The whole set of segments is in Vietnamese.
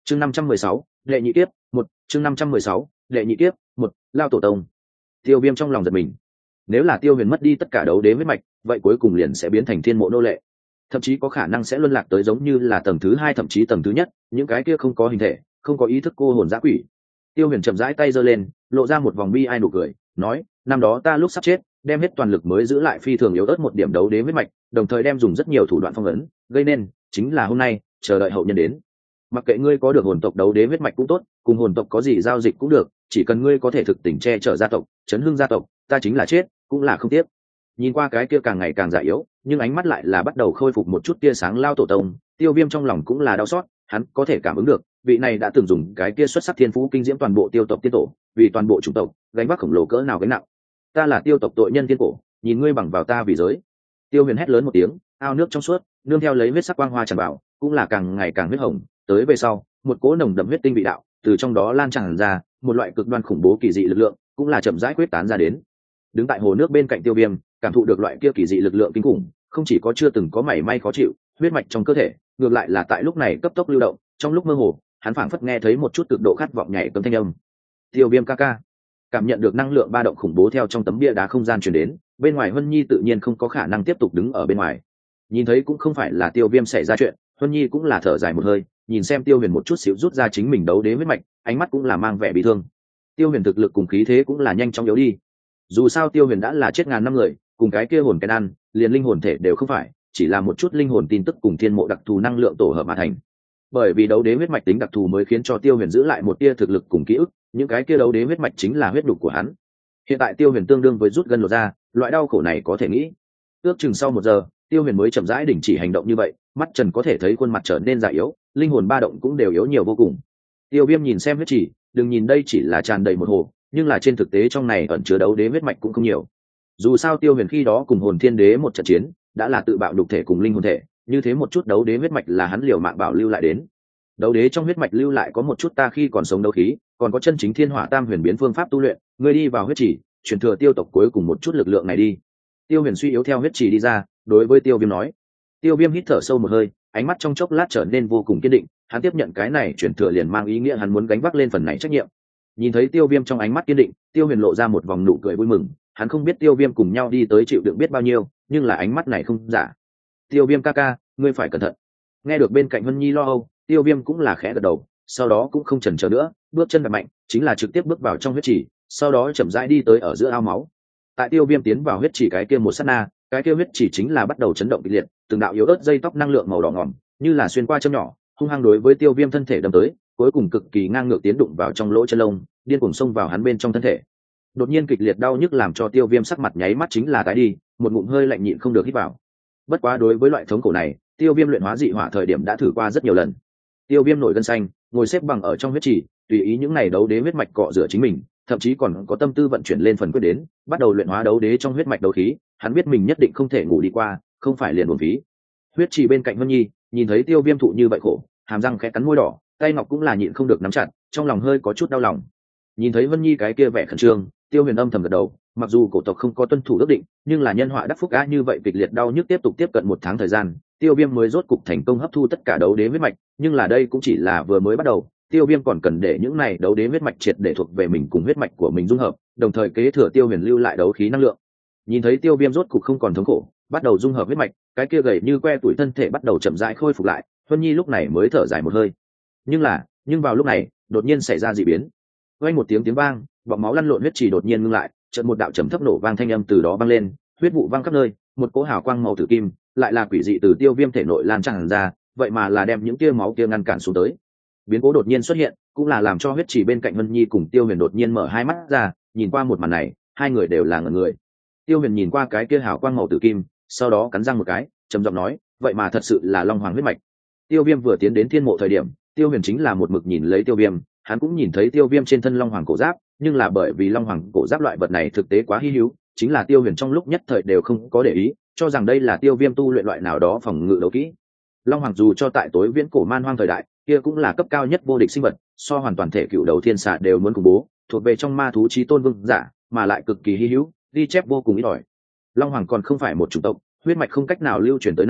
chương 516, đệ nhị kiếp một chương 516, đệ nhị kiếp một lao tổ tông. Tiêu Viêm trong lòng giật mình. Nếu là Tiêu Huyền mất đi tất cả đấu đế huyết mạch, vậy cuối cùng liền sẽ biến thành thiên mộ nô lệ, thậm chí có khả năng sẽ luân lạc tới giống như là tầng thứ 2 thậm chí tầng thứ nhất, những cái kia không có hình thể, không có ý thức cô hồn dã quỷ. Tiêu Huyền chậm rãi tay giơ lên, lộ ra một vòng bi ai nụ cười, nói: năm đó ta lúc sắp chết, đem hết toàn lực mới giữ lại phi thường yếu ớt một điểm đấu đế huyết mạch, đồng thời đem dùng rất nhiều thủ đoạn phong ấn, gây nên chính là hôm nay chờ đợi hậu nhân đến. Mặc kệ ngươi có được hồn tộc đấu đế huyết mạch cũng tốt, cùng hồn tộc có gì giao dịch cũng được, chỉ cần ngươi có thể thực tình che chở gia tộc, chấn hưng gia tộc, ta chính là chết cũng là không tiếc. Nhìn qua cái kia càng ngày càng già yếu, nhưng ánh mắt lại là bắt đầu khôi phục một chút tia sáng lao tổ tông, Tiêu Viêm trong lòng cũng là đau xót. Hắn có thể cảm ứng được vị này đã từng dùng cái kia xuất sắc thiên phú kinh diễm toàn bộ tiêu tộc tiên tổ, vì toàn bộ chủng tộc gánh vác khổng lồ cỡ nào gánh nặng. Ta là tiêu tộc tội nhân tiên cổ, nhìn ngươi bằng vào ta vì giới. Tiêu Huyền hét lớn một tiếng, ao nước trong suốt nương theo lấy huyết sắc quang hoa tràn vào, cũng là càng ngày càng huyết hồng. Tới về sau, một cỗ nồng đậm huyết tinh vị đạo từ trong đó lan tràn ra, một loại cực đoan khủng bố kỳ dị lực lượng cũng là chậm rãi quyết tán ra đến. Đứng tại hồ nước bên cạnh Tiêu Viêm, cảm thụ được loại kia kỳ dị lực lượng kinh khủng, không chỉ có chưa từng có mảy may khó chịu, huyết mạch trong cơ thể ngược lại là tại lúc này cấp tốc lưu động. Trong lúc mơ hồ, hắn phảng phất nghe thấy một chút cực độ khát vọng nhảy cấm thanh âm. Tiêu Viêm ca ca. Cảm nhận được năng lượng ba động khủng bố theo trong tấm bia đá không gian truyền đến, bên ngoài Huân Nhi tự nhiên không có khả năng tiếp tục đứng ở bên ngoài. Nhìn thấy cũng không phải là Tiêu Viêm xảy ra chuyện, Huân Nhi cũng là thở dài một hơi, nhìn xem Tiêu Huyền một chút xíu rút ra chính mình đấu đế huyết mạch, ánh mắt cũng là mang vẻ bị thương. Tiêu Huyền thực lực cùng khí thế cũng là nhanh chóng yếu đi. Dù sao Tiêu Huyền đã là chết ngàn năm người, cùng cái kia hồn cái ăn, liền linh hồn thể đều không phải, chỉ là một chút linh hồn tin tức cùng thiên mộ đặc thù năng lượng tổ hợp mà thành. Bởi vì đấu đế huyết mạch tính đặc thù mới khiến cho Tiêu Huyền giữ lại một tia thực lực cùng ký ức, những cái kia đấu đế huyết mạch chính là huyết đục của hắn. Hiện tại Tiêu Huyền tương đương với rút gân lột ra, loại đau khổ này có thể nghĩ. Ước chừng sau 1 giờ, Tiêu Huyền mới chậm rãi đình chỉ hành động như vậy, mắt trần có thể thấy khuôn mặt trở nên già yếu, linh hồn ba động cũng đều yếu nhiều vô cùng. Tiêu Viêm nhìn xem huyết chỉ, đừng nhìn đây chỉ là tràn đầy một hồ, nhưng là trên thực tế trong này ẩn chứa đấu đế huyết mạch cũng không nhiều. Dù sao Tiêu Huyền khi đó cùng hồn thiên đế một trận chiến, đã là tự bạo đục thể cùng linh hồn thể, như thế một chút đấu đế huyết mạch là hắn liều mạng bảo lưu lại đến. Đấu đế trong huyết mạch lưu lại có một chút ta khi còn sống đấu khí, còn có chân chính thiên hỏa tam huyền biến phương pháp tu luyện, ngươi đi vào huyết chỉ, truyền thừa tiêu tộc cuối cùng một chút lực lượng này đi. Tiêu Huyền suy yếu theo huyết chỉ đi ra, đối với Tiêu Viêm nói. Tiêu Viêm hít thở sâu một hơi, ánh mắt trong chốc lát trở nên vô cùng kiên định, hắn tiếp nhận cái này truyền thừa liền mang ý nghĩa hắn muốn gánh vác lên phần này trách nhiệm. Nhìn thấy Tiêu Viêm trong ánh mắt kiên định, Tiêu Huyền lộ ra một vòng nụ cười vui mừng, hắn không biết Tiêu Viêm cùng nhau đi tới chịu đựng biết bao nhiêu, nhưng là ánh mắt này không giả. Tiêu Viêm ca ca, ngươi phải cẩn thận. Nghe được bên cạnh Vân Nhi lo âu, Tiêu Viêm cũng là khẽ gật đầu, sau đó cũng không chần chờ nữa, bước chân đạp mạnh, chính là trực tiếp bước vào trong huyết chỉ, sau đó chậm rãi đi tới ở giữa ao máu. Tại Tiêu Viêm tiến vào huyết chỉ cái kia một sát na, cái kia huyết chỉ chính là bắt đầu chấn động kịch liệt, từng đạo yếu ớt dây tóc năng lượng màu đỏ ngòm, như là xuyên qua châm nhỏ, hung hăng đối với Tiêu Viêm thân thể đâm tới, cuối cùng cực kỳ ngang ngược tiến đụng vào trong lỗ chân lông, điên cuồng xông vào hắn bên trong thân thể. Đột nhiên kịch liệt đau nhức làm cho Tiêu Viêm sắc mặt nháy mắt chính là tái đi, một ngụm hơi lạnh nhịn không được hít vào. Bất quá đối với loại thống khổ này, Tiêu Viêm luyện hóa dị hỏa thời điểm đã thử qua rất nhiều lần. Tiêu Viêm nổi gân xanh, ngồi xếp bằng ở trong huyết chỉ, tùy ý những này đấu đế huyết mạch cọ rửa chính mình, thậm chí còn có tâm tư vận chuyển lên phần quyết đến, bắt đầu luyện hóa đấu đế trong huyết mạch đấu khí. Hắn biết mình nhất định không thể ngủ đi qua, không phải liền uổng phí. Huyết chỉ bên cạnh Vân Nhi, nhìn thấy Tiêu Viêm thụ như vậy khổ, hàm răng khẽ cắn môi đỏ, tay ngọc cũng là nhịn không được nắm chặt, trong lòng hơi có chút đau lòng. Nhìn thấy Vân Nhi cái kia vẻ khẩn trương, Tiêu Huyền âm thầm gật đầu, mặc dù cổ tộc không có tuân thủ ước định, nhưng là nhân họa đắc phúc á, như vậy kịch liệt đau nhức tiếp tục tiếp cận 1 tháng thời gian, Tiêu Viêm mới rốt cục thành công hấp thu tất cả đấu đế huyết mạch, nhưng là đây cũng chỉ là vừa mới bắt đầu, Tiêu Viêm còn cần để những này đấu đế huyết mạch triệt để thuộc về mình cùng huyết mạch của mình dung hợp, đồng thời kế thừa Tiêu Huyền lưu lại đấu khí năng lượng. Nhìn thấy Tiêu Viêm rốt cục không còn thống khổ, bắt đầu dung hợp huyết mạch, cái kia gầy như que tuổi thân thể bắt đầu chậm rãi khôi phục lại, Vân Nhi lúc này mới thở dài một hơi. Nhưng vào lúc này, đột nhiên xảy ra dị biến. Vang một tiếng vang, bọt máu lăn lộn huyết chỉ đột nhiên ngưng lại, chợt một đạo trầm thấp nổ vang thanh âm từ đó vang lên, huyết vụ vang khắp nơi, một cỗ hào quang màu tử kim, lại là quỷ dị từ Tiêu Viêm thể nội lan tràn ra, vậy mà là đem những tia máu kia ngăn cản xuống tới. Biến cố đột nhiên xuất hiện, cũng là làm cho huyết chỉ bên cạnh Vân Nhi cùng Tiêu Huyền đột nhiên mở hai mắt ra, nhìn qua một màn này, hai người đều là ngẩn người. Tiêu Huyền nhìn qua cái kia hào quang màu tử kim, sau đó cắn răng một cái, trầm giọng nói, vậy mà thật sự là Long Hoàng huyết mạch. Tiêu Viêm vừa tiến đến thiên mộ thời điểm, Tiêu Huyền chính là một mực nhìn lấy Tiêu Viêm, hắn cũng nhìn thấy Tiêu Viêm trên thân Long Hoàng cổ giáp, nhưng là bởi vì Long Hoàng cổ giáp loại vật này thực tế quá hi hữu, chính là Tiêu Huyền trong lúc nhất thời đều không có để ý, cho rằng đây là Tiêu Viêm tu luyện loại nào đó phòng ngự đấu kỹ. Long Hoàng dù cho tại tối viễn cổ man hoang thời đại, kia cũng là cấp cao nhất vô địch sinh vật, so hoàn toàn thể cựu đầu thiên xà đều muốn khủng bố, thuộc về trong ma thú chí tôn vương giả, mà lại cực kỳ hi hữu, ghi chép vô cùng ít ỏi. Long Hoàng còn không phải một chủng tộc, huyết mạch không cách nào lưu truyền tới nay,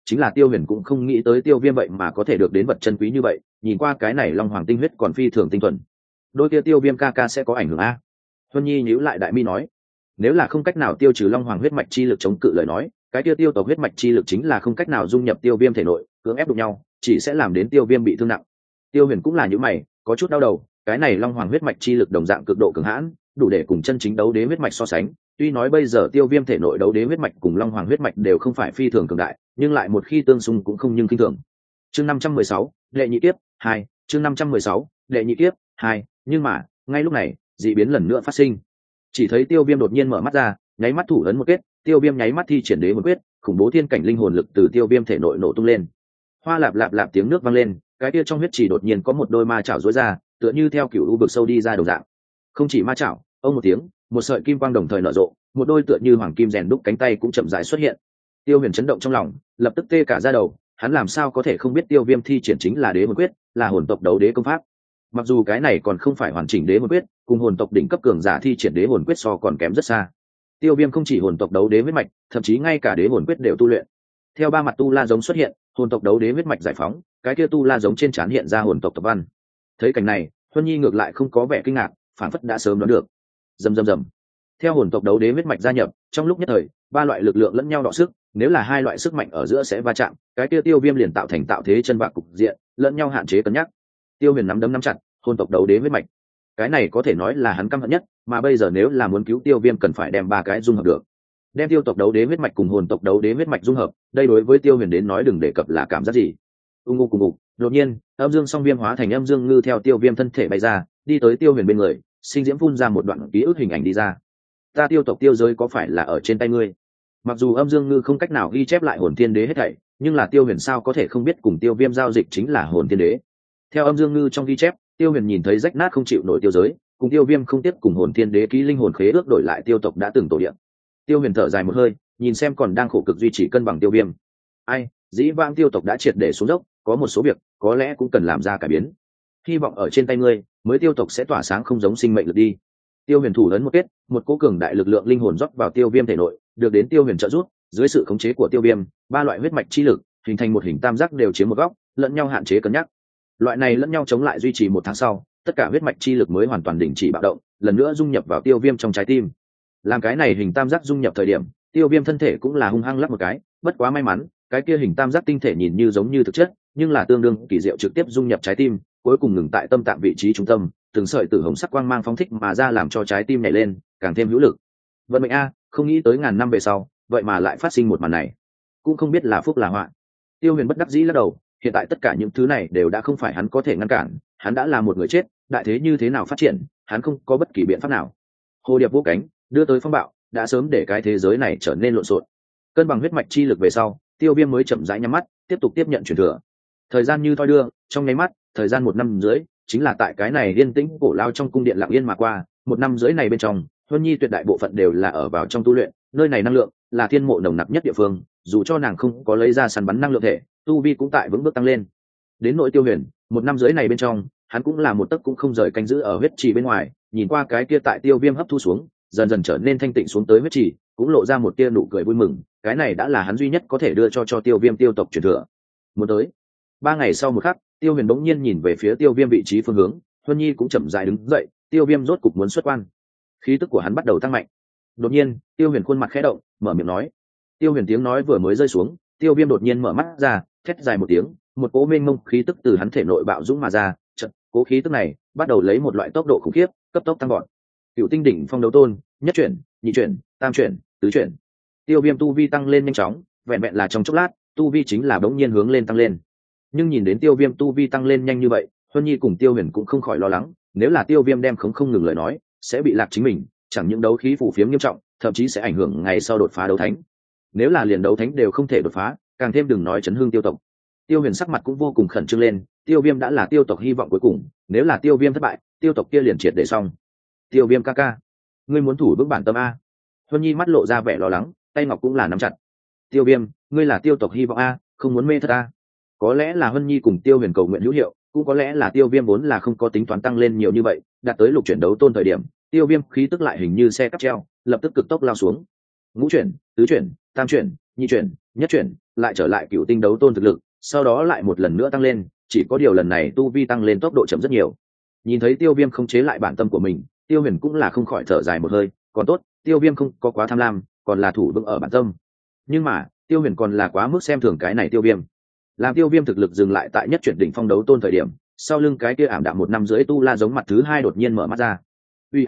chính là Tiêu Huyền cũng không nghĩ tới Tiêu Viêm vậy mà có thể được đến vật chân quý như vậy, nhìn qua cái này long hoàng tinh huyết còn phi thường tinh thuần. Đôi kia Tiêu Viêm ca ca sẽ có ảnh hưởng a? Huân Nhi nhíu lại đại mi nói, nếu là không cách nào tiêu trừ long hoàng huyết mạch chi lực chống cự lời nói, cái kia tiêu tộc huyết mạch chi lực chính là không cách nào dung nhập Tiêu Viêm thể nội, cưỡng ép đụng nhau, chỉ sẽ làm đến Tiêu Viêm bị thương nặng. Tiêu Huyền cũng là như mày, có chút đau đầu, cái này long hoàng huyết mạch chi lực đồng dạng cực độ cường hãn, đủ để cùng chân chính đấu đế huyết mạch so sánh. Tuy nói bây giờ Tiêu Viêm thể nội đấu đế huyết mạch cùng long hoàng huyết mạch đều không phải phi thường cường đại, nhưng lại một khi tương xung cũng không nhưng kinh thường. Chương 516, đệ nhị kiếp 2, chương 516, đệ nhị kiếp 2, nhưng mà, ngay lúc này, dị biến lần nữa phát sinh. Chỉ thấy Tiêu Viêm đột nhiên mở mắt ra, nháy mắt thủ ấn một kết, Tiêu Viêm nháy mắt thi triển đế hồn quyết, khủng bố thiên cảnh linh hồn lực từ Tiêu Viêm thể nội nổ tung lên. Hoa lạp lạp lạp tiếng nước vang lên, cái kia trong huyết chỉ đột nhiên có một đôi ma chảo rối ra, tựa như theo kiểu u vực sâu đi ra đồng dạng. Không chỉ ma chảo, ông một tiếng, một sợi kim quang đồng thời nở rộ, một đôi tựa như hoàng kim rèn đúc cánh tay cũng chậm rãi xuất hiện. Tiêu Huyền chấn động trong lòng, lập tức tê cả da đầu, hắn làm sao có thể không biết Tiêu Viêm thi triển chính là đế hồn quyết, là hồn tộc đấu đế công pháp. Mặc dù cái này còn không phải hoàn chỉnh đế hồn quyết, cùng hồn tộc đỉnh cấp cường giả thi triển đế hồn quyết so còn kém rất xa. Tiêu Viêm không chỉ hồn tộc đấu đế huyết mạch, thậm chí ngay cả đế hồn quyết đều tu luyện. Theo ba mặt tu la giống xuất hiện, hồn tộc đấu đế huyết mạch giải phóng, cái kia tu la giống trên trán hiện ra hồn tộc tập văn. Thấy cảnh này, Huân Nhi ngược lại không có vẻ kinh ngạc, phản phất đã sớm đoán được. Rầm rầm rầm. Theo hồn tộc đấu đế huyết mạch gia nhập, trong lúc nhất thời, ba loại lực lượng lẫn nhau đọ sức, nếu là hai loại sức mạnh ở giữa sẽ va chạm, cái kia Tiêu Viêm liền tạo thành tạo thế chân bạc cục diện, lẫn nhau hạn chế cân nhắc. Tiêu Huyền nắm đấm nắm chặt, hồn tộc đấu đế huyết mạch. Cái này có thể nói là hắn căm hận nhất, mà bây giờ nếu là muốn cứu Tiêu Viêm cần phải đem ba cái dung hợp được. Đem tiêu tộc đấu đế huyết mạch cùng hồn tộc đấu đế huyết mạch dung hợp, đây đối với Tiêu Huyền đến nói đừng đề cập là cảm giác gì. Ung cùng ngục, đột nhiên, âm dương song viêm hóa thành âm dương ngư theo Tiêu Viêm thân thể bay ra, đi tới Tiêu Huyền bên người, sinh diễm phun ra một đoạn ký ức hình ảnh đi ra. Ta tiêu tộc tiêu giới có phải là ở trên tay ngươi? Mặc dù âm dương ngư không cách nào ghi chép lại hồn thiên đế hết thảy, nhưng là Tiêu Huyền sao có thể không biết cùng Tiêu Viêm giao dịch chính là hồn thiên đế. Theo âm dương ngư trong ghi chép, Tiêu Huyền nhìn thấy rách nát không chịu nổi tiêu giới, cùng Tiêu Viêm không tiếp cùng hồn thiên đế ký linh hồn khế ước đổi lại tiêu tộc đã từng tổ địa. Tiêu Huyền thở dài một hơi, nhìn xem còn đang khổ cực duy trì cân bằng Tiêu Viêm. Ai, dĩ vãng tiêu tộc đã triệt để xuống dốc, có một số việc có lẽ cũng cần làm ra cải biến. Hy vọng ở trên tay ngươi, mới tiêu tộc sẽ tỏa sáng không giống sinh mệnh lực đi. Tiêu Huyền thủ ấn một kết, một cỗ cường đại lực lượng linh hồn rót vào Tiêu Viêm thể nội, được đến Tiêu Huyền trợ giúp, dưới sự khống chế của Tiêu Viêm, ba loại huyết mạch chi lực hình thành một hình tam giác đều chiếm một góc, lẫn nhau hạn chế cân nhắc. Loại này lẫn nhau chống lại duy trì một tháng sau, tất cả huyết mạch chi lực mới hoàn toàn đình chỉ bạo động, lần nữa dung nhập vào Tiêu Viêm trong trái tim. Làm cái này hình tam giác dung nhập thời điểm, Tiêu Viêm thân thể cũng là hung hăng lắp một cái, bất quá may mắn, cái kia hình tam giác tinh thể nhìn như giống như thực chất, nhưng là tương đương kỳ diệu trực tiếp dung nhập trái tim, cuối cùng ngừng tại tâm tạng vị trí trung tâm, từng sợi tử hồng sắc quang mang phóng thích mà ra làm cho trái tim nhảy lên, càng thêm hữu lực. Vận mệnh a, không nghĩ tới ngàn năm về sau, vậy mà lại phát sinh một màn này, cũng không biết là phúc là họa. Tiêu Huyền bất đắc dĩ lắc đầu, hiện tại tất cả những thứ này đều đã không phải hắn có thể ngăn cản, hắn đã là một người chết, đại thế như thế nào phát triển, hắn không có bất kỳ biện pháp nào. Hồ điệp vô cánh, đưa tới phong bạo, đã sớm để cái thế giới này trở nên lộn xộn. Cân bằng huyết mạch chi lực về sau, Tiêu Viêm mới chậm rãi nhắm mắt, tiếp tục tiếp nhận truyền thừa. Thời gian như thoi đưa, trong nháy mắt, thời gian một năm rưỡi, chính là tại cái này yên tĩnh cổ lao trong cung điện lặng yên mà qua. Một năm rưỡi này bên trong, Huân Nhi tuyệt đại bộ phận đều là ở vào trong tu luyện, nơi này năng lượng là thiên mộ nồng nặc nhất địa phương, dù cho nàng không có lấy ra săn bắn năng lượng thể, tu vi cũng tại vững bước tăng lên. Đến nội Tiêu Huyền, một năm rưỡi này bên trong, hắn cũng là một tấc cũng không rời canh giữ ở huyết trì bên ngoài, nhìn qua cái kia tại Tiêu Viêm hấp thu xuống, dần dần trở nên thanh tịnh xuống tới huyết trì, cũng lộ ra một tia nụ cười vui mừng, cái này đã là hắn duy nhất có thể đưa cho Tiêu Viêm tiêu tộc truyền thừa. Muốn tới 3 ngày sau một khắc, Tiêu Huyền bỗng nhiên nhìn về phía Tiêu Viêm vị trí phương hướng, Huân Nhi cũng chậm rãi đứng dậy, Tiêu Viêm rốt cục muốn xuất quan. Khí tức của hắn bắt đầu tăng mạnh. Đột nhiên, Tiêu Huyền khuôn mặt khẽ động, mở miệng nói. Tiêu Huyền tiếng nói vừa mới rơi xuống, Tiêu Viêm đột nhiên mở mắt ra, thét dài một tiếng, một cỗ mênh mông khí tức từ hắn thể nội bạo dũng mà ra, chợt, cỗ khí tức này bắt đầu lấy một loại tốc độ khủng khiếp, cấp tốc tăng vọt. Cựu tinh đỉnh phong đấu tôn, nhất chuyển, nhị chuyển, tam chuyển, tứ chuyển. Tiêu Viêm tu vi tăng lên nhanh chóng, vẹn vẹn là trong chốc lát, tu vi chính là bỗng nhiên hướng lên tăng lên. Nhưng nhìn đến Tiêu Viêm tu vi tăng lên nhanh như vậy, Huân Nhi cùng Tiêu Huyền cũng không khỏi lo lắng, nếu là Tiêu Viêm đem không ngừng lời nói, sẽ bị lạc chính mình, chẳng những đấu khí phù phiếm nghiêm trọng, thậm chí sẽ ảnh hưởng ngày sau đột phá đấu thánh. Nếu là liền đấu thánh đều không thể đột phá, càng thêm đừng nói chấn hương tiêu tộc. Tiêu Huyền sắc mặt cũng vô cùng khẩn trương lên, Tiêu Viêm đã là tiêu tộc hy vọng cuối cùng, nếu là Tiêu Viêm thất bại, tiêu tộc kia liền triệt để xong. Tiêu Viêm ca ca, ngươi muốn thủ vững bản tâm a? Huân Nhi mắt lộ ra vẻ lo lắng, tay ngọc cũng là nắm chặt. Tiêu Viêm, ngươi là tiêu tộc hy vọng a, không muốn mê thất a. Có lẽ là Huân Nhi cùng Tiêu Huyền cầu nguyện hữu hiệu, cũng có lẽ là Tiêu Viêm vốn là không có tính toán tăng lên nhiều như vậy, đạt tới lục chuyển đấu tôn thời điểm, Tiêu Viêm khí tức lại hình như xe cắp treo, lập tức cực tốc lao xuống. Ngũ chuyển, tứ chuyển, tam chuyển, nhị chuyển, nhất chuyển, lại trở lại cựu tinh đấu tôn thực lực, sau đó lại một lần nữa tăng lên, chỉ có điều lần này tu vi tăng lên tốc độ chậm rất nhiều. Nhìn thấy Tiêu Viêm không chế lại bản tâm của mình, Tiêu Huyền cũng là không khỏi thở dài một hơi, còn tốt, Tiêu Viêm không có quá tham lam, còn là thủ vững ở bản tâm. Nhưng mà, Tiêu Huyền còn là quá mức xem thường cái này Tiêu Viêm. Làm Tiêu Viêm thực lực dừng lại tại nhất chuyển đỉnh phong đấu tôn thời điểm, sau lưng cái kia ảm đạm 1 năm rưỡi tu la giống mặt thứ 2 đột nhiên mở mắt ra. Uy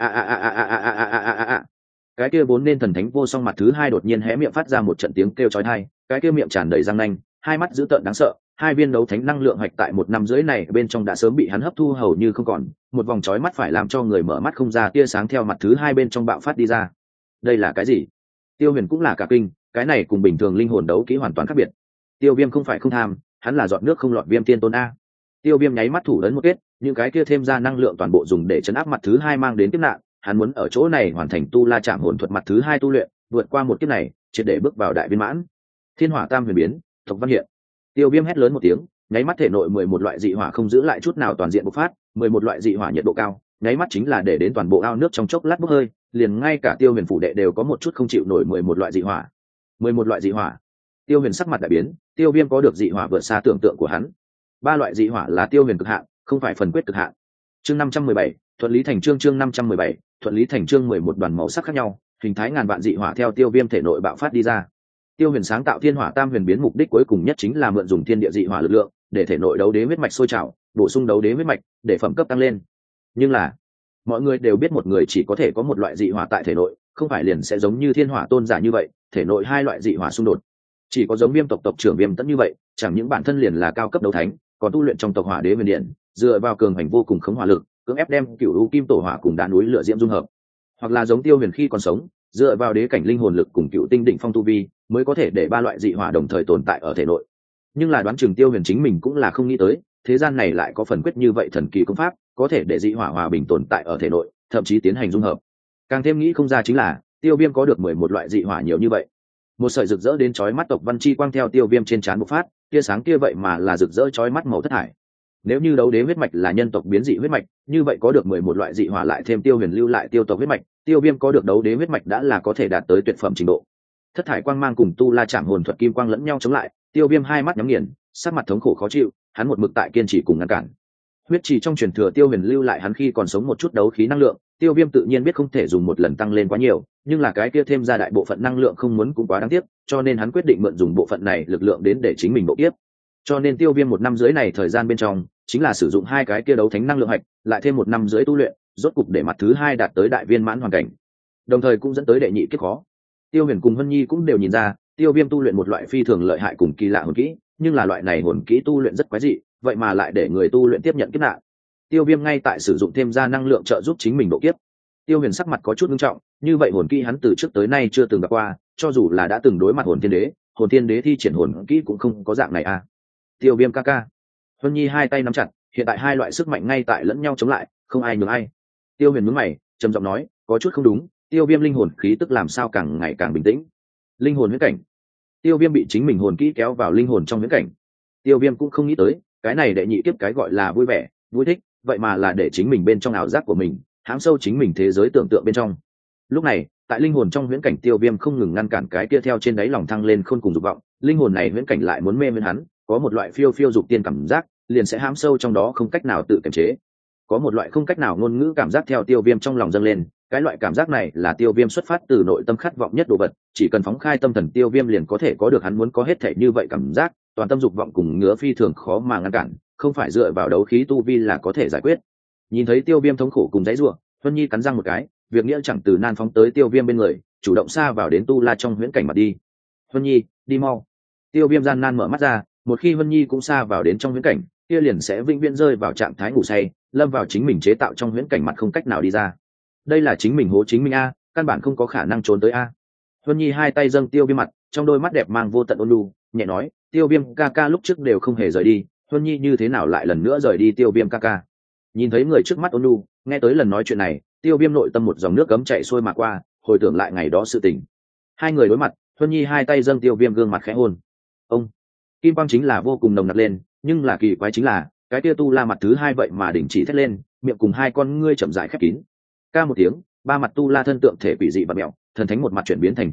cái kia vốn nên thần thánh vô song mặt thứ 2 đột nhiên hé miệng phát ra một trận tiếng kêu chói tai, cái kia miệng tràn đầy răng nanh, hai mắt dữ tợn đáng sợ, hai viên đấu thánh năng lượng hạch tại 1 năm rưỡi này bên trong đã sớm bị hắn hấp thu hầu như không còn, một vòng chói mắt phải làm cho người mở mắt không ra tia sáng theo mặt thứ 2 bên trong bạo phát đi ra. Đây là cái gì? Tiêu Huyền cũng là cả kinh, cái này cùng bình thường linh hồn đấu kỹ hoàn toàn khác biệt. Tiêu Viêm không phải không tham, hắn là giọt nước không lọt Viêm Tiên Tôn a. Tiêu Viêm nháy mắt thủ ấn một kết, những cái kia thêm ra năng lượng toàn bộ dùng để chấn áp mặt thứ 2 mang đến kiếp nạn, hắn muốn ở chỗ này hoàn thành tu la chạm hồn thuật mặt thứ 2 tu luyện, vượt qua một kiếp này, triệt để bước vào đại viên mãn. Thiên Hỏa Tam Huyền biến, Tộc Văn hiện. Tiêu Viêm hét lớn một tiếng, nháy mắt thể nội 11 loại dị hỏa không giữ lại chút nào toàn diện bộc phát, 11 loại dị hỏa nhiệt độ cao, nháy mắt chính là để đến toàn bộ ao nước trong chốc lát bốc hơi, liền ngay cả Tiêu Huyền phủ đệ đều có một chút không chịu nổi 11 loại dị hỏa. 11 loại dị hỏa. Tiêu Huyền sắc mặt đại biến, Tiêu Viêm có được dị hỏa vượt xa tưởng tượng của hắn. 3 loại dị hỏa là Tiêu Huyền cực hạn, không phải phần quyết cực hạn. Chương 517, thuận lý thành chương 517, thuận lý thành chương 11 đoàn màu sắc khác nhau, hình thái ngàn vạn dị hỏa theo Tiêu Viêm thể nội bạo phát đi ra. Tiêu Huyền sáng tạo Thiên Hỏa Tam Huyền biến mục đích cuối cùng nhất chính là mượn dùng thiên địa dị hỏa lực lượng, để thể nội đấu đế huyết mạch sôi trào, bổ sung đấu đế huyết mạch, để phẩm cấp tăng lên. Nhưng là, mọi người đều biết một người chỉ có thể có một loại dị hỏa tại thể nội, không phải liền sẽ giống như Thiên Hỏa tôn giả như vậy, thể nội hai loại dị hỏa xung đột. Chỉ có giống Viêm tộc tộc trưởng Viêm Tẫn như vậy, chẳng những bản thân liền là cao cấp đấu thánh, còn tu luyện trong tộc Hỏa Đế Huyền Điện, dựa vào cường hành vô cùng khống hỏa lực, cưỡng ép đem Cửu U Kim Tổ Hỏa cùng đá núi lửa diễm dung hợp. Hoặc là giống Tiêu Huyền khi còn sống, dựa vào đế cảnh linh hồn lực cùng cựu tinh đỉnh phong tu vi, mới có thể để 3 loại dị hỏa đồng thời tồn tại ở thể nội. Nhưng là đoán chừng Tiêu Huyền chính mình cũng là không nghĩ tới, thế gian này lại có phần quyết như vậy thần kỳ công pháp, có thể để dị hỏa hòa bình tồn tại ở thể nội, thậm chí tiến hành dung hợp. Càng thêm nghĩ không ra chính là, Tiêu Viêm có được 11 loại dị hỏa nhiều như vậy. Một sợi rực rỡ đến chói mắt tộc văn chi quang theo Tiêu Viêm trên trán bộc phát, tia sáng kia vậy mà là rực rỡ chói mắt màu thất thải. Nếu như đấu đế huyết mạch là nhân tộc biến dị huyết mạch, như vậy có được 11 loại dị hỏa lại thêm Tiêu Huyền lưu lại tiêu tộc huyết mạch, Tiêu Viêm có được đấu đế huyết mạch đã là có thể đạt tới tuyệt phẩm trình độ. Thất thải quang mang cùng tu la chạm hồn thuật kim quang lẫn nhau chống lại, Tiêu Viêm hai mắt nhắm nghiền, sắc mặt thống khổ khó chịu, hắn một mực tại kiên trì cùng ngăn cản. Huyết chỉ trong truyền thừa Tiêu Huyền lưu lại hắn khi còn sống một chút đấu khí năng lượng, Tiêu Viêm tự nhiên biết không thể dùng một lần tăng lên quá nhiều, nhưng là cái kia thêm ra đại bộ phận năng lượng không muốn cũng quá đáng tiếc, cho nên hắn quyết định mượn dùng bộ phận này lực lượng đến để chính mình độ tiếp. Cho nên Tiêu Viêm 1 năm dưới này thời gian bên trong, chính là sử dụng 2 cái kia đấu thánh năng lượng hạch, lại thêm 1 năm dưới tu luyện, rốt cục để mặt thứ 2 đạt tới đại viên mãn hoàn cảnh. Đồng thời cũng dẫn tới đệ nhị kiếp khó. Tiêu Huyền cùng Hân Nhi cũng đều nhìn ra, Tiêu Viêm tu luyện một loại phi thường lợi hại cùng kỳ lạ hồn kỹ, nhưng là loại này hồn kỹ tu luyện rất quái dị, vậy mà lại để người tu luyện tiếp nhận kiếp nạn. Tiêu Viêm ngay tại sử dụng thêm ra năng lượng trợ giúp chính mình độ kiếp. Tiêu Huyền sắc mặt có chút nghiêm trọng, như vậy hồn kỹ hắn từ trước tới nay chưa từng gặp qua, cho dù là đã từng đối mặt hồn thiên đế thi triển hồn kỹ cũng không có dạng này à. Tiêu Viêm ca ca. Hân Nhi hai tay nắm chặt, hiện tại hai loại sức mạnh ngay tại lẫn nhau chống lại, không ai nhường ai. Tiêu Huyền nhướng mày, trầm giọng nói, có chút không đúng, Tiêu Viêm linh hồn khí tức làm sao càng ngày càng bình tĩnh. Linh hồn huyễn cảnh. Tiêu Viêm bị chính mình hồn kỹ kéo vào linh hồn trong huyễn cảnh. Tiêu Viêm cũng không nghĩ tới, cái này đệ nhị kiếp cái gọi là vui vẻ, vui thích, vậy mà là để chính mình bên trong ảo giác của mình, hãm sâu chính mình thế giới tưởng tượng bên trong. Lúc này, tại linh hồn trong huyễn cảnh Tiêu Viêm không ngừng ngăn cản cái kia theo trên đáy lòng thăng lên khôn cùng dục vọng, linh hồn này huyễn cảnh lại muốn mê mẩn hắn, có một loại phiêu phiêu dục tiên cảm giác, liền sẽ hãm sâu trong đó không cách nào tự kiềm chế. Có một loại không cách nào ngôn ngữ cảm giác theo Tiêu Viêm trong lòng dâng lên, cái loại cảm giác này là Tiêu Viêm xuất phát từ nội tâm khát vọng nhất đồ vật, chỉ cần phóng khai tâm thần Tiêu Viêm liền có thể có được hắn muốn có hết thể như vậy cảm giác, toàn tâm dục vọng cùng ngứa phi thường khó mà ngăn cản, không phải dựa vào đấu khí tu vi là có thể giải quyết. Nhìn thấy Tiêu Viêm thống khổ cùng dãy rủa, Vân Nhi cắn răng một cái, việc nghĩa chẳng từ nan phóng tới Tiêu Viêm bên người, chủ động xa vào đến tu la trong huyễn cảnh mà đi. Vân Nhi, đi mau. Tiêu Viêm gian nan mở mắt ra, một khi Vân Nhi cũng xa vào đến trong huyễn cảnh, kia liền sẽ vĩnh viễn rơi vào trạng thái ngủ say, lâm vào chính mình chế tạo trong huyễn cảnh mặt không cách nào đi ra. Đây là chính mình hố chính mình a, căn bản không có khả năng trốn tới a. Vân Nhi hai tay dâng Tiêu Viêm mặt, trong đôi mắt đẹp mang vô tận ôn nhu, nhẹ nói, Tiêu Viêm ca ca lúc trước đều không hề rời đi, Vân Nhi như thế nào lại lần nữa rời đi Tiêu Viêm ca ca. Nhìn thấy người trước mắt ôn nhu, nghe tới lần nói chuyện này, Tiêu Viêm nội tâm một dòng nước cấm chảy xuôi mà qua, hồi tưởng lại ngày đó sự tình. Hai người đối mặt, Vân Nhi hai tay dâng Tiêu Viêm gương mặt khẽ hôn. Ông kim quang chính là vô cùng nồng nặc lên, nhưng là kỳ quái chính là cái tia tu la mặt thứ 2 vậy mà đình chỉ thét lên, miệng cùng hai con ngươi chậm rãi khép kín. Ca một tiếng, 3 mặt tu la thân tượng thể quỷ dị và mèo, thần thánh một mặt chuyển biến thành chủ mặt,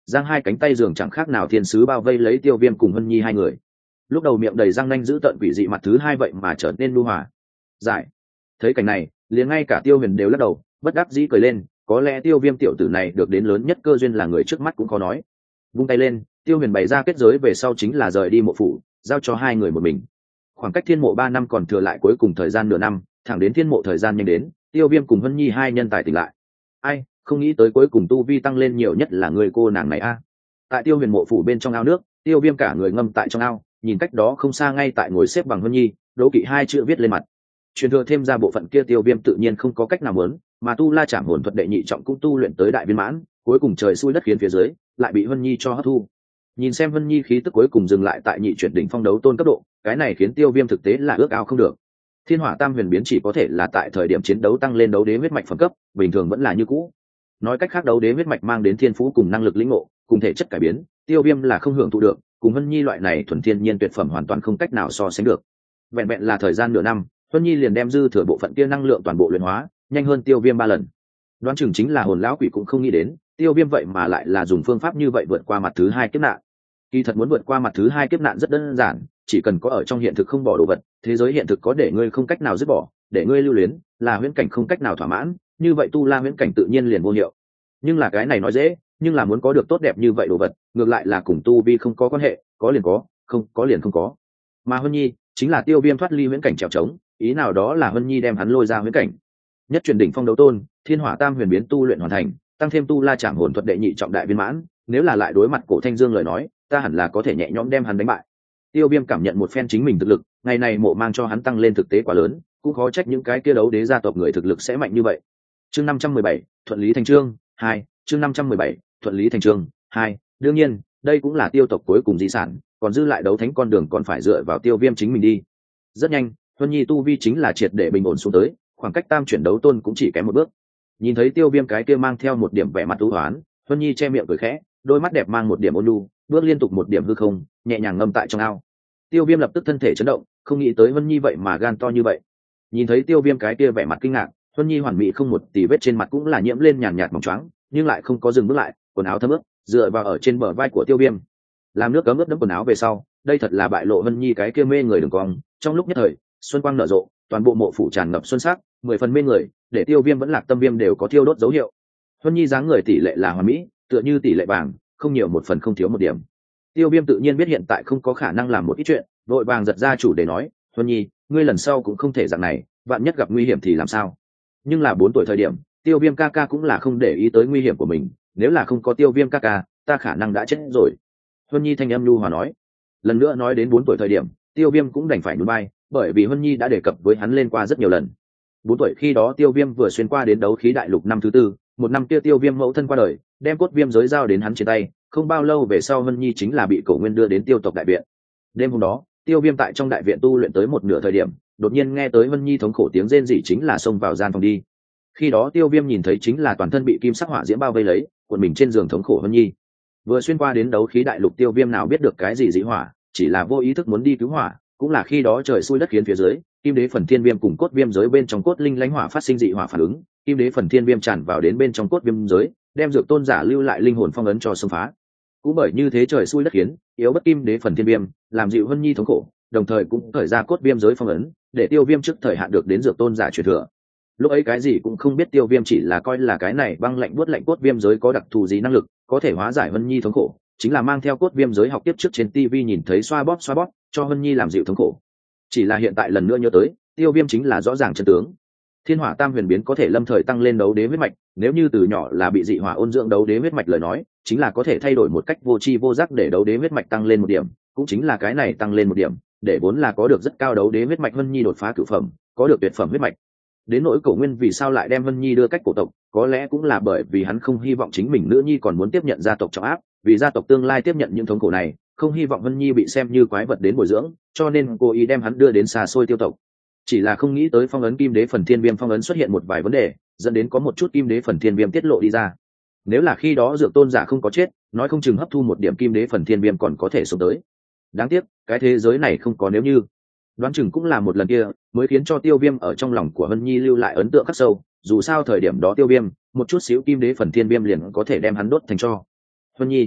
giang hai cánh tay giường chẳng khác nào thiên sứ bao vây lấy Tiêu Viêm cùng Hân Nhi hai người. Lúc đầu miệng đầy răng nanh giữ tợn quỷ dị mặt thứ hai vậy mà trở nên nhu hòa giải. Thấy cảnh này, liền ngay cả Tiêu Huyền đều lắc đầu bất đắc dĩ cười lên, có lẽ Tiêu Viêm tiểu tử này được đến lớn nhất cơ duyên là người trước mắt cũng khó nói. Vung tay lên, Tiêu Huyền bày ra kết giới về sau chính là rời đi mộ phủ, giao cho hai người một mình. Khoảng cách thiên mộ 3 năm còn thừa lại cuối cùng thời gian nửa năm, thẳng đến thiên mộ thời gian nhanh đến, Tiêu Viêm cùng Hân Nhi hai nhân tài tỉnh lại. Ai, không nghĩ tới cuối cùng tu vi tăng lên nhiều nhất là người cô nàng này a. Tại Tiêu Huyền mộ phủ bên trong ao nước, Tiêu Viêm cả người ngâm tại trong ao, nhìn cách đó không xa ngay tại ngồi xếp bằng Hân Nhi, đố kỵ hai chữ viết lên mặt. Truyền thừa thêm ra bộ phận kia Tiêu Viêm tự nhiên không có cách nào muốn, mà tu la chạm hồn thuật đệ nhị trọng cũng tu luyện tới đại viên mãn, cuối cùng trời xui đất khiến phía dưới, lại bị Hân Nhi cho hấp thu. Nhìn xem Hân Nhi khí tức cuối cùng dừng lại tại nhị chuyển đỉnh phong đấu tôn cấp độ, cái này khiến Tiêu Viêm thực tế là ước ao không được. Thiên Hỏa Tam Huyền biến chỉ có thể là tại thời điểm chiến đấu tăng lên đấu đế huyết mạch phẩm cấp, bình thường vẫn là như cũ. Nói cách khác đấu đế huyết mạch mang đến thiên phú cùng năng lực lĩnh ngộ, cùng thể chất cải biến, Tiêu Viêm là không hưởng thụ được, cùng Hân Nhi loại này thuần thiên nhiên tuyệt phẩm hoàn toàn không cách nào so sánh được. Vẹn vẹn là thời gian nửa năm, Hân Nhi liền đem dư thừa bộ phận kia năng lượng toàn bộ luyện hóa, nhanh hơn Tiêu Viêm 3 lần. Đoán chừng chính là hồn lão quỷ cũng không nghĩ đến, Tiêu Viêm vậy mà lại là dùng phương pháp như vậy vượt qua mặt thứ hai kiếp nạn. Kỳ thật muốn vượt qua mặt thứ hai kiếp nạn rất đơn giản, chỉ cần có ở trong hiện thực không bỏ đồ vật, thế giới hiện thực có để ngươi không cách nào dứt bỏ, để ngươi lưu luyến, là huyễn cảnh không cách nào thỏa mãn, như vậy tu la huyễn cảnh tự nhiên liền vô hiệu. Nhưng là cái này nói dễ, nhưng là muốn có được tốt đẹp như vậy đồ vật, ngược lại là cùng tu vi không có quan hệ, có liền có, không có liền không có. Mà Hân Nhi chính là Tiêu Viêm thoát ly huyễn cảnh trèo trống, ý nào đó là Hân Nhi đem hắn lôi ra huyễn cảnh. Nhất truyền đỉnh phong đấu tôn, Thiên Hỏa Tam Huyền biến tu luyện hoàn thành, tăng thêm tu la chạm hồn thuật đệ nhị trọng đại viên mãn, nếu là lại đối mặt Cổ Thanh Dương lời nói, ta hẳn là có thể nhẹ nhõm đem hắn đánh bại. Tiêu Viêm cảm nhận một phen chính mình thực lực, ngày này mộ mang cho hắn tăng lên thực tế quá lớn, cũng khó trách những cái kia đấu đế gia tộc người thực lực sẽ mạnh như vậy. Chương 517, thuận lý thành chương 2, chương 517, thuận lý thành chương 2, đương nhiên, đây cũng là tiêu tộc cuối cùng di sản, còn dư lại đấu thánh con đường còn phải dựa vào Tiêu Viêm chính mình đi. Rất nhanh, Huân Nhi tu vi chính là triệt để bình ổn xuống tới, khoảng cách tam chuyển đấu tôn cũng chỉ kém một bước. Nhìn thấy Tiêu Viêm cái kia mang theo một điểm vẻ mặt u hoán, Huân Nhi che miệng cười khẽ, đôi mắt đẹp mang một điểm ôn nhu, bước liên tục một điểm hư không, nhẹ nhàng ngâm tại trong ao. Tiêu Viêm lập tức thân thể chấn động, không nghĩ tới Huân Nhi vậy mà gan to như vậy. Nhìn thấy Tiêu Viêm cái kia vẻ mặt kinh ngạc, Huân Nhi hoàn mỹ không một tì vết trên mặt cũng là nhiễm lên nhàn nhạt mỏng choáng, nhưng lại không có dừng bước lại, quần áo thấm ướt, dựa vào ở trên bờ vai của Tiêu Viêm. Làm nước cấm ướt đẫm quần áo về sau, đây thật là bại lộ Huân Nhi cái kia mê người đường cong. Trong lúc nhất thời, xuân quang nở rộ, toàn bộ mộ phủ tràn ngập xuân sắc, 10 phần mê người, để Tiêu Viêm vẫn lạc tâm viêm đều có thiêu đốt dấu hiệu. Huân Nhi dáng người tỷ lệ là hoàn mỹ, tựa như tỷ lệ vàng, không nhiều một phần không thiếu một điểm. Tiêu Viêm tự nhiên biết hiện tại không có khả năng làm một ít chuyện, vội vàng giật ra chủ để nói, Huân Nhi, ngươi lần sau cũng không thể dạng này, vạn nhất gặp nguy hiểm thì làm sao? Nhưng là 4 tuổi thời điểm, Tiêu Viêm ca ca cũng là không để ý tới nguy hiểm của mình, nếu là không có Tiêu Viêm ca ca, ta khả năng đã chết rồi. Huân Nhi thanh âm nhu hòa nói. Lần nữa nói đến 4 tuổi thời điểm, Tiêu Viêm cũng đành phải nhún vai, bởi vì Huân Nhi đã đề cập với hắn lên qua rất nhiều lần. 4 tuổi khi đó Tiêu Viêm vừa xuyên qua đến đấu khí đại lục năm thứ 4, một năm kia Tiêu Viêm mẫu thân qua đời, đem cốt viêm giới giao đến hắn trên tay, không bao lâu về sau Huân Nhi chính là bị Cổ Nguyên đưa đến Tiêu tộc đại viện. Đêm hôm đó, Tiêu Viêm tại trong đại viện tu luyện tới một nửa thời điểm, đột nhiên nghe tới Huân Nhi thống khổ tiếng rên rỉ, chính là xông vào gian phòng đi. Khi đó Tiêu Viêm nhìn thấy chính là toàn thân bị kim sắc hỏa diễm bao vây lấy, cuộn mình trên giường thống khổ Huân Nhi. Vừa xuyên qua đến đấu khí đại lục Tiêu Viêm nào biết được cái gì dị hỏa, chỉ là vô ý thức muốn đi cứu hỏa, cũng là khi đó trời xui đất khiến phía dưới, kim đế phần thiên viêm cùng cốt viêm giới bên trong cốt linh lãnh hỏa phát sinh dị hỏa phản ứng, kim đế phần thiên viêm tràn vào đến bên trong cốt viêm giới, đem dược tôn giả lưu lại linh hồn phong ấn cho xâm phá. Cũng bởi như thế trời xui đất khiến, yếu bất kim đế phần thiên viêm, làm dịu Huân Nhi thống khổ, đồng thời cũng thời ra cốt viêm giới phong ấn, để Tiêu Viêm trước thời hạn được đến dược tôn giả truyền thừa. Lúc ấy cái gì cũng không biết, Tiêu Viêm chỉ là coi là cái này băng lạnh buốt lạnh cốt viêm giới có đặc thù gì năng lực, có thể hóa giải Huân Nhi thống khổ, chính là mang theo cốt viêm giới học tiếp trước trên TV nhìn thấy xoa bóp cho Huân Nhi làm dịu thống khổ. Chỉ là hiện tại lần nữa nhớ tới, Tiêu Viêm chính là rõ ràng chân tướng. Thiên Hỏa Tam Huyền biến có thể lâm thời tăng lên đấu đế huyết mạch, nếu như từ nhỏ là bị dị hỏa ôn dưỡng đấu đế huyết mạch lời nói, chính là có thể thay đổi một cách vô tri vô giác để đấu đế huyết mạch tăng lên một điểm, cũng chính là cái này tăng lên một điểm, để vốn là có được rất cao đấu đế huyết mạch Huân Nhi đột phá cửu phẩm, có được tuyệt phẩm huyết mạch. Đến nỗi Cổ Nguyên vì sao lại đem Huân Nhi đưa cách cổ tộc, có lẽ cũng là bởi vì hắn không hy vọng chính mình nữ nhi còn muốn tiếp nhận gia tộc trọng áp, vì gia tộc tương lai tiếp nhận những thống khổ này, không hy vọng Huân Nhi bị xem như quái vật đến bồi dưỡng, cho nên cố ý đem hắn đưa đến xa xôi Tiêu tộc. Chỉ là không nghĩ tới phong ấn kim đế phần thiên viêm phong ấn xuất hiện một vài vấn đề, dẫn đến có một chút kim đế phần thiên viêm tiết lộ đi ra. Nếu là khi đó dược tôn giả không có chết, nói không chừng hấp thu một điểm kim đế phần thiên viêm còn có thể sống tới. Đáng tiếc, cái thế giới này không có nếu như. Đoán chừng cũng là một lần kia mới khiến cho Tiêu Viêm ở trong lòng của Huân Nhi lưu lại ấn tượng khắc sâu, dù sao thời điểm đó Tiêu Viêm một chút xíu kim đế phần thiên viêm liền có thể đem hắn đốt thành tro. Huân Nhi,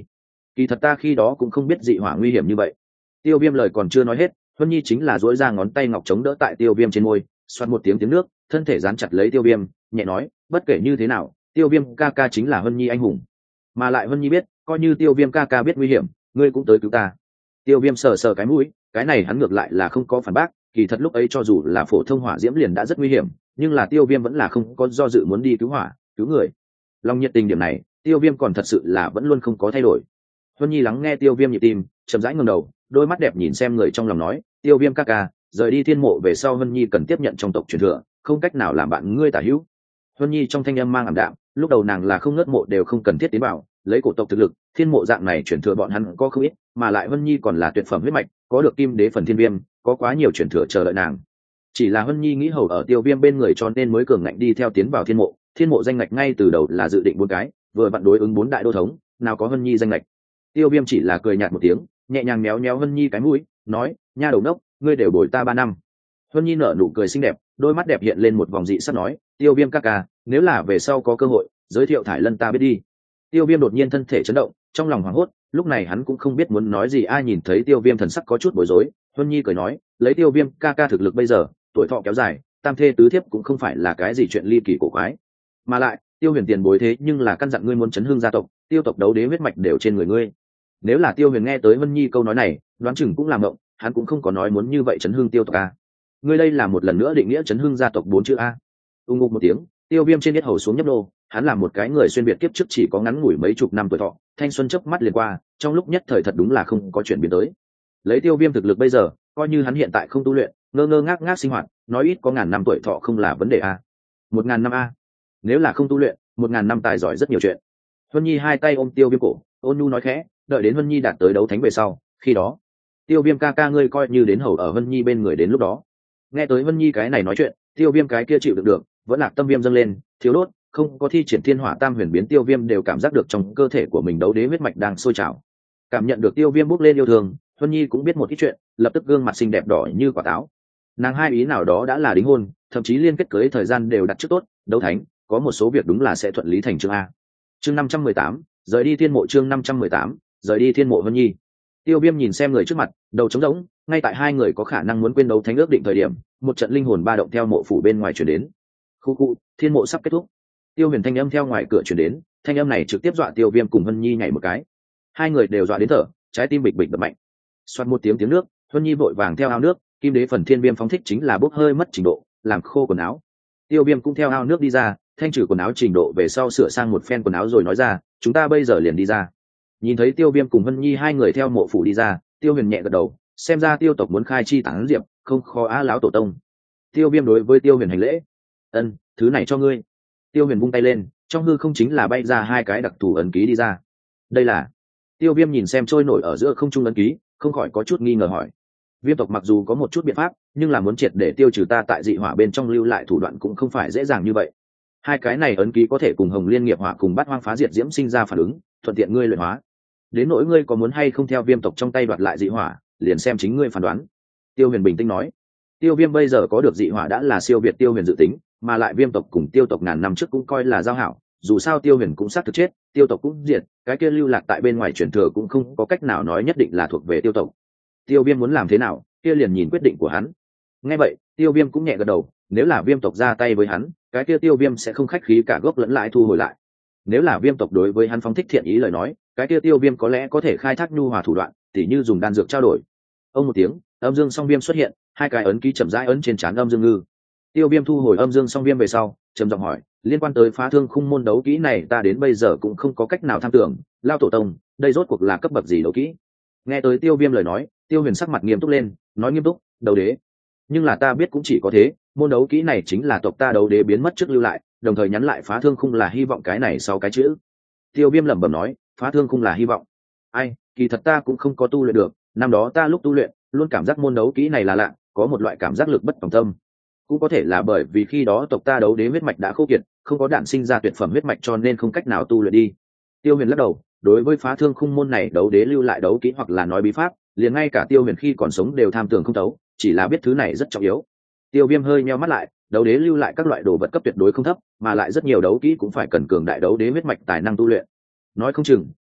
kỳ thật ta khi đó cũng không biết dị hỏa nguy hiểm như vậy. Tiêu Viêm lời còn chưa nói hết, Huân Nhi chính là duỗi ra ngón tay ngọc chống đỡ tại Tiêu Viêm trên môi, xoát một tiếng nước, thân thể dán chặt lấy Tiêu Viêm, nhẹ nói, bất kể như thế nào, Tiêu Viêm ca ca chính là Huân Nhi anh hùng. Mà lại Huân Nhi biết, coi như Tiêu Viêm ca ca biết nguy hiểm, ngươi cũng tới cứu ta. Tiêu Viêm sờ sờ cái mũi, cái này hắn ngược lại là không có phản bác, kỳ thật lúc ấy cho dù là phổ thông hỏa diễm liền đã rất nguy hiểm, nhưng là Tiêu Viêm vẫn là không có do dự muốn đi cứu hỏa, cứu người. Lòng nhiệt tình điểm này, Tiêu Viêm còn thật sự là vẫn luôn không có thay đổi. Huân Nhi lắng nghe Tiêu Viêm nhịp tim, chậm rãi ngẩng đầu, đôi mắt đẹp nhìn xem người trong lòng nói, Tiêu Viêm ca ca, rời đi thiên mộ về sau Huân Nhi cần tiếp nhận trong tộc truyền thừa, không cách nào làm bạn ngươi tả hữu. Huân Nhi trong thanh âm mang ảm đạm, lúc đầu nàng là không ngớt mộ đều không cần thiết tiến vào, lấy cổ tộc thực lực, thiên mộ dạng này truyền thừa bọn hắn có không ít, mà lại Huân Nhi còn là tuyệt phẩm huyết mạch, có được kim đế phần thiên viêm, có quá nhiều truyền thừa chờ đợi nàng. Chỉ là Huân Nhi nghĩ hầu ở Tiêu Viêm bên người cho nên mới cường ngạnh đi theo tiến vào thiên mộ danh ngạch ngay từ đầu là dự định 4 cái, vừa vặn đối ứng 4 đại đô thống, nào có Huân Nhi danh ngạch. Tiêu Viêm chỉ là cười nhạt một tiếng, nhẹ nhàng méo méo Huân Nhi cái mũi, nói, nha đầu ngốc, ngươi đều bồi ta 3 năm. Huân Nhi nở nụ cười xinh đẹp, đôi mắt đẹp hiện lên một vòng dị sắc nói, Tiêu Viêm ca ca, nếu là về sau có cơ hội, giới thiệu Thải Lân ta biết đi. Tiêu Viêm đột nhiên thân thể chấn động, trong lòng hoảng hốt, lúc này hắn cũng không biết muốn nói gì. Ai nhìn thấy Tiêu Viêm thần sắc có chút bối rối, Huân Nhi cười nói, lấy Tiêu Viêm ca ca thực lực bây giờ, tuổi thọ kéo dài, tam thê tứ thiếp cũng không phải là cái gì chuyện ly kỳ cổ quái. Mà lại, Tiêu Huyền tiền bối thế nhưng là căn dặn ngươi muốn chấn hưng gia tộc, Tiêu tộc đấu đế huyết mạch đều trên người ngươi. Nếu là Tiêu Huyền nghe tới Huân Nhi câu nói này, đoán chừng cũng làm mộng, hắn cũng không có nói muốn như vậy chấn hưng Tiêu tộc a. Ngươi đây là một lần nữa định nghĩa chấn hưng gia tộc 4 chữ a. Ngục một tiếng, Tiêu Viêm trên yết hầu xuống nhấp nô, hắn là một cái người xuyên việt kiếp trước chỉ có ngắn ngủi mấy chục năm tuổi thọ, thanh xuân chớp mắt liền qua, trong lúc nhất thời thật đúng là không có chuyển biến tới. Lấy Tiêu Viêm thực lực bây giờ, coi như hắn hiện tại không tu luyện, ngơ ngác ngác sinh hoạt, nói ít có ngàn năm tuổi thọ không là vấn đề a. 1000 năm a. Nếu là không tu luyện, 1000 năm tài giỏi rất nhiều chuyện. Huân Nhi hai tay ôm Tiêu Viêm cổ, ôn nhu nói khẽ, đợi đến Huân Nhi đạt tới đấu thánh về sau, khi đó, Tiêu Viêm ca ca ngươi coi như đến hầu ở Huân Nhi bên người đến lúc đó. Nghe tới Huân Nhi cái này nói chuyện, Tiêu Viêm cái kia chịu được, vẫn lạc tâm viêm dâng lên, thiếu đốt, không có thi triển thiên hỏa tam huyền biến. Tiêu Viêm đều cảm giác được trong cơ thể của mình đấu đế huyết mạch đang sôi trào. Cảm nhận được Tiêu Viêm bốc lên yêu thương, Huân Nhi cũng biết một ít chuyện, lập tức gương mặt xinh đẹp đỏ như quả táo. Nàng hai ý nào đó đã là đính hôn, thậm chí liên kết cưới thời gian đều đặt trước tốt, đấu thánh, có một số việc đúng là sẽ thuận lý thành chương a. Chương 518, rời đi thiên mộ. Chương 518, rời đi thiên mộ. Huân Nhi. Tiêu Viêm nhìn xem người trước mặt, đầu trống rỗng, ngay tại hai người có khả năng muốn quên đấu thánh ước định thời điểm, một trận linh hồn ba động theo mộ phủ bên ngoài truyền đến. Khu, thiên mộ sắp kết thúc. Tiêu Huyền thanh âm theo ngoài cửa truyền đến, thanh âm này trực tiếp dọa Tiêu Viêm cùng Huân Nhi nhảy một cái. Hai người đều dọa đến thở, trái tim bịch bịch đập mạnh. Xoát một tiếng nước, Huân Nhi vội vàng theo ao nước, kim đế phần thiên viêm phóng thích chính là bốc hơi mất trình độ, làm khô quần áo. Tiêu Viêm cũng theo ao nước đi ra, thanh trừ quần áo trình độ về sau sửa sang một phen quần áo rồi nói ra, chúng ta bây giờ liền đi ra. Nhìn thấy Tiêu Viêm cùng Huân Nhi hai người theo mộ phủ đi ra, Tiêu Huyền nhẹ gật đầu, xem ra Tiêu tộc muốn khai chi tán diệp, không khó á lão tổ tông. Tiêu Viêm đối với Tiêu Huyền hành lễ, ân, thứ này cho ngươi. Tiêu Huyền vung tay lên, trong hư không chính là bay ra hai cái đặc thù ấn ký đi ra. Đây là. Tiêu Viêm nhìn xem trôi nổi ở giữa không trung ấn ký, không khỏi có chút nghi ngờ hỏi. Viêm tộc mặc dù có một chút biện pháp, nhưng là muốn triệt để tiêu trừ ta tại dị hỏa bên trong lưu lại thủ đoạn cũng không phải dễ dàng như vậy. Hai cái này ấn ký có thể cùng Hồng Liên nghiệp hỏa cùng Bát Hoang phá diệt diễm sinh ra phản ứng, thuận tiện ngươi luyện hóa. Đến nỗi ngươi có muốn hay không theo Viêm tộc trong tay đoạt lại dị hỏa, liền xem chính ngươi phán đoán. Tiêu Huyền bình tĩnh nói. Tiêu Viêm bây giờ có được dị hỏa đã là siêu việt Tiêu Huyền dự tính, mà lại Viêm tộc cùng Tiêu tộc ngàn năm trước cũng coi là giao hảo, dù sao Tiêu Huyền cũng xác thực chết, Tiêu tộc cũng diệt, cái kia lưu lạc tại bên ngoài truyền thừa cũng không có cách nào nói nhất định là thuộc về Tiêu tộc. Tiêu Viêm muốn làm thế nào, kia liền nhìn quyết định của hắn. Nghe vậy, Tiêu Viêm cũng nhẹ gật đầu, nếu là Viêm tộc ra tay với hắn, cái kia Tiêu Viêm sẽ không khách khí cả gốc lẫn lãi thu hồi lại. Nếu là Viêm tộc đối với hắn phóng thích thiện ý lời nói, cái kia Tiêu Viêm có lẽ có thể khai thác nhu hòa thủ đoạn, tỉ như dùng đan dược trao đổi. Ông một tiếng, âm dương song viêm xuất hiện, hai cái ấn ký chậm rãi ấn trên trán âm dương ngư. Tiêu Viêm thu hồi âm dương song viêm về sau, trầm giọng hỏi, liên quan tới phá thương khung môn đấu kỹ này ta đến bây giờ cũng không có cách nào tham tưởng, lao tổ tông, đây rốt cuộc là cấp bậc gì đấu kỹ? Nghe tới Tiêu Viêm lời nói, Tiêu Huyền sắc mặt nghiêm túc lên, nói nghiêm túc, đấu đế. Nhưng là ta biết cũng chỉ có thế, môn đấu kỹ này chính là tộc ta đấu đế biến mất trước lưu lại, đồng thời nhắn lại phá thương khung là hy vọng cái này sau cái chữ. Tiêu Viêm lẩm bẩm nói, phá thương khung là hy vọng. Ai, kỳ thật ta cũng không có tu luyện được, năm đó ta lúc tu luyện, luôn cảm giác môn đấu kỹ này là lạ, có một loại cảm giác lực bất tòng tâm. Cũng có thể là bởi vì khi đó tộc ta đấu đế huyết mạch đã khô kiệt, không có đạn sinh ra tuyệt phẩm huyết mạch cho nên không cách nào tu luyện đi. Tiêu Huyền lắc đầu, đối với phá thương khung môn này đấu đế lưu lại đấu kỹ hoặc là nói bí pháp, liền ngay cả Tiêu Huyền khi còn sống đều tham tưởng không thấu, chỉ là biết thứ này rất trọng yếu. Tiêu Viêm hơi nheo mắt lại, đấu đế lưu lại các loại đồ vật cấp tuyệt đối không thấp, mà lại rất nhiều đấu kỹ cũng phải cần cường đại đấu đế huyết mạch tài năng tu luyện. Nói không chừng,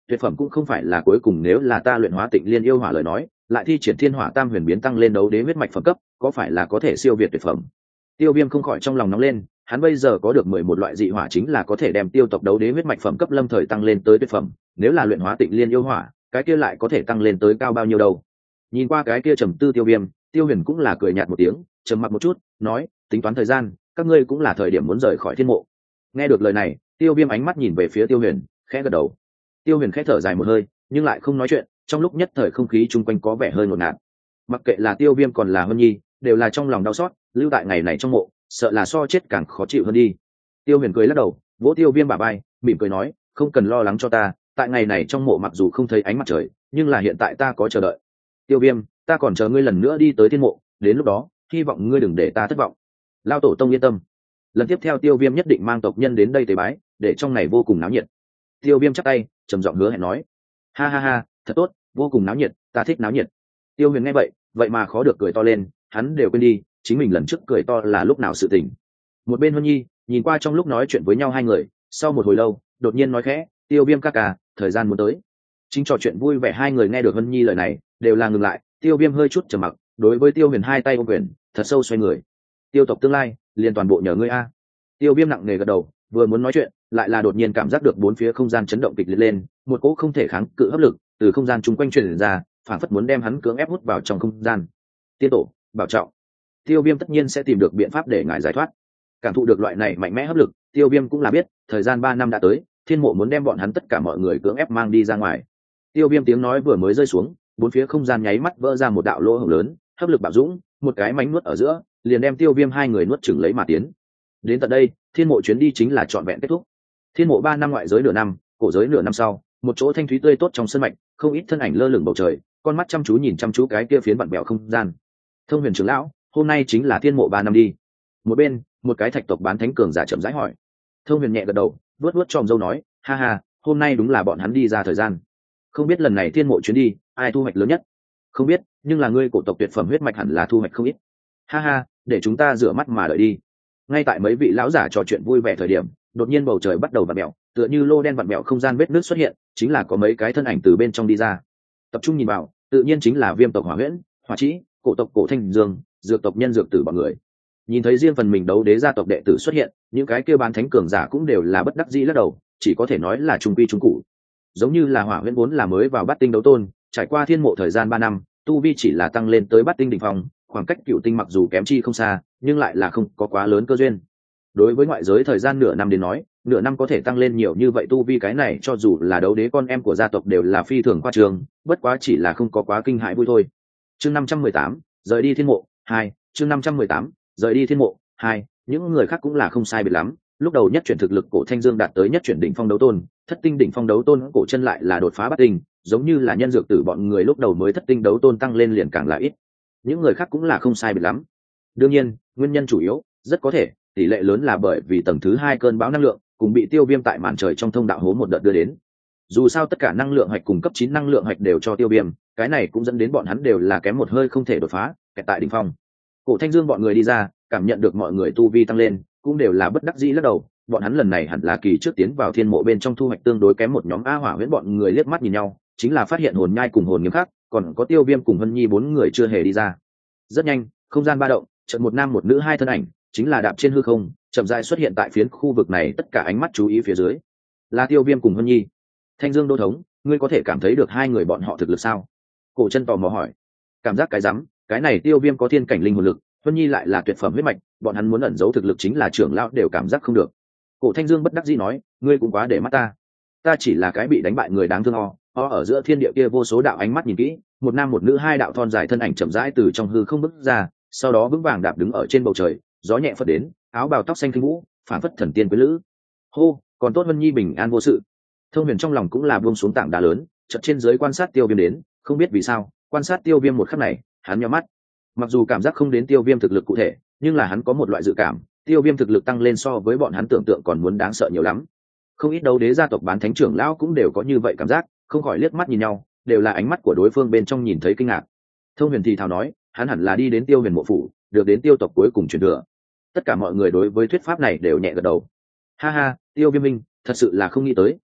tuyệt phẩm cũng không phải là cuối cùng, nếu là ta luyện hóa tịnh liên yêu hỏa lời nói, lại thi triển thiên hỏa tam huyền biến tăng lên đấu đế huyết mạch phẩm cấp, có phải là có thể siêu việt tuyệt phẩm? Tiêu Viêm không khỏi trong lòng nóng lên, hắn bây giờ có được 11 loại dị hỏa chính là có thể đem tiêu tộc đấu đế huyết mạch phẩm cấp lâm thời tăng lên tới tuyệt phẩm, nếu là luyện hóa tịnh liên yêu hỏa, cái kia lại có thể tăng lên tới cao bao nhiêu đâu. Nhìn qua cái kia trầm tư Tiêu Viêm, Tiêu Huyền cũng là cười nhạt một tiếng, trầm mặc một chút, nói, tính toán thời gian, các ngươi cũng là thời điểm muốn rời khỏi thiên mộ. Nghe được lời này, Tiêu Viêm ánh mắt nhìn về phía Tiêu Huyền, khẽ gật đầu. Tiêu Huyền khẽ thở dài một hơi, nhưng lại không nói chuyện, trong lúc nhất thời không khí chung quanh có vẻ hơi ngột ngạt. Mặc kệ là Tiêu Viêm còn là Hân Nhi, đều là trong lòng đau xót, lưu tại ngày này trong mộ, sợ là so chết càng khó chịu hơn đi. Tiêu Huyền cười lắc đầu, vỗ Tiêu Viêm bả vai, mỉm cười nói, không cần lo lắng cho ta, tại ngày này trong mộ mặc dù không thấy ánh mặt trời, nhưng là hiện tại ta có chờ đợi. Tiêu Viêm, ta còn chờ ngươi lần nữa đi tới thiên mộ, đến lúc đó, hy vọng ngươi đừng để ta thất vọng. Lao tổ tông yên tâm. Lần tiếp theo Tiêu Viêm nhất định mang tộc nhân đến đây tế bái, để trong ngày vô cùng náo nhiệt. Tiêu Viêm chắp tay, trầm giọng hứa hẹn nói, ha ha ha, thật tốt, vô cùng náo nhiệt, ta thích náo nhiệt. Tiêu Huyền nghe vậy mà khó được cười to lên, hắn đều quên đi, chính mình lần trước cười to là lúc nào sự tình. Một bên Hân Nhi nhìn qua trong lúc nói chuyện với nhau hai người, sau một hồi lâu, đột nhiên nói khẽ, Tiêu Viêm ca ca, thời gian muốn tới. Chính trò chuyện vui vẻ hai người nghe được Hân Nhi lời này, đều là ngừng lại. Tiêu Viêm hơi chút trầm mặc, đối với Tiêu Huyền hai tay ôm quyền, thật sâu xoay người. Tiêu tộc tương lai, liền toàn bộ nhờ ngươi a. Tiêu Viêm nặng nề gật đầu, vừa muốn nói chuyện, lại là đột nhiên cảm giác được bốn phía không gian chấn động kịch liệt lên, một cỗ không thể kháng cự hấp lực từ không gian chung quanh truyền ra, phản phất muốn đem hắn cưỡng ép hút vào trong không gian. Tiên tổ, bảo trọng. Tiêu Viêm tất nhiên sẽ tìm được biện pháp để ngài giải thoát. Cảm thụ được loại này mạnh mẽ hấp lực, Tiêu Viêm cũng là biết, thời gian 3 năm đã tới, thiên mộ muốn đem bọn hắn tất cả mọi người cưỡng ép mang đi ra ngoài. Tiêu Viêm tiếng nói vừa mới rơi xuống, bốn phía không gian nháy mắt vỡ ra một đạo lỗ hổng lớn, hấp lực bạo dũng, một cái mánh nuốt ở giữa, liền đem Tiêu Viêm hai người nuốt chửng lấy mà tiến. Đến tận đây, thiên mộ chuyến đi chính là trọn vẹn kết thúc. Thiên mộ 3 năm, ngoại giới nửa năm, cổ giới nửa năm sau, một chỗ thanh thúy tươi tốt trong sân mạch, không ít thân ảnh lơ lửng bầu trời, con mắt chăm chú nhìn chăm chú cái kia phiến vặn bèo không gian. Thông Huyền trưởng lão, hôm nay chính là thiên mộ 3 năm đi. Một bên, một cái thạch tộc bán thánh cường giả chậm rãi hỏi. Thông Huyền nhẹ gật đầu, vuốt vuốt tròm râu nói, ha ha, hôm nay đúng là bọn hắn đi ra thời gian. Không biết lần này thiên mộ chuyến đi, ai thu hoạch lớn nhất? Không biết, nhưng là ngươi cổ tộc tuyệt phẩm huyết mạch hẳn là thu hoạch không ít. Ha ha, để chúng ta rửa mắt mà đợi đi. Ngay tại mấy vị lão giả trò chuyện vui vẻ thời điểm, đột nhiên bầu trời bắt đầu vặn mèo, tựa như lô đen vặn mèo không gian vết nước xuất hiện, chính là có mấy cái thân ảnh từ bên trong đi ra. Tập trung nhìn vào, tự nhiên chính là Viêm tộc Hỏa Huyễn, Hỏa Trĩ, cổ tộc Cổ Thanh Dương, dược tộc Nhân Dược Tử bọn người. Nhìn thấy riêng phần mình đấu đế gia tộc đệ tử xuất hiện, những cái kia bán thánh cường giả cũng đều là bất đắc dĩ lắc đầu, chỉ có thể nói là trung quy trung cụ. Giống như là Hỏa Huyễn vốn là mới vào Bát Tinh đấu tôn, trải qua thiên mộ thời gian 3 năm, tu vi chỉ là tăng lên tới Bát Tinh đỉnh phong, khoảng cách Cựu Tinh mặc dù kém chi không xa, nhưng lại là không có quá lớn cơ duyên. Đối với ngoại giới thời gian nửa năm đến nói, nửa năm có thể tăng lên nhiều như vậy tu vi, cái này cho dù là đấu đế con em của gia tộc đều là phi thường khoa trương, bất quá chỉ là không có quá kinh hãi vui thôi. Chương 518, rời đi thiên mộ 2, chương 518, rời đi thiên mộ 2, những người khác cũng là không sai biệt lắm. Lúc đầu nhất chuyển thực lực Cổ Thanh Dương đạt tới nhất chuyển đỉnh phong đấu tôn, thất tinh đỉnh phong đấu tôn Cổ Chân lại là đột phá bát tinh, giống như là Nhân Dược Tử bọn người lúc đầu mới thất tinh đấu tôn tăng lên liền càng là ít. Những người khác cũng là không sai biệt lắm. Đương nhiên, nguyên nhân chủ yếu rất có thể tỷ lệ lớn là bởi vì tầng thứ 2 cơn bão năng lượng cùng bị Tiêu Viêm tại màn trời trong thông đạo hố một đợt đưa đến. Dù sao tất cả năng lượng hạch cùng cấp 9 năng lượng hạch đều cho Tiêu Viêm, cái này cũng dẫn đến bọn hắn đều là kém một hơi không thể đột phá, kẹt tại đỉnh phong. Cổ Thanh Dương bọn người đi ra, cảm nhận được mọi người tu vi tăng lên, cũng đều là bất đắc dĩ lắc đầu, bọn hắn lần này hẳn là kỳ trước tiến vào thiên mộ bên trong thu hoạch tương đối kém một nhóm. A Hỏa Huyễn bọn người liếc mắt nhìn nhau, chính là phát hiện Hồn Nhai cùng Hồn Nghiêm khác, còn có Tiêu Viêm cùng Hân Nhi 4 người chưa hề đi ra. Rất nhanh, không gian ba động, chợt một nam một nữ hai thân ảnh, chính là đạp trên hư không, chậm rãi xuất hiện tại phiến khu vực này, tất cả ánh mắt chú ý phía dưới. Là Tiêu Viêm cùng Hân Nhi. Thanh Dương đô thống, ngươi có thể cảm thấy được hai người bọn họ thực lực sao? Cổ Chân tò mò hỏi. Cảm giác cái rắm, cái này Tiêu Viêm có thiên cảnh linh hồn lực, Hân Nhi lại là tuyệt phẩm huyết mạch, bọn hắn muốn ẩn giấu thực lực chính là trưởng lão đều cảm giác không được. Cổ Thanh Dương bất đắc dĩ nói, ngươi cũng quá để mắt ta chỉ là cái bị đánh bại người đáng thương ở giữa thiên địa kia vô số đạo ánh mắt nhìn kỹ, một nam một nữ hai đạo thon dài thân ảnh chậm rãi từ trong hư không bước ra, sau đó vững vàng đạp đứng ở trên bầu trời, gió nhẹ phất đến, áo bào tóc xanh khinh vũ, phản phất thần tiên quý lữ. Hô, còn tốt Hân Nhi bình an vô sự. Thông Huyền trong lòng cũng là buông xuống tảng đá lớn, chợt trên dưới quan sát Tiêu Viêm đến, không biết vì sao, quan sát Tiêu Viêm một khắc này, hắn nhíu mắt. Mặc dù cảm giác không đến Tiêu Viêm thực lực cụ thể, nhưng là hắn có một loại dự cảm, Tiêu Viêm thực lực tăng lên so với bọn hắn tưởng tượng còn muốn đáng sợ nhiều lắm. Không ít đấu đế gia tộc bán thánh trưởng lão cũng đều có như vậy cảm giác, không khỏi liếc mắt nhìn nhau, đều là ánh mắt của đối phương bên trong nhìn thấy kinh ngạc. Thông Huyền thì thào nói, hắn hẳn là đi đến Tiêu Huyền mộ phủ, được đến Tiêu tộc cuối cùng truyền thừa. Tất cả mọi người đối với thuyết pháp này đều nhẹ gật đầu. Ha ha, Tiêu Viêm minh, thật sự là không nghĩ tới,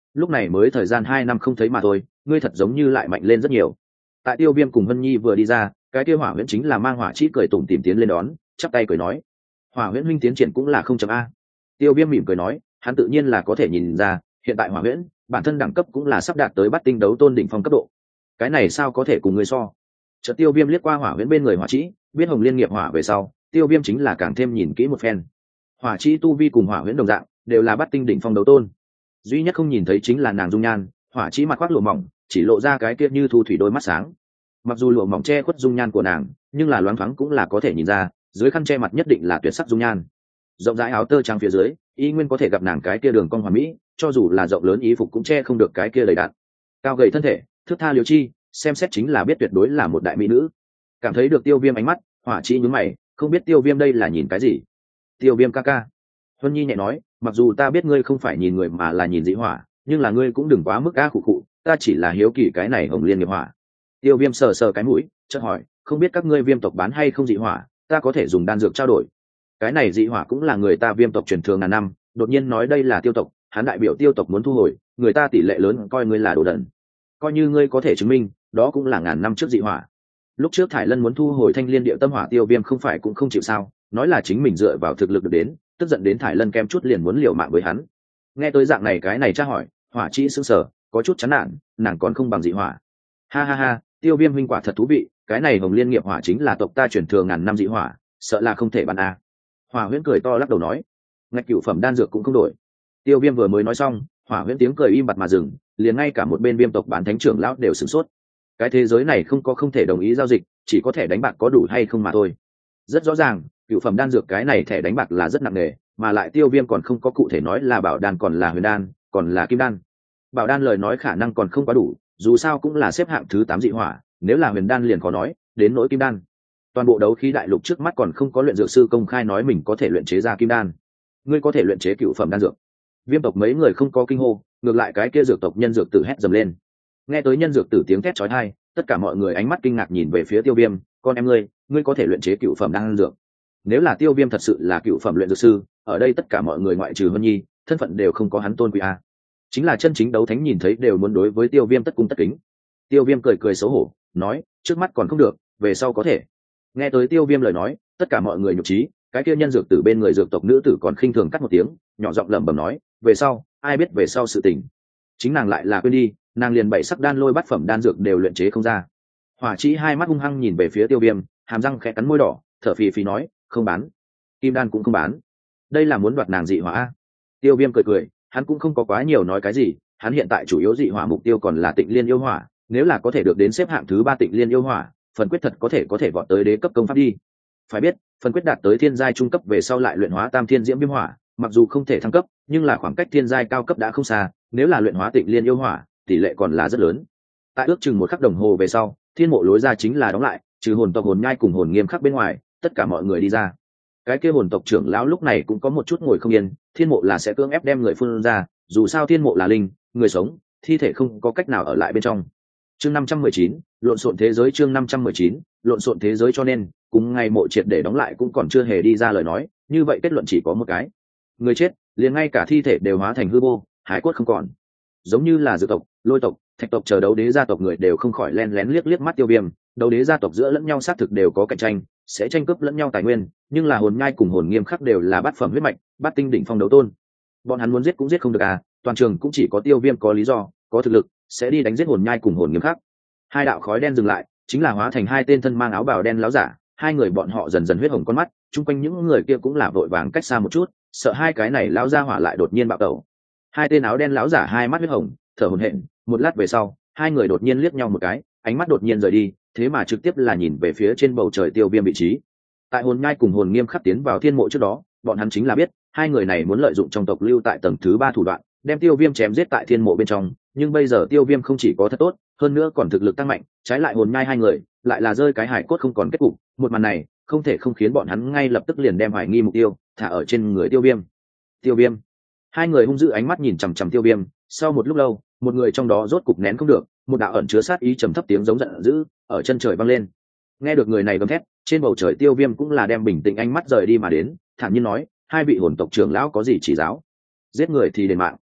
lúc này mới thời gian 2 năm không thấy mà thôi, ngươi thật giống như lại mạnh lên rất nhiều. Tại Tiêu Viêm cùng Vân Nhi vừa đi ra, cái kia Hỏa Huyễn chính là mang Hỏa Trĩ cười tủm tỉm tiến lên đón, chắp tay cười nói: Hỏa Huyễn huynh tiến triển cũng là không chậm a. Tiêu Viêm mỉm cười nói, hắn tự nhiên là có thể nhìn ra, hiện tại Hỏa Huyễn bản thân đẳng cấp cũng là sắp đạt tới Bát Tinh đấu tôn đỉnh phong cấp độ. Cái này sao có thể cùng ngươi so? Chợt Tiêu Viêm liếc qua Hỏa Huyễn bên người Hỏa Trĩ, biết Hồng Liên nghiệp hỏa về sau, Tiêu Viêm chính là càng thêm nhìn kỹ một phen. Hỏa Trĩ tu vi cùng Hỏa Huyễn đồng dạng, đều là Bát Tinh đỉnh phong đấu tôn. Duy nhất không nhìn thấy chính là nàng dung nhan, Hỏa Trĩ mặt khoác lụa mỏng, chỉ lộ ra cái kia như thu thủy đôi mắt sáng. Mặc dù lụa mỏng che khuất dung nhan của nàng, nhưng là loáng thoáng cũng là có thể nhìn ra, dưới khăn che mặt nhất định là tuyệt sắc dung nhan. Rộng rãi áo tơ trắng phía dưới, y nguyên có thể gặp nàng cái kia đường cong hoàn mỹ, cho dù là rộng lớn y phục cũng che không được cái kia đầy đặn. Cao gầy thân thể, thước tha liều chi, xem xét chính là biết tuyệt đối là một đại mỹ nữ. Cảm thấy được Tiêu Viêm ánh mắt, Hỏa Trĩ nhướng mày, không biết Tiêu Viêm đây là nhìn cái gì. Tiêu Viêm ca ca. Huân Nhi nhẹ nói, mặc dù ta biết ngươi không phải nhìn người mà là nhìn dị hỏa, nhưng là ngươi cũng đừng quá mức a khụ khụ, ta chỉ là hiếu kỳ cái này Hồng Liên nghiệp hỏa. Tiêu Viêm sờ sờ cái mũi, chợt hỏi, không biết các ngươi Viêm tộc bán hay không dị hỏa, ta có thể dùng đan dược trao đổi. Cái này dị hỏa cũng là người ta Viêm tộc truyền thừa ngàn năm, đột nhiên nói đây là Tiêu tộc, hắn đại biểu Tiêu tộc muốn thu hồi, người ta tỷ lệ lớn coi ngươi là đồ đần. Coi như ngươi có thể chứng minh, đó cũng là ngàn năm trước dị hỏa. Lúc trước Thải Lân muốn thu hồi Thanh Liên Điệu Tâm Hỏa, Tiêu Viêm không phải cũng không chịu sao, nói là chính mình dựa vào thực lực được đến, tức giận đến Thải Lân kem chút liền muốn liều mạng với hắn. Nghe tới dạng này cái này tra hỏi, Hỏa Trĩ sững sờ, có chút chán nản, nàng còn không bằng dị hỏa. Ha ha ha, Tiêu Viêm huynh quả thật thú vị, cái này Hồng Liên nghiệp hỏa chính là tộc ta truyền thừa ngàn năm dị hỏa, sợ là không thể bán a. Hỏa Huyễn cười to lắc đầu nói, ngạch cửu phẩm đan dược cũng không đổi. Tiêu Viêm vừa mới nói xong, Hỏa Huyễn tiếng cười im bặt mà dừng, liền ngay cả một bên Viêm tộc bán thánh trưởng lão đều sửng sốt. Cái thế giới này không có không thể đồng ý giao dịch, chỉ có thể đánh bạc có đủ hay không mà thôi. Rất rõ ràng, cửu phẩm đan dược cái này thẻ đánh bạc là rất nặng nề, mà lại Tiêu Viêm còn không có cụ thể nói là bảo đan còn là huyền đan, còn là kim đan. Bảo đan lời nói khả năng còn không quá đủ, dù sao cũng là xếp hạng thứ 8 dị hỏa, nếu là huyền đan liền khó nói, đến nỗi kim đan. Toàn bộ đấu khí đại lục trước mắt còn không có luyện dược sư công khai nói mình có thể luyện chế ra kim đan. Ngươi có thể luyện chế cửu phẩm đan dược? Viêm tộc mấy người không có kinh hô, ngược lại cái kia dược tộc nhân dược tử hét dầm lên. Nghe tới nhân dược tử tiếng thét chói tai, tất cả mọi người ánh mắt kinh ngạc nhìn về phía Tiêu Viêm, con em ngươi có thể luyện chế cửu phẩm đan dược? Nếu là Tiêu Viêm thật sự là cửu phẩm luyện dược sư, ở đây tất cả mọi người ngoại trừ Vân Nhi, thân phận đều không có hắn tôn quý a. Chính là chân chính đấu thánh nhìn thấy đều muốn đối với Tiêu Viêm tất cung tất kính. Tiêu Viêm cười cười xấu hổ, nói, trước mắt còn không được, về sau có thể. Nghe tới Tiêu Viêm lời nói, tất cả mọi người nhục trí, cái kia nhân dược tử bên người dược tộc nữ tử còn khinh thường cắt một tiếng, nhỏ giọng lẩm bẩm nói, về sau, ai biết về sau sự tình. Chính nàng lại là quên đi, nàng liền 7 sắc đan lôi bát phẩm đan dược đều luyện chế không ra. Hỏa Trĩ hai mắt hung hăng nhìn về phía Tiêu Viêm, hàm răng khẽ cắn môi đỏ, thở phì phì nói, không bán, kim đan cũng không bán. Đây là muốn đoạt nàng dị hỏa a. Tiêu Viêm cười cười, hắn cũng không có quá nhiều nói cái gì, hắn hiện tại chủ yếu dị hỏa mục tiêu còn là Tịnh Liên yêu hỏa, nếu là có thể được đến xếp hạng thứ 3 Tịnh Liên yêu hỏa, phần quyết thật có thể vọt tới đế cấp công pháp đi. Phải biết, phần quyết đạt tới thiên giai trung cấp về sau lại luyện hóa Tam Thiên Diễm Viêm Hỏa, mặc dù không thể thăng cấp, nhưng là khoảng cách thiên giai cao cấp đã không xa, nếu là luyện hóa Tịnh Liên yêu hỏa, tỷ lệ còn là rất lớn. Tại ước chừng 1 khắc đồng hồ về sau, thiên mộ lối ra chính là đóng lại, trừ hồn tộc Hồn Nhai cùng Hồn Nghiêm Khắc bên ngoài, tất cả mọi người đi ra. Cái kia hồn tộc trưởng lão lúc này cũng có một chút ngồi không yên, thiên mộ là sẽ cưỡng ép đem người phun ra, dù sao thiên mộ là linh, người sống, thi thể không có cách nào ở lại bên trong. Chương 519, lộn xộn thế giới. Chương 519, lộn xộn thế giới. Cho nên cùng ngày mộ triệt để đóng lại cũng còn chưa hề đi ra lời nói, như vậy kết luận chỉ có một cái: người chết, liền ngay cả thi thể đều hóa thành hư vô, hải cốt không còn. Giống như là Dược tộc, Lôi tộc, Thạch tộc chờ đấu đế gia tộc người đều không khỏi len lén liếc mắt Tiêu Viêm. Đấu đế gia tộc giữa lẫn nhau xác thực đều có cạnh tranh, sẽ tranh cướp lẫn nhau tài nguyên, nhưng là Hồn Nhai cùng Hồn Nghiêm Khắc đều là bát phẩm huyết mạch, bát tinh đỉnh phong đấu tôn. Bọn hắn muốn giết cũng giết không được à, toàn trường cũng chỉ có Tiêu Viêm có lý do, có thực lực, sẽ đi đánh giết Hồn Nhai cùng Hồn Nghiêm Khắc. Hai đạo khói đen dừng lại, chính là hóa thành hai tên thân mang áo bào đen láo giả, hai người bọn họ dần dần huyết hồng con mắt, chung quanh những người kia cũng là vội vàng cách xa một chút, sợ hai cái này láo ra hỏa lại đột nhiên bạo tẩu. Hai tên áo đen láo giả hai mắt huyết hồng, thở hổn hển, một lát về sau, hai người đột nhiên liếc nhau một cái, ánh mắt đột nhiên rời đi, thế mà trực tiếp là nhìn về phía trên bầu trời Tiêu Viêm vị trí. Tại Hồn Nhai cùng Hồn Nghiêm Khắc tiến vào thiên mộ trước đó, bọn hắn chính là biết hai người này muốn lợi dụng trong tộc lưu tại tầng thứ 3 thủ đoạn, đem Tiêu Viêm chém giết tại thiên mộ bên trong, nhưng bây giờ Tiêu Viêm không chỉ có thật tốt, hơn nữa còn thực lực tăng mạnh, trái lại Hồn Nhai hai người lại là rơi cái hải cốt không còn kết cục, một màn này không thể không khiến bọn hắn ngay lập tức liền đem hoài nghi mục tiêu thả ở trên người Tiêu Viêm. Tiêu Viêm. Hai người hung dữ ánh mắt nhìn chằm chằm Tiêu Viêm, sau một lúc lâu, một người trong đó rốt cục nén không được, một đạo ẩn chứa sát ý trầm thấp tiếng giống giận dữ ở chân trời vang lên. Nghe được người này gầm thét, trên bầu trời Tiêu Viêm cũng là đem bình tĩnh ánh mắt rời đi mà đến, thản nhiên nói, hai vị hồn tộc trưởng lão có gì chỉ giáo? Giết người thì đền mạng.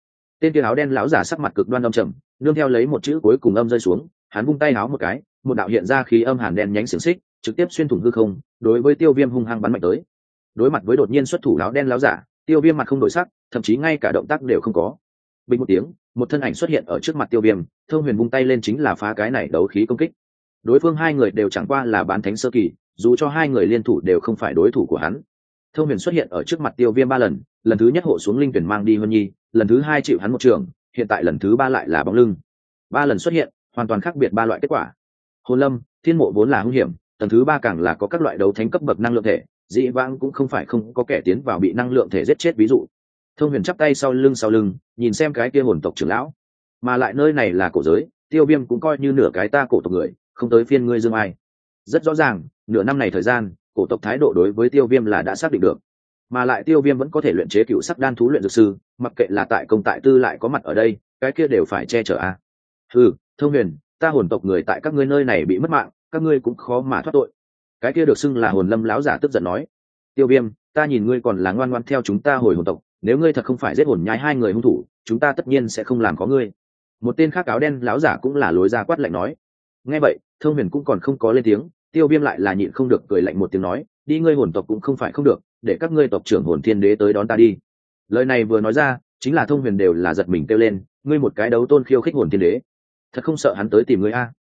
Tên kia áo đen lão giả sắc mặt cực đoan âm trầm, nương theo lấy một chữ cuối cùng âm rơi xuống, hắn vung tay áo một cái, một đạo hiện ra khí âm hàn đen nhánh xiềng xích trực tiếp xuyên thủng hư không, đối với Tiêu Viêm hung hăng bắn mạnh tới. Đối mặt với đột nhiên xuất thủ áo đen lão giả, Tiêu Viêm mặt không đổi sắc, thậm chí ngay cả động tác đều không có. Bình một tiếng, một thân ảnh xuất hiện ở trước mặt Tiêu Viêm, Thông Huyền vung tay lên chính là phá cái này đấu khí công kích. Đối phương hai người đều chẳng qua là bán thánh sơ kỳ, dù cho hai người liên thủ đều không phải đối thủ của hắn. Thông Huyền xuất hiện ở trước mặt Tiêu Viêm 3 lần, lần thứ nhất hộ xuống linh tuyển mang đi Vân Nhi, lần thứ hai chịu hắn một trường, hiện tại lần thứ 3 lại là bóng lưng. 3 lần xuất hiện, hoàn toàn khác biệt 3 loại kết quả. Hồn Lâm, Thiên Mộ vốn là hung hiểm, tầng thứ 3 càng là có các loại đấu thánh cấp bậc năng lượng thể, dĩ vãng cũng không phải không có kẻ tiến vào bị năng lượng thể giết chết ví dụ. Thông Huyền chắp tay sau lưng, nhìn xem cái kia hồn tộc trưởng lão, mà lại nơi này là cổ giới, Tiêu Viêm cũng coi như nửa cái ta cổ tộc người, không tới phiên ngươi dương ai. Rất rõ ràng, nửa năm này thời gian, cổ tộc thái độ đối với Tiêu Viêm là đã xác định được, mà lại Tiêu Viêm vẫn có thể luyện chế cựu sắc đan thú luyện dược sư, mặc kệ là tại công tại tư lại có mặt ở đây, cái kia đều phải che chở a. Thông Huyền, ta hồn tộc người tại các ngươi nơi này bị mất mạng, các ngươi cũng khó mà thoát tội. Cái kia được xưng là Hồn Lâm lão giả tức giận nói. Tiêu Viêm, ta nhìn ngươi còn là ngoan ngoãn theo chúng ta hồi hồn tộc, nếu ngươi thật không phải giết hồn nhai hai người hung thủ, chúng ta tất nhiên sẽ không làm có ngươi. Một tên khác áo đen lão giả cũng là lối ra quát lạnh nói. Nghe vậy, Thông Huyền cũng còn không có lên tiếng, Tiêu Viêm lại là nhịn không được cười lạnh một tiếng nói, đi ngươi hồn tộc cũng không phải không được, để các ngươi tộc trưởng Hồn Thiên Đế tới đón ta đi. Lời này vừa nói ra, chính là Thông Huyền đều là giật mình kêu lên, ngươi một cái đấu tôn khiêu khích Hồn Thiên Đế, thật không sợ hắn tới tìm ngươi a?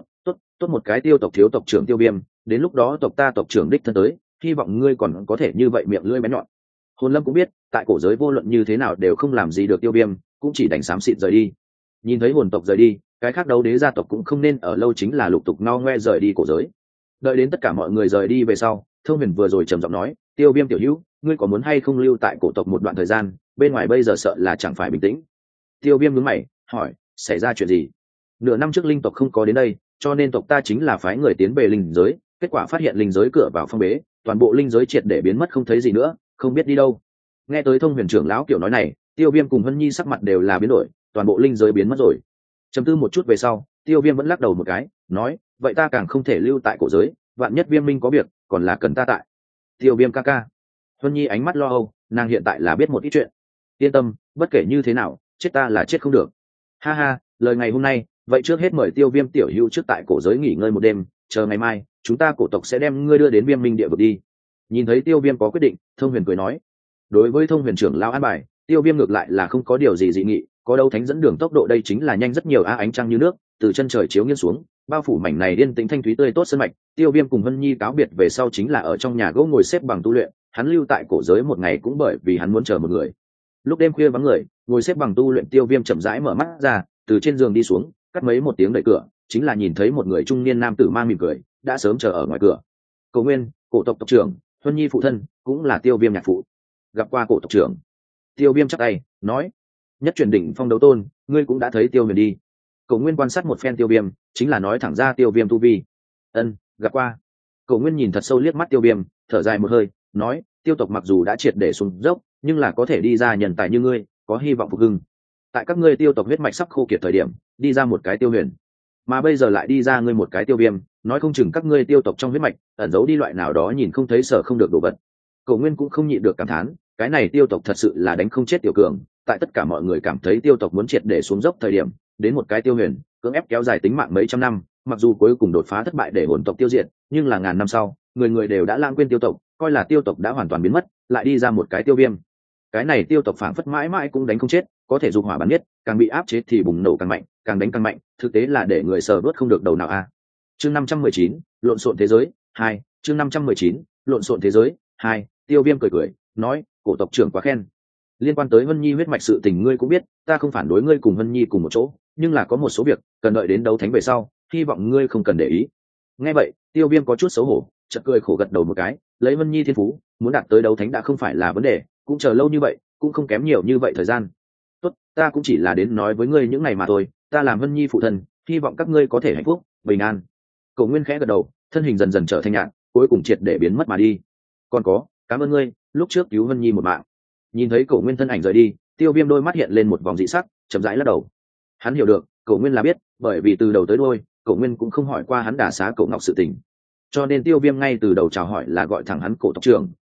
Tốt một cái Tiêu tộc thiếu tộc trưởng Tiêu Viêm, đến lúc đó tộc ta tộc trưởng đích thân tới, hy vọng ngươi còn có thể như vậy miệng lưỡi bén nhọn. Hồn Lâm cũng biết, tại cổ giới vô luận như thế nào đều không làm gì được Tiêu Viêm, cũng chỉ đành xám xịt rời đi. Nhìn thấy hồn tộc rời đi, cái khác đấu đế gia tộc cũng không nên ở lâu, chính là lục tục no ngoe rời đi cổ giới. Đợi đến tất cả mọi người rời đi về sau, Thông Huyền vừa rồi trầm giọng nói, Tiêu Viêm tiểu hữu, ngươi có muốn hay không lưu tại cổ tộc một đoạn thời gian, bên ngoài bây giờ sợ là chẳng phải bình tĩnh. Tiêu Viêm nhướng mày hỏi, xảy ra chuyện gì? Nửa năm trước linh tộc không có đến đây, cho nên tộc ta chính là phái người tiến về linh giới, kết quả phát hiện linh giới cửa vào phong bế, toàn bộ linh giới triệt để biến mất không thấy gì nữa, không biết đi đâu. Nghe tới Thông Huyền trưởng lão kiểu nói này, Tiêu Viêm cùng Hân Nhi sắc mặt đều là biến đổi, toàn bộ linh giới biến mất rồi. Trầm tư một chút về sau, Tiêu Viêm vẫn lắc đầu một cái, nói, vậy ta càng không thể lưu tại cổ giới, vạn nhất Viêm Minh có việc, còn là cần ta tại. Tiêu Viêm ca ca. Hân Nhi ánh mắt lo âu, nàng hiện tại là biết một ít chuyện. Yên tâm, bất kể như thế nào, chết ta là chết không được. Ha ha, lời ngày hôm nay, vậy trước hết mời Tiêu Viêm tiểu hữu trước tại cổ giới nghỉ ngơi một đêm, chờ ngày mai, chúng ta cổ tộc sẽ đem ngươi đưa đến Viêm Minh địa vực đi. Nhìn thấy Tiêu Viêm có quyết định, Thông Huyền cười nói. Đối với Thông Huyền trưởng lão an bài, Tiêu Viêm ngược lại là không có điều gì dị nghị, có đấu thánh dẫn đường tốc độ đây chính là nhanh rất nhiều ánh trăng như nước, từ chân trời chiếu nghiêng xuống, bao phủ mảnh này yên tĩnh thanh thúy tươi tốt sơn mạch. Tiêu Viêm cùng Vân Nhi cáo biệt về sau chính là ở trong nhà gỗ ngồi xếp bằng tu luyện, hắn lưu tại cổ giới một ngày cũng bởi vì hắn muốn chờ một người. Lúc đêm khuya vắng người, ngồi xếp bằng tu luyện Tiêu Viêm chậm rãi mở mắt ra, từ trên giường đi xuống, cắt mấy một tiếng đẩy cửa, chính là nhìn thấy một người trung niên nam tử mang mỉm cười, đã sớm chờ ở ngoài cửa. Cổ Nguyên, cổ tộc tộc trưởng, Vân Nhi phụ thân, cũng là Tiêu Viêm nhạc phụ. Gặp qua cổ tộc trưởng. Tiêu Viêm chắp tay nói, nhất truyền đỉnh phong đấu tôn, ngươi cũng đã thấy Tiêu Huyền đi. Cổ Nguyên quan sát một phen Tiêu Viêm, chính là nói thẳng ra Tiêu Viêm tu vi. Ân, gặp qua. Cổ Nguyên nhìn thật sâu liếc mắt Tiêu Viêm, thở dài một hơi, nói, Tiêu tộc mặc dù đã triệt để xuống dốc, nhưng là có thể đi ra nhân tài như ngươi, có hy vọng phục hưng. Tại các ngươi Tiêu tộc huyết mạch sắp khô kiệt thời điểm, đi ra một cái Tiêu Huyền, mà bây giờ lại đi ra ngươi một cái Tiêu Viêm, nói không chừng các ngươi Tiêu tộc trong huyết mạch ẩn giấu đi loại nào đó nhìn không thấy sợ không được đồ vật. Cổ Nguyên cũng không nhịn được cảm thán, cái này Tiêu tộc thật sự là đánh không chết tiểu cường. Tại tất cả mọi người cảm thấy Tiêu tộc muốn triệt để xuống dốc thời điểm, đến một cái Tiêu Huyền cưỡng ép kéo dài tính mạng mấy trăm năm, mặc dù cuối cùng đột phá thất bại để hồn tộc tiêu diệt, nhưng là ngàn năm sau, người người đều đã lãng quên Tiêu tộc, coi là Tiêu tộc đã hoàn toàn biến mất, lại đi ra một cái Tiêu Viêm. Cái này Tiêu tộc phảng phất mãi mãi cũng đánh không chết, có thể dục hỏa bắn nhất, càng bị áp chế thì bùng nổ càng mạnh, càng đánh càng mạnh, thực tế là để người sờ đuốt không được đầu nào a. Chương 519, lộn xộn thế giới 2, chương 519, lộn xộn thế giới 2. Tiêu Viêm cười cười, nói, cổ tộc trưởng quá khen. Liên quan tới Vân Nhi huyết mạch sự tình ngươi cũng biết, ta không phản đối ngươi cùng Vân Nhi cùng một chỗ, nhưng là có một số việc cần đợi đến đấu thánh về sau, hy vọng ngươi không cần để ý. Nghe vậy, Tiêu Viêm có chút xấu hổ, chợt cười khổ gật đầu một cái, lấy Vân Nhi thiên phú, muốn đạt tới đấu thánh đã không phải là vấn đề, cũng chờ lâu như vậy, cũng không kém nhiều như vậy thời gian. Tốt, ta cũng chỉ là đến nói với ngươi những ngày mà thôi, ta làm Vân Nhi phụ thân, hy vọng các ngươi có thể hạnh phúc, bình an. Cổ Nguyên khẽ gật đầu, thân hình dần dần trở thành nhạt, cuối cùng triệt để biến mất mà đi. Còn có, cảm ơn ngươi, lúc trước cứu Vân Nhi một mạng. Nhìn thấy Cổ Nguyên thân ảnh rời đi, Tiêu Viêm đôi mắt hiện lên một vòng dị sắc, chậm rãi lắc đầu. Hắn hiểu được, Cổ Nguyên là biết, bởi vì từ đầu tới đuôi, Cổ Nguyên cũng không hỏi qua hắn đả xá Cổ Ngọc sự tình, cho nên Tiêu Viêm ngay từ đầu chào hỏi là gọi thẳng hắn Cổ tộc trưởng,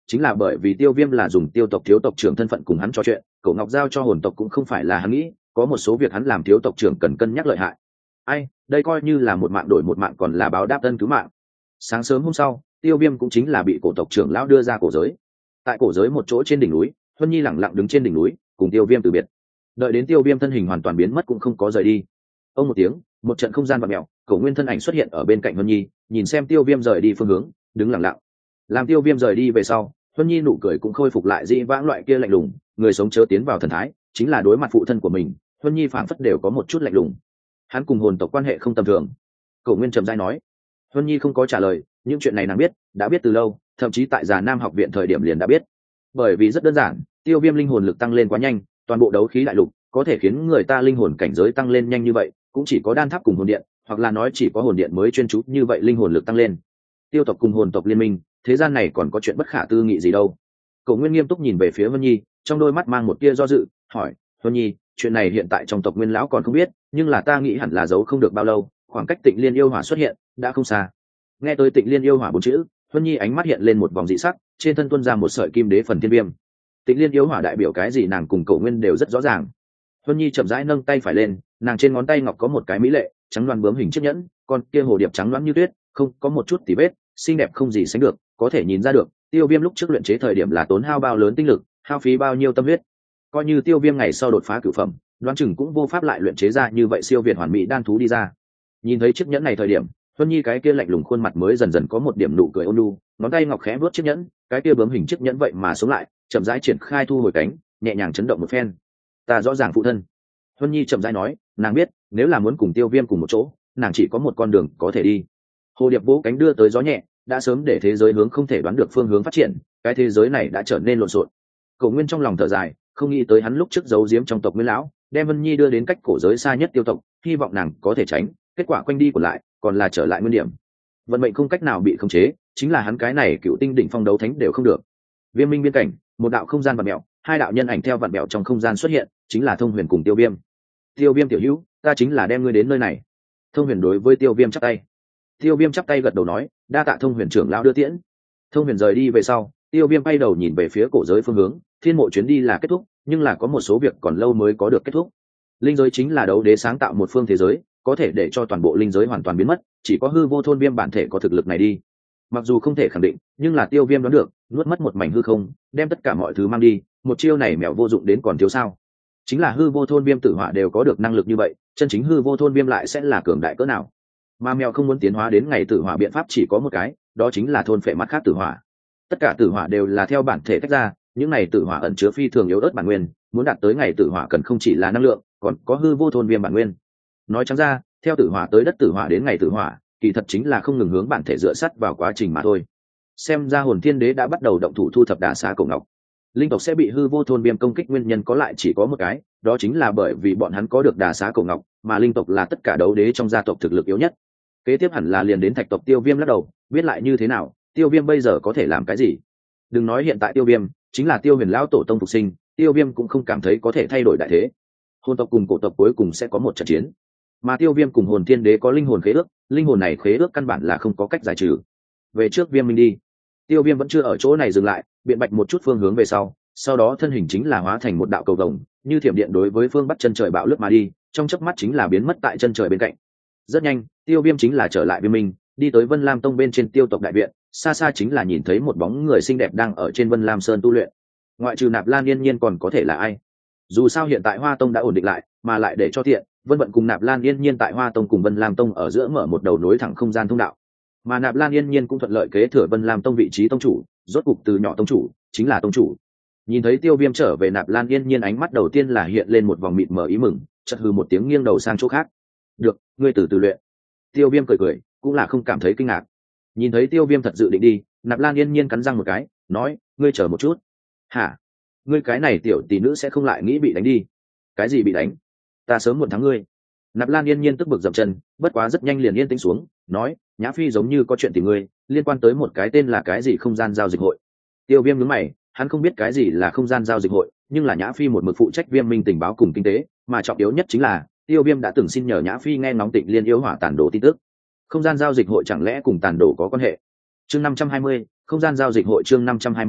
chính là bởi vì Tiêu Viêm là dùng tiêu tộc thiếu tộc trưởng thân phận cùng hắn trò chuyện, Cổ Ngọc giao cho hồn tộc cũng không phải là hắn nghĩ, có một số việc hắn làm thiếu tộc trưởng cần cân nhắc lợi hại. Ai, đây coi như là một mạng đổi một mạng còn là báo đáp ân cứu mạng. Sáng sớm hôm sau, Tiêu Viêm cũng chính là bị cổ tộc trưởng lão đưa ra cổ giới. Tại cổ giới một chỗ trên đỉnh núi, Huân Nhi lẳng lặng đứng trên đỉnh núi, cùng Tiêu Viêm từ biệt. Đợi đến Tiêu Viêm thân hình hoàn toàn biến mất cũng không có rời đi. Ông một tiếng, một trận không gian vặn mèo, Cổ Nguyên thân ảnh xuất hiện ở bên cạnh Huân Nhi, nhìn xem Tiêu Viêm rời đi phương hướng, đứng lặng lặng. Làm Tiêu Viêm rời đi về sau, Huân Nhi nụ cười cũng khôi phục lại dĩ vãng loại kia lạnh lùng, người sống chớ tiến vào thần thái, chính là đối mặt phụ thân của mình, Huân Nhi phảng phất đều có một chút lạnh lùng. Hắn cùng hồn tộc quan hệ không tầm thường. Cổ Nguyên trầm rãi nói. Huân Nhi không có trả lời, những chuyện này nàng biết, đã biết từ lâu, thậm chí tại Già Nam học viện thời điểm liền đã biết. Bởi vì rất đơn giản, Tiêu Viêm linh hồn lực tăng lên quá nhanh, toàn bộ đấu khí đại lục có thể khiến người ta linh hồn cảnh giới tăng lên nhanh như vậy, cũng chỉ có đan tháp cùng hồn điện, hoặc là nói chỉ có hồn điện mới chuyên chú như vậy linh hồn lực tăng lên. Tiêu tộc cùng hồn tộc liên minh, thế gian này còn có chuyện bất khả tư nghị gì đâu. Cổ Nguyên nghiêm túc nhìn về phía Huân Nhi, trong đôi mắt mang một tia do dự, hỏi: "Huân Nhi, chuyện này hiện tại trong tộc Nguyên lão còn không biết, nhưng là ta nghĩ hẳn là giấu không được bao lâu, khoảng cách Tịnh Liên yêu hỏa xuất hiện đã không xa." Nghe tới Tịnh Liên yêu hỏa bốn chữ, Huân Nhi ánh mắt hiện lên một vòng dị sắc, trên thân tuôn ra một sợi kim đế phần thiên viêm. Tịnh Liên yêu hỏa đại biểu cái gì nàng cùng Cổ Nguyên đều rất rõ ràng. Huân Nhi chậm rãi nâng tay phải lên, nàng trên ngón tay ngọc có một cái mỹ lệ trắng loáng bướm hình chiếc nhẫn, con kia hồ điệp trắng loáng như tuyết, không có một chút tì vết, xinh đẹp không gì sánh được, có thể nhìn ra được Tiêu Viêm lúc trước luyện chế thời điểm là tốn hao bao lớn tinh lực, hao phí bao nhiêu tâm huyết. Coi như Tiêu Viêm ngày sau đột phá cửu phẩm, đoán chừng cũng vô pháp lại luyện chế ra như vậy siêu việt hoàn mỹ đan thú đi ra. Nhìn thấy chiếc nhẫn này thời điểm, Huân Nhi cái kia lạnh lùng khuôn mặt mới dần dần có một điểm nụ cười ôn nhu, ngón tay ngọc khẽ vuốt chiếc nhẫn, cái kia bướm hình chiếc nhẫn vậy mà sống lại, chậm rãi triển khai thu hồi cánh, nhẹ nhàng chấn động một phen. "Ta rõ ràng phụ thân." Huân Nhi chậm rãi nói, nàng biết, nếu là muốn cùng Tiêu Viêm cùng một chỗ, nàng chỉ có một con đường có thể đi. Hồ điệp vỗ cánh đưa tới gió nhẹ, đã sớm để thế giới hướng không thể đoán được phương hướng phát triển, cái thế giới này đã trở nên lộn xộn. Cổ Nguyên trong lòng thở dài, không nghĩ tới hắn lúc trước giấu giếm trong tộc Nguyên lão, đem Vân Nhi đưa đến cách cổ giới xa nhất Tiêu tộc, hy vọng nàng có thể tránh, kết quả quanh đi của lại, còn là trở lại nguyên điểm. Vận mệnh không cách nào bị khống chế, chính là hắn cái này cựu tinh đỉnh phong đấu thánh đều không được. Viêm minh biên cảnh, một đạo không gian vặn mèo, hai đạo nhân ảnh theo vặn mèo trong không gian xuất hiện, chính là Thông Huyền cùng Tiêu Viêm. "Tiêu Viêm tiểu hữu, ta chính là đem ngươi đến nơi này." Thông Huyền đối với Tiêu Viêm chắp tay. Tiêu Viêm chắp tay gật đầu nói, "Đa tạ Thông Huyền trưởng lão đưa tiễn." Thông Huyền rời đi về sau, Tiêu Viêm bay đầu nhìn về phía cổ giới phương hướng, thiên mộ chuyến đi là kết thúc, nhưng là có một số việc còn lâu mới có được kết thúc. Linh giới chính là đấu đế sáng tạo một phương thế giới, có thể để cho toàn bộ linh giới hoàn toàn biến mất, chỉ có hư vô thôn Viêm bản thể có thực lực này đi. Mặc dù không thể khẳng định, nhưng là Tiêu Viêm đoán được, nuốt mất một mảnh hư không, đem tất cả mọi thứ mang đi, một chiêu này mèo vô dụng đến còn thiếu sao? Chính là hư vô thôn Viêm tử hỏa đều có được năng lực như vậy, chân chính hư vô thôn Viêm lại sẽ là cường đại cỡ nào? Mà mèo không muốn tiến hóa đến ngày tử hỏa biện pháp chỉ có một cái, đó chính là thôn phệ mặt khác tử hỏa. Tất cả tử hỏa đều là theo bản thể tách ra, những này tử hỏa ẩn chứa phi thường yếu ớt bản nguyên, muốn đạt tới ngày tử hỏa cần không chỉ là năng lượng, còn có hư vô thôn Viêm bản nguyên. Nói trắng ra, theo tử hỏa tới đất tử hỏa đến ngày tử hỏa, kỳ thật chính là không ngừng hướng bản thể dựa sắt vào quá trình mà thôi. Xem ra Hồn Thiên Đế đã bắt đầu động thủ thu thập Đả Xá Cổ Ngọc. Linh tộc sẽ bị hư vô thôn Viêm công kích nguyên nhân có lại chỉ có một cái, đó chính là bởi vì bọn hắn có được Đả Xá Cổ Ngọc, mà linh tộc là tất cả đấu đế trong gia tộc thực lực yếu nhất. Kế tiếp hẳn là liền đến Thạch tộc Tiêu Viêm lắc đầu, biết lại như thế nào, Tiêu Viêm bây giờ có thể làm cái gì? Đừng nói hiện tại Tiêu Viêm, chính là Tiêu Huyền lão tổ tông phục sinh, Tiêu Viêm cũng không cảm thấy có thể thay đổi đại thế. Hồn tộc cùng cổ tộc cuối cùng sẽ có một trận chiến, mà Tiêu Viêm cùng Hồn Thiên Đế có linh hồn khế ước, linh hồn này khế ước căn bản là không có cách giải trừ. Về trước Viêm Minh đi. Tiêu Viêm vẫn chưa ở chỗ này dừng lại, biện bạch một chút phương hướng về sau đó thân hình chính là hóa thành một đạo cầu vồng, như thiểm điện đối với phương bắc chân trời bạo lướt mà đi, trong chớp mắt chính là biến mất tại chân trời bên cạnh. Rất nhanh, Tiêu Viêm chính là trở lại Viêm Minh, đi tới Vân Lam Tông bên trên Tiêu tộc đại viện, xa xa chính là nhìn thấy một bóng người xinh đẹp đang ở trên Vân Lam Sơn tu luyện. Ngoại trừ Nạp Lan Yên Nhiên còn có thể là ai? Dù sao hiện tại Hoa Tông đã ổn định lại, mà lại để cho tiện, Vân Vận cùng Nạp Lan Yên Nhiên tại Hoa Tông cùng Vân Lam Tông ở giữa mở một đầu nối thẳng không gian thông đạo. Mà Nạp Lan Yên Nhiên cũng thuận lợi kế thừa Vân Lam Tông vị trí tông chủ, rốt cục từ nhỏ tông chủ chính là tông chủ. Nhìn thấy Tiêu Viêm trở về, Nạp Lan Yên Nhiên ánh mắt đầu tiên là hiện lên một vòng mịt mờ ý mừng, chợt hừ một tiếng nghiêng đầu sang chỗ khác. "Được, ngươi từ từ luyện." Tiêu Viêm cười cười, cũng là không cảm thấy kinh ngạc. Nhìn thấy Tiêu Viêm thật dự định đi, Nạp Lan Yên Nhiên cắn răng một cái, nói, "Ngươi chờ một chút." "Hả? Ngươi cái này tiểu tỷ nữ sẽ không lại nghĩ bị đánh đi?" "Cái gì bị đánh? Ta sớm muộn thắng ngươi." Nạp Lan Yên Nhiên tức bực dậm chân, bất quá rất nhanh liền yên tĩnh xuống, nói, "Nhã Phi giống như có chuyện tìm ngươi, liên quan tới một cái tên là cái gì không gian giao dịch hội." Tiêu Viêm nhướng mày, hắn không biết cái gì là không gian giao dịch hội, nhưng là Nhã Phi một mực phụ trách Viêm Minh tình báo cùng kinh tế, mà trọng yếu nhất chính là Tiêu Viêm đã từng xin nhờ Nhã Phi nghe ngóng Tịnh Liên yêu hỏa tàn đồ tin tức. Không gian giao dịch hội chẳng lẽ cùng tàn đồ có quan hệ? Chương 520, không gian giao dịch hội chương 520,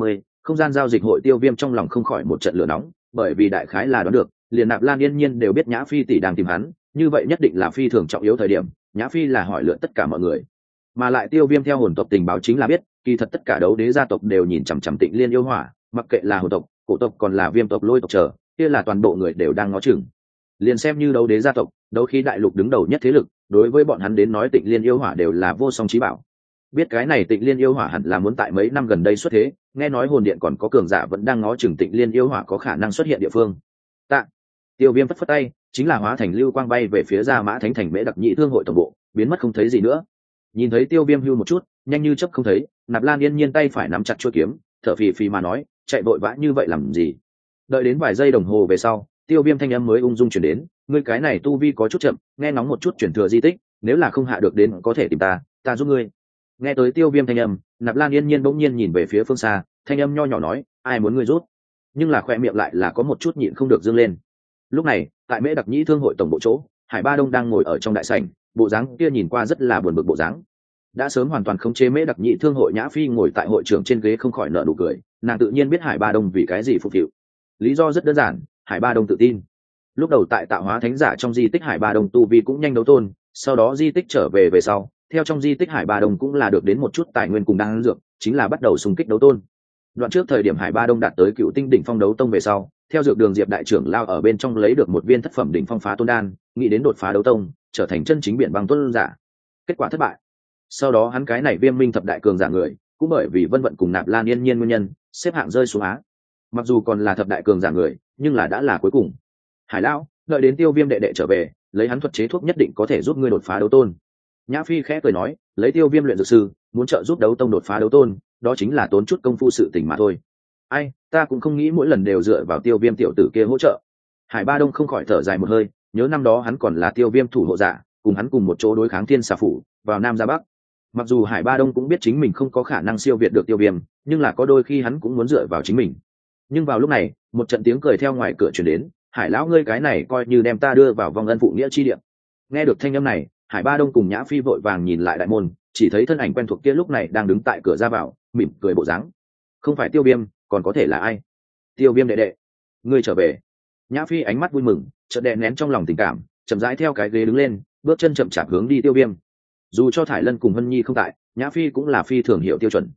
Không gian giao dịch hội Tiêu Viêm trong lòng không khỏi một trận lửa nóng, bởi vì đại khái là đoán được, liền Nạp Lan Yên Nhiên đều biết Nhã Phi tỷ đang tìm hắn, như vậy nhất định là phi thường trọng yếu thời điểm, Nhã Phi là hỏi lượn tất cả mọi người. Mà lại Tiêu Viêm theo hồn tộc tình báo chính là biết, kỳ thật tất cả đấu đế gia tộc đều nhìn chằm chằm Tịnh Liên yêu hỏa, mặc kệ là hồn tộc, cổ tộc còn là Viêm tộc, Lôi tộc chờ, kia là toàn bộ người đều đang ngó chừng. Liền xem như đấu đế gia tộc, đấu khí đại lục đứng đầu nhất thế lực, đối với bọn hắn đến nói Tịnh Liên yêu hỏa đều là vô song chí bảo. Biết cái này Tịnh Liên yêu hỏa hẳn là muốn tại mấy năm gần đây xuất thế, nghe nói hồn điện còn có cường giả vẫn đang ngó chừng Tịnh Liên yêu hỏa có khả năng xuất hiện địa phương. Tạ. Tiêu Viêm phất phất tay, chính là hóa thành lưu quang bay về phía Gia Mã Thánh Thành Mễ Đặc Nhĩ Thương hội tổng bộ, biến mất không thấy gì nữa. Nhìn thấy Tiêu Viêm hưu một chút, nhanh như chớp không thấy, Nạp Lan Yên Nhiên tay phải nắm chặt chuôi kiếm, thở phì phì mà nói, chạy vội vã như vậy làm gì? Đợi đến vài giây đồng hồ về sau, Tiêu Viêm thanh âm mới ung dung chuyển đến, ngươi cái này tu vi có chút chậm, nghe ngóng một chút chuyển thừa di tích, nếu là không hạ được đến có thể tìm ta giúp ngươi. Nghe tới Tiêu Viêm thanh âm, Nạp Lan Yên Nhiên bỗng nhiên nhìn về phía phương xa, thanh âm nho nhỏ nói, ai muốn ngươi rút? Nhưng là khoe miệng lại là có một chút nhịn không được dương lên. Lúc này, tại Mễ Đặc Nhĩ Thương hội tổng bộ chỗ, Hải Ba Đông đang ngồi ở trong đại sảnh, bộ dáng kia nhìn qua rất là buồn bực bộ dáng. Đã sớm hoàn toàn khống chế Mễ Đặc Nhĩ Thương hội Nhã Phi ngồi tại hội trưởng trên ghế không khỏi nở nụ cười, nàng tự nhiên biết Hải Ba Đông vì cái gì phục vụ. Lý do rất đơn giản, Hải Ba Đông tự tin. Lúc đầu tại tạo hóa thánh giả trong di tích Hải Ba Đông tu vi cũng nhanh đấu tôn, sau đó di tích trở về sau, theo trong di tích Hải Ba Đông cũng là được đến một chút tài nguyên cùng đan dược, chính là bắt đầu xung kích đấu tôn. Đoạn trước thời điểm Hải Ba Đông đạt tới cựu tinh đỉnh phong đấu tông về sau, theo dược đường Diệp đại trưởng lao ở bên trong lấy được một viên thất phẩm đỉnh phong phá tôn đan, nghĩ đến đột phá đấu tông, trở thành chân chính biển băng tôn giả. Kết quả thất bại. Sau đó hắn cái này Viêm Minh thập đại cường giả người, cũng bởi vì Vân Vận cùng Nạp Lan Yên Nhiên nguyên nhân, xếp hạng rơi xuống Á. Mặc dù còn là thập đại cường giả người, nhưng là đã là cuối cùng. Hải lão, đợi đến Tiêu Viêm đệ đệ trở về, lấy hắn thuật chế thuốc nhất định có thể giúp ngươi đột phá đấu tôn. Nhã Phi khẽ cười nói, lấy Tiêu Viêm luyện dược sư, muốn trợ giúp đấu tông đột phá đấu tôn, đó chính là tốn chút công phu sự tình mà thôi. Ai, ta cũng không nghĩ mỗi lần đều dựa vào Tiêu Viêm tiểu tử kia hỗ trợ. Hải Ba Đông không khỏi thở dài một hơi, nhớ năm đó hắn còn là Tiêu Viêm thủ hộ giả, cùng hắn cùng một chỗ đối kháng Thiên Xà phủ, vào Nam ra Bắc. Mặc dù Hải Ba Đông cũng biết chính mình không có khả năng siêu việt được Tiêu Viêm, nhưng là có đôi khi hắn cũng muốn dựa vào chính mình. Nhưng vào lúc này, một trận tiếng cười theo ngoài cửa truyền đến, Hải lão ngươi cái này coi như đem ta đưa vào vòng ân phụ nghĩa chi địa. Nghe được thanh âm này, Hải Ba Đông cùng Nhã Phi vội vàng nhìn lại đại môn, chỉ thấy thân ảnh quen thuộc kia lúc này đang đứng tại cửa ra vào, mỉm cười bộ dáng. Không phải Tiêu Viêm, còn có thể là ai? Tiêu Viêm đệ đệ, ngươi trở về. Nhã Phi ánh mắt vui mừng, chợt đè nén trong lòng tình cảm, chậm rãi theo cái ghế đứng lên, bước chân chậm chạp hướng đi Tiêu Viêm. Dù cho Thải Lân cùng Hân Nhi không tại, Nhã Phi cũng là phi thường hiểu tiêu chuẩn.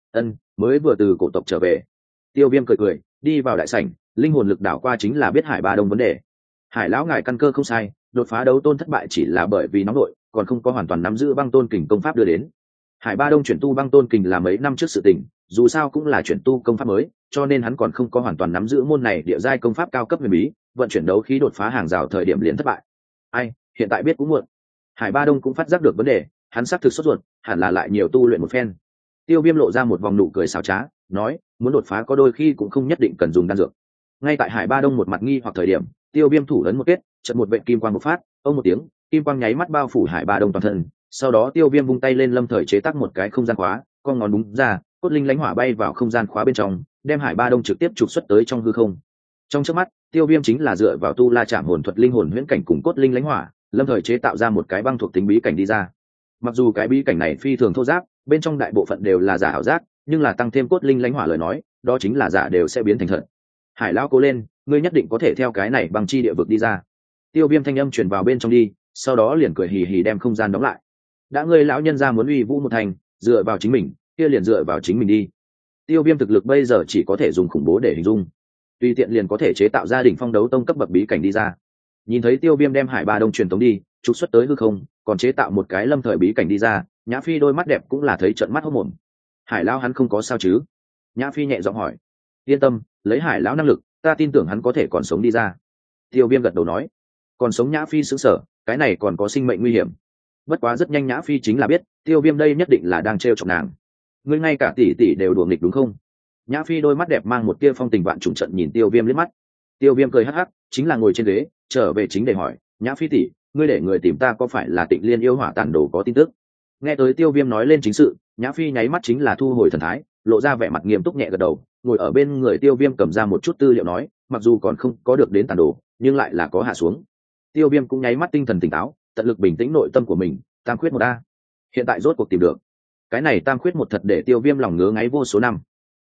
Mới vừa từ cổ tộc trở về. Tiêu Viêm cười cười, đi vào đại sảnh, linh hồn lực đảo qua chính là biết Hải Ba Đông vấn đề. Hải lão ngài căn cơ không sai, đột phá đấu tôn thất bại chỉ là bởi vì nóng nội, còn không có hoàn toàn nắm giữ băng tôn kình công pháp đưa đến. Hải Ba Đông chuyển tu băng tôn kình là mấy năm trước sự tình, dù sao cũng là chuyển tu công pháp mới, cho nên hắn còn không có hoàn toàn nắm giữ môn này địa giai công pháp cao cấp huyền bí, vận chuyển đấu khí đột phá hàng rào thời điểm liền thất bại. Ai, hiện tại biết cũng muộn. Hải Ba Đông cũng phát giác được vấn đề, hắn xác thực sốt ruột, hẳn là lại nhiều tu luyện một phen. Tiêu Viêm lộ ra một vòng nụ cười xảo trá, nói, muốn đột phá có đôi khi cũng không nhất định cần dùng đan dược. Ngay tại Hải Ba Đông một mặt nghi hoặc thời điểm, Tiêu Viêm thủ ấn một kết, chợt một vệt kim quang một phát, ông một tiếng, kim quang nháy mắt bao phủ Hải Ba Đông toàn thân. Sau đó Tiêu Viêm vung tay lên lâm thời chế tác một cái không gian khóa, con ngón đúng ra, cốt linh lãnh hỏa bay vào không gian khóa bên trong, đem Hải Ba Đông trực tiếp trục xuất tới trong hư không. Trong chớp mắt, Tiêu Viêm chính là dựa vào tu la chạm hồn thuật linh hồn huyễn cảnh cùng cốt linh lãnh hỏa, lâm thời chế tạo ra một cái băng thuộc tính bí cảnh đi ra. Mặc dù cái bí cảnh này phi thường thô giáp, bên trong đại bộ phận đều là giả ảo giác, nhưng là tăng thêm cốt linh lãnh hỏa lời nói, đó chính là giả đều sẽ biến thành thật. Hải lão cố lên, ngươi nhất định có thể theo cái này bằng chi địa vực đi ra. Tiêu Viêm thanh âm truyền vào bên trong đi, sau đó liền cười hì hì đem không gian đóng lại. Đã ngươi lão nhân gia muốn uy vũ một thành, dựa vào chính mình, kia liền dựa vào chính mình đi. Tiêu Viêm thực lực bây giờ chỉ có thể dùng khủng bố để hình dung, tùy tiện liền có thể chế tạo ra đỉnh phong đấu tông cấp bậc bí cảnh đi ra. Nhìn thấy Tiêu Viêm đem Hải Ba Đông truyền tống đi, trục xuất tới hư không, còn chế tạo một cái lâm thời bí cảnh đi ra, Nhã Phi đôi mắt đẹp cũng là thấy trợn mắt hốt mồm. Hải lão hắn không có sao chứ? Nhã Phi nhẹ giọng hỏi. Yên tâm, lấy Hải lão năng lực, ta tin tưởng hắn có thể còn sống đi ra. Tiêu Viêm gật đầu nói. Còn sống? Nhã Phi sững sờ, cái này còn có sinh mệnh nguy hiểm. Bất quá rất nhanh Nhã Phi chính là biết, Tiêu Viêm đây nhất định là đang trêu chọc nàng. Ngươi ngay cả tỷ tỷ đều đùa nghịch đúng không? Nhã Phi đôi mắt đẹp mang một tia phong tình vạn trùng trận nhìn Tiêu Viêm liếc mắt. Tiêu Viêm cười hắc hắc, chính là ngồi trên ghế, trở về chính để hỏi, Nhã Phi tỷ, ngươi để người tìm ta có phải là Tịnh Liên yêu hỏa tản đồ có tin tức? Nghe tới Tiêu Viêm nói lên chính sự, Nhã Phi nháy mắt chính là thu hồi thần thái, lộ ra vẻ mặt nghiêm túc nhẹ gật đầu, ngồi ở bên người Tiêu Viêm cầm ra một chút tư liệu nói, mặc dù còn không có được đến tản đồ, nhưng lại là có hạ xuống. Tiêu Viêm cũng nháy mắt tinh thần tỉnh táo, tận lực bình tĩnh nội tâm của mình, tam khuyết một a. Hiện tại rốt cuộc tìm được. Cái này tam khuyết một thật để Tiêu Viêm lòng ngứa ngáy vô số năm.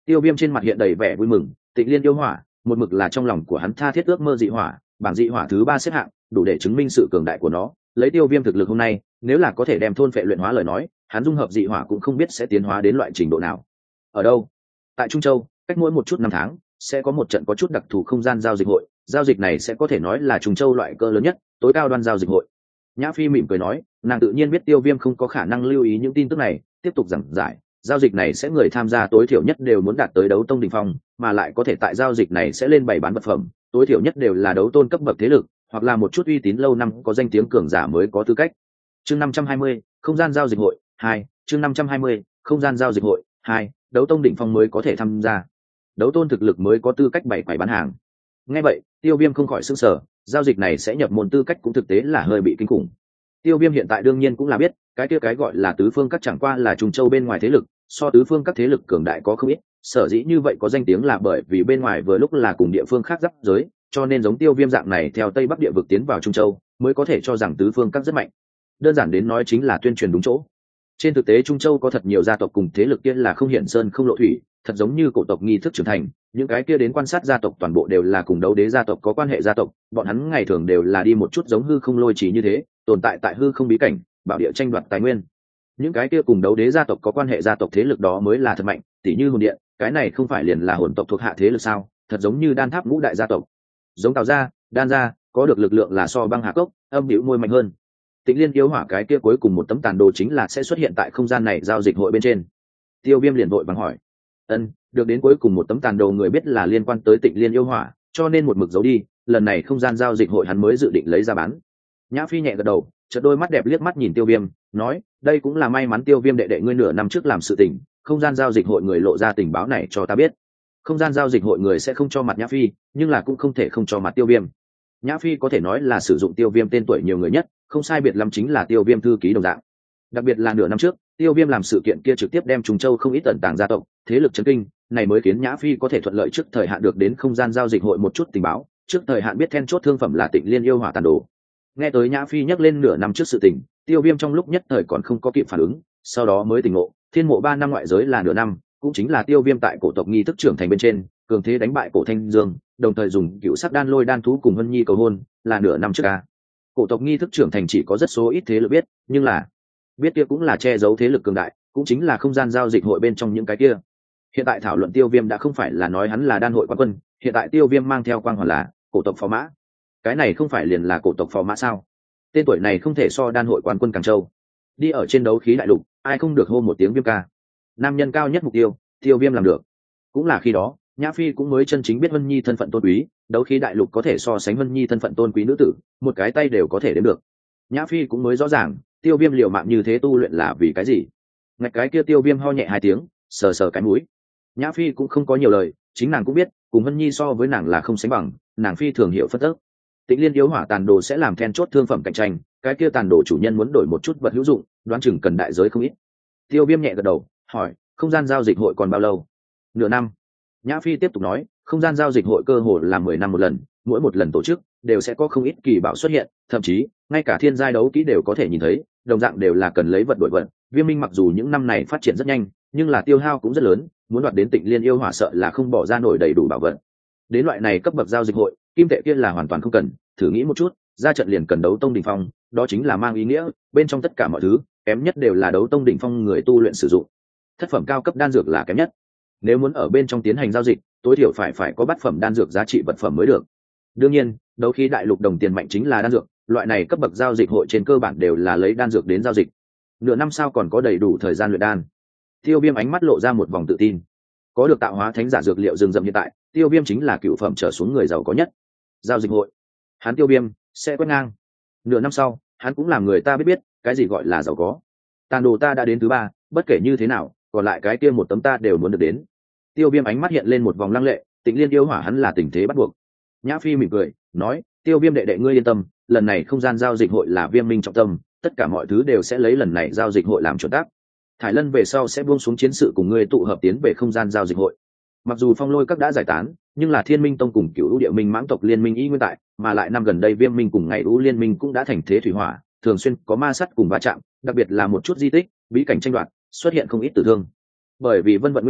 Tiêu Viêm trên mặt hiện đầy vẻ vui mừng. Tịnh Liên yêu hỏa một mực là trong lòng của hắn tha thiết ước mơ dị hỏa, bảng dị hỏa thứ 3 xếp hạng, đủ để chứng minh sự cường đại của nó. Lấy Tiêu Viêm thực lực hôm nay, nếu là có thể đem thôn phệ luyện hóa lời nói, hắn dung hợp dị hỏa cũng không biết sẽ tiến hóa đến loại trình độ nào. Ở đâu? Tại Trung Châu, cách mỗi một chút năm tháng sẽ có một trận có chút đặc thù không gian giao dịch hội, giao dịch này sẽ có thể nói là Trung Châu loại cơ lớn nhất, tối cao đoan giao dịch hội. Nhã Phi mỉm cười nói, nàng tự nhiên biết Tiêu Viêm không có khả năng lưu ý những tin tức này, tiếp tục giảng giải, giao dịch này sẽ người tham gia tối thiểu nhất đều muốn đạt tới đấu tông đỉnh phong, mà lại có thể tại giao dịch này sẽ lên bày bán vật phẩm, tối thiểu nhất đều là đấu tôn cấp bậc thế lực, hoặc là một chút uy tín lâu năm có danh tiếng cường giả mới có tư cách. Chương 520, không gian giao dịch hội 2, chương 520, không gian giao dịch hội 2, đấu tông đỉnh phong mới có thể tham gia. Đấu tôn thực lực mới có tư cách bày quầy bán hàng. Nghe vậy, Tiêu Viêm không khỏi sửng sở, giao dịch này sẽ nhập môn tư cách cũng thực tế là hơi bị kinh khủng. Tiêu Viêm hiện tại đương nhiên cũng là biết, cái gọi là tứ phương các chẳng qua là Trung Châu bên ngoài thế lực, so tứ phương các thế lực cường đại có không ít, sở dĩ như vậy có danh tiếng là bởi vì bên ngoài vừa lúc là cùng địa phương khác giáp giới, cho nên giống Tiêu Viêm dạng này theo Tây Bắc địa vực tiến vào Trung Châu, mới có thể cho rằng tứ phương các rất mạnh. Đơn giản đến nói chính là tuyên truyền đúng chỗ. Trên thực tế Trung Châu có thật nhiều gia tộc cùng thế lực kia là không hiển sơn không lộ thủy, thật giống như cổ tộc nghi thức trưởng thành, những cái kia đến quan sát gia tộc toàn bộ đều là cùng đấu đế gia tộc có quan hệ gia tộc, bọn hắn ngày thường đều là đi một chút giống hư không lôi chỉ như thế, tồn tại tại hư không bí cảnh, bảo địa tranh đoạt tài nguyên. Những cái kia cùng đấu đế gia tộc có quan hệ gia tộc thế lực đó mới là thật mạnh, tỷ như hồn điện, cái này không phải liền là hồn tộc thuộc hạ thế lực sao? Thật giống như Đan Tháp ngũ đại gia tộc, giống Tào gia, Đan gia, có được lực lượng là so băng hà cốc, âm bĩu môi mạnh hơn. Tịnh Liên yêu hỏa cái kia cuối cùng một tấm tàn đồ chính là sẽ xuất hiện tại không gian này giao dịch hội bên trên. Tiêu Viêm liền vội vàng hỏi, được đến cuối cùng một tấm tàn đồ người biết là liên quan tới Tịnh Liên yêu hỏa, cho nên một mực giấu đi, lần này không gian giao dịch hội hắn mới dự định lấy ra bán. Nhã Phi nhẹ gật đầu, chợt đôi mắt đẹp liếc mắt nhìn Tiêu Viêm, nói, đây cũng là may mắn Tiêu Viêm đệ đệ ngươi nửa năm trước làm sự tình, không gian giao dịch hội người lộ ra tình báo này cho ta biết. Không gian giao dịch hội người sẽ không cho mặt Nhã Phi, nhưng là cũng không thể không cho mặt Tiêu Viêm. Nhã Phi có thể nói là sử dụng Tiêu Viêm tên tuổi nhiều người nhất, không sai biệt lắm chính là Tiêu Viêm thư ký đồng dạng. Đặc biệt là nửa năm trước, Tiêu Viêm làm sự kiện kia trực tiếp đem Trung Châu không ít tận tàng gia tộc, thế lực chấn kinh, này mới khiến Nhã Phi có thể thuận lợi trước thời hạn được đến không gian giao dịch hội một chút tình báo, trước thời hạn biết then chốt thương phẩm là Tịnh Liên yêu hỏa tàn đồ. Nghe tới Nhã Phi nhắc lên nửa năm trước sự tình, Tiêu Viêm trong lúc nhất thời còn không có kịp phản ứng, sau đó mới tỉnh ngộ, thiên mộ 3 năm ngoại giới là nửa năm, cũng chính là Tiêu Viêm tại cổ tộc nghi thức trưởng thành bên trên, cường thế đánh bại cổ Thanh Dương, đồng thời dùng cựu sắc đan lôi đan thú cùng Vân Nhi cầu hôn, là nửa năm trước a. Cổ tộc nghi thức trưởng thành chỉ có rất số ít thế lực biết, nhưng là biết kia cũng là che giấu thế lực cường đại, cũng chính là không gian giao dịch hội bên trong những cái kia. Hiện tại thảo luận Tiêu Viêm đã không phải là nói hắn là đan hội quán quân, hiện tại Tiêu Viêm mang theo quang hoàn là cổ tộc phò mã. Cái này không phải liền là cổ tộc phò mã sao? Tên tuổi này không thể so đan hội quán quân Càng Châu. Đi ở trên đấu khí đại lục, ai không được hô một tiếng Viêm ca. Nam nhân cao nhất mục tiêu, Tiêu Viêm làm được. Cũng là khi đó, Nhã Phi cũng mới chân chính biết Vân Nhi thân phận tôn quý, đấu khí đại lục có thể so sánh Vân Nhi thân phận tôn quý nữ tử, một cái tay đều có thể đếm được. Nhã Phi cũng mới rõ ràng, Tiêu Viêm liều mạng như thế tu luyện là vì cái gì. Ngạch cái kia Tiêu Viêm ho nhẹ 2 tiếng, sờ sờ cái mũi. Nhã Phi cũng không có nhiều lời, chính nàng cũng biết, cùng Vân Nhi so với nàng là không sánh bằng, nàng phi thường hiểu phân tức. Tịnh Liên yêu hỏa tàn đồ sẽ làm then chốt thương phẩm cạnh tranh, cái kia tàn đồ chủ nhân muốn đổi một chút vật hữu dụng, đoán chừng cần đại giới không ít. Tiêu Viêm nhẹ gật đầu, hỏi, không gian giao dịch hội còn bao lâu? Nửa năm. Nhã Phi tiếp tục nói, không gian giao dịch hội cơ hồ là 10 năm một lần, mỗi một lần tổ chức đều sẽ có không ít kỳ bảo xuất hiện, thậm chí ngay cả thiên giai đấu kỹ đều có thể nhìn thấy, đồng dạng đều là cần lấy vật đổi vật. Viêm Minh mặc dù những năm này phát triển rất nhanh, nhưng là tiêu hao cũng rất lớn, muốn đoạt đến Tịnh Liên yêu hỏa sợ là không bỏ ra nổi đầy đủ bảo vật. Đến loại này cấp bậc giao dịch hội, kim tệ kia là hoàn toàn không cần, thử nghĩ một chút, ra trận liền cần đấu tông đỉnh phong, đó chính là mang ý nghĩa bên trong tất cả mọi thứ, kém nhất đều là đấu tông đỉnh phong người tu luyện sử dụng. Thất phẩm cao cấp đan dược là kém nhất. Nếu muốn ở bên trong tiến hành giao dịch, tối thiểu phải có bát phẩm đan dược giá trị vật phẩm mới được. Đương nhiên, đấu khí đại lục đồng tiền mạnh chính là đan dược, loại này cấp bậc giao dịch hội trên cơ bản đều là lấy đan dược đến giao dịch. Nửa năm sau còn có đầy đủ thời gian luyện đan. Tiêu Viêm ánh mắt lộ ra một vòng tự tin. Có được tạo hóa thánh giả dược liệu rừng rậm hiện tại, Tiêu Viêm chính là cựu phẩm trở xuống người giàu có nhất. Giao dịch hội, hắn Tiêu Viêm sẽ quét ngang. Nửa năm sau, hắn cũng làm người ta biết cái gì gọi là giàu có. Tàn đồ ta đã đến thứ 3, bất kể như thế nào, còn lại cái kia một tấm ta đều muốn được đến. Tiêu Viêm ánh mắt hiện lên một vòng lăng lệ, Tịnh Liên yêu hỏa hắn là tình thế bắt buộc. Nhã Phi mỉm cười, nói, Tiêu Viêm đệ đệ ngươi yên tâm, lần này không gian giao dịch hội là Viêm Minh trọng tâm, tất cả mọi thứ đều sẽ lấy lần này giao dịch hội làm chuẩn tắc. Thải Lân về sau sẽ buông xuống chiến sự cùng ngươi tụ hợp tiến về không gian giao dịch hội. Mặc dù Phong Lôi các đã giải tán, nhưng là Thiên Minh Tông cùng Cửu Vũ Địa Minh mãng tộc liên minh y nguyên tại, mà lại năm gần đây Viêm Minh cùng Ngày Vũ liên minh cũng đã thành thế thủy hỏa, thường xuyên có ma sát cùng va chạm, đặc biệt là một chút di tích, bí cảnh tranh đoạt, xuất hiện không ít tử thương. Bởi vì vân vận nguyên nhân,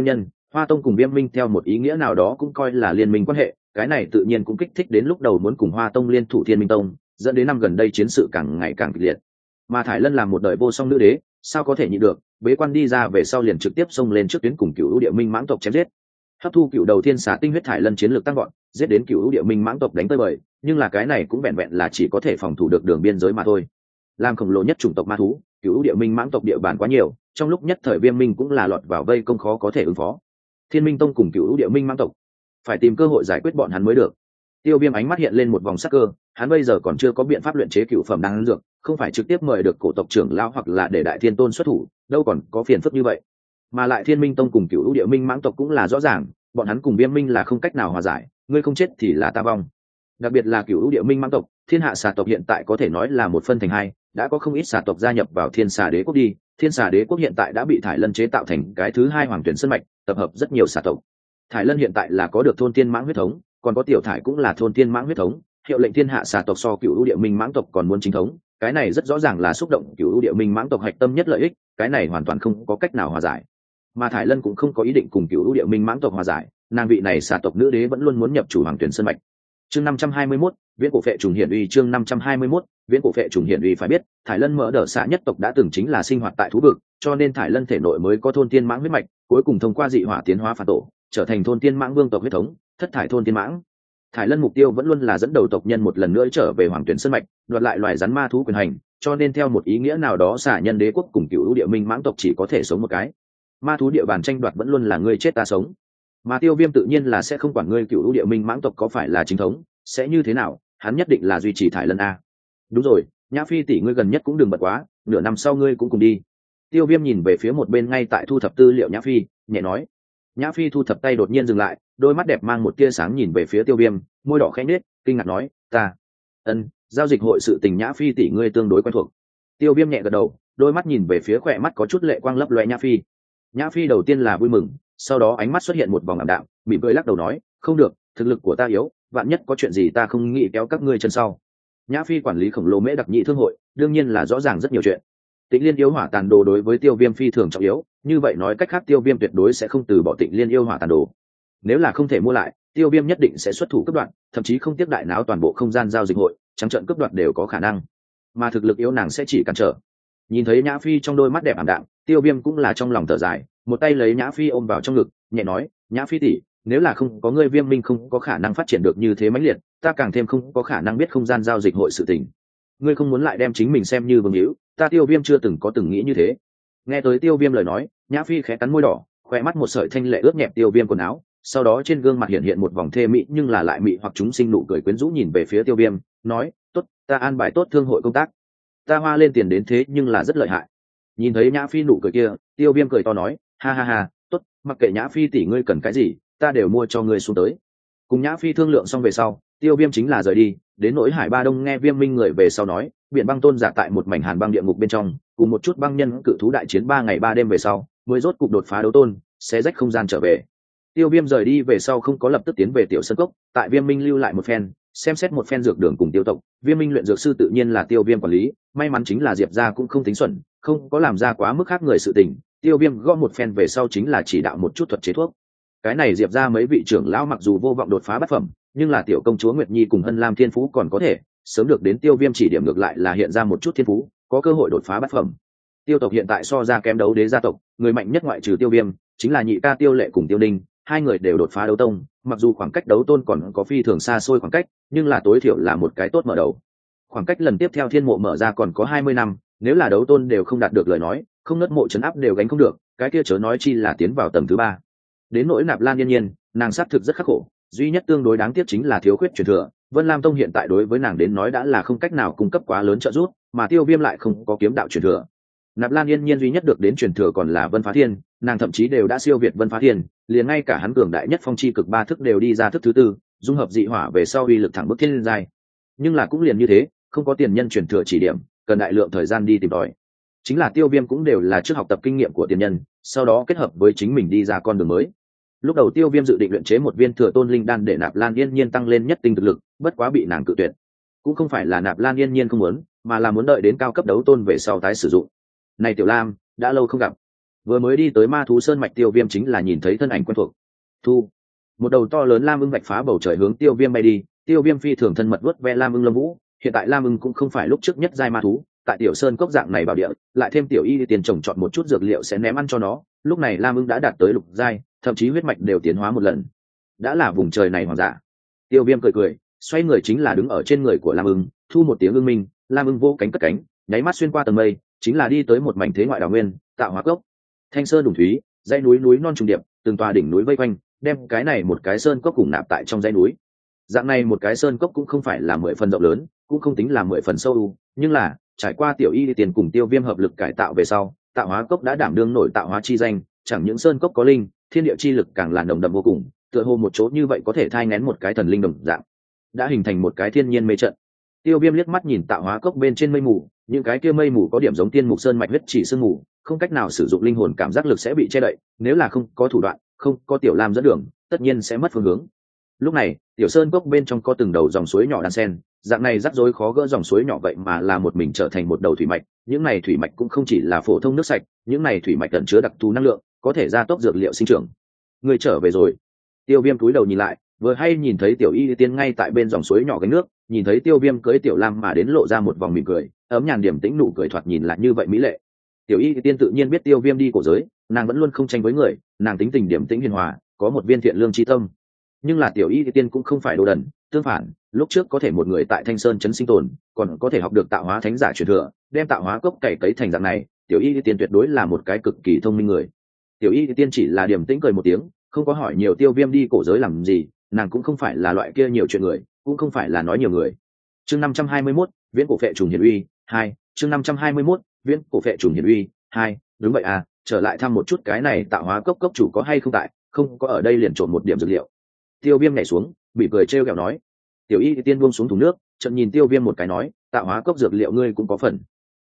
Hoa Tông cùng Viêm Minh theo một ý nghĩa nào đó cũng coi là liên minh quan hệ, cái này tự nhiên cũng kích thích đến lúc đầu muốn cùng Hoa Tông liên thủ Thiên Minh Tông, dẫn đến năm gần đây chiến sự càng ngày càng kịch liệt. Mà Thải Lân làm một đời vô song nữ đế, sao có thể nhịn được, bế quan đi ra về sau liền trực tiếp xông lên trước tuyến cùng Cửu Địa Minh mãng tộc chém giết. Hấp thu cựu đầu thiên xà tinh huyết, Thải Lân chiến lược tăng gọn, giết đến Cửu Địa Minh mãng tộc đánh tơi bời, nhưng là cái này cũng vẹn vẹn là chỉ có thể phòng thủ được đường biên giới mà thôi. Làm khổng lồ nhất chủng tộc ma thú, Cửu Địa Minh mãng tộc địa bàn quá nhiều, trong lúc nhất thời Viêm Minh cũng là lọt vào vây công khó có thể ứng phó. Thiên Minh Tông cùng Cửu Địa Minh mãng tộc phải tìm cơ hội giải quyết bọn hắn mới được. Tiêu Viêm ánh mắt hiện lên một vòng sắc cơ, hắn bây giờ còn chưa có biện pháp luyện chế cựu phẩm đan dược, không phải trực tiếp mời được cổ tộc trưởng lão hoặc là để đại thiên tôn xuất thủ, đâu còn có phiền phức như vậy. Mà lại Thiên Minh Tông cùng Cửu Địa Minh mãng tộc cũng là rõ ràng, bọn hắn cùng Viêm Minh là không cách nào hòa giải, ngươi không chết thì là ta vong. Đặc biệt là Cửu Địa Minh mãng tộc, thiên hạ xà tộc hiện tại có thể nói là một phân thành hai, đã có không ít xà tộc gia nhập vào Thiên Xà Đế quốc đi. Thiên Xà Đế quốc hiện tại đã bị Thải Lân chế tạo thành cái thứ hai hoàng tuyển sơn mạch, tập hợp rất nhiều xà tộc. Thải Lân hiện tại là có được thôn tiên mãng huyết thống, còn có tiểu thải cũng là thôn tiên mãng huyết thống, hiệu lệnh thiên hạ xà tộc so Cửu Địa Minh mãng tộc còn muốn chính thống, cái này rất rõ ràng là xúc động Cửu Địa Minh mãng tộc hạch tâm nhất lợi ích, cái này hoàn toàn không có cách nào hòa giải. Mà Thải Lân cũng không có ý định cùng Cửu Địa Minh mãng tộc hòa giải, nàng vị này xà tộc nữ đế vẫn luôn muốn nhập chủ hoàng tuyển sơn mạch. Chương 521, viễn cổ phệ trùng hiển uy. Chương 521, viễn cổ phệ trùng hiển uy. Phải biết, Thải Lân mở đở xạ nhất tộc đã từng chính là sinh hoạt tại thú vực, cho nên Thải Lân thể nội mới có thôn tiên mãng huyết mạch, cuối cùng thông qua dị hỏa tiến hóa phản tổ, trở thành thôn tiên mãng vương tộc huyết thống, thất thải thôn tiên mãng. Thải Lân mục tiêu vẫn luôn là dẫn đầu tộc nhân một lần nữa trở về hoàng tuyển sơn mạch, đoạt lại loài rắn ma thú quyền hành, cho nên theo một ý nghĩa nào đó xà nhân đế quốc cùng Cửu Địa Minh mãng tộc chỉ có thể sống một cái. Ma thú địa bàn tranh đoạt vẫn luôn là ngươi chết ta sống. Mà Tiêu Viêm tự nhiên là sẽ không quản ngươi Cửu Địa Minh mãng tộc có phải là chính thống, sẽ như thế nào, hắn nhất định là duy trì Thải Lân a. Đúng rồi, Nhã Phi tỷ ngươi gần nhất cũng đừng bận quá, nửa năm sau ngươi cũng cùng đi. Tiêu Viêm nhìn về phía một bên ngay tại thu thập tư liệu Nhã Phi, nhẹ nói. Nhã Phi thu thập tay đột nhiên dừng lại, đôi mắt đẹp mang một tia sáng nhìn về phía Tiêu Viêm, môi đỏ khẽ nhếch, kinh ngạc nói, ta. Giao dịch hội sự tình Nhã Phi tỷ ngươi tương đối quen thuộc. Tiêu Viêm nhẹ gật đầu, đôi mắt nhìn về phía khỏe mắt có chút lệ quang lấp loé Nhã Phi. Nhã Phi đầu tiên là vui mừng, sau đó ánh mắt xuất hiện một vòng ảm đạm, mỉm cười lắc đầu nói, không được, thực lực của ta yếu, vạn nhất có chuyện gì ta không nghĩ kéo các ngươi chân sau. Nhã Phi quản lý khổng lồ mễ đặc nhị thương hội, đương nhiên là rõ ràng rất nhiều chuyện. Tịnh Liên yêu hỏa tàn đồ đối với Tiêu Viêm phi thường trọng yếu, như vậy nói cách khác Tiêu Viêm tuyệt đối sẽ không từ bỏ Tịnh Liên yêu hỏa tàn đồ. Nếu là không thể mua lại, Tiêu Viêm nhất định sẽ xuất thủ cướp đoạt, thậm chí không tiếc đại náo toàn bộ không gian giao dịch hội, trắng trợn cướp đoạt đều có khả năng. Mà thực lực yếu nàng sẽ chỉ cản trở. Nhìn thấy Nhã Phi trong đôi mắt đẹp ảm đạm, Tiêu Viêm cũng là trong lòng thở dài, một tay lấy Nhã Phi ôm vào trong ngực, nhẹ nói, Nhã Phi tỷ, nếu là không có ngươi Viêm Minh không có khả năng phát triển được như thế mãnh liệt, ta càng thêm không có khả năng biết không gian giao dịch hội sự tình. Ngươi không muốn lại đem chính mình xem như vương hữu, ta Tiêu Viêm chưa từng nghĩ như thế. Nghe tới Tiêu Viêm lời nói, Nhã Phi khẽ cắn môi đỏ, khóe mắt một sợi thanh lệ ướt nhẹp Tiêu Viêm quần áo, sau đó trên gương mặt hiện một vòng thê mị nhưng là lại mị hoặc chúng sinh nụ cười quyến rũ nhìn về phía Tiêu Viêm, nói, tốt, ta an bài tốt thương hội công tác, ta hoa lên tiền đến thế nhưng là rất lợi hại. Nhìn thấy Nhã Phi nụ cười kia, Tiêu Viêm cười to nói, ha ha ha, tốt, mặc kệ Nhã Phi tỷ ngươi cần cái gì, ta đều mua cho ngươi xuống tới. Cùng Nhã Phi thương lượng xong về sau, Tiêu Viêm chính là rời đi. Đến nỗi Hải Ba Đông nghe Viêm Minh người về sau nói, biển băng tôn giả tại một mảnh hàn băng địa ngục bên trong, cùng một chút băng nhân cự thú đại chiến 3 ngày 3 đêm về sau, mới rốt cục đột phá đấu tôn, xé rách không gian trở về. Tiêu Viêm rời đi về sau không có lập tức tiến về Tiểu Sơn Cốc, tại Viêm Minh lưu lại một phen, xem xét một phen dược đường cùng tiêu tộc. Viêm Minh luyện dược sư tự nhiên là Tiêu Viêm quản lý, may mắn chính là Diệp gia cũng không tính xuẩn, không có làm ra quá mức khác người sự tình. Tiêu Viêm gõ một phen về sau chính là chỉ đạo một chút thuật chế thuốc. Cái này Diệp gia mấy vị trưởng lão mặc dù vô vọng đột phá bát phẩm, nhưng là tiểu công chúa Nguyệt Nhi cùng Hân Lam thiên phú còn có thể, sớm được đến Tiêu Viêm chỉ điểm ngược lại là hiện ra một chút thiên phú, có cơ hội đột phá bát phẩm. Tiêu tộc hiện tại so ra kém đấu đế gia tộc, người mạnh nhất ngoại trừ Tiêu Viêm chính là nhị ca Tiêu Lệ cùng Tiêu Ninh, hai người đều đột phá đấu tông, mặc dù khoảng cách đấu tôn còn có phi thường xa xôi khoảng cách, nhưng là tối thiểu là một cái tốt mở đầu. Khoảng cách lần tiếp theo thiên mộ mở ra còn có 20 năm, nếu là đấu tôn đều không đạt được lời nói, không nứt mộ trấn áp đều gánh không được, cái kia chớ nói chi là tiến vào tầng thứ 3. Đến nỗi Nạp Lan Yên Nhiên, nàng xác thực rất khắc khổ, duy nhất tương đối đáng tiếc chính là thiếu khuyết truyền thừa. Vân Lam Tông hiện tại đối với nàng đến nói đã là không cách nào cung cấp quá lớn trợ giúp, mà Tiêu Viêm lại không có kiếm đạo truyền thừa. Nạp Lan Yên Nhiên duy nhất được đến truyền thừa còn là Vân Phá Thiên, nàng thậm chí đều đã siêu việt Vân Phá Thiên, liền ngay cả hắn cường đại nhất phong chi cực 3 thức đều đi ra thức thứ 4, dung hợp dị hỏa về sau uy lực thẳng bước thiên giai. Nhưng là cũng liền như thế, không có tiền nhân truyền thừa chỉ điểm, cần đại lượng thời gian đi tìm tòi. Chính là Tiêu Viêm cũng đều là trước học tập kinh nghiệm của tiền nhân, sau đó kết hợp với chính mình đi ra con đường mới. Lúc đầu Tiêu Viêm dự định luyện chế một viên thừa tôn linh đan để Nạp Lan Yên Nhiên tăng lên nhất tinh thực lực, bất quá bị nàng cự tuyệt. Cũng không phải là Nạp Lan Yên Nhiên không muốn, mà là muốn đợi đến cao cấp đấu tôn về sau tái sử dụng. Này Tiểu Lam, đã lâu không gặp. Vừa mới đi tới ma thú sơn mạch, Tiêu Viêm chính là nhìn thấy thân ảnh quen thuộc. Thu. Một đầu to lớn lam ưng vạch phá bầu trời hướng Tiêu Viêm bay đi. Tiêu Viêm phi thường thân mật vuốt ve lam ưng lông vũ. Hiện tại lam ưng cũng không phải lúc trước nhất giai ma thú, tại tiểu sơn cốc dạng này bảo địa, lại thêm tiểu y tiền trồng chọn một chút dược liệu sẽ ném ăn cho nó. Lúc này lam ưng đã đạt tới lục giai, thậm chí huyết mạch đều tiến hóa một lần. Đã là vùng trời này hoàng giả. Tiêu Viêm cười cười, xoay người chính là đứng ở trên người của lam ưng, thu một tiếng ưng minh, lam ưng vỗ cánh cất cánh, nháy mắt xuyên qua tầng mây, chính là đi tới một mảnh thế ngoại đào nguyên, tạo hóa cốc. Thanh sơn đủng thúy, dãy núi núi non trùng điệp, từng tòa đỉnh núi vây quanh, đem cái này một cái sơn cốc cùng nạp tại trong dãy núi. Dạng này một cái sơn cốc cũng không phải là 10 phần rộng lớn, cũng không tính là 10 phần sâu, nhưng là trải qua tiểu y tiền cùng Tiêu Viêm hợp lực cải tạo về sau, tạo hóa cốc đã đảm đương nổi tạo hóa chi danh, chẳng những sơn cốc có linh, thiên địa chi lực càng là nồng đậm vô cùng, tựa hồ một chỗ như vậy có thể thai nghén một cái thần linh đồng dạng, đã hình thành một cái thiên nhiên mê trận. Tiêu Viêm liếc mắt nhìn tạo hóa cốc bên trên mây mù, những cái kia mây mù có điểm giống tiên mục sơn mạch huyết chỉ sương mù, không cách nào sử dụng linh hồn cảm giác lực sẽ bị che đậy, nếu là không có thủ đoạn, không có tiểu lam dẫn đường, tất nhiên sẽ mất phương hướng. Lúc này, tiểu sơn cốc bên trong có từng đầu dòng suối nhỏ đan xen, dạng này rắc rối khó gỡ dòng suối nhỏ vậy mà là một mình trở thành một đầu thủy mạch, những này thủy mạch cũng không chỉ là phổ thông nước sạch, những này thủy mạch ẩn chứa đặc thù năng lượng, có thể gia tốc dược liệu sinh trưởng. Người trở về rồi. Tiêu Viêm cúi đầu nhìn lại, vừa hay nhìn thấy tiểu y tiên ngay tại bên dòng suối nhỏ gánh nước, nhìn thấy Tiêu Viêm cưỡi tiểu lam mà đến lộ ra một vòng mỉm cười, ấm nhàn điềm tĩnh nụ cười thoạt nhìn lại như vậy mỹ lệ. Tiểu y tiên tự nhiên biết Tiêu Viêm đi cổ giới, nàng vẫn luôn không tranh với người, nàng tính tình điềm tĩnh hiền hòa, có một viên thiện lương chi tâm. Nhưng là tiểu y tiên cũng không phải đồ đần, tương phản, lúc trước có thể một người tại Thanh Sơn trấn sinh tồn, còn có thể học được tạo hóa thánh giả truyền thừa, đem tạo hóa cốc cày cấy thành dạng này, tiểu y tiên tuyệt đối là một cái cực kỳ thông minh người. Tiểu y tiên chỉ là điềm tĩnh cười một tiếng, không có hỏi nhiều Tiêu Viêm đi cổ giới làm gì, nàng cũng không phải là loại kia nhiều chuyện người, cũng không phải là nói nhiều người. Chương 521, viễn cổ phệ trùng hiển uy 2. Chương 521, viễn cổ phệ trùng hiển uy 2. Đúng vậy à, trở lại thăm một chút cái này tạo hóa cốc cốc chủ có hay không tại, không có ở đây liền trộn một điểm dược liệu. Tiêu Viêm nhảy xuống, bị cười trêu ghẹo nói. Tiểu y tiên buông xuống thùng nước, chợt nhìn Tiêu Viêm một cái nói, tạo hóa cốc dược liệu ngươi cũng có phần.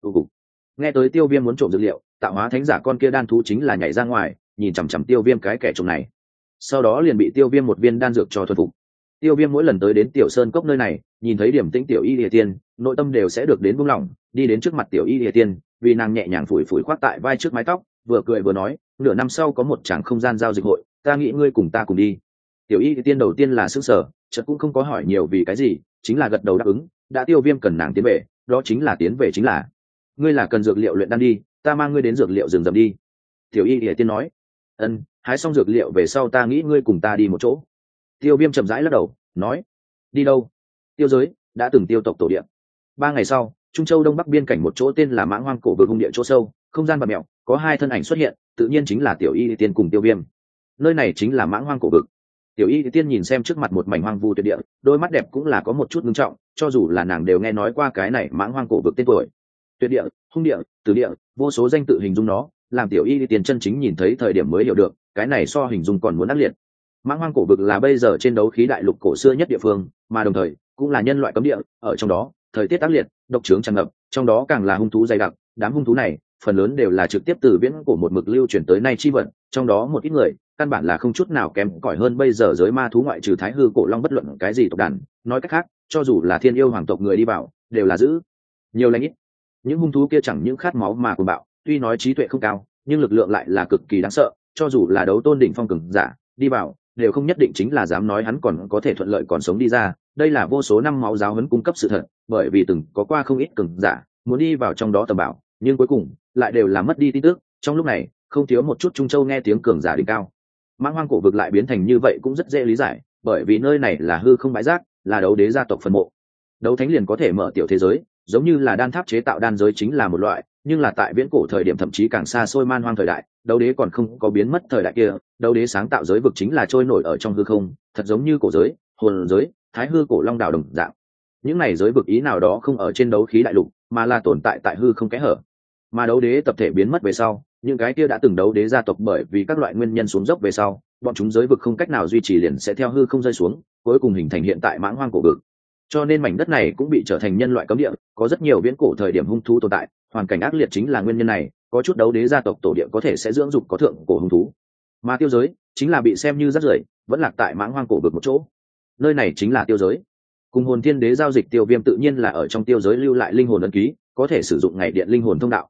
Nghe tới Tiêu Viêm muốn trộm dược liệu, tạo hóa thánh giả con kia đan thú chính là nhảy ra ngoài, nhìn chằm chằm Tiêu Viêm cái kẻ trộm này. Sau đó liền bị Tiêu Viêm một viên đan dược cho thuần phục. Tiêu Viêm mỗi lần tới đến tiểu sơn cốc nơi này, nhìn thấy điểm tĩnh tiểu y lìa tiên, nội tâm đều sẽ được đến buông lỏng, đi đến trước mặt tiểu y lìa tiên, vì nàng nhẹ nhàng phủi phủi khoác tại vai trước mái tóc, vừa cười vừa nói, nửa năm sau có một tràng không gian giao dịch hội, ta nghĩ ngươi cùng ta cùng đi. Tiểu y lìa tiên đầu tiên là sững sờ, chợt cũng không có hỏi nhiều vì cái gì, chính là gật đầu đáp ứng. Đã Tiêu Viêm cần nàng tiến về, đó chính là tiến về chính là. Ngươi là cần dược liệu luyện đan đi, ta mang ngươi đến dược liệu rừng rậm đi. Tiểu y lìa tiên nói. Ân, hái xong dược liệu về sau ta nghĩ ngươi cùng ta đi một chỗ. Tiêu Viêm chậm rãi lắc đầu, nói. Đi đâu? Tiêu giới, đã từng tiêu tộc tổ địa. 3 ngày sau, Trung Châu đông bắc biên cảnh một chỗ tên là Mãng Hoang cổ vực hung địa chỗ sâu, không gian bạt mèo, có 2 thân ảnh xuất hiện, tự nhiên chính là Tiểu Y Tiên cùng Tiêu Viêm. Nơi này chính là Mãng Hoang cổ vực. Tiểu Y Tiên nhìn xem trước mặt một mảnh hoang vu tuyệt địa, đôi mắt đẹp cũng là có một chút ngưng trọng, cho dù là nàng đều nghe nói qua cái này Mãng Hoang cổ vực tên tuổi. Tuyệt địa, hung địa, tử địa, vô số danh tự hình dung nó, làm Tiểu Y Tiên chân chính nhìn thấy thời điểm mới hiểu được, cái này so hình dung còn muốn ác liệt. Mãng Hoang cổ vực là bây giờ trên đấu khí đại lục cổ xưa nhất địa phương, mà đồng thời cũng là nhân loại cấm địa, ở trong đó thời tiết ác liệt, độc trướng tràn ngập, trong đó càng là hung thú dày đặc, đám hung thú này phần lớn đều là trực tiếp từ viễn cổ một mực lưu truyền tới nay chi vật, trong đó một ít người căn bản là không chút nào kém cỏi hơn bây giờ giới ma thú ngoại trừ Thái Hư cổ long bất luận cái gì tộc đàn, nói cách khác, cho dù là Thiên Yêu hoàng tộc người đi vào, đều là giữ nhiều lãnh ít. Những hung thú kia chẳng những khát máu mà cuồng bạo, tuy nói trí tuệ không cao, nhưng lực lượng lại là cực kỳ đáng sợ, cho dù là đấu tôn đỉnh phong cường giả đi vào, đều không nhất định chính là dám nói hắn còn có thể thuận lợi còn sống đi ra. Đây là vô số năm máu giáo huấn cung cấp sự thật, bởi vì từng có qua không ít cường giả muốn đi vào trong đó tầm bảo, nhưng cuối cùng lại đều là mất đi tin tức. Trong lúc này không thiếu một chút Trung Châu nghe tiếng cường giả đỉnh cao. Mãng Hoang cổ vực lại biến thành như vậy cũng rất dễ lý giải, bởi vì nơi này là hư không bãi rác, là đấu đế gia tộc phân mộ. Đấu thánh liền có thể mở tiểu thế giới, giống như là đan tháp chế tạo đan giới chính là một loại, nhưng là tại viễn cổ thời điểm thậm chí càng xa xôi man hoang thời đại, đấu đế còn không có biến mất thời đại kia, đấu đế sáng tạo giới vực chính là trôi nổi ở trong hư không, thật giống như cổ giới, hồn giới, Thái Hư cổ long đảo đồng dạng. Những này giới vực ý nào đó không ở trên đấu khí đại lục, mà là tồn tại tại hư không kẽ hở. Mà đấu đế tập thể biến mất về sau, những cái kia đã từng đấu đế gia tộc bởi vì các loại nguyên nhân xuống dốc về sau, bọn chúng giới vực không cách nào duy trì liền sẽ theo hư không rơi xuống, cuối cùng hình thành hiện tại Mãng Hoang cổ vực. Cho nên mảnh đất này cũng bị trở thành nhân loại cấm địa, có rất nhiều viễn cổ thời điểm hung thú tồn tại, hoàn cảnh ác liệt chính là nguyên nhân này, có chút đấu đế gia tộc tổ địa có thể sẽ dưỡng dục có thượng cổ hung thú. Mà tiêu giới chính là bị xem như rác rưởi, vẫn lạc tại Mãng Hoang cổ vực một chỗ. Nơi này chính là tiêu giới. Cùng hồn thiên đế giao dịch, Tiêu Viêm tự nhiên là ở trong tiêu giới lưu lại linh hồn ấn ký, có thể sử dụng ngày điện linh hồn thông đạo.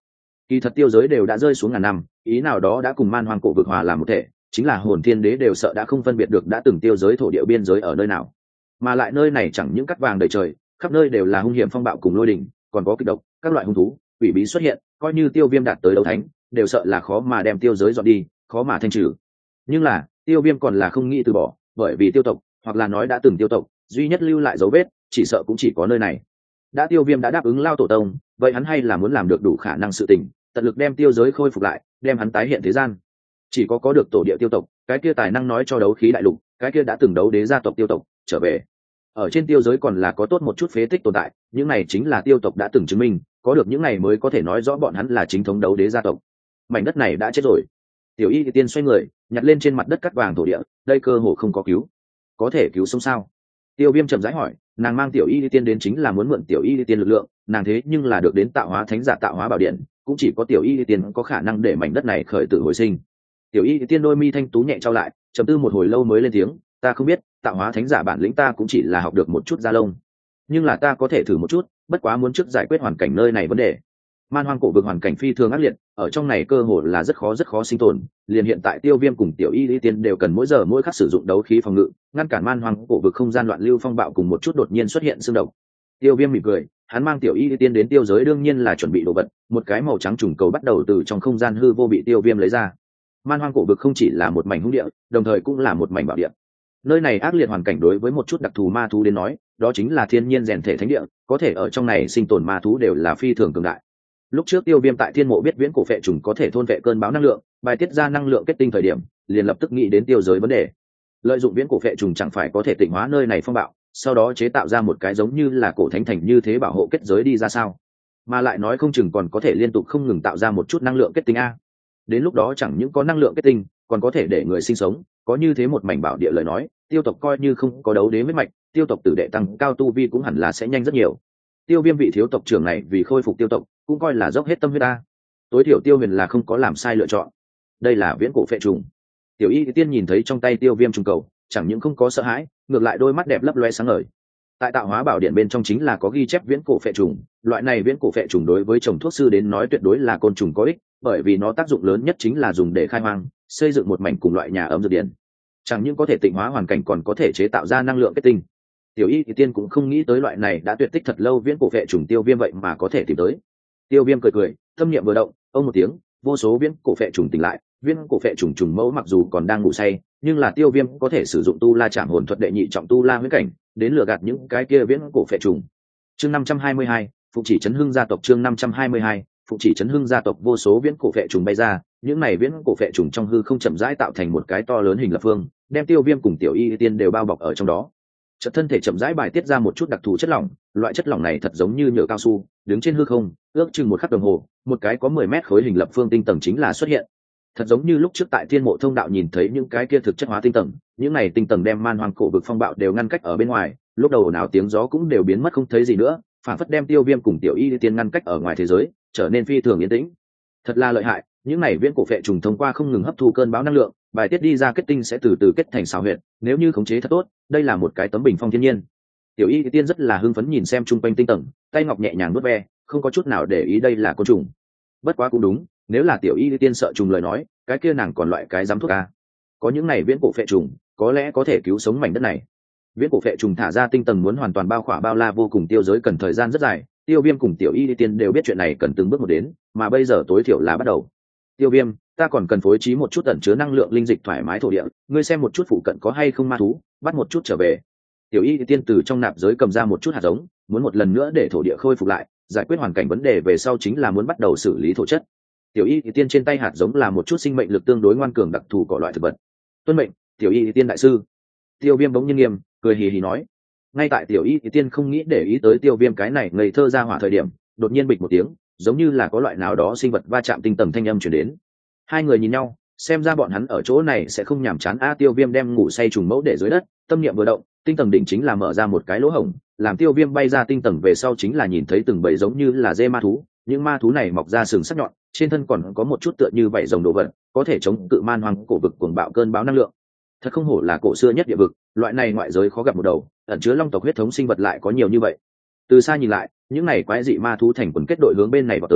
Kỳ thật tiêu giới đều đã rơi xuống ngàn năm, ý nào đó đã cùng man hoang cổ vực hòa làm một thể, chính là hồn thiên đế đều sợ đã không phân biệt được đã từng tiêu giới thổ địa biên giới ở nơi nào. Mà lại nơi này chẳng những cắt vàng đầy trời, khắp nơi đều là hung hiểm phong bạo cùng lôi đỉnh, còn có kịch độc, các loại hung thú, quỷ bí xuất hiện, coi như tiêu viêm đạt tới đấu thánh, đều sợ là khó mà đem tiêu giới dọn đi, khó mà thanh trừ. Nhưng là tiêu viêm còn là không nghĩ từ bỏ, bởi vì tiêu tộc, hoặc là nói đã từng tiêu tộc, duy nhất lưu lại dấu vết chỉ sợ cũng chỉ có nơi này. Đã tiêu viêm đã đáp ứng lao tổ tông, vậy hắn hay là muốn làm được đủ khả năng sự tình, tận lực đem tiêu giới khôi phục lại, đem hắn tái hiện thế gian. Chỉ có được tổ địa tiêu tộc, cái kia tài năng nói cho đấu khí đại lục, cái kia đã từng đấu đế gia tộc tiêu tộc trở về. Ở trên tiêu giới còn là có tốt một chút phế tích tồn tại, những này chính là tiêu tộc đã từng chứng minh, có được những này mới có thể nói rõ bọn hắn là chính thống đấu đế gia tộc. Mảnh đất này đã chết rồi. Tiểu Y Tiên xoay người, nhặt lên trên mặt đất cắt vàng thổ địa, đây cơ hồ không có cứu. Có thể cứu sống sao? Tiêu Viêm chậm rãi hỏi, nàng mang Tiểu Y Tiên đến chính là muốn mượn Tiểu Y Tiên lực lượng, nàng thế nhưng là được đến tạo hóa thánh giả tạo hóa bảo điện, cũng chỉ có Tiểu Y Tiên có khả năng để mảnh đất này khởi tử hồi sinh. Tiểu Y Tiên đôi mi thanh tú nhẹ trao lại, trầm tư một hồi lâu mới lên tiếng, ta không biết, tạo hóa thánh giả bản lĩnh ta cũng chỉ là học được một chút da lông, nhưng là ta có thể thử một chút, bất quá muốn trước giải quyết hoàn cảnh nơi này vấn đề. Man hoang cổ vực hoàn cảnh phi thường ác liệt, ở trong này cơ hồ là rất khó sinh tồn, liền hiện tại Tiêu Viêm cùng Tiểu Y Tiên đều cần mỗi giờ mỗi khắc sử dụng đấu khí phòng ngự, ngăn cản man hoang cổ vực không gian loạn lưu phong bạo cùng một chút đột nhiên xuất hiện xương độc. Tiêu Viêm mỉm cười, hắn mang Tiểu Y Tiên đến tiêu giới đương nhiên là chuẩn bị đồ vật, một cái màu trắng trùng cầu bắt đầu từ trong không gian hư vô bị Tiêu Viêm lấy ra. Man hoang cổ vực không chỉ là một mảnh hung địa, đồng thời cũng là một mảnh bảo địa. Nơi này ác liệt hoàn cảnh đối với một chút đặc thù ma thú đến nói, đó chính là thiên nhiên rèn thể thánh địa, có thể ở trong này sinh tồn ma thú đều là phi thường cường đại. Lúc trước Tiêu Viêm tại thiên mộ biết viễn cổ phệ trùng có thể thôn vệ cơn bão năng lượng, bài tiết ra năng lượng kết tinh thời điểm, liền lập tức nghĩ đến tiêu giới vấn đề. Lợi dụng viễn cổ phệ trùng chẳng phải có thể tịnh hóa nơi này phong bạo, sau đó chế tạo ra một cái giống như là cổ thánh thành như thế bảo hộ kết giới đi ra sao? Mà lại nói không chừng còn có thể liên tục không ngừng tạo ra một chút năng lượng kết tinh a. Đến lúc đó chẳng những có năng lượng kết tinh, còn có thể để người sinh sống, có như thế một mảnh bảo địa lời nói, tiêu tộc coi như không có đấu đế huyết mạch, tiêu tộc tử đệ tăng cao tu vi cũng hẳn là sẽ nhanh rất nhiều. Tiêu Viêm vị thiếu tộc trưởng này vì khôi phục tiêu tộc, cũng coi là dốc hết tâm huyết ta. Tối thiểu Tiêu Huyền là không có làm sai lựa chọn. Đây là viễn cổ phệ trùng. Tiểu Y Tiên nhìn thấy trong tay Tiêu Viêm trùng cầu, chẳng những không có sợ hãi, ngược lại đôi mắt đẹp lấp loe sáng ngời. Tại tạo hóa bảo điện bên trong chính là có ghi chép viễn cổ phệ trùng, loại này viễn cổ phệ trùng đối với trồng thuốc sư đến nói tuyệt đối là côn trùng có ích, bởi vì nó tác dụng lớn nhất chính là dùng để khai hoang, xây dựng một mảnh cùng loại nhà ấm dược điện. Chẳng những có thể tịnh hóa hoàn cảnh còn có thể chế tạo ra năng lượng kết tinh. Tiểu Y Tiên cũng không nghĩ tới loại này đã tuyệt tích thật lâu viễn cổ phệ trùng Tiêu Viêm vậy mà có thể tìm tới. Tiêu Viêm cười cười, tâm niệm vừa động, ông một tiếng, vô số viễn cổ phệ trùng tỉnh lại. Viễn cổ phệ trùng trùng mẫu mặc dù còn đang ngủ say, nhưng là Tiêu Viêm có thể sử dụng tu la trảm hồn thuật đệ nhị trọng tu la huyễn cảnh, đến lừa gạt những cái kia viễn cổ phệ trùng. Chương 522, Phụng Chỉ Chấn Hưng gia tộc. Chương 522, Phụng Chỉ Chấn Hưng gia tộc. Vô số viễn cổ phệ trùng bay ra, những này viễn cổ phệ trùng trong hư không chậm rãi tạo thành một cái to lớn hình lập phương, đem Tiêu Viêm cùng Tiểu Y Tiên đều bao bọc ở trong đó. Chợt thân thể chậm rãi bài tiết ra một chút đặc thù chất lỏng, loại chất lỏng này thật giống như nhựa cao su, đứng trên hư không, ước chừng một khắc đồng hồ, một cái có 10 mét khối hình lập phương tinh tầng chính là xuất hiện. Thật giống như lúc trước tại Thiên Mộ Thông Đạo nhìn thấy những cái kia thực chất hóa tinh tầng, những này tinh tầng đem man hoang cổ vực phong bạo đều ngăn cách ở bên ngoài, lúc đầu nào tiếng gió cũng đều biến mất không thấy gì nữa, phản phất đem Tiêu Viêm cùng Tiểu Y Tiên ngăn cách ở ngoài thế giới, trở nên phi thường yên tĩnh. Thật là lợi hại, những này viễn cổ phệ trùng thông qua không ngừng hấp thu cơn bão năng lượng, bài tiết đi ra kết tinh sẽ từ từ kết thành xào huyệt, nếu như khống chế thật tốt, đây là một cái tấm bình phong thiên nhiên. Tiểu Y Tiên rất là hưng phấn nhìn xem chung quanh tinh tầng, tay ngọc nhẹ nhàng vuốt ve, không có chút nào để ý đây là côn trùng. Bất quá cũng đúng, nếu là Tiểu Y Tiên sợ trùng lời nói, cái kia nàng còn loại cái dám thuốc a. Có những này viễn cổ phệ trùng, có lẽ có thể cứu sống mảnh đất này. Viễn cổ phệ trùng thả ra tinh tầng muốn hoàn toàn bao khỏa bao la vô cùng tiêu giới cần thời gian rất dài, Tiêu Viêm cùng Tiểu Y Tiên đều biết chuyện này cần từng bước một đến, mà bây giờ tối thiểu là bắt đầu. Tiêu Viêm, ta còn cần phối trí một chút ẩn chứa năng lượng linh dịch thoải mái thổ địa, ngươi xem một chút phụ cận có hay không ma thú, bắt một chút trở về. Tiểu Y Tiên từ trong nạp giới cầm ra một chút hạt giống, muốn một lần nữa để thổ địa khôi phục lại, giải quyết hoàn cảnh vấn đề về sau chính là muốn bắt đầu xử lý thổ chất. Tiểu Y Tiên trên tay hạt giống là một chút sinh mệnh lực tương đối ngoan cường đặc thù cỏ loại thực vật. Tuân mệnh, Tiểu Y Tiên đại sư. Tiêu Viêm bỗng nhiên nghiêm, cười hì hì nói. Ngay tại Tiểu Y Tiên không nghĩ để ý tới Tiêu Viêm cái này ngây thơ ra hỏa thời điểm, đột nhiên bịch một tiếng, giống như là có loại nào đó sinh vật va chạm tinh tầng thanh âm truyền đến. Hai người nhìn nhau, xem ra bọn hắn ở chỗ này sẽ không nhàm chán. Tiêu Viêm đem ngủ say trùng mẫu để dưới đất, tâm niệm vừa động, tinh tầng đỉnh chính là mở ra một cái lỗ hổng, làm Tiêu Viêm bay ra tinh tầng về sau chính là nhìn thấy từng bầy giống như là dê ma thú, những ma thú này mọc ra sừng sắc nhọn, trên thân còn có một chút tựa như vảy rồng đồ vật, có thể chống cự man hoang cổ vực cuồng bạo cơn bão năng lượng. Thật không hổ là cổ xưa nhất địa vực, loại này ngoại giới khó gặp một đầu, ẩn chứa long tộc huyết thống sinh vật lại có nhiều như vậy. Từ xa nhìn lại, những này quái dị ma thú thành quần kết đội hướng bên này vào tới,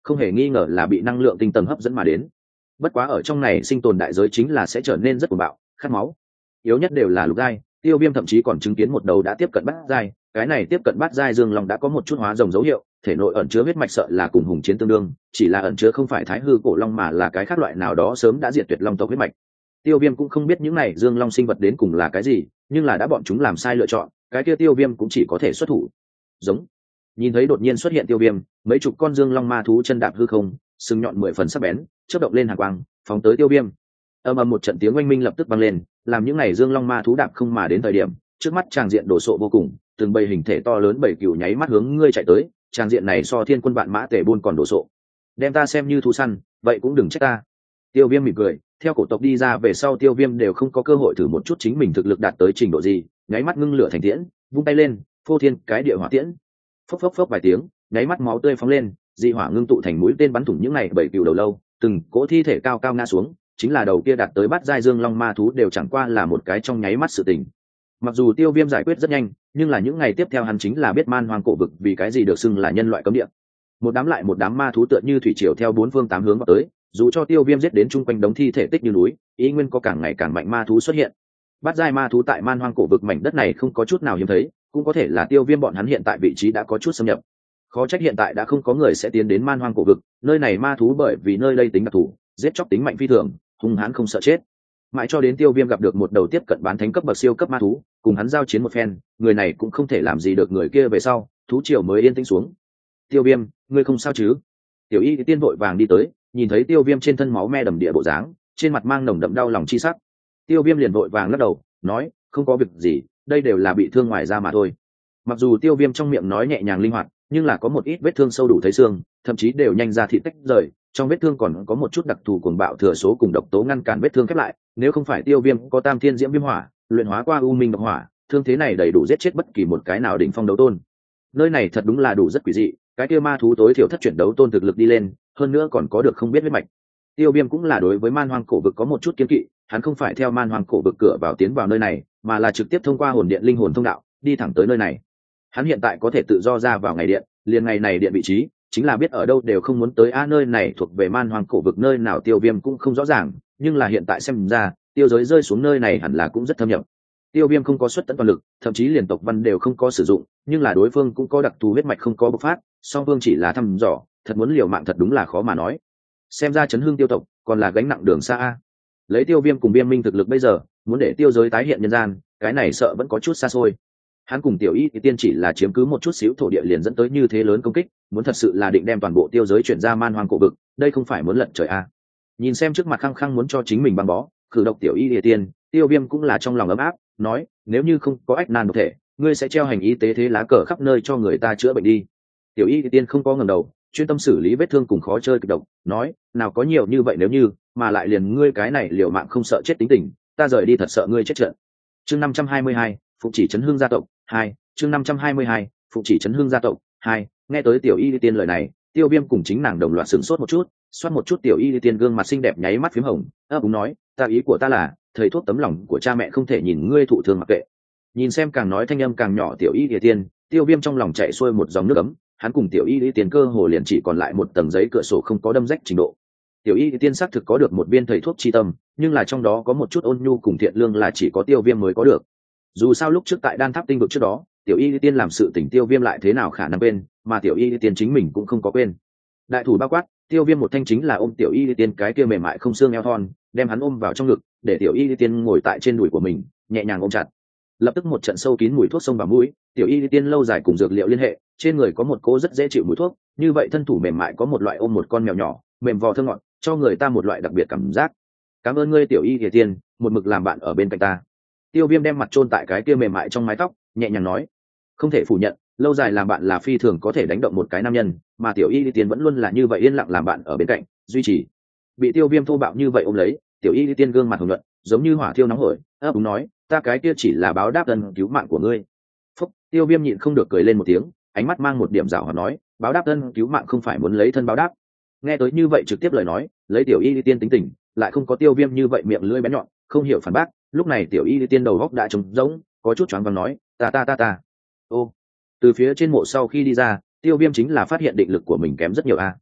không hề nghi ngờ là bị năng lượng tinh tầng hấp dẫn mà đến. Bất quá ở trong này sinh tồn đại giới chính là sẽ trở nên rất cuồng bạo, khát máu. Yếu nhất đều là lục giai, Tiêu Viêm thậm chí còn chứng kiến một đầu đã tiếp cận bát giai, cái này tiếp cận bát giai Dương Long đã có một chút hóa rồng dấu hiệu, thể nội ẩn chứa huyết mạch sợ là cùng hùng chiến tương đương, chỉ là ẩn chứa không phải thái hư cổ long mà là cái khác loại nào đó sớm đã diệt tuyệt long tộc huyết mạch. Tiêu Viêm cũng không biết những này Dương Long sinh vật đến cùng là cái gì, nhưng là đã bọn chúng làm sai lựa chọn, cái kia Tiêu Viêm cũng chỉ có thể xuất thủ. Giống. Nhìn thấy đột nhiên xuất hiện Tiêu Viêm, mấy chục con Dương Long ma thú chân đạp hư không, sừng nhọn 10 phần sắc bén, chớp động lên hàn quang, phóng tới Tiêu Viêm. Ầm ầm một trận tiếng oanh minh lập tức vang lên, làm những này Dương Long ma thú đạp không mà đến thời điểm, trước mắt tràng diện đồ sộ vô cùng, từng bầy hình thể to lớn bảy cừu nháy mắt hướng ngươi chạy tới, tràng diện này so thiên quân vạn mã tề buôn còn đồ sộ. Đem ta xem như thú săn, vậy cũng đừng trách ta. Tiêu Viêm mỉm cười, theo cổ tộc đi ra về sau Tiêu Viêm đều không có cơ hội thử một chút chính mình thực lực đạt tới trình độ gì, nháy mắt ngưng lửa thành tiễn, vung tay lên, phô thiên cái địa hỏa tiễn. Phốc phốc phốc vài tiếng, nháy mắt máu tươi phóng lên, dị hỏa ngưng tụ thành mũi tên bắn thủng những này bảy cừu đầu lâu, từng cỗ thi thể cao cao ngã xuống, chính là đầu kia đạt tới bát giai Dương Long ma thú đều chẳng qua là một cái trong nháy mắt sự tình. Mặc dù Tiêu Viêm giải quyết rất nhanh, nhưng là những ngày tiếp theo hắn chính là biết man hoang cổ vực vì cái gì được xưng là nhân loại cấm địa. Một đám lại một đám ma thú tựa như thủy triều theo bốn phương tám hướng vào tới, dù cho Tiêu Viêm giết đến chung quanh đống thi thể tích như núi, ý nguyên có càng ngày càng mạnh ma thú xuất hiện. Bát giai ma thú tại man hoang cổ vực mảnh đất này không có chút nào hiếm thấy, cũng có thể là Tiêu Viêm bọn hắn hiện tại vị trí đã có chút xâm nhập. Khó trách hiện tại đã không có người sẽ tiến đến man hoang cổ vực, nơi này ma thú bởi vì nơi đây tính đặc thù, giết chóc tính mạnh phi thường, hung hãn không sợ chết. Mãi cho đến Tiêu Viêm gặp được một đầu tiếp cận bán thánh cấp bậc siêu cấp ma thú, cùng hắn giao chiến một phen, người này cũng không thể làm gì được người kia về sau, thú triều mới yên tĩnh xuống. Tiêu Viêm, ngươi không sao chứ? Tiểu Y Tiên vội vàng đi tới, nhìn thấy Tiêu Viêm trên thân máu me đầm địa bộ dáng, trên mặt mang nồng đậm đau lòng chi sắc. Tiêu Viêm liền vội vàng lắc đầu, nói, không có việc gì, đây đều là bị thương ngoài da mà thôi. Mặc dù Tiêu Viêm trong miệng nói nhẹ nhàng linh hoạt, nhưng là có một ít vết thương sâu đủ thấy xương, thậm chí đều nhanh ra thịt tách rời, trong vết thương còn có một chút đặc thù cuồng bạo thừa số cùng độc tố ngăn cản vết thương khép lại, nếu không phải Tiêu Viêm có Tam Thiên Diễm Viêm Hỏa, luyện hóa qua U Minh Độc Hỏa, thương thế này đầy đủ giết chết bất kỳ một cái nào đỉnh phong đấu tôn. Nơi này thật đúng là đủ rất quỷ dị, cái kia ma thú tối thiểu thất chuyển đấu tôn thực lực đi lên, hơn nữa còn có được không biết huyết mạch. Tiêu Viêm cũng là đối với man hoang cổ vực có một chút kiêng kỵ, hắn không phải theo man hoang cổ vực cửa vào tiến vào nơi này, mà là trực tiếp thông qua hồn điện linh hồn thông đạo, đi thẳng tới nơi này. Hắn hiện tại có thể tự do ra vào ngày điện, liền ngày này điện vị trí, chính là biết ở đâu đều không muốn tới nơi này thuộc về man hoang cổ vực nơi nào Tiêu Viêm cũng không rõ ràng, nhưng là hiện tại xem ra, tiêu giới rơi xuống nơi này hẳn là cũng rất thâm nhập. Tiêu Viêm không có xuất tận toàn lực, thậm chí liền tộc văn đều không có sử dụng, nhưng là đối phương cũng có đặc thù huyết mạch không có bộc phát, song phương chỉ là thăm dò, thật muốn liều mạng thật đúng là khó mà nói. Xem ra chấn hương tiêu tộc còn là gánh nặng đường xa a. Lấy Tiêu Viêm cùng Viêm Minh thực lực bây giờ, muốn để tiêu giới tái hiện nhân gian, cái này sợ vẫn có chút xa xôi. Hắn cùng Tiểu Y thì tiên chỉ là chiếm cứ một chút xíu thổ địa liền dẫn tới như thế lớn công kích, muốn thật sự là định đem toàn bộ tiêu giới chuyển ra man hoang cổ vực, đây không phải muốn lật trời a. Nhìn xem trước mặt khăng khăng muốn cho chính mình băng bó, khử độc Tiểu Y thì tiên, Tiêu Viêm cũng là trong lòng ấm áp, nói, nếu như không có ách nan độc thể, ngươi sẽ treo hành y tế thế lá cờ khắp nơi cho người ta chữa bệnh đi. Tiểu Y thì tiên không có ngẩng đầu, chuyên tâm xử lý vết thương cùng khó chơi kịch độc, nói, nào có nhiều như vậy nếu như, mà lại liền ngươi cái này liều mạng không sợ chết tính tình, ta rời đi thật sợ ngươi chết trận. Chương 522, Phụng Chỉ Chấn Hương gia tộc 2, chương 522, Phụng Chỉ Chấn Hương gia tộc 2. Nghe tới Tiểu Y Tiên lời này, Tiêu Viêm cùng chính nàng đồng loạt sửng sốt một chút, xoát một chút Tiểu Y Tiên gương mặt xinh đẹp nháy mắt phím hồng, ấp úng nói, ta ý của ta là, thầy thuốc tấm lòng của cha mẹ không thể nhìn ngươi thụ thương mặc kệ. Nhìn xem càng nói thanh âm càng nhỏ Tiểu Y Tiên, Tiêu Viêm trong lòng chạy xuôi một dòng nước ấm, hắn cùng Tiểu Y Tiên cơ hồ liền chỉ còn lại một tầng giấy cửa sổ không có đâm rách trình độ. Tiểu Y Tiên xác thực có được một viên thầy thuốc chi tâm, nhưng là trong đó có một chút ôn nhu cùng thiện lương là chỉ có Tiêu Viêm mới có được. Dù sao lúc trước tại Đan Tháp Tinh vực trước đó, Tiểu Y Tiên làm sự tình Tiêu Viêm lại thế nào khả năng quên, mà Tiểu Y Tiên chính mình cũng không có quên. Đại thủ bao quát, Tiêu Viêm một thanh chính là ôm Tiểu Y Tiên cái kia mềm mại không xương eo thon, đem hắn ôm vào trong ngực, để Tiểu Y Tiên ngồi tại trên đùi của mình, nhẹ nhàng ôm chặt. Lập tức một trận sâu kín mùi thuốc xông vào mũi, Tiểu Y Tiên lâu dài cùng dược liệu liên hệ, trên người có một cỗ rất dễ chịu mùi thuốc, như vậy thân thủ mềm mại có một loại ôm một con mèo nhỏ, mềm vò thơm ngọt, cho người ta một loại đặc biệt cảm giác. Cảm ơn ngươi Tiểu Y Tiên, một mực làm bạn ở bên cạnh ta. Tiêu Viêm đem mặt chôn tại cái kia mềm mại trong mái tóc, nhẹ nhàng nói, không thể phủ nhận, lâu dài làm bạn là phi thường có thể đánh động một cái nam nhân, mà Tiểu Y Tiên vẫn luôn là như vậy yên lặng làm bạn ở bên cạnh, duy trì. Bị Tiêu Viêm thô bạo như vậy ôm lấy, Tiểu Y Tiên gương mặt hồng nhuận, giống như hỏa thiêu nóng hổi, ấp úng nói, ta cái kia chỉ là báo đáp ân cứu mạng của ngươi. Phúc, Tiêu Viêm nhịn không được cười lên một tiếng, ánh mắt mang một điểm giảo hoạt nói, báo đáp ân cứu mạng không phải muốn lấy thân báo đáp. Nghe tới như vậy trực tiếp lời nói, lấy Tiểu Y Tiên tính tình, lại không có Tiêu Viêm như vậy miệng lưỡi bén nhọn, không hiểu phản bác. Lúc này Tiểu Y Tiên đầu góc đã trống rỗng, có chút choáng váng nói, ta. Ô, từ phía trên mộ sau khi đi ra, Tiêu Viêm chính là phát hiện định lực của mình kém rất nhiều a.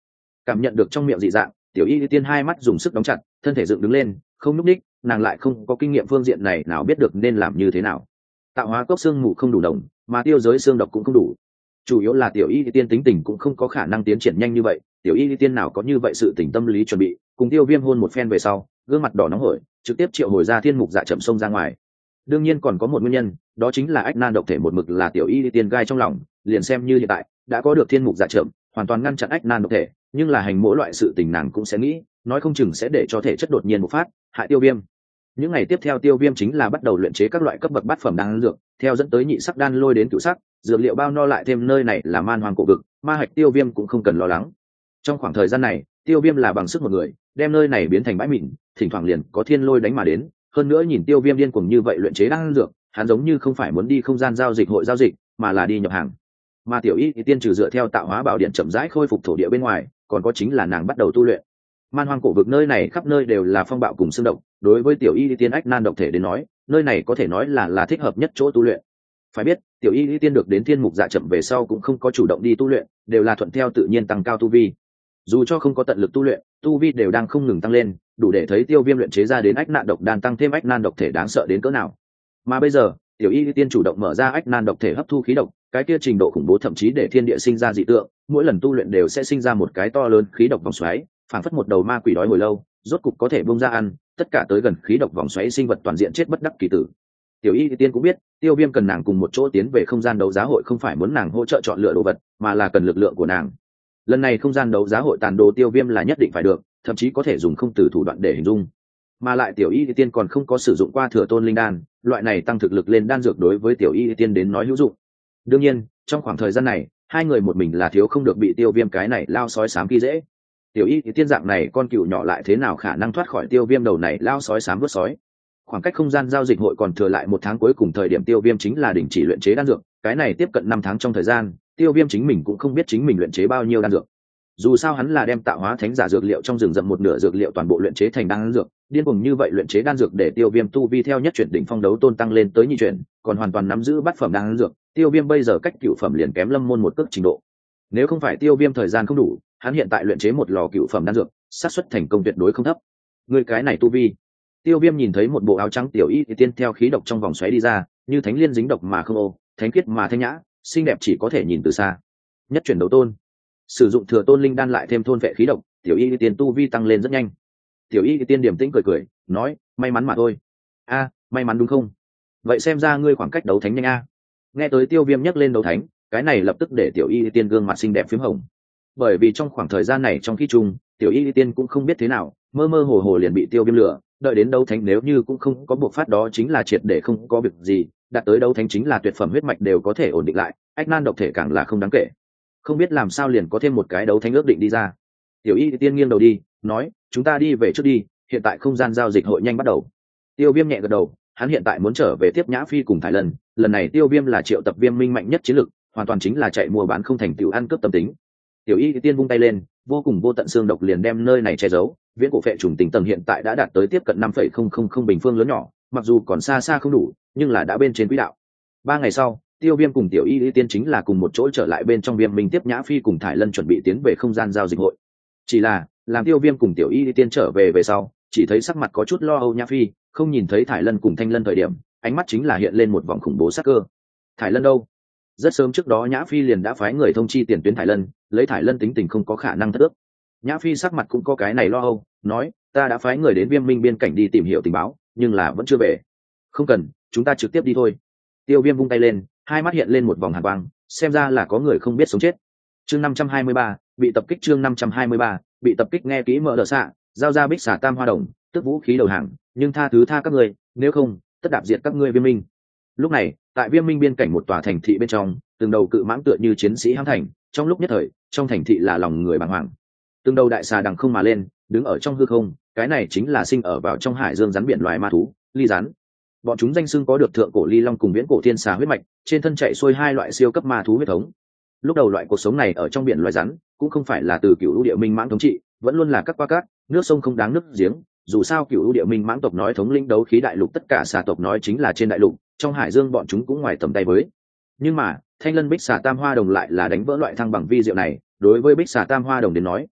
Cảm nhận được trong miệng dị dạng, tiểu y tiên hai mắt dùng sức đóng chặt, thân thể dựng đứng lên, không nhúc ních. Nàng lại không có kinh nghiệm phương diện này nào biết được nên làm như thế nào. Tạo hóa cốc xương mù không đủ đồng, mà tiêu giới xương độc cũng không đủ. Chủ yếu là tiểu y tiên tính tình cũng không có khả năng tiến triển nhanh như vậy. Tiểu y tiên nào có như vậy sự tỉnh tâm lý chuẩn bị, cùng Tiêu Viêm hôn một phen về sau, gương mặt đỏ nóng hổi, trực tiếp triệu hồi ra thiên mục dạ chậm xông ra ngoài. Đương nhiên còn có một nguyên nhân, đó chính là ách nan độc thể một mực là tiểu y tiên gai trong lòng, liền xem như hiện tại đã có được thiên mục dạ chậm, hoàn toàn ngăn chặn ách nan độc thể, nhưng là hành mỗi loại sự tình nàng cũng sẽ nghĩ, nói không chừng sẽ để cho thể chất đột nhiên bộc phát, hại Tiêu Viêm. Những ngày tiếp theo Tiêu Viêm chính là bắt đầu luyện chế các loại cấp bậc bát phẩm đan dược, theo dẫn tới nhị sắc đan lôi đến cửu sắc, dược liệu bao no lại thêm nơi này là man hoang cổ vực, ma hạch Tiêu Viêm cũng không cần lo lắng. Trong khoảng thời gian này, Tiêu Viêm là bằng sức một người, đem nơi này biến thành bãi mịn, thỉnh thoảng liền có thiên lôi đánh mà đến, hơn nữa nhìn Tiêu Viêm điên cuồng như vậy luyện chế đan dược, hắn giống như không phải muốn đi không gian giao dịch hội giao dịch, mà là đi nhập hàng. Mà tiểu y thì tiên trừ dựa theo tạo hóa bảo điện chậm rãi khôi phục thổ địa bên ngoài, còn có chính là nàng bắt đầu tu luyện. Man hoang cổ vực nơi này khắp nơi đều là phong bạo cùng xương độc, đối với tiểu y tiên ách nan độc thể đến nói, nơi này có thể nói là thích hợp nhất chỗ tu luyện. Phải biết, tiểu y tiên được đến thiên mục dạ chậm về sau cũng không có chủ động đi tu luyện, đều là thuận theo tự nhiên tăng cao tu vi. Dù cho không có tận lực tu luyện, tu vi đều đang không ngừng tăng lên, đủ để thấy Tiêu Viêm luyện chế ra đến ách nan độc đan tăng thêm ách nan độc thể đáng sợ đến cỡ nào. Mà bây giờ, tiểu y tiên chủ động mở ra ách nan độc thể hấp thu khí độc, cái kia trình độ khủng bố thậm chí để thiên địa sinh ra dị tượng, mỗi lần tu luyện đều sẽ sinh ra một cái to lớn khí độc vòng xoáy, phảng phất một đầu ma quỷ đói hồi lâu, rốt cục có thể bung ra ăn, tất cả tới gần khí độc vòng xoáy sinh vật toàn diện chết bất đắc kỳ tử. Tiểu y tiên cũng biết, Tiêu Viêm cần nàng cùng một chỗ tiến về không gian đấu giá hội không phải muốn nàng hỗ trợ chọn lựa đồ vật, mà là cần lực lượng của nàng. Lần này không gian đấu giá hội tàn đồ Tiêu Viêm là nhất định phải được, thậm chí có thể dùng không từ thủ đoạn để hình dung. Mà lại tiểu y tiên còn không có sử dụng qua thừa tôn linh đan, loại này tăng thực lực lên đan dược đối với tiểu y tiên đến nói hữu dụng. Đương nhiên, trong khoảng thời gian này, hai người một mình là thiếu không được bị Tiêu Viêm cái này lao sói xám khi dễ. Tiểu y tiên dạng này con cừu nhỏ lại thế nào khả năng thoát khỏi Tiêu Viêm đầu này lao sói xám vớt sói. Khoảng cách không gian giao dịch hội còn thừa lại 1 tháng, cuối cùng thời điểm Tiêu Viêm chính là đình chỉ luyện chế đan dược, cái này tiếp cận 5 tháng trong thời gian, Tiêu Viêm chính mình cũng không biết chính mình luyện chế bao nhiêu đan dược. Dù sao hắn là đem tạo hóa thánh giả dược liệu trong rừng rậm một nửa dược liệu toàn bộ luyện chế thành đan dược, điên cuồng như vậy luyện chế đan dược để Tiêu Viêm tu vi theo nhất chuyển đỉnh phong đấu tôn tăng lên tới nhị chuyển, còn hoàn toàn nắm giữ bát phẩm đan dược, Tiêu Viêm bây giờ cách cửu phẩm liền kém Lâm Môn một cước trình độ. Nếu không phải Tiêu Viêm thời gian không đủ, hắn hiện tại luyện chế một lò cửu phẩm đan dược, xác suất thành công tuyệt đối không thấp. Người cái này tu vi. Tiêu Viêm nhìn thấy một bộ áo trắng tiểu y thì tiên theo khí độc trong vòng xoáy đi ra, như thánh liên dính độc mà không ô, thánh khiết mà thanh nhã, xinh đẹp chỉ có thể nhìn từ xa. Nhất chuyển đấu tôn, sử dụng thừa tôn linh đan lại thêm thôn vệ khí độc, tiểu y thì tiên tu vi tăng lên rất nhanh. Tiểu y thì tiên điềm tĩnh cười cười, nói, may mắn mà thôi. A, may mắn đúng không? Vậy xem ra ngươi khoảng cách đấu thánh nhanh a. Nghe tới Tiêu Viêm nhắc lên đấu thánh, cái này lập tức để tiểu y thì tiên gương mặt xinh đẹp phím hồng. Bởi vì trong khoảng thời gian này trong khi chung, tiểu y thì tiên cũng không biết thế nào, mơ mơ hồ hồ liền bị Tiêu Viêm lừa. Đợi đến đấu thánh nếu như cũng không có buộc phát đó chính là triệt để không có việc gì, đạt tới đấu thánh chính là tuyệt phẩm huyết mạch đều có thể ổn định lại, ách nan độc thể càng là không đáng kể. Không biết làm sao liền có thêm một cái đấu thánh ước định đi ra. Tiểu y tiên nghiêng đầu đi, nói, chúng ta đi về trước đi, hiện tại không gian giao dịch hội nhanh bắt đầu. Tiêu Viêm nhẹ gật đầu, hắn hiện tại muốn trở về tiếp Nhã Phi cùng Thải Lân, lần này Tiêu Viêm là triệu tập Viêm Minh mạnh nhất chiến lực, hoàn toàn chính là chạy mua bán không thành tựu ăn cướp tâm tính. Tiểu y tiên vung tay lên, vô cùng vô tận xương độc liền đem nơi này che giấu. Viễn cổ phệ trùng tình tầng hiện tại đã đạt tới tiếp cận 5,000 bình phương lớn nhỏ, mặc dù còn xa xa không đủ, nhưng là đã bên trên quỹ đạo. 3 ngày sau, Tiêu Viêm cùng tiểu y tiên chính là cùng một chỗ trở lại bên trong Viêm Minh tiếp Nhã Phi cùng Thải Lân chuẩn bị tiến về không gian giao dịch hội. Chỉ là, làm Tiêu Viêm cùng tiểu y tiên trở về sau, chỉ thấy sắc mặt có chút lo âu Nhã Phi, không nhìn thấy Thải Lân cùng Thanh Lân thời điểm, ánh mắt chính là hiện lên một vòng khủng bố sắc cơ. Thải Lân đâu? Rất sớm trước đó Nhã Phi liền đã phái người thông chi tiền tuyến Thải Lân, lấy Thải Lân tính tình không có khả năng thất ước. Nhã Phi sắc mặt cũng có cái này lo âu, nói, ta đã phái người đến Viêm Minh biên cảnh đi tìm hiểu tình báo, nhưng là vẫn chưa về. Không cần, chúng ta trực tiếp đi thôi. Tiêu Viêm vung tay lên, hai mắt hiện lên một vòng hàn quang, xem ra là có người không biết sống chết. Chương 523, bị tập kích. Chương 523, bị tập kích. Nghe kỹ mở đỡ xạ, giao ra bích xà tam hoa đồng, tức vũ khí đầu hàng, nhưng tha thứ tha các ngươi, nếu không, tất đạp diệt các ngươi Viêm Minh. Lúc này, tại Viêm Minh biên cảnh một tòa thành thị bên trong, từng đầu cự mãng tựa như chiến sĩ hãm thành, trong lúc nhất thời, trong thành thị là lòng người bàng hoàng. Từng đầu đại xà đằng không mà lên, đứng ở trong hư không, cái này chính là sinh ở vào trong hải dương rắn biển loài ma thú, ly rắn. Bọn chúng danh xưng có được thượng cổ ly long cùng viễn cổ thiên xà huyết mạch, trên thân chạy xuôi 2 loại siêu cấp ma thú huyết thống. Lúc đầu loại cuộc sống này ở trong biển loài rắn, cũng không phải là từ cựu lũ địa minh mãng thống trị, vẫn luôn là các qua cát, nước sông không đáng nước giếng. Dù sao cựu lũ địa minh mãng tộc nói thống lĩnh đấu khí đại lục, tất cả xà tộc nói chính là trên đại lục, trong hải dương bọn chúng cũng ngoài tầm tay với. Nhưng mà Thanh Lân bích xà tam hoa đồng lại là đánh vỡ loại thăng bằng vi diệu này. Đối với bích xà tam hoa đồng đến nói,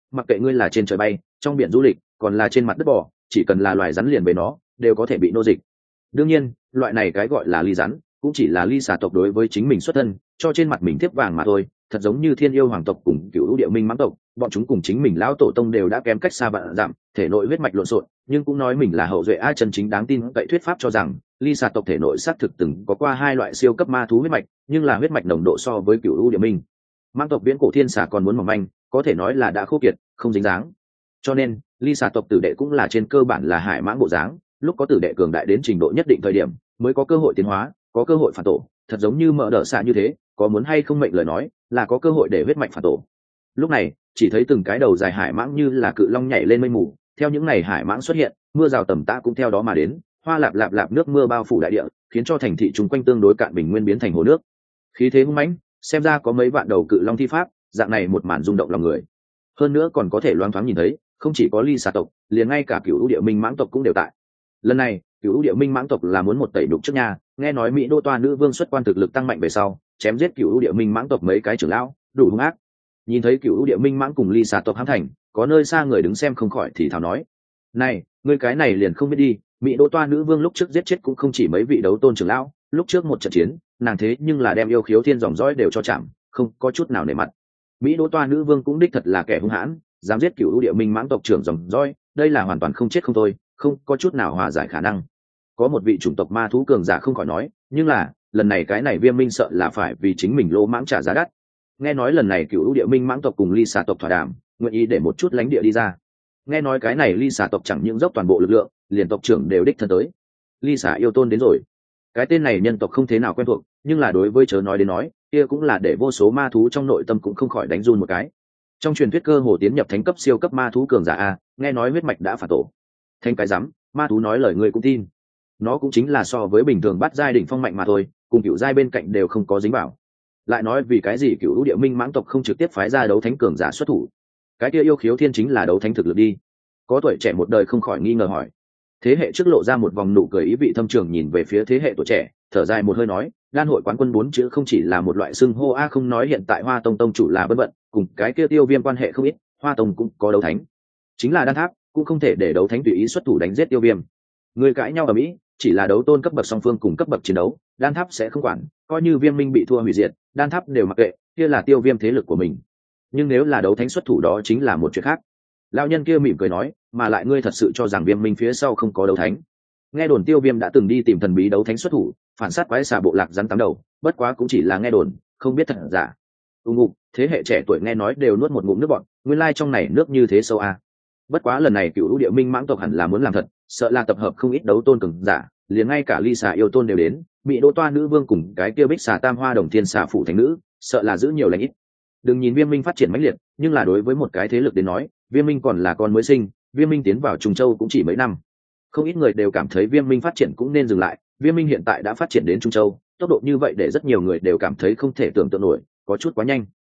mặc kệ ngươi là trên trời bay, trong biển du lịch, còn là trên mặt đất bò, chỉ cần là loài rắn liền về nó đều có thể bị nô dịch. Đương nhiên loại này cái gọi là ly rắn cũng chỉ là ly xà tộc đối với chính mình xuất thân cho trên mặt mình thiếp vàng mà thôi, thật giống như thiên yêu hoàng tộc cùng cựu lũ địa minh mãng tộc, bọn chúng cùng chính mình lão tổ tông đều đã kém cách xa vạn dặm, thể nội huyết mạch lộn xộn, nhưng cũng nói mình là hậu duệ ai chân chính đáng tin cậy. Thuyết pháp cho rằng ly xà tộc thể nội xác thực từng có qua hai loại siêu cấp ma thú huyết mạch, nhưng là huyết mạch nồng độ so với cựu lũ địa minh mãng tộc viễn cổ thiên xà còn muốn mỏng manh, có thể nói là đã khô kiệt không dính dáng. Cho nên ly xà tộc tử đệ cũng là trên cơ bản là hải mãng bộ dáng, lúc có tử đệ cường đại đến trình độ nhất định thời điểm mới có cơ hội tiến hóa, có cơ hội phản tổ, thật giống như mỡ đỡ xạ như thế, có muốn hay không mệnh lời nói là có cơ hội để huyết mạch phản tổ. Lúc này chỉ thấy từng cái đầu dài hải mãng như là cự long nhảy lên mây mù, theo những ngày hải mãng xuất hiện, mưa rào tầm tã cũng theo đó mà đến, hoa lạp lạp lạp nước mưa bao phủ đại địa, khiến cho thành thị chung quanh tương đối cạn bình nguyên biến thành hồ nước, khí thế hung mãnh, xem ra có mấy vạn đầu cự long thi pháp, dạng này một màn rung động lòng người. Hơn nữa còn có thể loáng thoáng nhìn thấy không chỉ có ly xà tộc, liền ngay cả cựu địa minh mãng tộc cũng đều tại. Lần này cựu địa minh mãng tộc là muốn một tẩy đục trước nhà, nghe nói Mỹ đô toa nữ vương xuất quan thực lực tăng mạnh về sau chém giết cựu địa minh mãng tộc mấy cái trưởng lão đủ hung ác. Nhìn thấy cựu địa minh mãng cùng ly xà tộc hãm thành, có nơi xa người đứng xem không khỏi thì thào nói: này ngươi cái này liền không biết đi, Mỹ đô toa nữ vương lúc trước giết chết cũng không chỉ mấy vị đấu tôn trưởng lão, lúc trước một trận chiến nàng thế nhưng là đem yêu khiếu thiên dòng dõi đều cho chạm, không có chút nào nể mặt. Mỹ đô toa nữ vương cũng đích thật là kẻ hung hãn, dám giết cựu địa minh mãng tộc trưởng dòng dõi, đây là hoàn toàn không chết không thôi, không có chút nào hòa giải khả năng. Có một vị chủng tộc ma thú cường giả không khỏi nói, nhưng là lần này cái này Viêm Minh sợ là phải vì chính mình lỗ mãng trả giá đắt. Nghe nói lần này cựu địa minh mãng tộc cùng ly xà tộc thỏa đàm, nguyện ý để một chút lãnh địa đi ra. Nghe nói cái này ly xà tộc chẳng những dốc toàn bộ lực lượng, liền tộc trưởng đều đích thân tới. Ly xà yêu tôn đến rồi. Cái tên này nhân tộc không thế nào quen thuộc, nhưng là đối với chớ nói đến nói, kia cũng là để vô số ma thú trong nội tâm cũng không khỏi đánh run một cái. Trong truyền thuyết cơ hồ tiến nhập thánh cấp siêu cấp ma thú cường giả a, nghe nói huyết mạch đã phản tổ. Thanh cái rắm, ma thú nói lời người cũng tin. Nó cũng chính là so với bình thường bắt giai đỉnh phong mạnh mà thôi, cùng cựu giai bên cạnh đều không có dính vào. Lại nói vì cái gì cựu địa minh mãng tộc không trực tiếp phái ra đấu thánh cường giả xuất thủ? Cái kia yêu khiếu thiên chính là đấu thánh thực lực đi. Có tuổi trẻ một đời không khỏi nghi ngờ hỏi. Thế hệ trước lộ ra một vòng nụ cười ý vị thâm trường nhìn về phía thế hệ tuổi trẻ, thở dài một hơi nói: đan hội quán quân 4 chữ không chỉ là một loại xưng hô a, không nói hiện tại Hoa Tông tông chủ là Vân Vận, cùng cái kia Tiêu Viêm quan hệ không ít, Hoa Tông cũng có đấu thánh, chính là Đan Tháp cũng không thể để đấu thánh tùy ý xuất thủ đánh giết Tiêu Viêm. Người cãi nhau ở Mỹ, chỉ là đấu tôn cấp bậc song phương cùng cấp bậc chiến đấu, Đan Tháp sẽ không quản, coi như Viêm Minh bị thua hủy diệt, Đan Tháp đều mặc kệ, kia là Tiêu Viêm thế lực của mình. Nhưng nếu là đấu thánh xuất thủ đó chính là một chuyện khác. Lão nhân kia mỉm cười nói, mà lại ngươi thật sự cho rằng Viêm Minh phía sau không có đấu thánh? Nghe đồn Tiêu Viêm đã từng đi tìm thần bí đấu thánh xuất thủ, phản sát quái xà bộ lạc rắn tám đầu, bất quá cũng chỉ là nghe đồn, không biết thật giả. Ngục, thế hệ trẻ tuổi nghe nói đều nuốt một ngụm nước bọt, nguyên lai trong này nước như thế sâu a. Bất quá lần này cựu lũ địa minh mãng tộc hẳn là muốn làm thật, sợ là tập hợp không ít đấu tôn cường giả, liền ngay cả ly xà yêu tôn đều đến, Mỹ đô toa nữ vương cùng cái kia bích xà tam hoa đồng thiên xà phụ thành nữ, sợ là giữ nhiều lãnh ít. Đừng nhìn Viêm Minh phát triển mãnh liệt, nhưng là đối với một cái thế lực đến nói, Viêm Minh còn là con mới sinh, Viêm Minh tiến vào Trùng Châu cũng chỉ mấy năm. Không ít người đều cảm thấy Viêm Minh phát triển cũng nên dừng lại, Viêm Minh hiện tại đã phát triển đến Trung Châu, tốc độ như vậy để rất nhiều người đều cảm thấy không thể tưởng tượng nổi, có chút quá nhanh.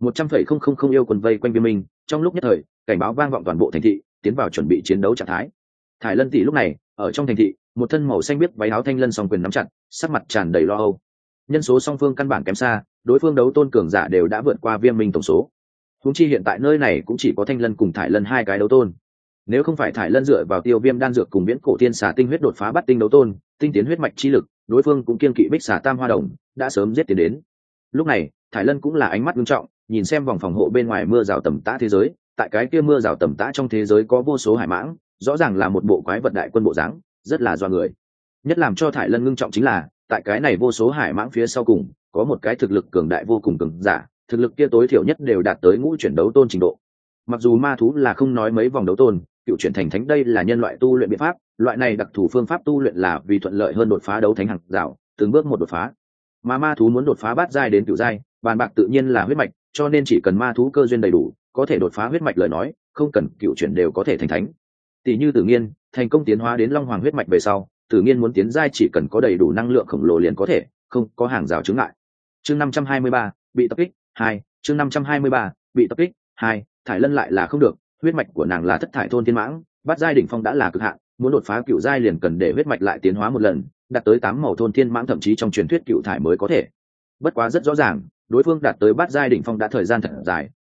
100,000 yêu quân vây quanh Viêm Minh, trong lúc nhất thời, cảnh báo vang vọng toàn bộ thành thị, tiến vào chuẩn bị chiến đấu trạng thái. Thải Lân tỷ lúc này, ở trong thành thị, một thân màu xanh biếc váy áo thanh lân song quyền nắm chặt, sắc mặt tràn đầy lo âu. Nhân số song phương căn bản kém xa, đối phương đấu tôn cường giả đều đã vượt qua Viêm Minh tổng số. Huống chi hiện tại nơi này cũng chỉ có Thanh Lân cùng Thải Lân hai cái đấu tôn. Nếu không phải Thải Lân dựa vào Tiêu Viêm đan dược cùng viễn cổ tiên xà tinh huyết đột phá bắt tinh đấu tôn, tinh tiến huyết mạch chi lực, đối phương cũng kiên kỵ bích xà tam hoa đồng, đã sớm giết tiến đến. Lúc này, Thải Lân cũng là ánh mắt nghiêm trọng, nhìn xem vòng phòng hộ bên ngoài mưa rào tầm tã thế giới, tại cái kia mưa rào tầm tã trong thế giới có vô số hải mãng, rõ ràng là một bộ quái vật đại quân bộ dáng, rất là doa người. Nhất làm cho Thải Lân ngưng trọng chính là, tại cái này vô số hải mãng phía sau cùng, có một cái thực lực cường đại vô cùng cường giả, thực lực kia tối thiểu nhất đều đạt tới ngũ chuyển đấu tôn trình độ. Mặc dù ma thú là không nói mấy vòng đấu tôn, cựu chuyển thành thánh đây là nhân loại tu luyện biện pháp, loại này đặc thù phương pháp tu luyện là vì thuận lợi hơn đột phá đấu thánh hàng rào, từng bước một đột phá. Mà ma thú muốn đột phá bát giai đến cựu giai, bàn bạc tự nhiên là huyết mạch, cho nên chỉ cần ma thú cơ duyên đầy đủ, có thể đột phá huyết mạch lời nói, không cần cựu chuyển đều có thể thành thánh. Tỷ như Tử Nghiên, thành công tiến hóa đến long hoàng huyết mạch về sau, Tử Nghiên muốn tiến giai chỉ cần có đầy đủ năng lượng khổng lồ liền có thể, không có hàng rào chướng ngại. Chương 523, bị tập kích 2, chương 523, bị tập kích 2, Thải Lân lại là không được, huyết mạch của nàng là thất thải thôn thiên mãng, bát giai đỉnh phong đã là cực hạn, muốn đột phá cựu giai liền cần để huyết mạch lại tiến hóa một lần, đạt tới 8 màu thôn thiên mãng thậm chí trong truyền thuyết cựu thải mới có thể. Bất quá rất rõ ràng, đối phương đạt tới bát giai đỉnh phong đã thời gian thật dài,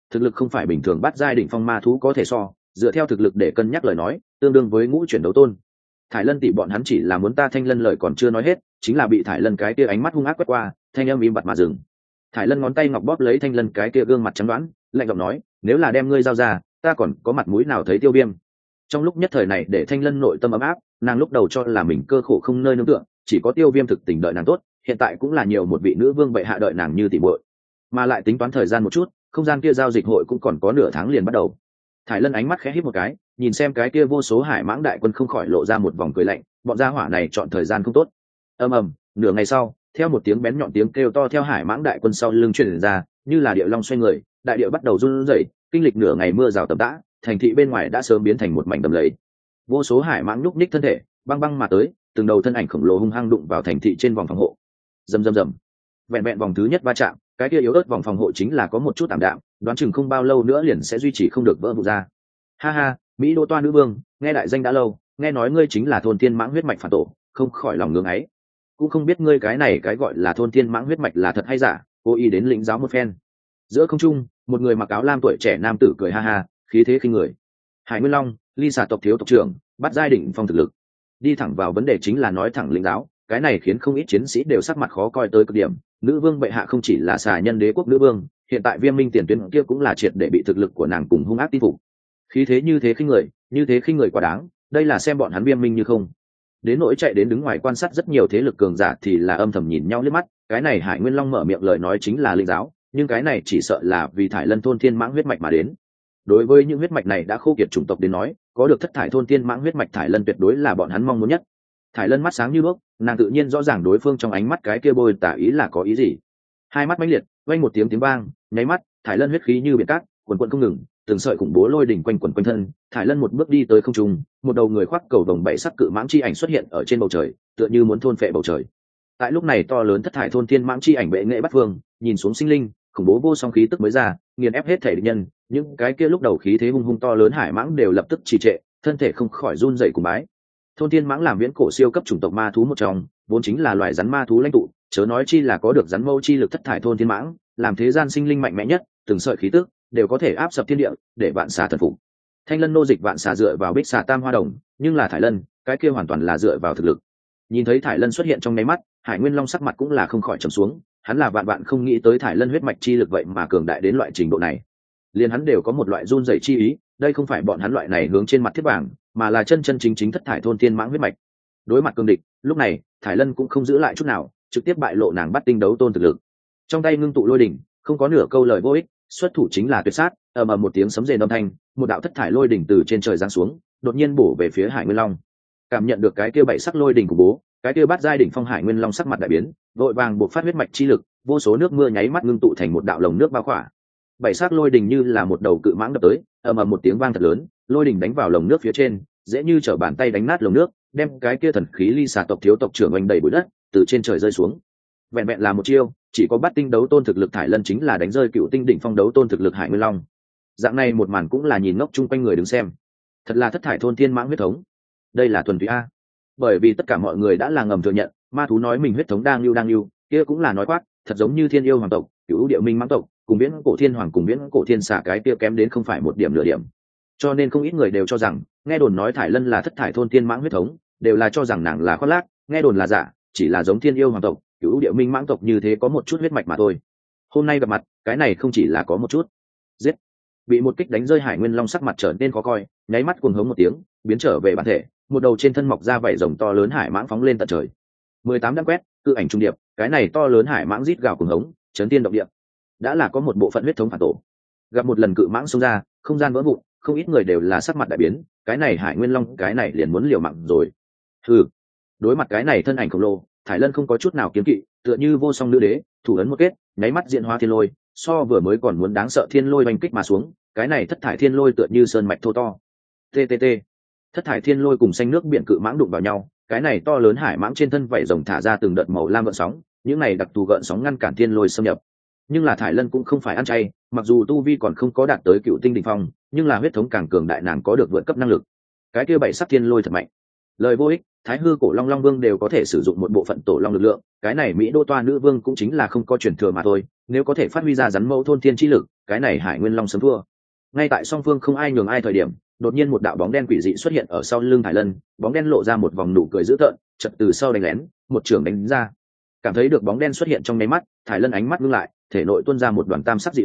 thực lực không phải bình thường bắt giai đỉnh phong ma thú có thể so, dựa theo thực lực để cân nhắc lời nói tương đương với ngũ chuyển đấu tôn. Thải Lân tỷ bọn hắn chỉ là muốn ta Thanh Lân lời còn chưa nói hết, chính là bị Thải Lân cái kia ánh mắt hung ác quét qua, thanh âm im bặt mà dừng. Thải Lân ngón tay ngọc bóp lấy Thanh Lân cái kia gương mặt trắng đoán, lạnh giọng nói, nếu là đem ngươi giao ra, ta còn có mặt mũi nào thấy Tiêu Viêm. Trong lúc nhất thời này để Thanh Lân nội tâm ấm áp, nàng lúc đầu cho là mình cơ khổ không nơi nương tựa, chỉ có Tiêu Viêm thực tình đợi nàng tốt, hiện tại cũng là nhiều một vị nữ vương bệ hạ đợi nàng như tỷ muội. Mà lại tính toán thời gian một chút, không gian kia giao dịch hội cũng còn có nửa tháng liền bắt đầu. Thải Lân ánh mắt khẽ híp một cái, nhìn xem cái kia vô số hải mãng đại quân không khỏi lộ ra một vòng cười lạnh, bọn gia hỏa này chọn thời gian không tốt. Ầm ầm, nửa ngày sau, theo một tiếng bén nhọn tiếng kêu to theo hải mãng đại quân sau lưng truyền ra, như là địa long xoay người, đại địa bắt đầu run rẩy, kinh lịch nửa ngày mưa rào tầm tã, thành thị bên ngoài đã sớm biến thành một mảnh đầm lầy. Vô số hải mãng nhúc nhích thân thể, băng băng mà tới, từng đầu thân ảnh khổng lồ hung hăng đụng vào thành thị trên vòng phòng hộ. Rầm rầm rầm. Vẹn vẹn vòng thứ nhất va chạm, cái kia yếu ớt vòng phòng hộ chính là có một chút tạm đạm, đoán chừng không bao lâu nữa liền sẽ duy trì không được vỡ vụn ra. Ha ha, Mỹ Đô Toa nữ vương, nghe đại danh đã lâu, nghe nói ngươi chính là thôn tiên mãng huyết mạch phản tổ, không khỏi lòng ngưỡng ấy. Cũng không biết ngươi cái này cái gọi là thôn tiên mãng huyết mạch là thật hay giả, cố ý đến lĩnh giáo một phen. Giữa không trung, một người mặc áo lam tuổi trẻ nam tử cười ha ha, khí thế khinh người. Hải Nguyên Long, Ly Xà tộc thiếu tộc trưởng, bắt giai đỉnh phong thực lực. Đi thẳng vào vấn đề chính là nói thẳng lĩnh giáo, cái này khiến không ít chiến sĩ đều sắc mặt khó coi tới cực điểm. Nữ vương bệ hạ không chỉ là xà nhân đế quốc nữ vương, hiện tại Viêm Minh tiền tuyến kia cũng là triệt để bị thực lực của nàng cùng hung ác tin phục. Khí thế như thế khinh người quá đáng, đây là xem bọn hắn Viêm Minh như không. Đến nỗi chạy đến đứng ngoài quan sát rất nhiều thế lực cường giả thì là âm thầm nhìn nhau liếc mắt, cái này Hải Nguyên Long mở miệng lời nói chính là lĩnh giáo, nhưng cái này chỉ sợ là vì Thải Lân thôn thiên mãng huyết mạch mà đến. Đối với những huyết mạch này đã khô kiệt chủng tộc đến nói, có được thất thải thôn thiên mãng huyết mạch Thải Lân tuyệt đối là bọn hắn mong muốn nhất. Thải Lân mắt sáng như đuốc, nàng tự nhiên rõ ràng đối phương trong ánh mắt cái kia bôi tả ý là có ý gì. Hai mắt mãnh liệt, vang một tiếng vang, nháy mắt, Thải Lân huyết khí như biển cát, quần quần không ngừng, từng sợi khủng bố lôi đỉnh quanh quần quanh thân. Thải Lân một bước đi tới không trung, một đầu người khoác cầu vồng bảy sắc cự mãng chi ảnh xuất hiện ở trên bầu trời, tựa như muốn thôn phệ bầu trời. Tại lúc này to lớn thất thải thôn thiên mãng chi ảnh bệ nghệ bắt phương, nhìn xuống sinh linh, khủng bố vô song khí tức mới ra, nghiền ép hết thể địch nhân, những cái kia lúc đầu khí thế hung hung to lớn hải mãng đều lập tức trì trệ, thân thể không khỏi run rẩy cùng bái. Thôn thiên mãng làm viễn cổ siêu cấp chủng tộc ma thú một trong, vốn chính là loài rắn ma thú lãnh tụ, chớ nói chi là có được rắn mâu chi lực thất thải thôn thiên mãng, làm thế gian sinh linh mạnh mẽ nhất, từng sợi khí tức đều có thể áp sập thiên địa, để vạn xà thần phục. Thanh Lân nô dịch vạn xà dựa vào bích xà tam hoa đồng, nhưng là Thải Lân, cái kia hoàn toàn là dựa vào thực lực. Nhìn thấy Thải Lân xuất hiện trong nháy mắt, Hải Nguyên Long sắc mặt cũng là không khỏi trầm xuống, hắn là vạn vạn không nghĩ tới Thải Lân huyết mạch chi lực vậy mà cường đại đến loại trình độ này. Liền hắn đều có một loại run rẩy chi ý, đây không phải bọn hắn loại này hướng trên mặt thiết vàng, mà là chân chân chính chính thất thải thôn thiên mãng huyết mạch. Đối mặt cương địch, lúc này, Thải Lân cũng không giữ lại chút nào, trực tiếp bại lộ nàng bắt tinh đấu tôn thực lực. Trong tay ngưng tụ lôi đỉnh, không có nửa câu lời vô ích, xuất thủ chính là tuyệt sát, ầm ầm một tiếng sấm rền âm thanh, một đạo thất thải lôi đỉnh từ trên trời giáng xuống, đột nhiên bổ về phía Hải Nguyên Long. Cảm nhận được cái kia bảy sắc lôi đỉnh của bố, cái kia bát giai đỉnh phong Hải Nguyên Long sắc mặt đại biến, vội vàng buộc phát huyết mạch chi lực, vô số nước mưa nháy mắt ngưng tụ thành một đạo lồng nước bao khỏa. Bảy sắc lôi đỉnh như là một đầu cự mãng đập tới, ầm ầm một tiếng vang thật lớn, lôi đỉnh đánh vào lồng nước phía trên, dễ như trở bàn tay đánh nát lồng nước, đem cái kia thần khí Ly Xà tộc thiếu tộc trưởng oanh đầy bụi đất, từ trên trời rơi xuống. Vẹn vẹn là một chiêu, chỉ có bắt tinh đấu tôn thực lực Thải Lân chính là đánh rơi cựu tinh đỉnh phong đấu tôn thực lực Hải Nguyên Long. Dạng này một màn cũng là nhìn ngốc chung quanh người đứng xem. Thật là thất thải thôn thiên mãng huyết thống. Đây là thuần túy a. Bởi vì tất cả mọi người đã là ngầm thừa nhận, ma thú nói mình huyết thống đang lưu, kia cũng là nói quát, thật giống như Thiên Yêu hoàng tộc, Cửu Điệu Minh mãng tộc, cùng Viễn Cổ Thiên Hoàng cùng Viễn Cổ Thiên Xà cái kia kém đến không phải một điểm nửa điểm. Cho nên không ít người đều cho rằng, nghe đồn nói Thải Lân là thất thải thôn thiên mãng huyết thống, đều là cho rằng nàng là khoác lác, nghe đồn là giả, chỉ là giống Thiên Yêu hoàng tộc, Cửu Điệu Minh mãng tộc như thế có một chút huyết mạch mà thôi. Hôm nay gặp mặt, cái này không chỉ là có một chút. Giết. Bị một kích đánh rơi Hải Nguyên Long sắc mặt trở nên khó coi, nháy mắt cuồng hống một tiếng, biến trở về bản thể, một đầu trên thân mọc ra vảy rồng to lớn hải mãng phóng lên tận trời. 18 đâm quét, cự ảnh trung điệp, cái này to lớn hải mãng rít gào cuồng hống, chấn tiên động địa. Đã là có một bộ phận huyết thống phản tổ. Gặp một lần cự mãng xông ra, không gian vỡ vụn, không ít người đều là sắc mặt đại biến, cái này Hải Nguyên Long, cái này liền muốn liều mạng rồi. Hừ. Đối mặt cái này thân ảnh khổng lồ, Thải Lân không có chút nào kiêng kỵ, tựa như vô song nữ đế, thủ ấn một kết, nháy mắt diện hóa thiên lôi, so vừa mới còn muốn đáng sợ thiên lôi oanh kích mà xuống, cái này thất thải thiên lôi tựa như sơn mạch thô to. TTT. Thất thải thiên lôi cùng xanh nước biển cự mãng đụng vào nhau, cái này to lớn hải mãng trên thân vảy rồng thả ra từng đợt màu lam gợn sóng, những này đặc thù gợn sóng ngăn cản thiên lôi xâm nhập. Nhưng là Thải Lân cũng không phải ăn chay, mặc dù tu vi còn không có đạt tới cựu tinh đỉnh phong, nhưng là huyết thống càng cường đại nàng có được vượt cấp năng lực. Cái kia bảy sắc thiên lôi thật mạnh. Lời vô ích, Thái Hư cổ Long Long Vương đều có thể sử dụng một bộ phận tổ long lực lượng, cái này Mỹ Đô Toa nữ vương cũng chính là không có truyền thừa mà thôi, nếu có thể phát huy ra rắn mẫu thôn thiên chi lực, cái này Hải Nguyên Long sớm thua. Ngay tại song phương không ai nhường ai thời điểm, đột nhiên một đạo bóng đen quỷ dị xuất hiện ở sau lưng Thải Lân, bóng đen lộ ra một vòng nụ cười dữ tợn, chợt từ sau đánh lén, một chưởng đánh ra. Cảm thấy được bóng đen xuất hiện trong nháy mắt, Thải Lân ánh mắt ngưng lại, thể nội tuôn ra một đoàn tam sắc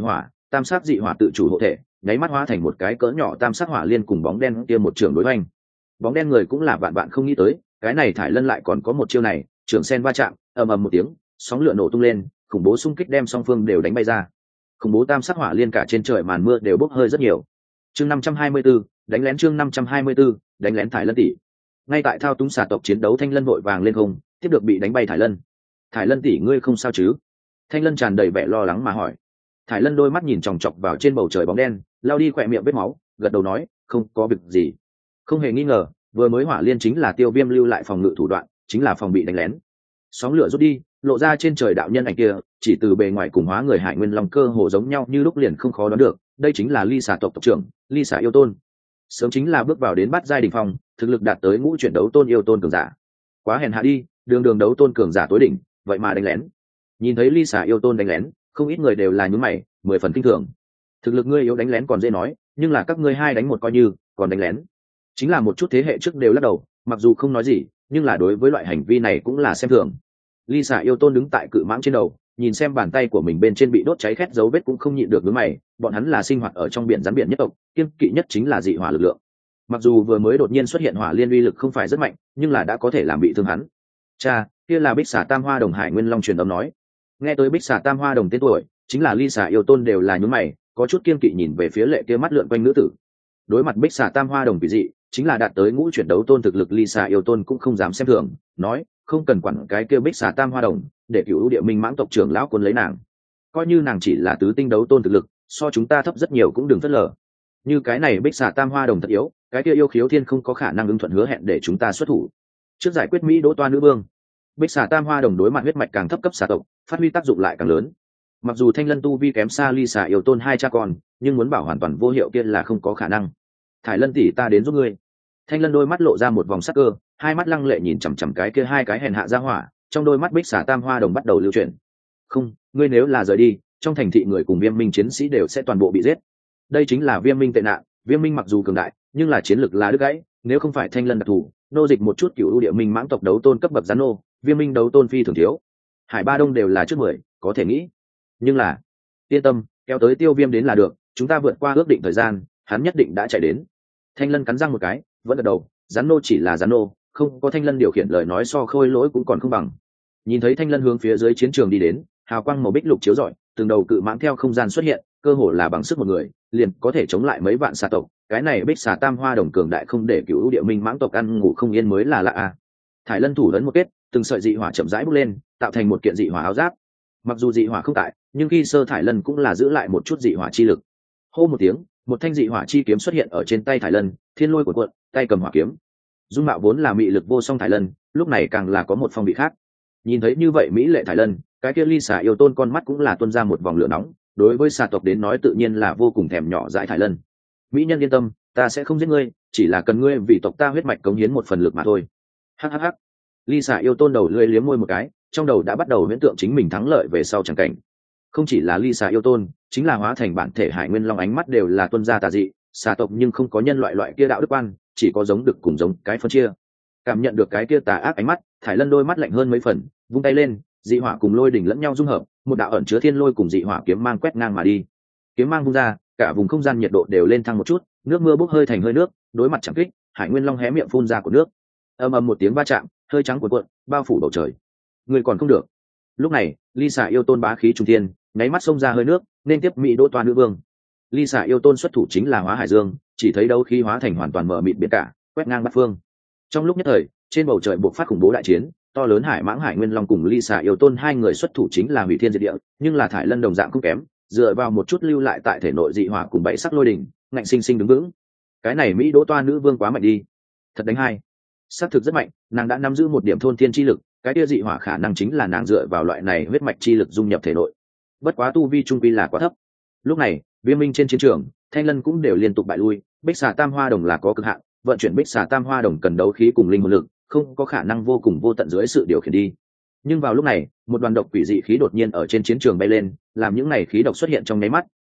dị hỏa tự chủ hộ thể, nháy mắt hóa thành một cái cỡ nhỏ tam sắc hỏa liên cùng bóng đen kia một chưởng đối hoành. Bóng đen người cũng là vạn vạn không nghĩ tới, cái này Thải Lân lại còn có một chiêu này, trường sen va chạm, ầm ầm một tiếng, sóng lửa nổ tung lên, khủng bố xung kích đem song phương đều đánh bay ra. Khủng bố tam sắc hỏa liên cả trên trời màn mưa đều bốc hơi rất nhiều. Chương 524, đánh lén chương 524, đánh lén Thải Lân tỷ. Ngay tại thao túng xà tộc chiến đấu Thanh Lân vội vàng lên không, tiếp được bị đánh bay Thải Lân. Thải Lân tỷ ngươi không sao chứ? Thanh Lân tràn đầy vẻ lo lắng mà hỏi. Thải Lân đôi mắt nhìn chòng chọc vào trên bầu trời bóng đen, lao đi khỏe miệng vết máu, gật đầu nói, không có việc gì. Không hề nghi ngờ, vừa mới hỏa liên chính là Tiêu Viêm lưu lại phòng ngự thủ đoạn, chính là phòng bị đánh lén. Sóng lửa rút đi, lộ ra trên trời đạo nhân ảnh kia, chỉ từ bề ngoài cùng hóa người Hải Nguyên Long cơ hồ giống nhau như lúc liền không khó đoán được, đây chính là Ly Xà tộc tộc trưởng, Ly Xà yêu tôn. Sớm chính là bước vào đến bát giai đỉnh phong, thực lực đạt tới ngũ chuyển đấu tôn yêu tôn cường giả. Quá hèn hạ đi, đường đấu tôn cường giả tối đỉnh, vậy mà đánh lén. Nhìn thấy Ly Xà yêu tôn đánh lén, không ít người đều là nhún mày, 10 phần kinh thường. Thực lực ngươi yếu đánh lén còn dễ nói, nhưng là các ngươi hai đánh một coi như, còn đánh lén. Chính là một chút thế hệ trước đều lắc đầu, mặc dù không nói gì, nhưng là đối với loại hành vi này cũng là xem thường. Ly Xà yêu tôn đứng tại cự mãng trên đầu, nhìn xem bàn tay của mình bên trên bị đốt cháy khét dấu vết cũng không nhịn được nhướng mày, bọn hắn là sinh hoạt ở trong biển rắn biển nhất tộc, kiêng kỵ nhất chính là dị hỏa lực lượng. Mặc dù vừa mới đột nhiên xuất hiện hỏa liên uy lực không phải rất mạnh, nhưng là đã có thể làm bị thương hắn. Cha, kia là Bích Xà Tam Hoa Đồng Hải Nguyên Long truyền âm nói. Nghe tới Bích Xà Tam Hoa Đồng tên tuổi, chính là Ly Xà yêu tôn đều là nhướng mày, có chút kiêng kỵ nhìn về phía lệ kia mắt lượn quanh nữ tử. Đối mặt Bích Xà Tam Hoa Đồng kỳ dị, chính là đạt tới ngũ chuyển đấu tôn thực lực, Ly Xà yêu tôn cũng không dám xem thường, nói, không cần quản cái kia Bích Xà Tam Hoa Đồng, để Cửu Địa Minh Mãng tộc trưởng lão quân lấy nàng. Coi như nàng chỉ là tứ tinh đấu tôn thực lực, so chúng ta thấp rất nhiều cũng đừng phớt lờ. Như cái này Bích Xà Tam Hoa Đồng thật yếu, cái kia yêu khiếu thiên không có khả năng ứng thuận hứa hẹn để chúng ta xuất thủ. Trước giải quyết Mỹ Đỗ Toa nữ vương, Bích Xà Tam Hoa Đồng đối mặt huyết mạch càng thấp cấp xà tộc, phát huy tác dụng lại càng lớn. Mặc dù Thanh Lân tu vi kém xa Ly Xà yêu tôn hai cha con, nhưng muốn bảo hoàn toàn vô hiệu kia là không có khả năng. Thải Lân tỷ ta đến giúp ngươi. Thanh Lân đôi mắt lộ ra một vòng sắc cơ, hai mắt lăng lệ nhìn chằm chằm cái kia hai cái hèn hạ ra hỏa, trong đôi mắt Bích Xà Tam Hoa Đồng bắt đầu lưu chuyển. Không, ngươi nếu là rời đi, trong thành thị người cùng Viêm Minh chiến sĩ đều sẽ toàn bộ bị giết. Đây chính là Viêm Minh tệ nạn, Viêm Minh mặc dù cường đại, nhưng là chiến lực là đứt gãy, nếu không phải Thanh Lân đặc thù, nô dịch một chút Cửu Địa Minh Mãng tộc đấu tôn cấp bậc gián nô, Viêm Minh đấu tôn phi thường thiếu. Hải Ba Đông đều là trước 10, có thể nghĩ. Nhưng là, yên tâm, kéo tới Tiêu Viêm đến là được, chúng ta vượt qua ước định thời gian, hắn nhất định đã chạy đến. Thanh Lân cắn răng một cái, vẫn gật đầu, gián nô chỉ là gián nô, không có Thanh Lân điều khiển lời nói so khôi lỗi cũng còn không bằng. Nhìn thấy Thanh Lân hướng phía dưới chiến trường đi đến, hào quang màu bích lục chiếu rọi, từng đầu cự mãng theo không gian xuất hiện, cơ hồ là bằng sức một người, liền có thể chống lại mấy vạn xà tộc. Cái này Bích Xà Tam Hoa Đồng cường đại không để Cửu Địa Minh Mãng tộc ăn ngủ không yên mới là lạ à. Thải Lân thủ lớn một kết, từng sợi dị hỏa chậm rãi bốc lên, tạo thành một kiện dị hỏa áo giáp. Mặc dù dị hỏa không tại, nhưng khi sơ Thải Lân cũng là giữ lại một chút dị hỏa chi lực. Hô một tiếng, một thanh dị hỏa chi kiếm xuất hiện ở trên tay Thải Lân, thiên lôi cuộn cuộn, tay cầm hỏa kiếm. Dung mạo vốn là mị lực vô song Thải Lân, lúc này càng là có một phong vị khác. Nhìn thấy như vậy mỹ lệ Thải Lân, cái kia Ly Xà yêu tôn con mắt cũng là tuôn ra một vòng lửa nóng, đối với xà tộc đến nói tự nhiên là vô cùng thèm nhỏ dãi Thải Lân. Mỹ nhân yên tâm, ta sẽ không giết ngươi, chỉ là cần ngươi vì tộc ta huyết mạch cống hiến một phần lực mà thôi. Hhh. Ly Xà yêu tôn đầu lưỡi liếm môi một cái, trong đầu đã bắt đầu huyễn tượng chính mình thắng lợi về sau chẳng cảnh. Không chỉ là Ly Xà yêu tôn, chính là hóa thành bản thể Hải Nguyên Long ánh mắt đều là tuôn ra tà dị, xà tộc nhưng không có nhân loại kia đạo đức quan, chỉ có giống đực cùng giống cái phân chia. Cảm nhận được cái kia tà ác ánh mắt, Thải Lân đôi mắt lạnh hơn mấy phần, vung tay lên, dị hỏa cùng lôi đỉnh lẫn nhau dung hợp, một đạo ẩn chứa thiên lôi cùng dị hỏa kiếm mang quét ngang mà đi. Kiếm mang vung ra, cả vùng không gian nhiệt độ đều lên thăng một chút, nước mưa bốc hơi thành hơi nước, đối mặt chẳng kích, Hải Nguyên Long hé miệng phun ra của nước. Ầm ầm một tiếng va chạm, hơi trắng cuộn cuộn, bao phủ bầu trời. Người còn không được. Lúc này, Ly Xà yêu tôn bá khí trung thiên, nháy mắt xông ra hơi nước, nên tiếp Mỹ Đỗ Toa nữ vương. Ly Xà yêu tôn xuất thủ chính là Hóa Hải Dương, chỉ thấy đấu khí hóa thành hoàn toàn mở mịt biển cả, quét ngang bát phương. Trong lúc nhất thời, trên bầu trời buộc phát khủng bố đại chiến, to lớn Hải Mãng Hải Nguyên Long cùng Ly Xà yêu tôn hai người xuất thủ chính là hủy thiên diệt địa, nhưng là Thải Lân đồng dạng không kém, dựa vào một chút lưu lại tại thể nội dị hỏa cùng bảy sắc lôi đỉnh, ngạnh sinh sinh đứng vững. Cái này Mỹ Đỗ Toa nữ vương quá mạnh đi, thật đánh hay. Xác thực rất mạnh, nàng đã nắm giữ một điểm thôn thiên chi lực, cái kia dị hỏa khả năng chính là nàng dựa vào loại này huyết mạch chi lực dung nhập thể nội. Bất quá tu vi trung quy là quá thấp. Lúc này, Viêm Minh trên chiến trường, Thanh Lân cũng đều liên tục bại lui, Bích Xà Tam Hoa Đồng là có cực hạn, vận chuyển Bích Xà Tam Hoa Đồng cần đấu khí cùng linh hồn lực, không có khả năng vô cùng vô tận dưới sự điều khiển đi. Nhưng vào lúc này, một đoàn độc quỷ dị khí đột nhiên ở trên chiến trường bay lên, làm những này khí độc xuất hiện trong nháy mắt,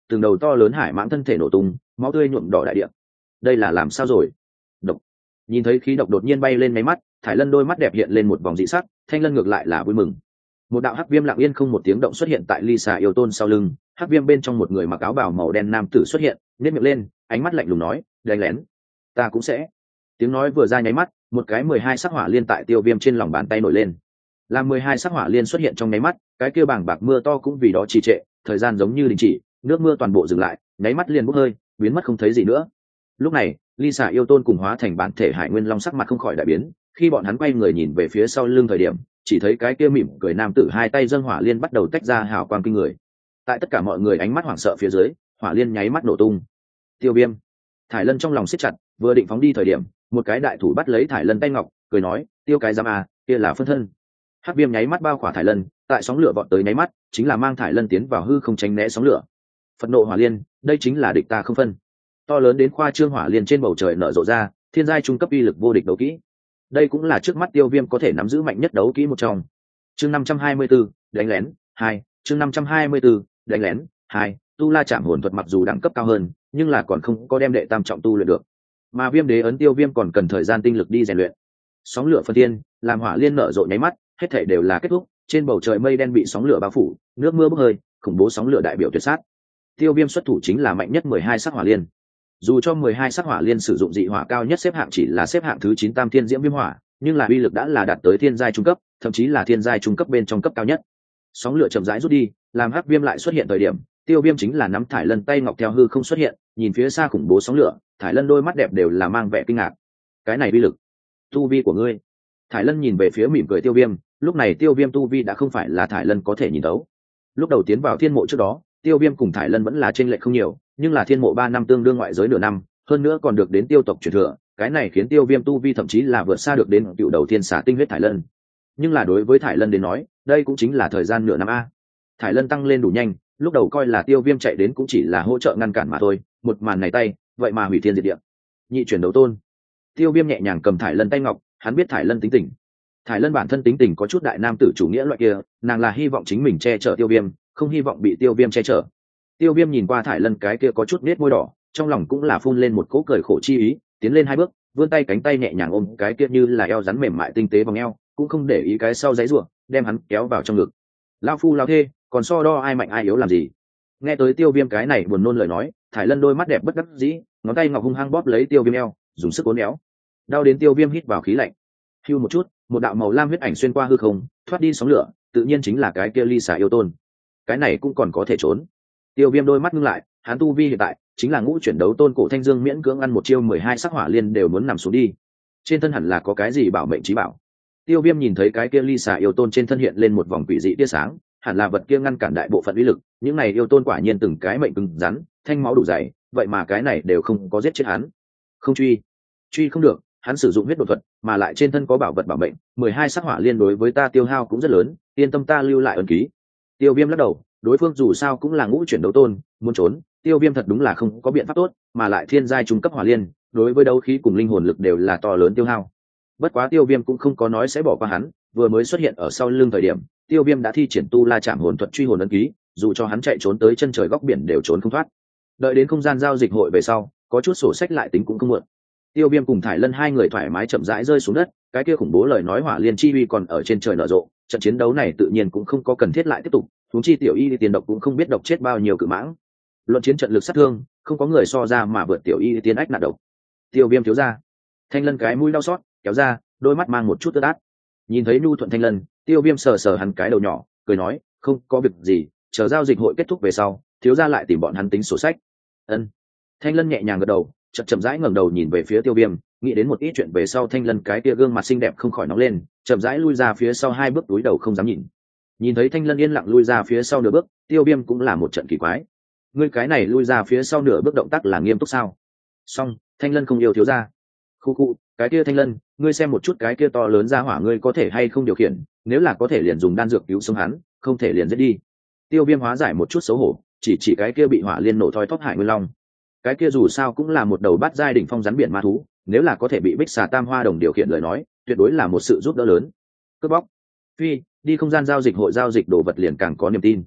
từng đầu to lớn hải mãng thân thể nổ tung, máu tươi nhuộm đỏ đại địa. Đây là làm sao rồi? Độc. Nhìn thấy khí độc đột nhiên bay lên máy mắt, Thải Lân đôi mắt đẹp hiện lên một vòng dị sắc, Thanh Lân ngược lại là vui mừng. Một đạo hắc viêm lặng yên không một tiếng động xuất hiện tại ly xà yêu tôn sau lưng, hắc viêm bên trong một người mặc áo bào màu đen nam tử xuất hiện, nhếch miệng lên, ánh mắt lạnh lùng nói, đánh lén, ta cũng sẽ. Tiếng nói vừa ra nháy mắt, một cái 12 sắc hỏa liên tại Tiêu Viêm trên lòng bàn tay nổi lên. Làm 12 sắc hỏa liên xuất hiện trong nháy mắt, cái kia bàng bạc mưa to cũng vì đó trì trệ, thời gian giống như đình chỉ, nước mưa toàn bộ dừng lại, nháy mắt liền bốc hơi, biến mất không thấy gì nữa. Lúc này, ly xà yêu tôn cùng hóa thành bản thể Hải Nguyên Long sắc mặt không khỏi đại biến, khi bọn hắn quay người nhìn về phía sau lưng thời điểm, chỉ thấy cái kia mỉm cười nam tử hai tay dâng hỏa liên bắt đầu tách ra hào quang kinh người. Tại tất cả mọi người ánh mắt hoảng sợ phía dưới, hỏa liên nháy mắt nổ tung. Tiêu Viêm, Thải Lân trong lòng siết chặt, vừa định phóng đi thời điểm, một cái đại thủ bắt lấy Thải Lân tay ngọc, cười nói, tiêu cái giám à, kia là phân thân. Hắc viêm nháy mắt bao khỏa Thải Lân, tại sóng lửa vọt tới nháy mắt, chính là mang Thải Lân tiến vào hư không tránh né sóng lửa. Phật nộ hỏa liên, đây chính là địch ta không phân. To lớn đến khoa trương hỏa liên trên bầu trời nở rộ ra, thiên giai trung cấp uy lực vô địch đấu kỹ. Đây cũng là trước mắt Tiêu Viêm có thể nắm giữ mạnh nhất đấu kỹ một trong. Chương 524, đánh lén 2, chương 524, đánh lén 2, tu la chạm hồn thuật mặc dù đẳng cấp cao hơn, nhưng là còn không có đem đệ tam trọng tu luyện được. Mà Viêm đế ấn Tiêu Viêm còn cần thời gian tinh lực đi rèn luyện. Sóng lửa phân thiên, làm hỏa liên nở rộ nháy mắt, hết thảy đều là kết thúc, trên bầu trời mây đen bị sóng lửa bao phủ, nước mưa bốc hơi, khủng bố sóng lửa đại biểu tuyệt sát. Tiêu Viêm xuất thủ chính là mạnh nhất 12 sắc hỏa liên. Dù cho 12 sắc hỏa liên sử dụng dị hỏa cao nhất xếp hạng chỉ là xếp hạng thứ 9 tam thiên diễm viêm hỏa, nhưng là uy lực đã là đạt tới thiên giai trung cấp, thậm chí là thiên giai trung cấp bên trong cấp cao nhất. Sóng lửa chậm rãi rút đi, làm hắc viêm lại xuất hiện thời điểm, Tiêu Viêm chính là nắm Thải Lân tay ngọc theo hư không xuất hiện, nhìn phía xa khủng bố sóng lửa, Thải Lân đôi mắt đẹp đều là mang vẻ kinh ngạc. Cái này uy lực, tu vi của ngươi. Thải Lân nhìn về phía mỉm cười Tiêu Viêm, lúc này Tiêu Viêm tu vi đã không phải là Thải Lân có thể nhìn đấu. Lúc đầu tiến vào thiên mộ trước đó, Tiêu Viêm cùng Thải Lân vẫn là chênh lệch không nhiều, nhưng là thiên mộ 3 năm tương đương ngoại giới nửa năm, hơn nữa còn được đến tiêu tộc truyền thừa, cái này khiến Tiêu Viêm tu vi thậm chí là vượt xa được đến cựu đầu thiên xả tinh huyết Thải Lân. Nhưng là đối với Thải Lân đến nói, đây cũng chính là thời gian nửa năm a. Thải Lân tăng lên đủ nhanh, lúc đầu coi là Tiêu Viêm chạy đến cũng chỉ là hỗ trợ ngăn cản mà thôi, một màn này tay, vậy mà hủy thiên diệt địa. Nhị chuyển đấu tôn. Tiêu Viêm nhẹ nhàng cầm Thải Lân tay ngọc, hắn biết Thải Lân tính tình. Thải Lân bản thân tính tình có chút đại nam tử chủ nghĩa loại kia, nàng là hy vọng chính mình che chở Tiêu Viêm, không hy vọng bị Tiêu Viêm che chở. Tiêu Viêm nhìn qua Thải Lân cái kia có chút nết môi đỏ, trong lòng cũng là phun lên một cỗ cười khổ chi ý, tiến lên 2 bước, vươn tay cánh tay nhẹ nhàng ôm cái kia như là eo rắn mềm mại tinh tế vòng eo, cũng không để ý cái sau giãy giụa, đem hắn kéo vào trong ngực. Lão phu lão thê, còn so đo ai mạnh ai yếu làm gì? Nghe tới Tiêu Viêm cái này buồn nôn lời nói, Thải Lân đôi mắt đẹp bất đắc dĩ, ngón tay ngọc hung hăng bóp lấy Tiêu Viêm eo, dùng sức uốn éo. Đau đến Tiêu Viêm hít vào khí lạnh. Hưu một chút, một đạo màu lam huyết ảnh xuyên qua hư không, thoát đi sóng lửa, tự nhiên chính là cái kia ly xà yêu tôn. Cái này cũng còn có thể trốn. Tiêu Viêm đôi mắt ngưng lại, hắn tu vi hiện tại chính là ngũ chuyển đấu tôn cổ thanh dương miễn cưỡng ăn một chiêu 12 sắc hỏa liên đều muốn nằm xuống đi. Trên thân hẳn là có cái gì bảo mệnh chí bảo. Tiêu Viêm nhìn thấy cái kia ly xà yêu tôn trên thân hiện lên một vòng quỷ dị tia sáng, hẳn là vật kia ngăn cản đại bộ phận uy lực, những này yêu tôn quả nhiên từng cái mệnh cứng rắn, thanh máu đủ dày, vậy mà cái này đều không có giết chết hắn. Không truy không được, hắn sử dụng huyết đột thuật, mà lại trên thân có bảo vật bảo mệnh, 12 sắc hỏa liên đối với ta tiêu hao cũng rất lớn, yên tâm ta lưu lại ấn ký. Tiêu Viêm lắc đầu, đối phương dù sao cũng là ngũ chuyển đấu tôn, muốn trốn, Tiêu Viêm thật đúng là không có biện pháp tốt, mà lại thiên giai trung cấp hỏa liên, đối với đấu khí cùng linh hồn lực đều là to lớn tiêu hao. Bất quá Tiêu Viêm cũng không có nói sẽ bỏ qua hắn, vừa mới xuất hiện ở sau lưng thời điểm, Tiêu Viêm đã thi triển tu la chạm hồn thuật truy hồn ấn ký, dù cho hắn chạy trốn tới chân trời góc biển đều trốn không thoát. Đợi đến không gian giao dịch hội về sau, có chút sổ sách lại tính cũng không muộn. Tiêu Viêm cùng Thải Lân hai người thoải mái chậm rãi rơi xuống đất, cái kia khủng bố lời nói hỏa liên chi uy còn ở trên trời nở rộ, trận chiến đấu này tự nhiên cũng không có cần thiết lại tiếp tục, huống chi tiểu y tiền độc cũng không biết độc chết bao nhiêu cự mãng. Luận chiến trận lực sát thương, không có người so ra mà vượt tiểu y tiên ách nạn độc. Tiêu Viêm thiếu ra. Thanh Lân cái mũi đau xót, kéo ra, đôi mắt mang một chút tơ át. Nhìn thấy nhu thuận Thanh Lân, Tiêu Viêm sờ sờ hắn cái đầu nhỏ, cười nói, không có việc gì, chờ giao dịch hội kết thúc về sau, thiếu gia lại tìm bọn hắn tính sổ sách. Ân. Thanh Lân nhẹ nhàng gật đầu, chậm rãi ngẩng đầu nhìn về phía Tiêu Viêm, nghĩ đến một ít chuyện về sau, Thanh Lân cái kia gương mặt xinh đẹp không khỏi nóng lên, chậm rãi lui ra phía sau 2 bước, túi đầu không dám nhìn. Nhìn thấy Thanh Lân yên lặng lui ra phía sau nửa bước, Tiêu Viêm cũng là một trận kỳ quái. Ngươi cái này lui ra phía sau nửa bước động tác là nghiêm túc sao? Xong, Thanh Lân không yêu thiếu gia. Khu, cái kia Thanh Lân, ngươi xem một chút cái kia to lớn ra hỏa ngươi có thể hay không điều khiển, nếu là có thể liền dùng đan dược cứu sống hắn, không thể liền giết đi. Tiêu Viêm hóa giải một chút xấu hổ, chỉ cái kia bị hỏa liên nổ thoi thóp Hải Nguyên Long. Cái kia dù sao cũng là một đầu bát giai đỉnh phong rắn biển ma thú, nếu là có thể bị Bích Xà Tam Hoa Đồng điều khiển lời nói, tuyệt đối là một sự giúp đỡ lớn. Cướp bóc, phi, đi không gian giao dịch hội giao dịch đồ vật liền càng có niềm tin.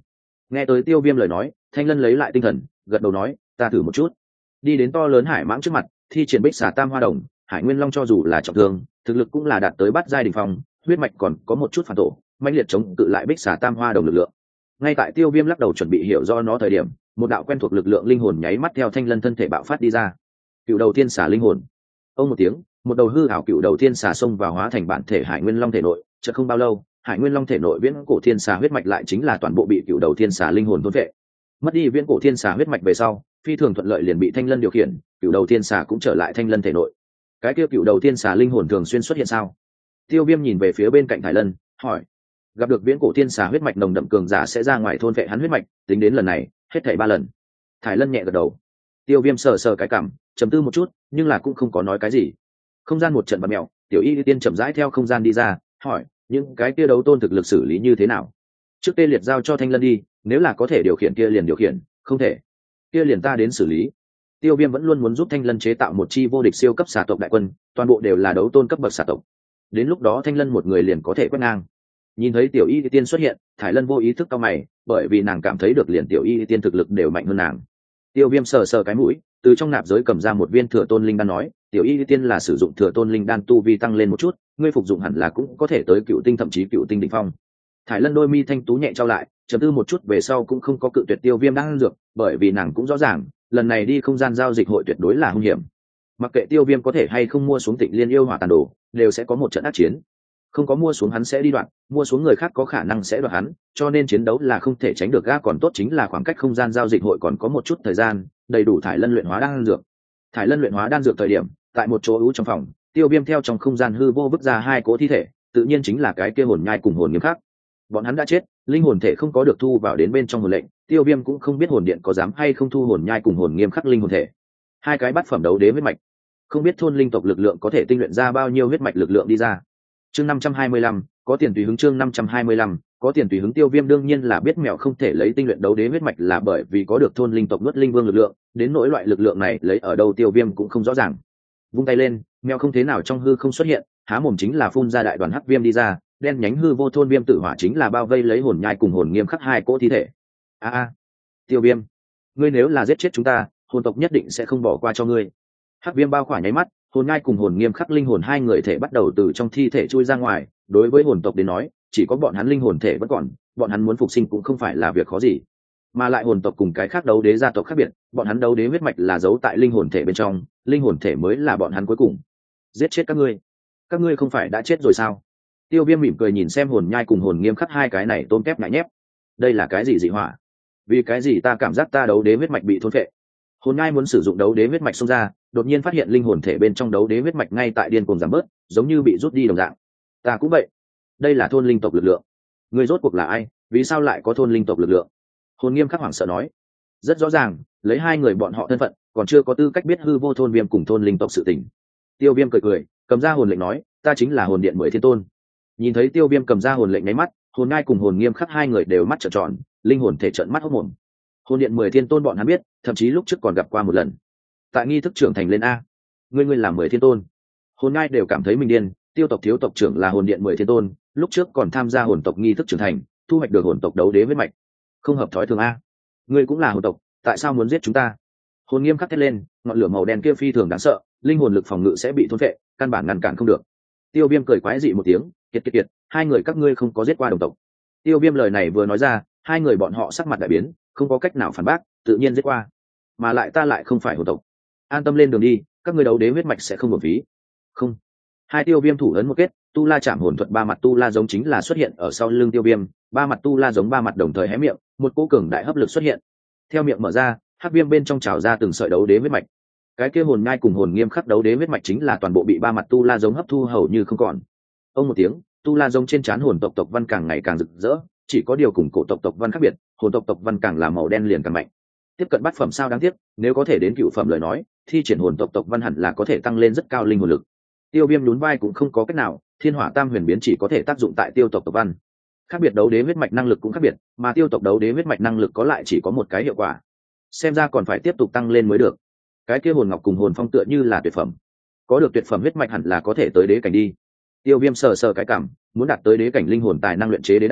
Nghe tới Tiêu Viêm lời nói, Thanh Lân lấy lại tinh thần, gật đầu nói, ta thử một chút. Đi đến to lớn hải mãng trước mặt, thi triển bích xà tam hoa đồng, Hải Nguyên Long cho dù là trọng thương, thực lực cũng là đạt tới bát giai đỉnh phong, huyết mạch còn có một chút phản tổ, mãnh liệt chống cự lại bích xà tam hoa đồng lực lượng. Ngay tại Tiêu Viêm lắc đầu chuẩn bị hiểu do nó thời điểm, một đạo quen thuộc lực lượng linh hồn nháy mắt theo Thanh Lân thân thể bạo phát đi ra. Cựu đầu tiên xà linh hồn. Ông một tiếng, một đầu hư ảo cựu đầu tiên xà xông vào hóa thành bản thể Hải Nguyên Long thể nội, chợt không bao lâu, Hải Nguyên Long thể nội viễn cổ thiên xà huyết mạch lại chính là toàn bộ bị cựu đầu thiên xà linh hồn thôn vệ. Mất đi viễn cổ thiên xà huyết mạch về sau, phi thường thuận lợi liền bị Thanh Lân điều khiển, cựu đầu thiên xà cũng trở lại Thanh Lân thể nội. Cái kia cựu đầu thiên xà linh hồn thường xuyên xuất hiện sao? Tiêu Viêm nhìn về phía bên cạnh Thải Lân, hỏi. Gặp được viễn cổ thiên xà huyết mạch nồng đậm cường giả sẽ ra ngoài thôn vệ hắn huyết mạch, tính đến lần này, hết thảy 3 lần. Thải Lân nhẹ gật đầu. Tiêu Viêm sờ sờ cái cằm, trầm tư một chút, nhưng là cũng không có nói cái gì. Không gian một trận bạt mèo, Tiểu Y Tiên chậm rãi theo không gian đi ra, hỏi, những cái kia đấu tôn thực lực xử lý như thế nào? Trước tê liệt giao cho Thanh Lân đi, nếu là có thể điều khiển kia liền điều khiển, không thể, kia liền ta đến xử lý. Tiêu Viêm vẫn luôn muốn giúp Thanh Lân chế tạo một chi vô địch siêu cấp xà tộc đại quân, toàn bộ đều là đấu tôn cấp bậc xà tộc. Đến lúc đó Thanh Lân một người liền có thể quét ngang. Nhìn thấy Tiểu Y Tiên xuất hiện, Thải Lân vô ý thức cau mày, bởi vì nàng cảm thấy được liền Tiểu Y Tiên thực lực đều mạnh hơn nàng. Tiêu Viêm sờ sờ cái mũi, từ trong nạp giới cầm ra một viên thừa tôn linh đan nói, Tiểu Y Tiên là sử dụng thừa tôn linh đan tu vi tăng lên một chút, ngươi phục dụng hẳn là cũng có thể tới cựu tinh thậm chí cựu tinh đỉnh phong. Thải Lân đôi mi thanh tú nhẹ trao lại, trầm tư một chút về sau cũng không có cự tuyệt Tiêu Viêm đang dược, bởi vì nàng cũng rõ ràng, lần này đi không gian giao dịch hội tuyệt đối là hung hiểm. Mặc kệ Tiêu Viêm có thể hay không mua xuống Tịnh Liên yêu hỏa tàn đồ, đều sẽ có một trận ác chiến. Không có mua xuống hắn sẽ đi đoạn, mua xuống người khác có khả năng sẽ đoạt hắn, cho nên chiến đấu là không thể tránh được. Ga còn tốt chính là khoảng cách không gian giao dịch hội còn có một chút thời gian, đầy đủ Thải Lân luyện hóa đan dược. Thải Lân luyện hóa đan dược thời điểm, tại một chỗ ưu trong phòng, Tiêu Viêm theo trong không gian hư vô vứt ra 2 cỗ thi thể, tự nhiên chính là cái kia hồn nhai cùng hồn nghiêm khắc. Bọn hắn đã chết, linh hồn thể không có được thu vào đến bên trong hồn lệnh, Tiêu Viêm cũng không biết hồn điện có dám hay không thu hồn nhai cùng hồn nghiêm khắc linh hồn thể. 2 cái bát phẩm đấu đế huyết mạch, không biết thôn linh tộc lực lượng có thể tinh luyện ra bao nhiêu huyết mạch lực lượng đi ra. Chương 525, có tiền tùy hứng. Chương 525, có tiền tùy hứng. Tiêu Viêm đương nhiên là biết mèo không thể lấy tinh luyện đấu đế huyết mạch là bởi vì có được thôn linh tộc nuốt linh vương lực lượng, đến nỗi loại lực lượng này lấy ở đâu Tiêu Viêm cũng không rõ ràng. Vung tay lên, mèo không thế nào trong hư không xuất hiện, há mồm chính là phun ra đại đoàn hắc viêm đi ra, đen nhánh hư vô thôn viêm tử hỏa chính là bao vây lấy hồn nhai cùng hồn nghiêm khắc 2 cỗ thi thể. Tiêu Viêm, ngươi nếu là giết chết chúng ta, hồn tộc nhất định sẽ không bỏ qua cho ngươi. Hắc viêm bao khỏa nháy mắt, hồn nhai cùng hồn nghiêm khắc linh hồn 2 người thể bắt đầu từ trong thi thể chui ra ngoài. Đối với hồn tộc đến nói, chỉ có bọn hắn linh hồn thể vẫn còn, bọn hắn muốn phục sinh cũng không phải là việc khó gì. Mà lại hồn tộc cùng cái khác đấu đế gia tộc khác biệt, bọn hắn đấu đế huyết mạch là giấu tại linh hồn thể bên trong, linh hồn thể mới là bọn hắn cuối cùng. Giết chết các ngươi không phải đã chết rồi sao? Tiêu Viêm mỉm cười nhìn xem hồn nhai cùng hồn nghiêm khắc 2 cái này tôm kép ngại nhép. Đây là cái gì dị hỏa? Vì cái gì ta cảm giác ta đấu đế huyết mạch bị thôn phệ? Hồn nhai muốn sử dụng đấu đế huyết mạch xông ra, đột nhiên phát hiện linh hồn thể bên trong đấu đế huyết mạch ngay tại điên cuồng giảm bớt, giống như bị rút đi đồng dạng. Ta cũng vậy. Đây là thôn linh tộc lực lượng. Người rốt cuộc là ai? Vì sao lại có thôn linh tộc lực lượng? Hồn nghiêm khắc hoảng sợ nói. Rất rõ ràng, lấy 2 người bọn họ thân phận, còn chưa có tư cách biết hư vô thôn viêm cùng thôn linh tộc sự tình. Tiêu Viêm cười cười, cầm ra hồn lệnh nói, ta chính là hồn điện 10 thiên tôn. Nhìn thấy Tiêu Viêm cầm ra hồn lệnh nháy mắt, hồn nhai cùng hồn nghiêm khắc 2 người đều mắt trợn tròn, linh hồn thể trợn mắt hốt mồm. Hồn điện 10 thiên tôn bọn hắn biết, thậm chí lúc trước còn gặp qua một lần. Tại nghi thức trưởng thành lên a, ngươi làm 10 thiên tôn. Hồn nhai đều cảm thấy mình điên, Tiêu tộc thiếu tộc trưởng là hồn điện 10 thiên tôn, lúc trước còn tham gia hồn tộc nghi thức trưởng thành, thu hoạch được hồn tộc đấu đế huyết mạch. Không hợp thói thường a. Ngươi cũng là hồn tộc, tại sao muốn giết chúng ta? Hồn nghiêm khắc thét lên, ngọn lửa màu đen kia phi thường đáng sợ, linh hồn lực phòng ngự sẽ bị thôn phệ, căn bản ngăn cản không được. Tiêu Viêm cười quái dị một tiếng, kiệt, 2 người các ngươi không có giết qua đồng tộc. Tiêu Viêm lời này vừa nói ra, 2 người bọn họ sắc mặt đại biến, không có cách nào phản bác, tự nhiên giết qua. Mà lại ta lại không phải hồn tộc. An tâm lên đường đi, các ngươi đấu đế huyết mạch sẽ không uổng phí. Không. 2 Tiêu Viêm thủ ấn một kết, tu la chạm hồn thuật 3 mặt tu la giống chính là xuất hiện ở sau lưng Tiêu Viêm, 3 mặt tu la giống 3 mặt đồng thời hé miệng, một cỗ cường đại hấp lực xuất hiện. Theo miệng mở ra, hắc viêm bên trong trào ra từng sợi đấu đế huyết mạch. Cái kia hồn nhai cùng hồn nghiêm khắc đấu đế huyết mạch chính là toàn bộ bị 3 mặt tu la giống hấp thu hầu như không còn. Ông một tiếng, tu la giống trên trán hồn tộc văn càng ngày càng rực rỡ, chỉ có điều cùng cổ tộc văn khác biệt, hồn tộc văn càng là màu đen liền càng mạnh. Tiếp cận bát phẩm sao đáng tiếc, nếu có thể đến cựu phẩm lời nói, thi triển hồn tộc văn hẳn là có thể tăng lên rất cao linh hồn lực. Tiêu Viêm nhún vai cũng không có cách nào, thiên hỏa tam huyền biến chỉ có thể tác dụng tại tiêu tộc văn. Khác biệt đấu đế huyết mạch năng lực cũng khác biệt, mà tiêu tộc đấu đế huyết mạch năng lực có lại chỉ có một cái hiệu quả. Xem ra còn phải tiếp tục tăng lên mới được. Cái kia hồn ngọc cùng hồn phong tựa như là tuyệt phẩm, có được tuyệt phẩm huyết mạch hẳn là có thể tới đế cảnh đi. Tiêu Viêm sờ sờ cái cảm, muốn đạt tới đế cảnh linh hồn tài năng luyện chế đế đan,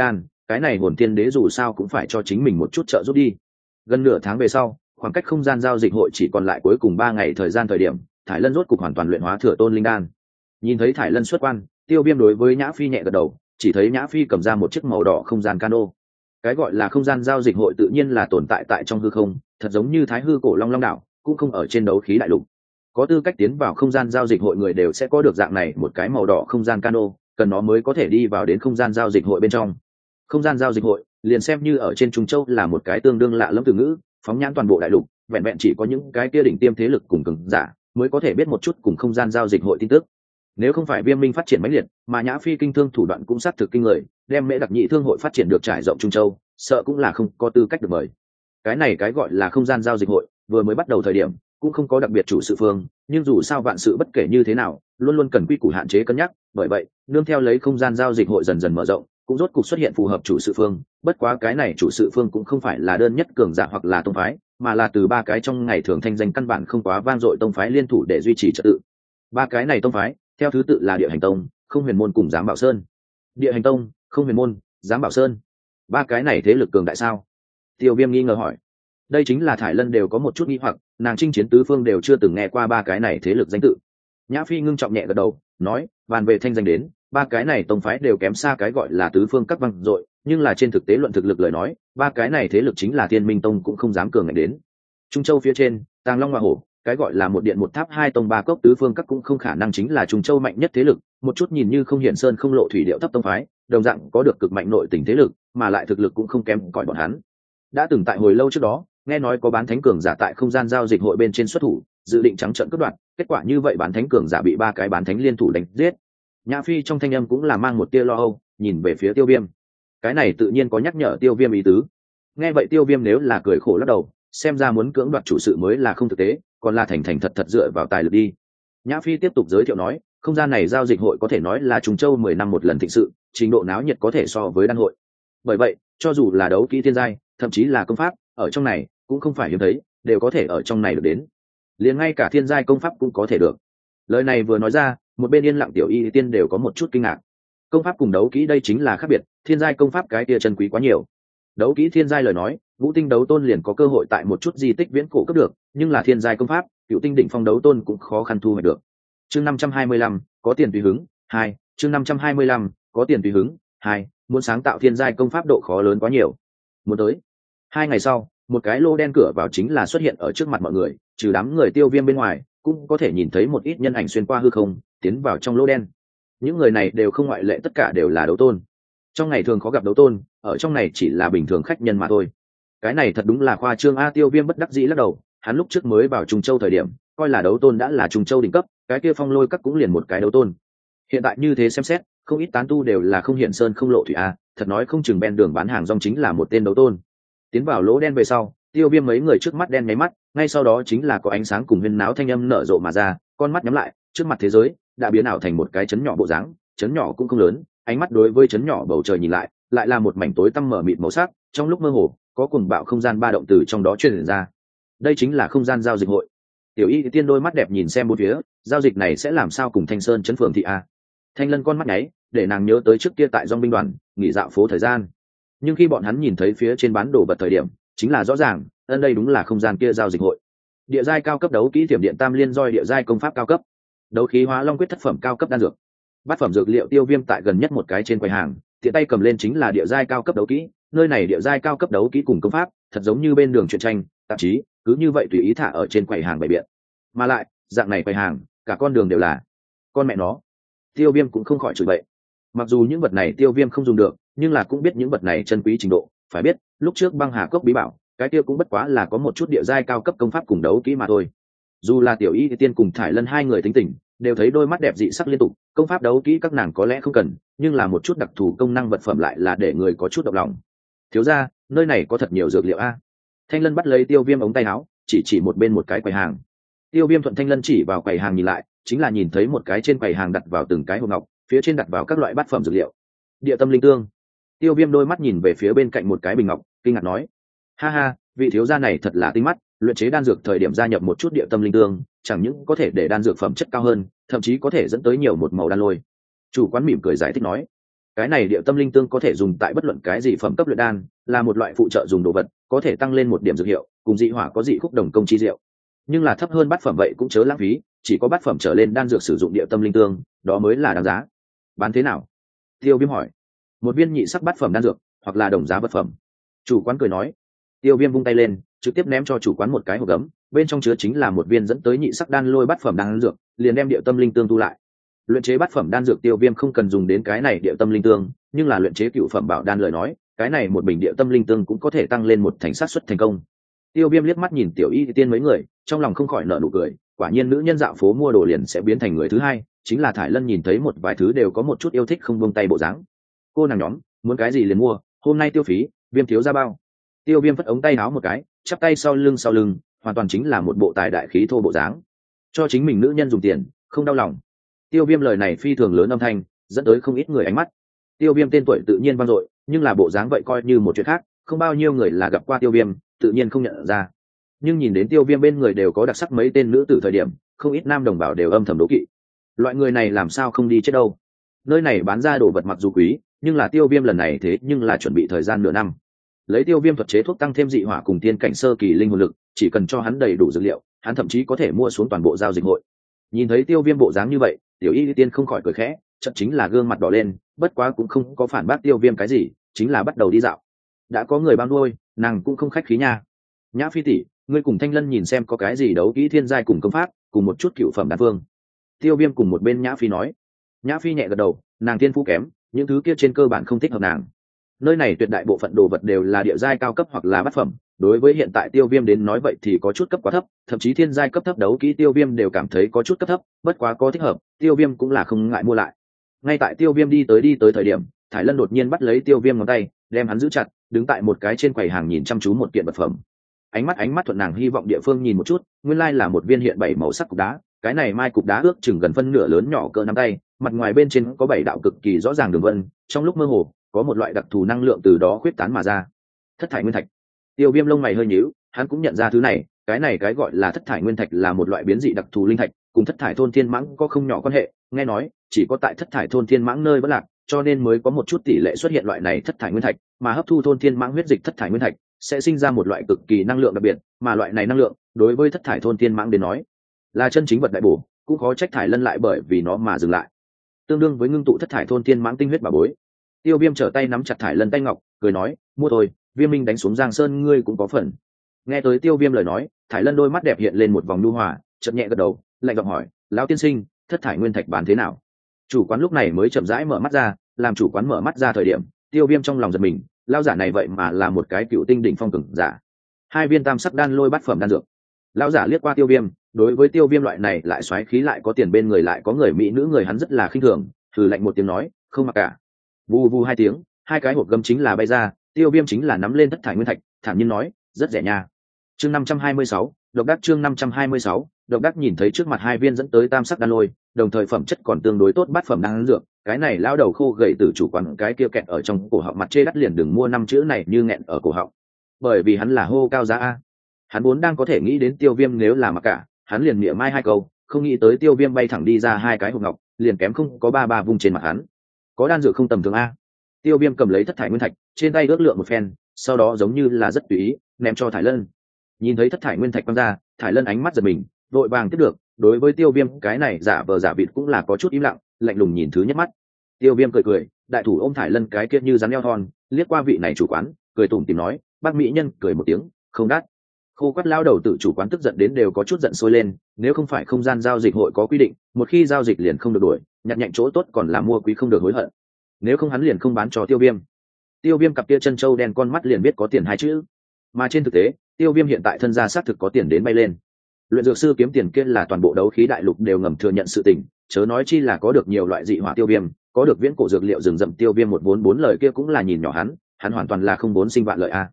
cái này hồn tiên đế dù sao cũng phải cho chính mình một chút trợ giúp đi. Gần nửa tháng về sau, khoảng cách không gian giao dịch hội chỉ còn lại cuối cùng 3 ngày thời gian thời điểm, Thải Lân rốt cục hoàn toàn luyện hóa Thừa Tôn linh đan. Nhìn thấy Thải Lân xuất quan, Tiêu Viêm đối với Nhã Phi nhẹ gật đầu, chỉ thấy Nhã Phi cầm ra một chiếc màu đỏ không gian cano. Cái gọi là không gian giao dịch hội tự nhiên là tồn tại tại trong hư không, thật giống như Thái Hư cổ Long Long đảo, cũng không ở trên đấu khí đại lục. Có tư cách tiến vào không gian giao dịch hội người đều sẽ có được dạng này một cái màu đỏ không gian cano, cần nó mới có thể đi vào đến không gian giao dịch hội bên trong. Không gian giao dịch hội liền xem như ở trên Trung Châu là một cái tương đương lạ lẫm từ ngữ, phóng nhãn toàn bộ đại lục, vẹn vẹn chỉ có những cái kia đỉnh tiêm thế lực cùng cường giả mới có thể biết một chút cùng không gian giao dịch hội tin tức. Nếu không phải Viêm Minh phát triển mãnh liệt, mà Nhã Phi kinh thương thủ đoạn cũng sát thực kinh người, đem Mễ Đặc Nhị thương hội phát triển được trải rộng Trung Châu, sợ cũng là không có tư cách được mời. Cái này cái gọi là không gian giao dịch hội, vừa mới bắt đầu thời điểm, cũng không có đặc biệt chủ sự phương, nhưng dù sao vạn sự bất kể như thế nào, luôn luôn cần quy củ hạn chế cân nhắc, bởi vậy, nương theo lấy không gian giao dịch hội dần dần mở rộng, cũng rốt cục xuất hiện phù hợp chủ sự phương, bất quá cái này chủ sự phương cũng không phải là đơn nhất cường giả hoặc là tông phái, mà là từ 3 cái trong ngày thường thanh danh căn bản không quá vang dội tông phái liên thủ để duy trì trật tự. 3 cái này tông phái, theo thứ tự là Địa Hành Tông, Không Huyền Môn cùng Giám Bảo Sơn. Địa Hành Tông, Không Huyền Môn, Giám Bảo Sơn, 3 cái này thế lực cường đại sao? Tiêu Viêm nghi ngờ hỏi. Đây chính là Thải Lân đều có một chút nghi hoặc, nàng chinh chiến tứ phương đều chưa từng nghe qua 3 cái này thế lực danh tự. Nhã Phi ngưng trọng nhẹ gật đầu, nói, bàn về thanh danh đến, 3 cái này tông phái đều kém xa cái gọi là tứ phương các văng dội, nhưng là trên thực tế luận thực lực lời nói, 3 cái này thế lực chính là Thiên Minh Tông cũng không dám cường ngạnh đến. Trung Châu phía trên, Tàng Long Hoa Hổ, cái gọi là một điện một tháp 2 tông 3 cốc tứ phương các cũng không khả năng chính là Trung Châu mạnh nhất thế lực, một chút nhìn như không hiển sơn không lộ thủy điệu thấp tông phái, đồng dạng có được cực mạnh nội tình thế lực, mà lại thực lực cũng không kém cỏi bọn hắn. Đã từng tại hồi lâu trước đó, nghe nói có bán thánh cường giả tại không gian giao dịch hội bên trên xuất thủ, dự định trắng trợn cướp đoạt, kết quả như vậy bán thánh cường giả bị 3 cái bán thánh liên thủ đánh giết. Nhã Phi trong thanh âm cũng là mang một tia lo âu, nhìn về phía Tiêu Viêm. Cái này tự nhiên có nhắc nhở Tiêu Viêm ý tứ. Nghe vậy Tiêu Viêm nếu là cười khổ lắc đầu, xem ra muốn cưỡng đoạt chủ sự mới là không thực tế, còn là thành thành thật thật dựa vào tài lực đi. Nhã Phi tiếp tục giới thiệu nói, không gian này giao dịch hội có thể nói là Trung Châu 10 năm một lần thịnh sự, trình độ náo nhiệt có thể so với đan hội. Bởi vậy, cho dù là đấu kỹ thiên giai, thậm chí là công pháp, ở trong này cũng không phải hiếm thấy, đều có thể ở trong này được đến. Liền ngay cả thiên giai công pháp cũng có thể được. Lời này vừa nói ra, một bên yên lặng tiểu y tiên đều có một chút kinh ngạc. Công pháp cùng đấu kỹ đây chính là khác biệt, thiên giai công pháp cái kia chân quý quá nhiều. Đấu kỹ thiên giai lời nói, ngũ tinh đấu tôn liền có cơ hội tại một chút di tích viễn cổ cấp được, nhưng là thiên giai công pháp, cựu tinh đỉnh phong đấu tôn cũng khó khăn thu hoạch được. Chương 525, có tiền tùy hứng, 2, chương 525, có tiền tùy hứng, 2, muốn sáng tạo thiên giai công pháp độ khó lớn quá nhiều. Muốn tới. 2 ngày sau, một cái lô đen cửa vào chính là xuất hiện ở trước mặt mọi người, trừ đám người Tiêu Viêm bên ngoài, cũng có thể nhìn thấy một ít nhân ảnh xuyên qua hư không, tiến vào trong lô đen. Những người này đều không ngoại lệ, tất cả đều là đấu tôn. Trong ngày thường khó gặp đấu tôn, ở trong này chỉ là bình thường khách nhân mà thôi. Cái này thật đúng là khoa trương a. Tiêu Viêm bất đắc dĩ lắc đầu, hắn lúc trước mới vào Trung Châu thời điểm, coi là đấu tôn đã là Trung Châu đỉnh cấp, cái kia Phong Lôi các cũng liền một cái đấu tôn. Hiện tại như thế xem xét, không ít tán tu đều là không hiển sơn không lộ thủy a, thật nói không chừng bên đường bán hàng rong chính là một tên đấu tôn. Tiến vào lỗ đen về sau, Tiêu Viêm mấy người trước mắt đen nháy mắt, ngay sau đó chính là có ánh sáng cùng huyên náo thanh âm nở rộ mà ra, con mắt nhắm lại, trước mặt thế giới đã biến ảo thành một cái chấn nhỏ bộ dáng, chấn nhỏ cũng không lớn, ánh mắt đối với chấn nhỏ bầu trời nhìn lại, lại là một mảnh tối tăm mở mịt màu sắc, trong lúc mơ hồ, có cuồng bạo không gian ba động từ trong đó truyền ra. Đây chính là không gian giao dịch hội. Tiểu Y Tiên đôi mắt đẹp nhìn xem bốn phía, giao dịch này sẽ làm sao cùng Thanh Sơn trấn phường thị a? Thanh Lân con mắt nháy, để nàng nhớ tới trước kia tại Dòng binh đoàn, nghỉ dạo phố thời gian. Nhưng khi bọn hắn nhìn thấy phía trên bán đồ vật thời điểm, chính là rõ ràng, đây đúng là không gian kia giao dịch hội. Địa giai cao cấp đấu kỹ thiểm điện tam liên roi, địa giai công pháp cao cấp, đấu khí hóa long quyết thất phẩm cao cấp đan dược, bát phẩm dược liệu. Tiêu Viêm tại gần nhất một cái trên quầy hàng, tiện tay cầm lên chính là địa giai cao cấp đấu kỹ. Nơi này địa giai cao cấp đấu kỹ cùng công pháp, thật giống như bên đường truyện tranh, tạp chí, cứ như vậy tùy ý thả ở trên quầy hàng bày biện. Mà lại, dạng này quầy hàng, cả con đường đều là con mẹ nó. Tiêu Viêm cũng không khỏi chửi bậy. Mặc dù những vật này Tiêu Viêm không dùng được, nhưng là cũng biết những vật này chân quý trình độ. Phải biết, lúc trước băng hà cốc bí bảo, cái kia cũng bất quá là có một chút địa giai cao cấp công pháp cùng đấu kỹ mà thôi. Dù là Tiểu Y Tiên cùng Thải Lân hai người tính tình, đều thấy đôi mắt đẹp dị sắc liên tục. Công pháp đấu kỹ các nàng có lẽ không cần, nhưng là một chút đặc thù công năng vật phẩm lại là để người có chút động lòng. Thiếu gia, nơi này có thật nhiều dược liệu a. Thanh Lân bắt lấy Tiêu Viêm ống tay áo, chỉ một bên một cái quầy hàng. Tiêu Viêm thuận Thanh Lân chỉ vào quầy hàng nhìn lại, chính là nhìn thấy một cái trên quầy hàng đặt vào từng cái hộp ngọc, phía trên đặt vào các loại bát phẩm dược liệu. Địa tâm linh tương. Tiêu Viêm đôi mắt nhìn về phía bên cạnh một cái bình ngọc, kinh ngạc nói: ha ha, vị thiếu gia này thật là tinh mắt, luyện chế đan dược thời điểm gia nhập một chút địa tâm linh tương, chẳng những có thể để đan dược phẩm chất cao hơn, thậm chí có thể dẫn tới nhiều một màu đan lôi. Chủ quán mỉm cười giải thích nói: cái này địa tâm linh tương có thể dùng tại bất luận cái gì phẩm cấp luyện đan, là một loại phụ trợ dùng đồ vật, có thể tăng lên một điểm dược hiệu, cùng dị hỏa có dị khúc đồng công chi diệu. Nhưng là thấp hơn bát phẩm vậy cũng chớ lãng phí, chỉ có bát phẩm trở lên đan dược sử dụng địa tâm linh tương, đó mới là đáng giá. Bán thế nào? Tiêu Viêm hỏi. Một viên nhị sắc bát phẩm đan dược, hoặc là đồng giá vật phẩm. Chủ quán cười nói. Tiêu Viêm vung tay lên, trực tiếp ném cho chủ quán một cái hộp gấm, bên trong chứa chính là một viên dẫn tới nhị sắc đan lôi bát phẩm đan dược, liền đem địa tâm linh tương tu lại. Luyện chế bát phẩm đan dược Tiêu Viêm không cần dùng đến cái này địa tâm linh tương, nhưng là luyện chế cựu phẩm bảo đan lời nói, cái này một bình địa tâm linh tương cũng có thể tăng lên một thành sát suất thành công. Tiêu Viêm liếc mắt nhìn Tiểu Y Tiên mấy người, trong lòng không khỏi nở nụ cười, quả nhiên nữ nhân dạo phố mua đồ liền sẽ biến thành người thứ hai, chính là Thải Lân nhìn thấy một vài thứ đều có một chút yêu thích không buông tay bộ dáng. Cô nàng nhóm, muốn cái gì liền mua, hôm nay tiêu phí, Viêm thiếu ra bao. Tiêu Viêm phất ống tay áo một cái, chắp tay sau lưng, hoàn toàn chính là một bộ tài đại khí thô bộ dáng. Cho chính mình nữ nhân dùng tiền, không đau lòng. Tiêu Viêm lời này phi thường lớn âm thanh, dẫn tới không ít người ánh mắt. Tiêu Viêm tên tuổi tự nhiên vang dội, nhưng là bộ dáng vậy coi như một chuyện khác, không bao nhiêu người là gặp qua Tiêu Viêm, tự nhiên không nhận ra. Nhưng nhìn đến Tiêu Viêm bên người đều có đặc sắc mấy tên nữ tử thời điểm, không ít nam đồng bào đều âm thầm đố kỵ. Loại người này làm sao không đi chết đâu? Nơi này bán ra đồ vật mặc dù quý, nhưng là Tiêu Viêm lần này thế nhưng là chuẩn bị thời gian nửa năm. Lấy Tiêu Viêm thuật chế thuốc tăng thêm dị hỏa cùng tiên cảnh sơ kỳ linh hồn lực, chỉ cần cho hắn đầy đủ dược liệu, hắn thậm chí có thể mua xuống toàn bộ giao dịch hội. Nhìn thấy Tiêu Viêm bộ dáng như vậy, Tiểu Y Tiên không khỏi cười khẽ, chợt chính là gương mặt đỏ lên, bất quá cũng không có phản bác Tiêu Viêm cái gì, chính là bắt đầu đi dạo. Đã có người bao nuôi, nàng cũng không khách khí nha. Nhã Phi tỷ, ngươi cùng Thanh Lân nhìn xem có cái gì đấu kỹ thiên giai cùng công pháp, cùng một chút cựu phẩm đan phương. Tiêu Viêm cùng một bên Nhã Phi nói. Nhã Phi nhẹ gật đầu, nàng tiên phú kém, những thứ kia trên cơ bản không thích hợp nàng. Nơi này tuyệt đại bộ phận đồ vật đều là địa giai cao cấp hoặc là bát phẩm, đối với hiện tại Tiêu Viêm đến nói vậy thì có chút cấp quá thấp, thậm chí thiên giai cấp thấp đấu kỹ Tiêu Viêm đều cảm thấy có chút cấp thấp, bất quá có thích hợp, Tiêu Viêm cũng là không ngại mua lại. Ngay tại Tiêu Viêm đi tới thời điểm, Thải Lân đột nhiên bắt lấy Tiêu Viêm ngón tay, đem hắn giữ chặt, đứng tại một cái trên quầy hàng nhìn chăm chú một kiện vật phẩm. Ánh mắt thuận nàng hy vọng địa phương nhìn một chút, nguyên lai là một viên hiện 7 màu sắc cục đá, cái này mai cục đá ước chừng gần phân nửa lớn nhỏ cỡ nắm tay, mặt ngoài bên trên có 7 đạo cực kỳ rõ ràng đường vân, trong lúc mơ hồ, có một loại đặc thù năng lượng từ đó khuyết tán mà ra. Thất thải nguyên thạch. Tiêu Viêm lông mày hơi nhíu, hắn cũng nhận ra thứ này, cái gọi là thất thải nguyên thạch là một loại biến dị đặc thù linh thạch, cùng thất thải thôn thiên mãng có không nhỏ quan hệ, nghe nói chỉ có tại thất thải thôn thiên mãng nơi vẫn lạc, cho nên mới có một chút tỷ lệ xuất hiện loại này thất thải nguyên thạch, mà hấp thu thôn thiên mãng huyết dịch thất thải nguyên thạch sẽ sinh ra một loại cực kỳ năng lượng đặc biệt, mà loại này năng lượng đối với thất thải thôn thiên mãng đến nói là chân chính vật đại bổ, cũng khó trách Thải Lân lại bởi vì nó mà dừng lại. Tương đương với ngưng tụ thất thải thôn thiên mãng tinh huyết bà bối. Tiêu Viêm trở tay nắm chặt Thải Lân tay ngọc, cười nói, mua thôi, Viêm Minh đánh xuống Giang Sơn ngươi cũng có phần. Nghe tới Tiêu Viêm lời nói, Thải Lân đôi mắt đẹp hiện lên một vòng nhu hòa, chợt nhẹ gật đầu, lạnh giọng hỏi, lão tiên sinh, thất thải nguyên thạch bán thế nào? Chủ quán lúc này mới chậm rãi mở mắt ra, làm chủ quán mở mắt ra thời điểm, Tiêu Viêm trong lòng giật mình, lão giả này vậy mà là một cái cựu tinh đỉnh phong cường giả. 2 viên tam sắc đan lôi bát phẩm đan dược. Lão giả liếc qua Tiêu Viêm, đối với Tiêu Viêm loại này lại xoáy khí lại có tiền bên người lại có người mỹ nữ người hắn rất là khinh thường, thử lạnh một tiếng nói, không mặc cả. Vù vù 2 tiếng, 2 cái hộp gấm chính là bay ra, Tiêu Viêm chính là nắm lên thất thải nguyên thạch, thản nhiên nói, rất rẻ nha. Chương 526, độc đắc chương 526, độc đắc nhìn thấy trước mặt 2 viên dẫn tới tam sắc đan lôi, đồng thời phẩm chất còn tương đối tốt bát phẩm đan dược, cái này lão đầu khô gầy từ chủ quán cái kia kẹt ở trong cổ họng mặt chê đắt liền đừng mua 5 chữ này như nghẹn ở cổ họng. Bởi vì hắn là hô cao giá a. Hắn vốn đang có thể nghĩ đến Tiêu Viêm nếu là mặc cả, hắn liền mỉa mai 2 câu, không nghĩ tới Tiêu Viêm bay thẳng đi ra 2 cái hộp ngọc, liền kém không có ba vung trên mặt hắn. Có đan dược không tầm thường a. Tiêu Viêm cầm lấy thất thải nguyên thạch, trên tay ước lượng một phen, sau đó giống như là rất tùy ý, ném cho Thải Lân. Nhìn thấy thất thải nguyên thạch quăng ra, Thải Lân ánh mắt giật mình, vội vàng tiếp được, đối với Tiêu Viêm cái này giả vờ giả vịt cũng là có chút im lặng, lạnh lùng nhìn thứ nhất mắt. Tiêu Viêm cười, đại thủ ôm Thải Lân cái kia như rắn eo thon, liếc qua vị này chủ quán, cười tủm tỉm nói, bác mỹ nhân cười một tiếng, không đắt. Khô quắt lao đầu tự chủ quán tức giận đến đều có chút giận sôi lên, nếu không phải không gian giao dịch hội có quy định, một khi giao dịch liền không được đuổi, nhặt nhạnh chỗ tốt còn là mua quý không được hối hận. Nếu không hắn liền không bán cho Tiêu Viêm. Tiêu Viêm cặp kia chân trâu đen con mắt liền biết có tiền 2 chữ. Mà trên thực tế, Tiêu Viêm hiện tại thân gia xác thực có tiền đến bay lên. Luyện dược sư kiếm tiền kia là toàn bộ đấu khí đại lục đều ngầm thừa nhận sự tình, chớ nói chi là có được nhiều loại dị hỏa Tiêu Viêm, có được viễn cổ dược liệu rừng rậm Tiêu Viêm một vốn 4 lời kia cũng là nhìn nhỏ hắn hoàn toàn là không vốn sinh vạn lợi a.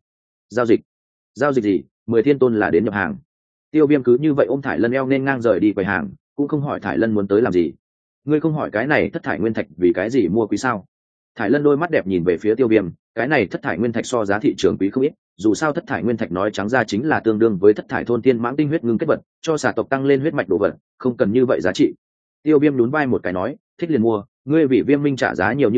Giao dịch gì? 10 thiên tôn là đến nhập hàng. Tiêu Viêm cứ như vậy ôm Thải Lân eo nên ngang rời đi quầy hàng, cũng không hỏi Thải Lân muốn tới làm gì. Ngươi không hỏi cái này thất thải nguyên thạch vì cái gì mua quý sao? Thải Lân đôi mắt đẹp nhìn về phía Tiêu Viêm, cái này thất thải nguyên thạch so giá thị trường quý không ít, dù sao thất thải nguyên thạch nói trắng ra chính là tương đương với thất thải thôn tiên mãng tinh huyết ngưng kết vật, cho xà tộc tăng lên huyết mạch đồ vật, không cần như vậy giá trị. Tiêu Viêm nhún vai một cái nói, thích liền mua, ngươi vì Viêm Minh trả giá nhiều như vậy,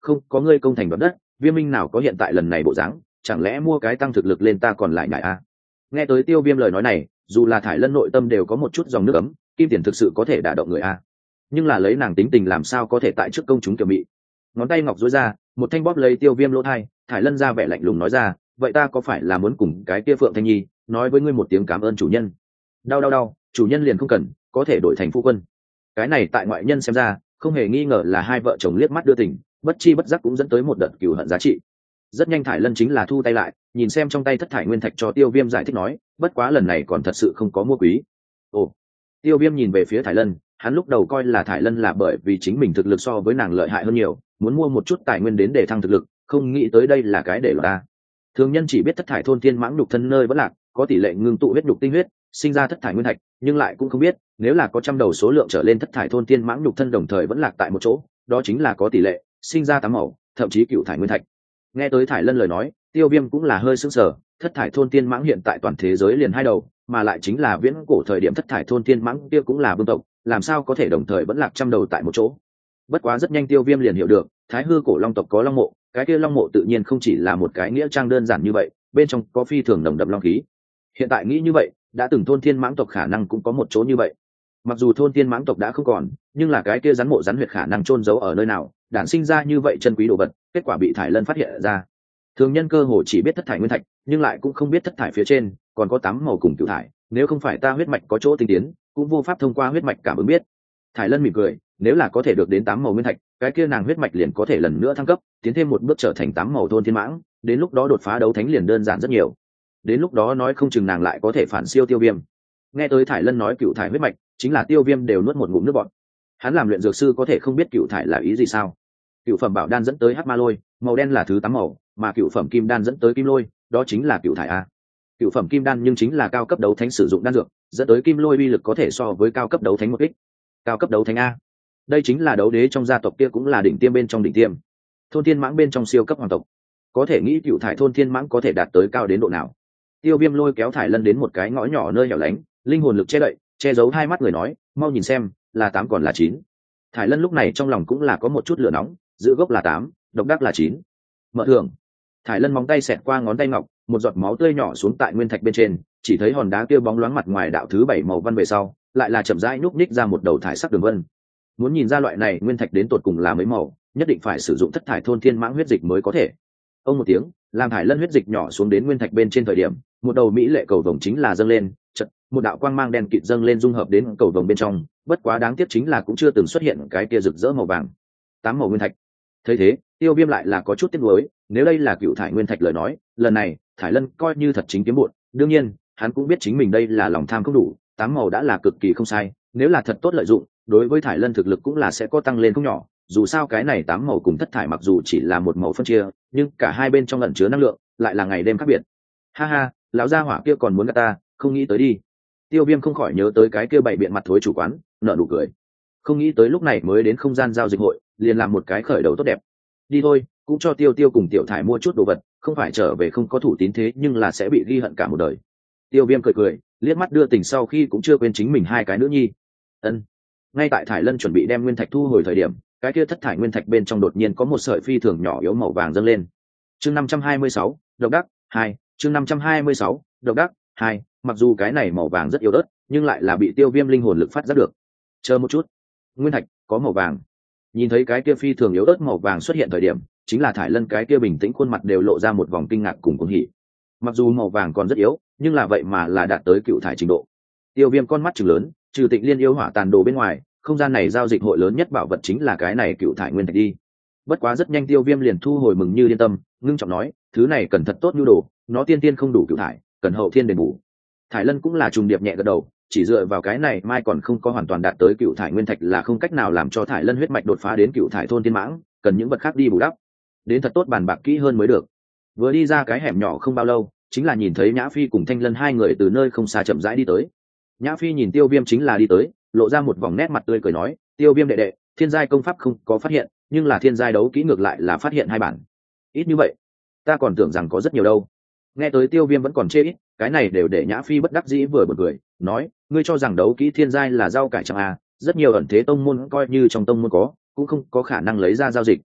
không có ngươi công thành đoạt đất, Viêm Minh nào có hiện tại lần này bộ dáng, chẳng lẽ mua cái tăng thực lực lên ta còn lại nhại a? Nghe tới Tiêu Viêm lời nói này, dù là Thải Lân nội tâm đều có một chút dòng nước ấm, Kim Tiền thực sự có thể đả động người a. Nhưng là lấy nàng tính tình làm sao có thể tại trước công chúng kiểu mị. Ngón tay ngọc duỗi ra, một thanh bóp lấy Tiêu Viêm lỗ tai, Thải Lân ra vẻ lạnh lùng nói ra, vậy ta có phải là muốn cùng cái kia Phượng Thanh Nhi nói với ngươi một tiếng cảm ơn chủ nhân? Đau, chủ nhân liền không cần, có thể đổi thành phu quân. Cái này tại ngoại nhân xem ra, không hề nghi ngờ là hai vợ chồng liếc mắt đưa tình, bất chi bất giác cũng dẫn tới một đợt cừu hận giá trị. Rất nhanh Thải Lân chính là thu tay lại, nhìn xem trong tay thất thải nguyên thạch cho Tiêu Viêm giải thích nói, bất quá lần này còn thật sự không có mua quý. Ồ. Tiêu Viêm nhìn về phía Thải Lân, hắn lúc đầu coi là Thải Lân là bởi vì chính mình thực lực so với nàng lợi hại hơn nhiều, muốn mua một chút tài nguyên đến để thăng thực lực, không nghĩ tới đây là cái để lọt ta. Thường nhân chỉ biết thất thải thôn thiên mãng nhục thân nơi vẫn lạc, có tỷ lệ ngưng tụ huyết nhục tinh huyết, sinh ra thất thải nguyên thạch, nhưng lại cũng không biết, nếu là có trăm đầu số lượng trở lên thất thải thôn thiên mãng nhục thân đồng thời vẫn lạc tại một chỗ, đó chính là có tỷ lệ sinh ra tám màu, thậm chí cựu thải nguyên thạch. Nghe tới Thải Lân lời nói, Tiêu Viêm cũng là hơi sững sờ, thất thải thôn thiên mãng hiện tại toàn thế giới liền hai đầu, mà lại chính là viễn cổ thời điểm thất thải thôn thiên mãng kia cũng là vương tộc, làm sao có thể đồng thời vẫn lạc trăm đầu tại một chỗ. Bất quá rất nhanh Tiêu Viêm liền hiểu được, Thái Hư cổ long tộc có long mộ, cái kia long mộ tự nhiên không chỉ là một cái nghĩa trang đơn giản như vậy, bên trong có phi thường nồng đậm long khí. Hiện tại nghĩ như vậy, đã từng thôn thiên mãng tộc khả năng cũng có một chỗ như vậy. Mặc dù thôn thiên mãng tộc đã không còn, nhưng là cái kia rắn mộ rắn huyệt khả năng chôn giấu ở nơi nào, đản sinh ra như vậy chân quý đồ vật, kết quả bị Thải Lân phát hiện ra. Thường nhân cơ hồ chỉ biết thất thải nguyên thạch, nhưng lại cũng không biết thất thải phía trên còn có tám màu cùng cửu thải, nếu không phải ta huyết mạch có chỗ tinh tiến, cũng vô pháp thông qua huyết mạch cảm ứng biết. Thải Lân mỉm cười, nếu là có thể được đến tám màu nguyên thạch, cái kia nàng huyết mạch liền có thể lần nữa thăng cấp, tiến thêm một bước trở thành tám màu thôn thiên mãng, đến lúc đó đột phá đấu thánh liền đơn giản rất nhiều. Đến lúc đó nói không chừng nàng lại có thể phản siêu Tiêu Viêm. Nghe tới Thải Lân nói cửu thải huyết mạch, chính là Tiêu Viêm đều nuốt một ngụm nước bọt. Hắn làm luyện dược sư có thể không biết cửu thải là ý gì sao? Cửu phẩm bảo đan dẫn tới hắc ma lôi, màu đen là thứ tám màu, mà cửu phẩm kim đan dẫn tới kim lôi, đó chính là cửu thải a. Cửu phẩm kim đan nhưng chính là cao cấp đấu thánh sử dụng đan dược, dẫn tới kim lôi uy lực có thể so với cao cấp đấu thánh một kích. Cao cấp đấu thánh a, đây chính là đấu đế trong gia tộc kia cũng là đỉnh tiêm bên trong đỉnh tiêm. Thôn thiên mãng bên trong siêu cấp hoàng tộc, có thể nghĩ cửu thải thôn thiên mãng có thể đạt tới cao đến độ nào. Tiêu Viêm lôi kéo Thải Lân đến một cái ngõ nhỏ nơi hẻo lánh, linh hồn lực che đậy, che giấu hai mắt người nói, mau nhìn xem, là tám còn là chín. Thải Lân lúc này trong lòng cũng là có một chút lửa nóng, giữ gốc là tám, độc đắc là chín. Mở thường. Thải Lân móng tay xẹt qua ngón tay ngọc, một giọt máu tươi nhỏ xuống tại nguyên thạch bên trên, chỉ thấy hòn đá kia bóng loáng mặt ngoài đạo thứ bảy màu văn về sau, lại là chậm rãi nhúc nhích ra một đầu thải sắc đường vân. Muốn nhìn ra loại này nguyên thạch đến tột cùng là mấy màu, nhất định phải sử dụng thất thải thôn thiên mãng huyết dịch mới có thể. Ông một tiếng, làm Thải Lân huyết dịch nhỏ xuống đến nguyên thạch bên trên thời điểm, một đầu mỹ lệ cầu vồng chính là dâng lên, chợt một đạo quang mang đen kịt dâng lên dung hợp đến cầu vồng bên trong, bất quá đáng tiếc chính là cũng chưa từng xuất hiện cái kia rực rỡ màu vàng. Tám màu nguyên thạch. Thấy thế, Tiêu Viêm lại là có chút tiếc nuối, nếu đây là cựu thải nguyên thạch lời nói, lần này Thải Lân coi như thật chính kiếm muộn. Đương nhiên, hắn cũng biết chính mình đây là lòng tham không đủ, tám màu đã là cực kỳ không sai, nếu là thật tốt lợi dụng, đối với Thải Lân thực lực cũng là sẽ có tăng lên không nhỏ. Dù sao cái này tám màu cùng thất thải mặc dù chỉ là một màu phân chia, nhưng cả hai bên trong ẩn chứa năng lượng lại là ngày đêm khác biệt. Ha ha, lão gia hỏa kia còn muốn gạt ta, không nghĩ tới đi. Tiêu Viêm không khỏi nhớ tới cái kia bảy biện mặt thối chủ quán, nở nụ cười. Không nghĩ tới lúc này mới đến không gian giao dịch hội, liền làm một cái khởi đầu tốt đẹp. Đi thôi, cũng cho Tiêu Tiêu cùng Tiểu Thải mua chút đồ vật, không phải trở về không có thủ tín thế nhưng là sẽ bị ghi hận cả một đời. Tiêu Viêm cười cười, liếc mắt đưa tình sau khi cũng chưa quên chính mình hai cái nữ nhi. Ân. Ngay tại Thải Lân chuẩn bị đem nguyên thạch thu hồi thời điểm, cái kia thất thải nguyên thạch bên trong đột nhiên có một sợi phi thường nhỏ yếu màu vàng dâng lên. Chương 526, độc đắc 2, chương 526, độc đắc 2, mặc dù cái này màu vàng rất yếu ớt, nhưng lại là bị Tiêu Viêm linh hồn lực phát giác được. Chờ một chút, nguyên thạch có màu vàng. Nhìn thấy cái kia phi thường yếu ớt màu vàng xuất hiện thời điểm, chính là Thải Lân cái kia bình tĩnh khuôn mặt đều lộ ra một vòng kinh ngạc cùng cuồng hỉ. Mặc dù màu vàng còn rất yếu, nhưng là vậy mà là đạt tới cựu thải trình độ. Tiêu Viêm con mắt trừng lớn, trừ Tịnh Liên yêu hỏa tàn đồ bên ngoài, không gian này giao dịch hội lớn nhất bảo vật chính là cái này cựu thải nguyên thạch đi. Bất quá rất nhanh Tiêu Viêm liền thu hồi mừng như điên tâm, ngưng trọng nói, thứ này cần thật tốt nhu đồ, nó tiên tiên không đủ cựu thải, cần hậu thiên đền bù. Thải Lân cũng là trùng điệp nhẹ gật đầu, chỉ dựa vào cái này mai còn không có hoàn toàn đạt tới cựu thải nguyên thạch là không cách nào làm cho Thải Lân huyết mạch đột phá đến cựu thải thôn tiên mãng, cần những vật khác đi bù đắp. Đến thật tốt bàn bạc kỹ hơn mới được. Vừa đi ra cái hẻm nhỏ không bao lâu, chính là nhìn thấy Nhã Phi cùng Thanh Lân hai người từ nơi không xa chậm rãi đi tới. Nhã Phi nhìn Tiêu Viêm chính là đi tới, lộ ra một vòng nét mặt tươi cười nói, Tiêu Viêm đệ đệ, thiên giai công pháp không có phát hiện, nhưng là thiên giai đấu kỹ ngược lại là phát hiện hai bản. Ít như vậy, ta còn tưởng rằng có rất nhiều đâu. Nghe tới Tiêu Viêm vẫn còn chê ít, cái này đều để Nhã Phi bất đắc dĩ vừa bật cười, nói, ngươi cho rằng đấu kỹ thiên giai là rau cải chẳng à, rất nhiều ẩn thế tông môn coi như trong tông môn có, cũng không có khả năng lấy ra giao dịch.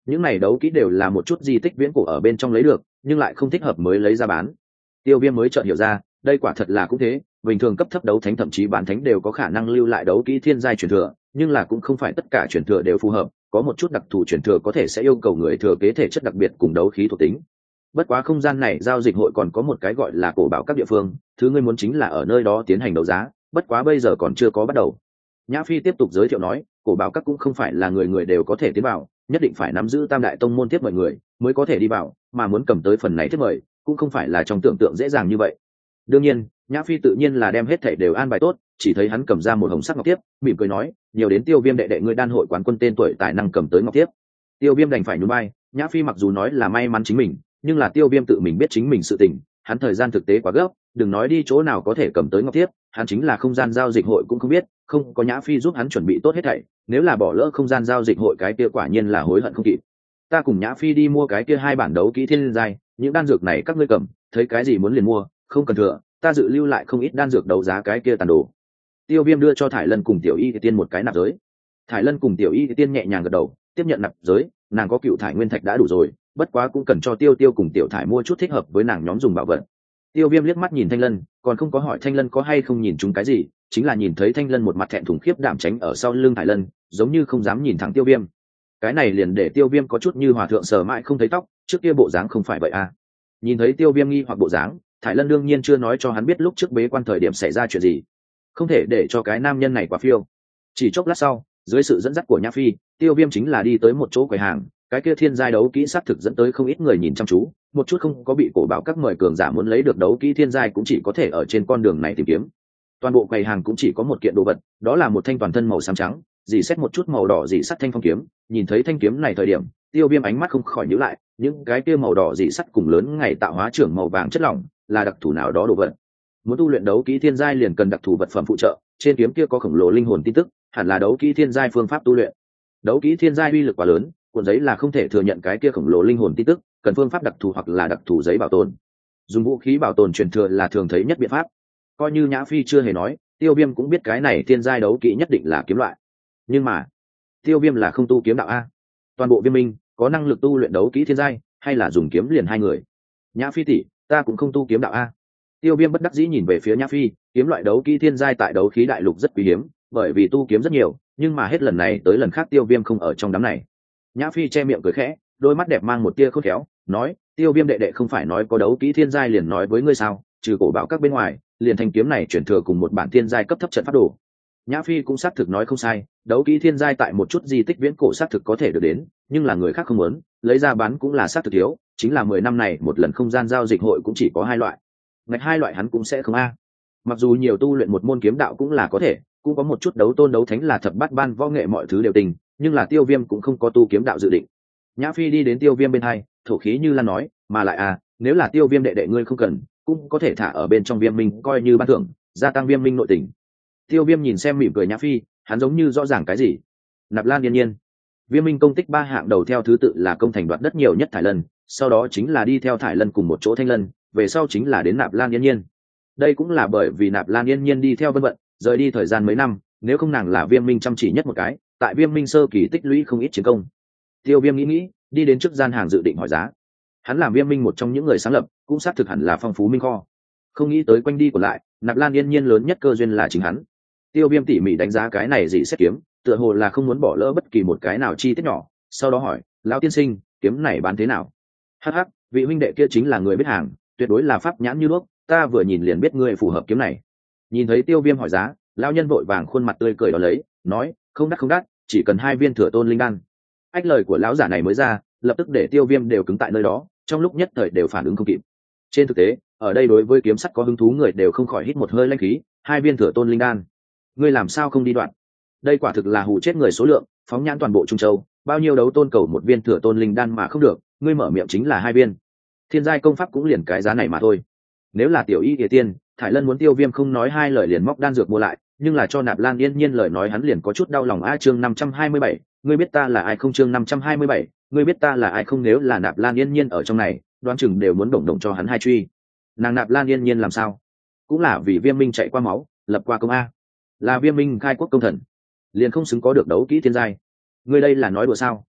những này đấu kỹ đều là một chút di tích viễn cổ ở bên trong lấy được, nhưng lại không thích hợp mới lấy ra bán. Tiêu Viêm mới chợt hiểu ra, đây quả thật là cũng thế, bình thường cấp thấp đấu thánh thậm chí bán thánh đều có khả năng lưu lại đấu kỹ thiên giai truyền thừa, nhưng là cũng không phải tất cả truyền thừa đều phù hợp, có một chút đặc thù truyền thừa có thể sẽ yêu cầu người thừa kế thể chất đặc biệt cùng đấu khí thuộc tính. Bất quá không gian này giao dịch hội còn có một cái gọi là cổ bảo các địa phương, thứ ngươi muốn chính là ở nơi đó tiến hành đấu giá, bất quá bây giờ còn chưa có bắt đầu. Nhã Phi tiếp tục giới thiệu nói, cổ bảo các cũng không phải là người người đều có thể tiến vào, nhất định phải nắm giữ tam đại tông môn tiếp mời người mới có thể đi vào, mà muốn cầm tới phần này tiếp mời cũng không phải là trong tưởng tượng dễ dàng như vậy. Đương nhiên, Nhã Phi tự nhiên là đem hết thảy đều an bài tốt, chỉ thấy hắn cầm ra một hồng sắc ngọc tiếp, mỉm cười nói, nhiều đến Tiêu Viêm đệ đệ ngươi đan hội quán quân tên tuổi tài năng cầm tới ngọc tiếp. Tiêu Viêm đành phải nhún vai, Nhã Phi mặc dù nói là may mắn chính mình, nhưng là Tiêu Viêm tự mình biết chính mình sự tình, hắn thời gian thực tế quá gấp, đừng nói đi chỗ nào có thể cầm tới ngọc tiếp, hắn chính là không gian giao dịch hội cũng không biết, không có Nhã Phi giúp hắn chuẩn bị tốt hết thảy, nếu là bỏ lỡ không gian giao dịch hội cái kia quả nhiên là hối hận không kịp. Ta cùng Nhã Phi đi mua cái kia 2 bản đấu kỹ thiên giai, những đan dược này các ngươi cầm, thấy cái gì muốn liền mua, không cần thừa, ta dự lưu lại không ít đan dược đấu giá cái kia tàn đồ. Tiêu Viêm đưa cho Thải Lân cùng Tiểu Y Tiên một cái nạp giới. Thải Lân cùng Tiểu Y Tiên nhẹ nhàng gật đầu, tiếp nhận nạp giới, nàng có cựu thải nguyên thạch đã đủ rồi, bất quá cũng cần cho Tiêu Tiêu cùng Tiểu Thải mua chút thích hợp với nàng nhóm dùng bảo vật. Tiêu Viêm liếc mắt nhìn Thanh Lân, còn không có hỏi Thanh Lân có hay không nhìn chúng cái gì, chính là nhìn thấy Thanh Lân một mặt thẹn thùng khiếp đảm tránh ở sau lưng Thải Lân, giống như không dám nhìn thẳng Tiêu Viêm. Cái này liền để Tiêu Viêm có chút như hòa thượng sờ mãi không thấy tóc, trước kia bộ dáng không phải vậy à? Nhìn thấy Tiêu Viêm nghi hoặc bộ dáng, Thải Lân đương nhiên chưa nói cho hắn biết lúc trước bế quan thời điểm xảy ra chuyện gì, không thể để cho cái nam nhân này quá phiêu. Chỉ chốc lát sau, dưới sự dẫn dắt của Nhã Phi, Tiêu Viêm chính là đi tới một chỗ quầy hàng, cái kia thiên giai đấu kỹ xác thực dẫn tới không ít người nhìn chăm chú, một chút không có bị cổ bảo các mời cường giả muốn lấy được đấu kỹ thiên giai cũng chỉ có thể ở trên con đường này tìm kiếm. Toàn bộ quầy hàng cũng chỉ có một kiện đồ vật, đó là một thanh toàn thân màu xám trắng, dì xét một chút màu đỏ dì sắt thanh phong kiếm. Nhìn thấy thanh kiếm này thời điểm, Tiêu Viêm ánh mắt không khỏi nhíu lại, những cái kia màu đỏ dì sắt cùng lớn ngày tạo hóa trưởng màu vàng chất lỏng, là đặc thù nào đó đồ vật. Muốn tu luyện đấu kỹ thiên giai liền cần đặc thù vật phẩm phụ trợ, trên kiếm kia có khổng lồ linh hồn tin tức, hẳn là đấu kỹ thiên giai phương pháp tu luyện. Đấu kỹ thiên giai uy lực quá lớn, cuộn giấy là không thể thừa nhận cái kia khổng lồ linh hồn tin tức, cần phương pháp đặc thù hoặc là đặc thù giấy bảo tồn. Dùng vũ khí bảo tồn truyền thừa là thường thấy nhất biện pháp. Coi như Nhã Phi chưa hề nói, Tiêu Viêm cũng biết cái này thiên giai đấu kỹ nhất định là kiếm loại. Nhưng mà, Tiêu Viêm là không tu kiếm đạo a. Toàn bộ Viêm Minh có năng lực tu luyện đấu kỹ thiên giai, hay là dùng kiếm liền hai người? Nhã Phi tỷ, ta cũng không tu kiếm đạo a. Tiêu Viêm bất đắc dĩ nhìn về phía Nhã Phi, kiếm loại đấu kỹ thiên giai tại đấu khí đại lục rất quý hiếm, bởi vì tu kiếm rất nhiều, nhưng mà hết lần này tới lần khác Tiêu Viêm không ở trong đám này. Nhã Phi che miệng cười khẽ, đôi mắt đẹp mang một tia khôn khéo, nói, Tiêu Viêm đệ đệ không phải nói có đấu kỹ thiên giai liền nói với ngươi sao, trừ cổ bảo các bên ngoài, liền thanh kiếm này chuyển thừa cùng một bản thiên giai cấp thấp trận pháp đồ. Nhã Phi cũng xác thực nói không sai, đấu kỹ thiên giai tại một chút di tích viễn cổ xác thực có thể được đến, nhưng là người khác không muốn, lấy ra bán cũng là xác thực thiếu, chính là 10 năm này một lần không gian giao dịch hội cũng chỉ có 2 loại. Ngạch 2 loại hắn cũng sẽ không a. Mặc dù nhiều tu luyện một môn kiếm đạo cũng là có thể, cũng có một chút đấu tôn đấu thánh là thập bát ban võ nghệ mọi thứ đều tình, nhưng là Tiêu Viêm cũng không có tu kiếm đạo dự định. Nhã Phi đi đến Tiêu Viêm bên hai, thổ khí như lan nói, mà lại nếu là Tiêu Viêm đệ đệ ngươi không cần, cũng có thể thả ở bên trong Viêm Minh coi như ban thưởng, gia tăng Viêm Minh nội tình. Tiêu Viêm nhìn xem mỉm cười Nhã Phi, hắn giống như rõ ràng cái gì. Nạp Lan Yên Nhiên. Viêm Minh công tích 3 hạng đầu theo thứ tự là công thành đoạt đất nhiều nhất Thải Lân, sau đó chính là đi theo Thải Lân cùng một chỗ Thanh Lân, về sau chính là đến Nạp Lan Yên Nhiên. Đây cũng là bởi vì Nạp Lan Yên Nhiên đi theo Vân Vận, rời đi thời gian mấy năm, nếu không nàng là Viêm Minh chăm chỉ nhất một cái, tại Viêm Minh sơ kỳ tích lũy không ít chiến công. Tiêu Viêm nghĩ, đi đến trước gian hàng dự định hỏi giá. Hắn làm Viêm Minh một trong những người sáng lập, cũng xác thực hẳn là phong phú minh kho. Không nghĩ tới quanh đi của lại, Nạp Lan Yên Nhiên lớn nhất cơ duyên là chính hắn. Tiêu Viêm tỉ mỉ đánh giá cái này gì xét kiếm, tựa hồ là không muốn bỏ lỡ bất kỳ một cái nào chi tiết nhỏ, sau đó hỏi, lão tiên sinh, kiếm này bán thế nào? Hắc hắc, vị huynh đệ kia chính là người biết hàng, tuyệt đối là pháp nhãn như đuốc, ta vừa nhìn liền biết ngươi phù hợp kiếm này. Nhìn thấy Tiêu Viêm hỏi giá, lão nhân vội vàng khuôn mặt tươi cười đó lấy, nói, không đắt, chỉ cần 2 viên thừa tôn linh đan. Ách lời của lão giả này mới ra, lập tức để Tiêu Viêm đều cứng tại nơi đó, trong lúc nhất thời đều phản ứng không kịp. Trên thực tế, ở đây đối với kiếm sắt có hứng thú người đều không khỏi hít một hơi lãnh khí, 2 viên thừa tôn linh đan, ngươi làm sao không đi đoạn? Đây quả thực là hù chết người số lượng, phóng nhãn toàn bộ Trung Châu, bao nhiêu đấu tôn cầu một viên thừa tôn linh đan mà không được, ngươi mở miệng chính là 2 viên. Thiên giai công pháp cũng liền cái giá này mà thôi. Nếu là Tiểu Y Kỳ Tiên, Thải Lân muốn Tiêu Viêm không nói 2 lời liền móc đan dược mua lại, nhưng là cho Nạp Lan Yên Nhiên lời nói hắn liền có chút đau lòng. Chương 527, ngươi biết ta là ai không? Chương 527, ngươi biết ta là ai không? Nếu là Nạp Lan Yên Nhiên ở trong này, đoán chừng đều muốn đồng cho hắn 2 truy. Nàng Nạp Lan Yên Nhiên làm sao? Cũng là vì Viêm Minh chạy qua máu, lập qua công a. Là Viêm Minh khai quốc công thần, liền không xứng có được đấu kỹ thiên giai. Ngươi đây là nói đùa sao?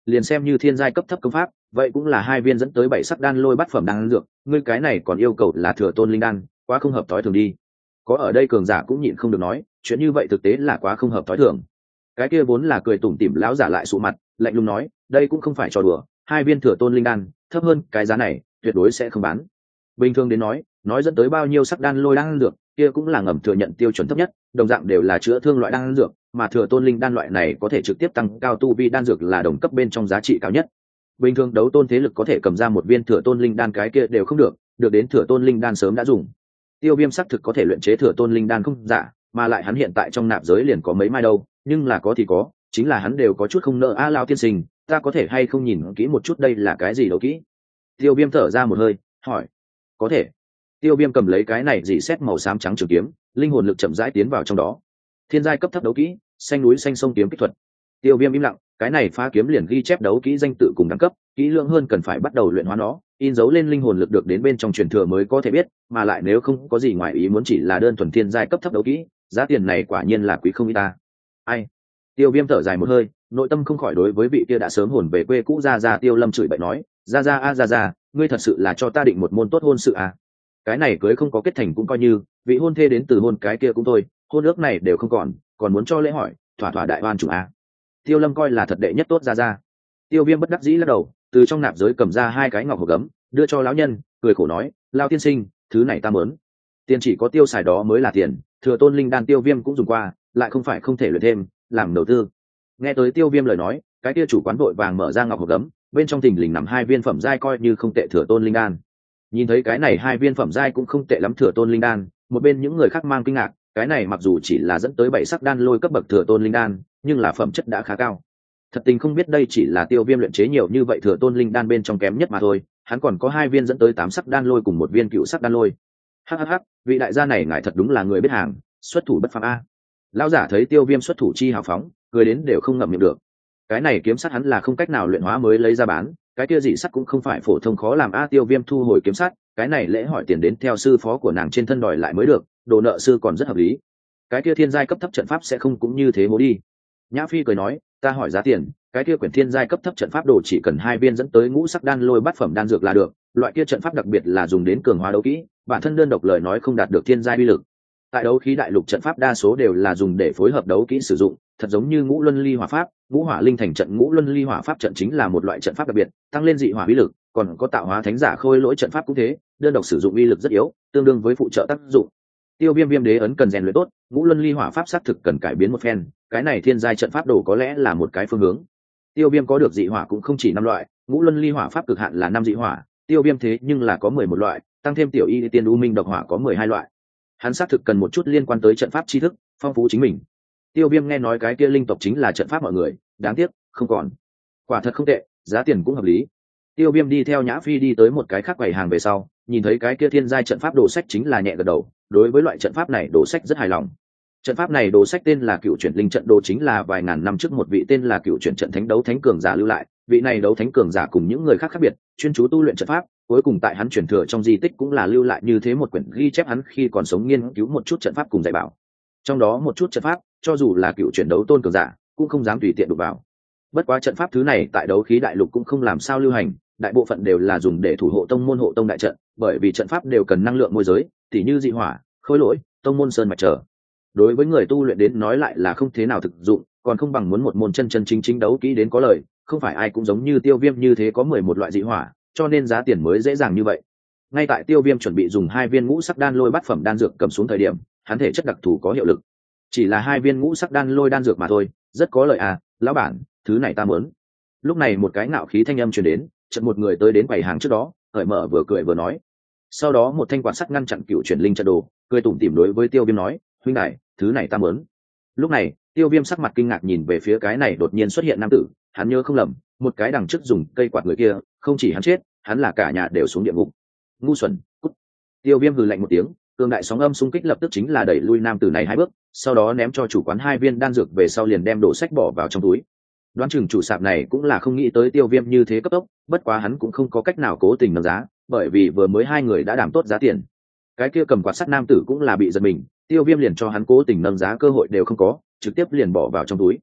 liền xem như thiên giai cấp thấp công pháp vậy cũng là 2 viên dẫn tới 7 sắc đan lôi bát phẩm đan dược, ngươi cái này còn yêu cầu là thừa tôn linh đan, quá không hợp tối thường đi. Có ở đây cường giả cũng nhịn không được nói, chuyện như vậy thực tế là quá không hợp tối thường. Cái kia vốn là cười tủm tỉm lão giả lại sụ mặt, lạnh lùng nói, đây cũng không phải trò đùa, 2 viên thừa tôn linh đan, thấp hơn cái giá này, tuyệt đối sẽ không bán. Bình thường đến nói dẫn tới bao nhiêu sắc đan lôi đan dược, kia cũng là ngầm thừa nhận tiêu chuẩn thấp nhất, đồng dạng đều là chữa thương loại đan dược, mà thừa tôn linh đan loại này có thể trực tiếp tăng cao tu vi đan dược là đồng cấp bên trong giá trị cao nhất. Bình thường đấu tôn thế lực có thể cầm ra 1 viên thừa tôn linh đan cái kia đều không được, được đến thừa tôn linh đan sớm đã dùng. Tiêu Viêm xác thực có thể luyện chế thừa tôn linh đan không giả, mà lại hắn hiện tại trong nạp giới liền có mấy mai đâu, nhưng là có thì có, chính là hắn đều có chút không nợ a Lao tiên sinh, ta có thể hay không nhìn kỹ một chút đây là cái gì đấu kỹ? Tiêu Viêm thở ra một hơi, hỏi. Có thể. Tiêu Viêm cầm lấy cái này dỉ xét màu xám trắng trường kiếm, linh hồn lực chậm rãi tiến vào trong đó. Thiên giai cấp thấp đấu kỹ, xanh núi xanh sông kiếm kỹ thuật. Tiêu Viêm im lặng, cái này phá kiếm liền ghi chép đấu kỹ danh tự cùng đẳng cấp, kỹ lưỡng hơn cần phải bắt đầu luyện hóa nó, in dấu lên linh hồn lực được đến bên trong truyền thừa mới có thể biết, mà lại nếu không có gì ngoài ý muốn chỉ là đơn thuần thiên giai cấp thấp đấu kỹ, giá tiền này quả nhiên là quý không ít ta. Ai? Tiêu Viêm thở dài một hơi, nội tâm không khỏi đối với vị kia đã sớm hồn về quê cũ ra Tiêu Lâm chửi bậy nói, ra, ngươi thật sự là cho ta định một môn tốt hôn sự à? Cái này cưới không có kết thành cũng coi như, vị hôn thê đến từ hôn cái kia cũng thôi, hôn ước này đều không còn muốn cho lễ hỏi, thỏa đại oan chủ à? Tiêu Lâm coi là thật đệ nhất tốt ra. Tiêu Viêm bất đắc dĩ lắc đầu, từ trong nạp giới cầm ra 2 cái ngọc hộp gấm, đưa cho lão nhân, cười khổ nói, Lao tiên sinh, thứ này ta muốn. Tiền chỉ có tiêu xài đó mới là tiền, thừa tôn linh đan Tiêu Viêm cũng dùng qua, lại không phải không thể luyện thêm, làm đầu tư. Nghe tới Tiêu Viêm lời nói, cái kia chủ quán vội vàng mở ra ngọc hộp gấm, bên trong thình lình nằm 2 viên phẩm giai coi như không tệ thừa tôn linh đan. Nhìn thấy cái này 2 viên phẩm giai cũng không tệ lắm thừa tôn linh đan, một bên những người khác mang kinh ngạc, cái này mặc dù chỉ là dẫn tới 7 sắc đan lôi cấp bậc thừa tôn linh đan, nhưng là phẩm chất đã khá cao. Thật tình không biết đây chỉ là Tiêu Viêm luyện chế nhiều như vậy thừa tôn linh đan bên trong kém nhất mà thôi, hắn còn có 2 viên dẫn tới 8 sắc đan lôi cùng 1 viên cựu sắc đan lôi. Hắc, vị đại gia này ngài thật đúng là người biết hàng, xuất thủ bất phàm a. Lão giả thấy Tiêu Viêm xuất thủ chi hào phóng, cười đến đều không ngậm miệng được. Cái này kiếm sắt hắn là không cách nào luyện hóa mới lấy ra bán, cái kia dị sắt cũng không phải phổ thông khó làm a. Tiêu Viêm thu hồi kiếm sắt, cái này lễ hỏi tiền đến theo sư phó của nàng trên thân đòi lại mới được, đồ nợ sư còn rất hợp lý. Cái kia thiên giai cấp thấp trận pháp sẽ không cũng như thế hố đi. Nhã Phi cười nói, ta hỏi giá tiền, cái kia quyển thiên giai cấp thấp trận pháp đồ chỉ cần 2 viên dẫn tới ngũ sắc đan lôi bát phẩm đan dược là được, loại kia trận pháp đặc biệt là dùng đến cường hóa đấu kỹ, bản thân đơn độc lời nói không đạt được thiên giai uy lực. Tại đấu khí đại lục trận pháp đa số đều là dùng để phối hợp đấu kỹ sử dụng, thật giống như ngũ luân ly hỏa pháp, ngũ hỏa linh thành trận, ngũ luân ly hỏa pháp trận chính là một loại trận pháp đặc biệt, tăng lên dị hỏa uy lực, còn có tạo hóa thánh giả khôi lỗi trận pháp cũng thế, đơn độc sử dụng uy lực rất yếu, tương đương với phụ trợ tác dụng. Tiêu Viêm Viêm đế ấn cần rèn luyện tốt, ngũ luân ly hỏa pháp xác thực cần cải biến một phen, cái này thiên giai trận pháp đồ có lẽ là một cái phương hướng. Tiêu Viêm có được dị hỏa cũng không chỉ 5 loại, ngũ luân ly hỏa pháp cực hạn là 5 dị hỏa, Tiêu Viêm thế nhưng là có 11 loại, tăng thêm tiểu y tiên u minh độc hỏa có 12 loại. Hắn xác thực cần một chút liên quan tới trận pháp tri thức, phong phú chính mình. Tiêu Viêm nghe nói cái kia linh tộc chính là trận pháp mọi người, đáng tiếc không còn. Quả thật không tệ, giá tiền cũng hợp lý. Tiêu Viêm đi theo Nhã Phi đi tới một cái khác quầy hàng về sau, nhìn thấy cái kia thiên giai trận pháp đồ sách chính là nhẹ gật đầu, đối với loại trận pháp này đồ sách rất hài lòng. Trận pháp này đồ sách tên là Cựu Chuyển Linh Trận Đồ, chính là vài ngàn năm trước một vị tên là Cựu Chuyển Trận Thánh đấu thánh cường giả lưu lại, vị này đấu thánh cường giả cùng những người khác khác biệt, chuyên chú tu luyện trận pháp, cuối cùng tại hắn truyền thừa trong di tích cũng là lưu lại như thế một quyển ghi chép hắn khi còn sống nghiên cứu một chút trận pháp cùng dạy bảo. Trong đó một chút trận pháp, cho dù là cựu chuyển đấu tôn cường giả, cũng không dám tùy tiện đụng vào. Bất quá trận pháp thứ này tại đấu khí đại lục cũng không làm sao lưu hành, đại bộ phận đều là dùng để thủ hộ tông môn hộ tông đại trận, bởi vì trận pháp đều cần năng lượng môi giới, tỉ như dị hỏa, khối lỗi, tông môn sơn mạch trở. Đối với người tu luyện đến nói lại là không thế nào thực dụng, còn không bằng muốn một môn chân chân chính chính đấu kỹ đến có lời, không phải ai cũng giống như Tiêu Viêm như thế có 11 loại dị hỏa, cho nên giá tiền mới dễ dàng như vậy. Ngay tại Tiêu Viêm chuẩn bị dùng 2 viên ngũ sắc đan lôi bát phẩm đan dược cầm xuống thời điểm, hắn thể chất đặc thù có hiệu lực. Chỉ là 2 viên ngũ sắc đan lôi đan dược mà thôi, rất có lợi à, lão bản, thứ này ta muốn. Lúc này một cái ngạo khí thanh âm truyền đến, chợt một người tới đến quầy hàng trước đó, cởi mở vừa cười vừa nói. Sau đó một thanh quạt sắt ngăn chặn Cựu Chuyển Linh Trận Đồ, cười tủm tỉm đối với Tiêu Viêm nói, huynh đại, thứ này ta muốn. Lúc này, Tiêu Viêm sắc mặt kinh ngạc nhìn về phía cái này đột nhiên xuất hiện nam tử, hắn nhớ không lầm, một cái đằng trước dùng cây quạt người kia, không chỉ hắn chết, hắn là cả nhà đều xuống địa ngục. Ngu xuẩn, cút. Tiêu Viêm hừ lạnh một tiếng, cường đại sóng âm xung kích lập tức chính là đẩy lui nam tử này 2 bước, sau đó ném cho chủ quán 2 viên đan dược về sau liền đem đồ sách bỏ vào trong túi. Đoán chừng chủ sạp này cũng là không nghĩ tới Tiêu Viêm như thế cấp tốc, bất quá hắn cũng không có cách nào cố tình nâng giá, bởi vì vừa mới 2 người đã đảm tốt giá tiền. Cái kia cầm quạt sắt nam tử cũng là bị giật mình, Tiêu Viêm liền cho hắn cố tình nâng giá cơ hội đều không có, trực tiếp liền bỏ vào trong túi.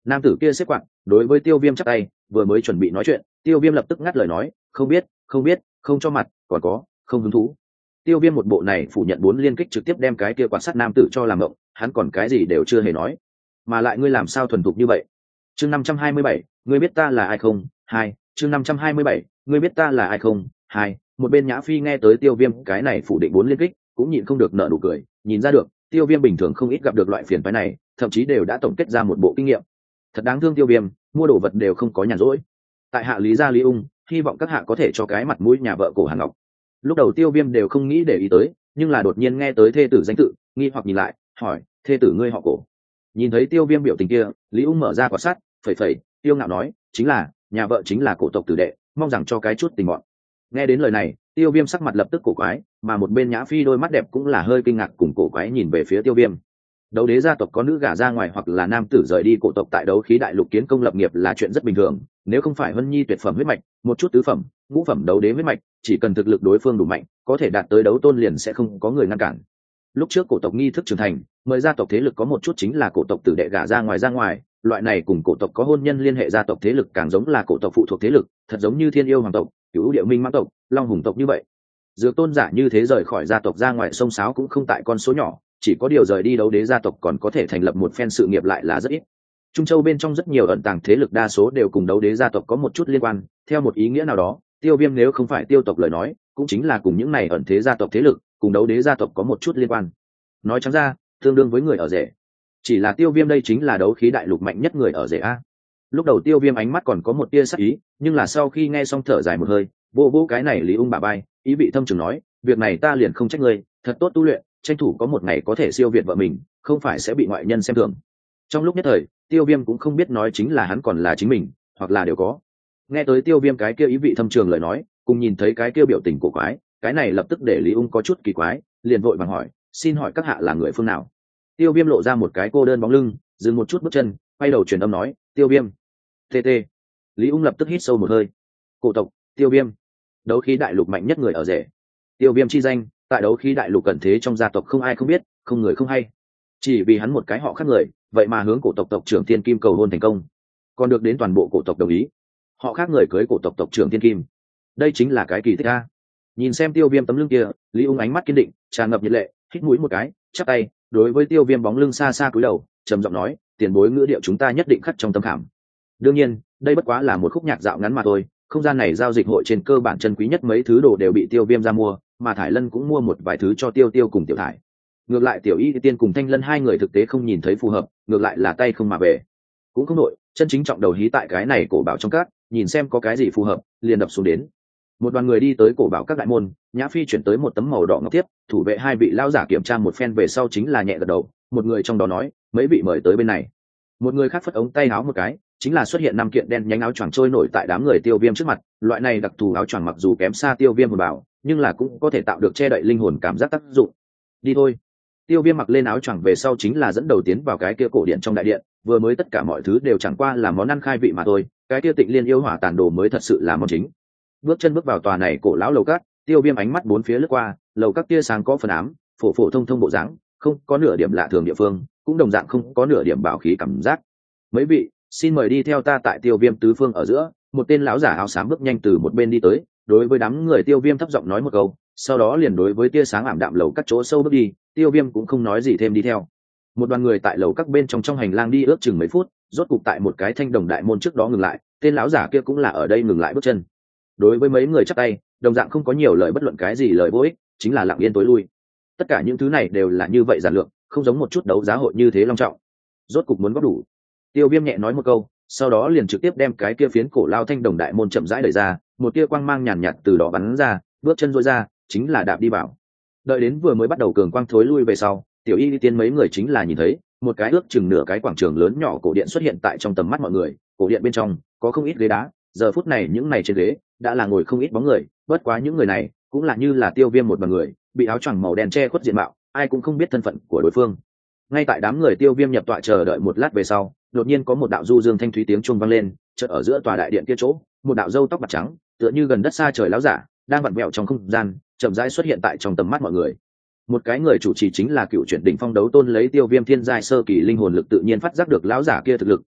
Nam tử kia xếp quạt đối với Tiêu Viêm chắp tay, vừa mới chuẩn bị nói chuyện, Tiêu Viêm lập tức ngắt lời nói, không biết, không cho mặt, còn có, không hứng thú. Tiêu Viêm một bộ này phủ nhận 4 liên kích trực tiếp đem cái kia quan sát nam tử cho làm động, hắn còn cái gì đều chưa hề nói. Mà lại ngươi làm sao thuần thục như vậy? Chương 527, ngươi biết ta là ai không? 2, chương 527, ngươi biết ta là ai không? 2, một bên Nhã Phi nghe tới Tiêu Viêm cái này phủ định 4 liên kích, cũng nhịn không được nở nụ cười, nhìn ra được, Tiêu Viêm bình thường không ít gặp được loại phiền phức này, thậm chí đều đã tổng kết ra một bộ kinh nghiệm. Thật đáng thương Tiêu Viêm, mua đồ vật đều không có nhàn rỗi. Tại hạ Lý gia Lý Ung, hy vọng các hạ có thể cho cái mặt mũi nhà vợ Cổ Hàn Ngọc. Lúc đầu Tiêu Viêm đều không nghĩ để ý tới, nhưng là đột nhiên nghe tới thê tử danh tự, nghi hoặc nhìn lại, hỏi, thê tử ngươi họ Cổ? Nhìn thấy Tiêu Viêm biểu tình kia, Lý Ung mở ra quả sắt, phẩy phẩy, tiêu ngạo nói, chính là, nhà vợ chính là Cổ tộc tử đệ, mong rằng cho cái chút tình bọn. Nghe đến lời này, Tiêu Viêm sắc mặt lập tức cổ quái, mà một bên Nhã Phi đôi mắt đẹp cũng là hơi kinh ngạc cùng cổ quái nhìn về phía Tiêu Viêm. Đấu đế gia tộc có nữ gả ra ngoài hoặc là nam tử rời đi cổ tộc tại đấu khí đại lục kiến công lập nghiệp là chuyện rất bình thường, nếu không phải Vân Nhi tuyệt phẩm huyết mạch, một chút tứ phẩm, ngũ phẩm đấu đế huyết mạch, chỉ cần thực lực đối phương đủ mạnh, có thể đạt tới đấu tôn liền sẽ không có người ngăn cản. Lúc trước cổ tộc nghi thức trưởng thành, mời gia tộc thế lực có một chút chính là cổ tộc tử đệ gả ra ngoài, loại này cùng cổ tộc có hôn nhân liên hệ gia tộc thế lực càng giống là cổ tộc phụ thuộc thế lực, thật giống như Thiên Yêu hoàng tộc, Cửu Điệu Minh mãng tộc, Long hùng tộc như vậy. Dược tôn giả như thế rời khỏi gia tộc ra ngoài sông sáo cũng không tại con số nhỏ, chỉ có điều rời đi đấu đế gia tộc còn có thể thành lập một phen sự nghiệp lại là rất ít. Trung Châu bên trong rất nhiều ẩn tàng thế lực đa số đều cùng đấu đế gia tộc có một chút liên quan, theo một ý nghĩa nào đó, Tiêu Viêm nếu không phải tiêu tộc lời nói, cũng chính là cùng những này ẩn thế gia tộc thế lực, cùng đấu đế gia tộc có một chút liên quan. Nói trắng ra, tương đương với người ở rể. Chỉ là Tiêu Viêm đây chính là đấu khí đại lục mạnh nhất người ở rể a. Lúc đầu Tiêu Viêm ánh mắt còn có một tia sắc ý, nhưng là sau khi nghe xong thở dài một hơi, vô cái này Lý Ung bả bay, ý vị thâm trường nói, việc này ta liền không trách ngươi, thật tốt tu luyện, tranh thủ có một ngày có thể siêu việt vợ mình, không phải sẽ bị ngoại nhân xem thường. Trong lúc nhất thời, Tiêu Viêm cũng không biết nói chính là hắn còn là chính mình, hoặc là đều có. Nghe tới Tiêu Viêm cái kia ý vị thâm trường lời nói, cùng nhìn thấy cái kia biểu tình cổ quái, cái này lập tức để Lý Ung có chút kỳ quái, liền vội vàng hỏi, xin hỏi các hạ là người phương nào? Tiêu Viêm lộ ra một cái cô đơn bóng lưng, dừng một chút bước chân, quay đầu truyền âm nói, Tiêu Viêm. TT. Lý Ung lập tức hít sâu một hơi. Cổ tộc, Tiêu Viêm, đấu khí đại lục mạnh nhất người ở rể. Tiêu Viêm chi danh, tại đấu khí đại lục cận thế trong gia tộc không ai không biết, không người không hay. Chỉ vì hắn một cái họ khác người, vậy mà hướng cổ tộc tộc trưởng Thiên Kim cầu hôn thành công, còn được đến toàn bộ cổ tộc đồng ý. Họ khác người cưới cổ tộc tộc trưởng Thiên Kim, đây chính là cái kỳ tích a. Nhìn xem Tiêu Viêm tấm lưng kia, Lý Ung ánh mắt kiên định, tràn ngập nhiệt lệ, hít mũi một cái, chắp tay, đối với Tiêu Viêm bóng lưng xa xa cúi đầu, trầm giọng nói, tiền bối ngữ điệu chúng ta nhất định khắc trong tâm khảm. Đương nhiên, đây bất quá là một khúc nhạc dạo ngắn mà thôi, không gian này giao dịch hội trên cơ bản chân quý nhất mấy thứ đồ đều bị Tiêu Viêm ra mua, mà Thải Lân cũng mua một vài thứ cho Tiêu Tiêu cùng Tiểu Thải. Ngược lại Tiểu Y Tiên cùng Thanh Lân hai người thực tế không nhìn thấy phù hợp, ngược lại là tay không mà về. Cũng không nội, chân chính trọng đầu hí tại cái này cổ bảo trong các, nhìn xem có cái gì phù hợp, liền đập xuống đến. Một đoàn người đi tới cổ bảo các đại môn, Nhã Phi chuyển tới một tấm màu đỏ ngọc tiếp, thủ vệ hai vị lão giả kiểm tra một phen về sau chính là nhẹ gật đầu, một người trong đó nói, mấy vị mời tới bên này. Một người khác phất ống tay áo một cái, chính là xuất hiện 5 kiện đen nhánh áo choàng trôi nổi tại đám người Tiêu Viêm trước mặt, loại này đặc thù áo choàng mặc dù kém xa Tiêu Viêm một bảo, nhưng là cũng có thể tạo được che đậy linh hồn cảm giác tác dụng. Đi thôi. Tiêu Viêm mặc lên áo choàng về sau chính là dẫn đầu tiến vào cái kia cổ điện trong đại điện, vừa mới tất cả mọi thứ đều chẳng qua là món ăn khai vị mà thôi, cái kia Tịnh Liên yêu hỏa tàn đồ mới thật sự là món chính. Bước chân bước vào tòa này cổ lão lầu các, Tiêu Viêm ánh mắt bốn phía lướt qua, lầu các kia sáng có phần ám, phổ phổ thông thông bộ dáng, không có nửa điểm lạ thường địa phương, cũng đồng dạng không có nửa điểm bảo khí cảm giác. Mấy vị, xin mời đi theo ta. Tại Tiêu Viêm tứ phương ở giữa, một tên lão giả áo xám bước nhanh từ một bên đi tới, đối với đám người Tiêu Viêm thấp giọng nói một câu, sau đó liền đối với tia sáng ảm đạm lầu các chỗ sâu bước đi. Tiêu Viêm cũng không nói gì thêm đi theo. Một đoàn người tại lầu các bên trong hành lang đi ước chừng mấy phút, rốt cục tại một cái thanh đồng đại môn trước đó ngừng lại, tên lão giả kia cũng là ở đây ngừng lại bước chân. Đối với mấy người chắp tay, đồng dạng không có nhiều lời bất luận cái gì lời vô ích, chính là lặng yên tối lui. Tất cả những thứ này đều là như vậy giản lược, không giống một chút đấu giá hội như thế long trọng. Rốt cục muốn góp đủ. Tiêu Viêm nhẹ nói một câu, sau đó liền trực tiếp đem cái kia phiến cổ lao thanh đồng đại môn chậm rãi đẩy ra, một tia quang mang nhàn nhạt từ đó bắn ra, bước chân duỗi ra, chính là đạp đi vào. Đợi đến vừa mới bắt đầu cường quang thối lui về sau, Tiểu Y Tiên mấy người chính là nhìn thấy một cái ước chừng nửa cái quảng trường lớn nhỏ cổ điện xuất hiện tại trong tầm mắt mọi người. Cổ điện bên trong có không ít ghế đá, giờ phút này những này trên ghế đã là ngồi không ít bóng người, bất quá những người này cũng là như là Tiêu Viêm một bằng người, bị áo choàng màu đen che khuất diện mạo, ai cũng không biết thân phận của đối phương. Ngay tại đám người Tiêu Viêm nhập tọa chờ đợi một lát về sau, đột nhiên có một đạo du dương thanh thúy tiếng chuông vang lên, chợt ở giữa tòa đại điện kia chỗ, một đạo râu tóc bạc trắng, tựa như gần đất xa trời láo giả, đang vặn vẹo trong không gian, chậm rãi xuất hiện tại trong tầm mắt mọi người. Một cái người chủ trì chính là cựu chuyển đỉnh phong đấu tôn lấy Tiêu Viêm thiên giai sơ kỳ linh hồn lực tự nhiên phát giác được lão giả kia thực lực,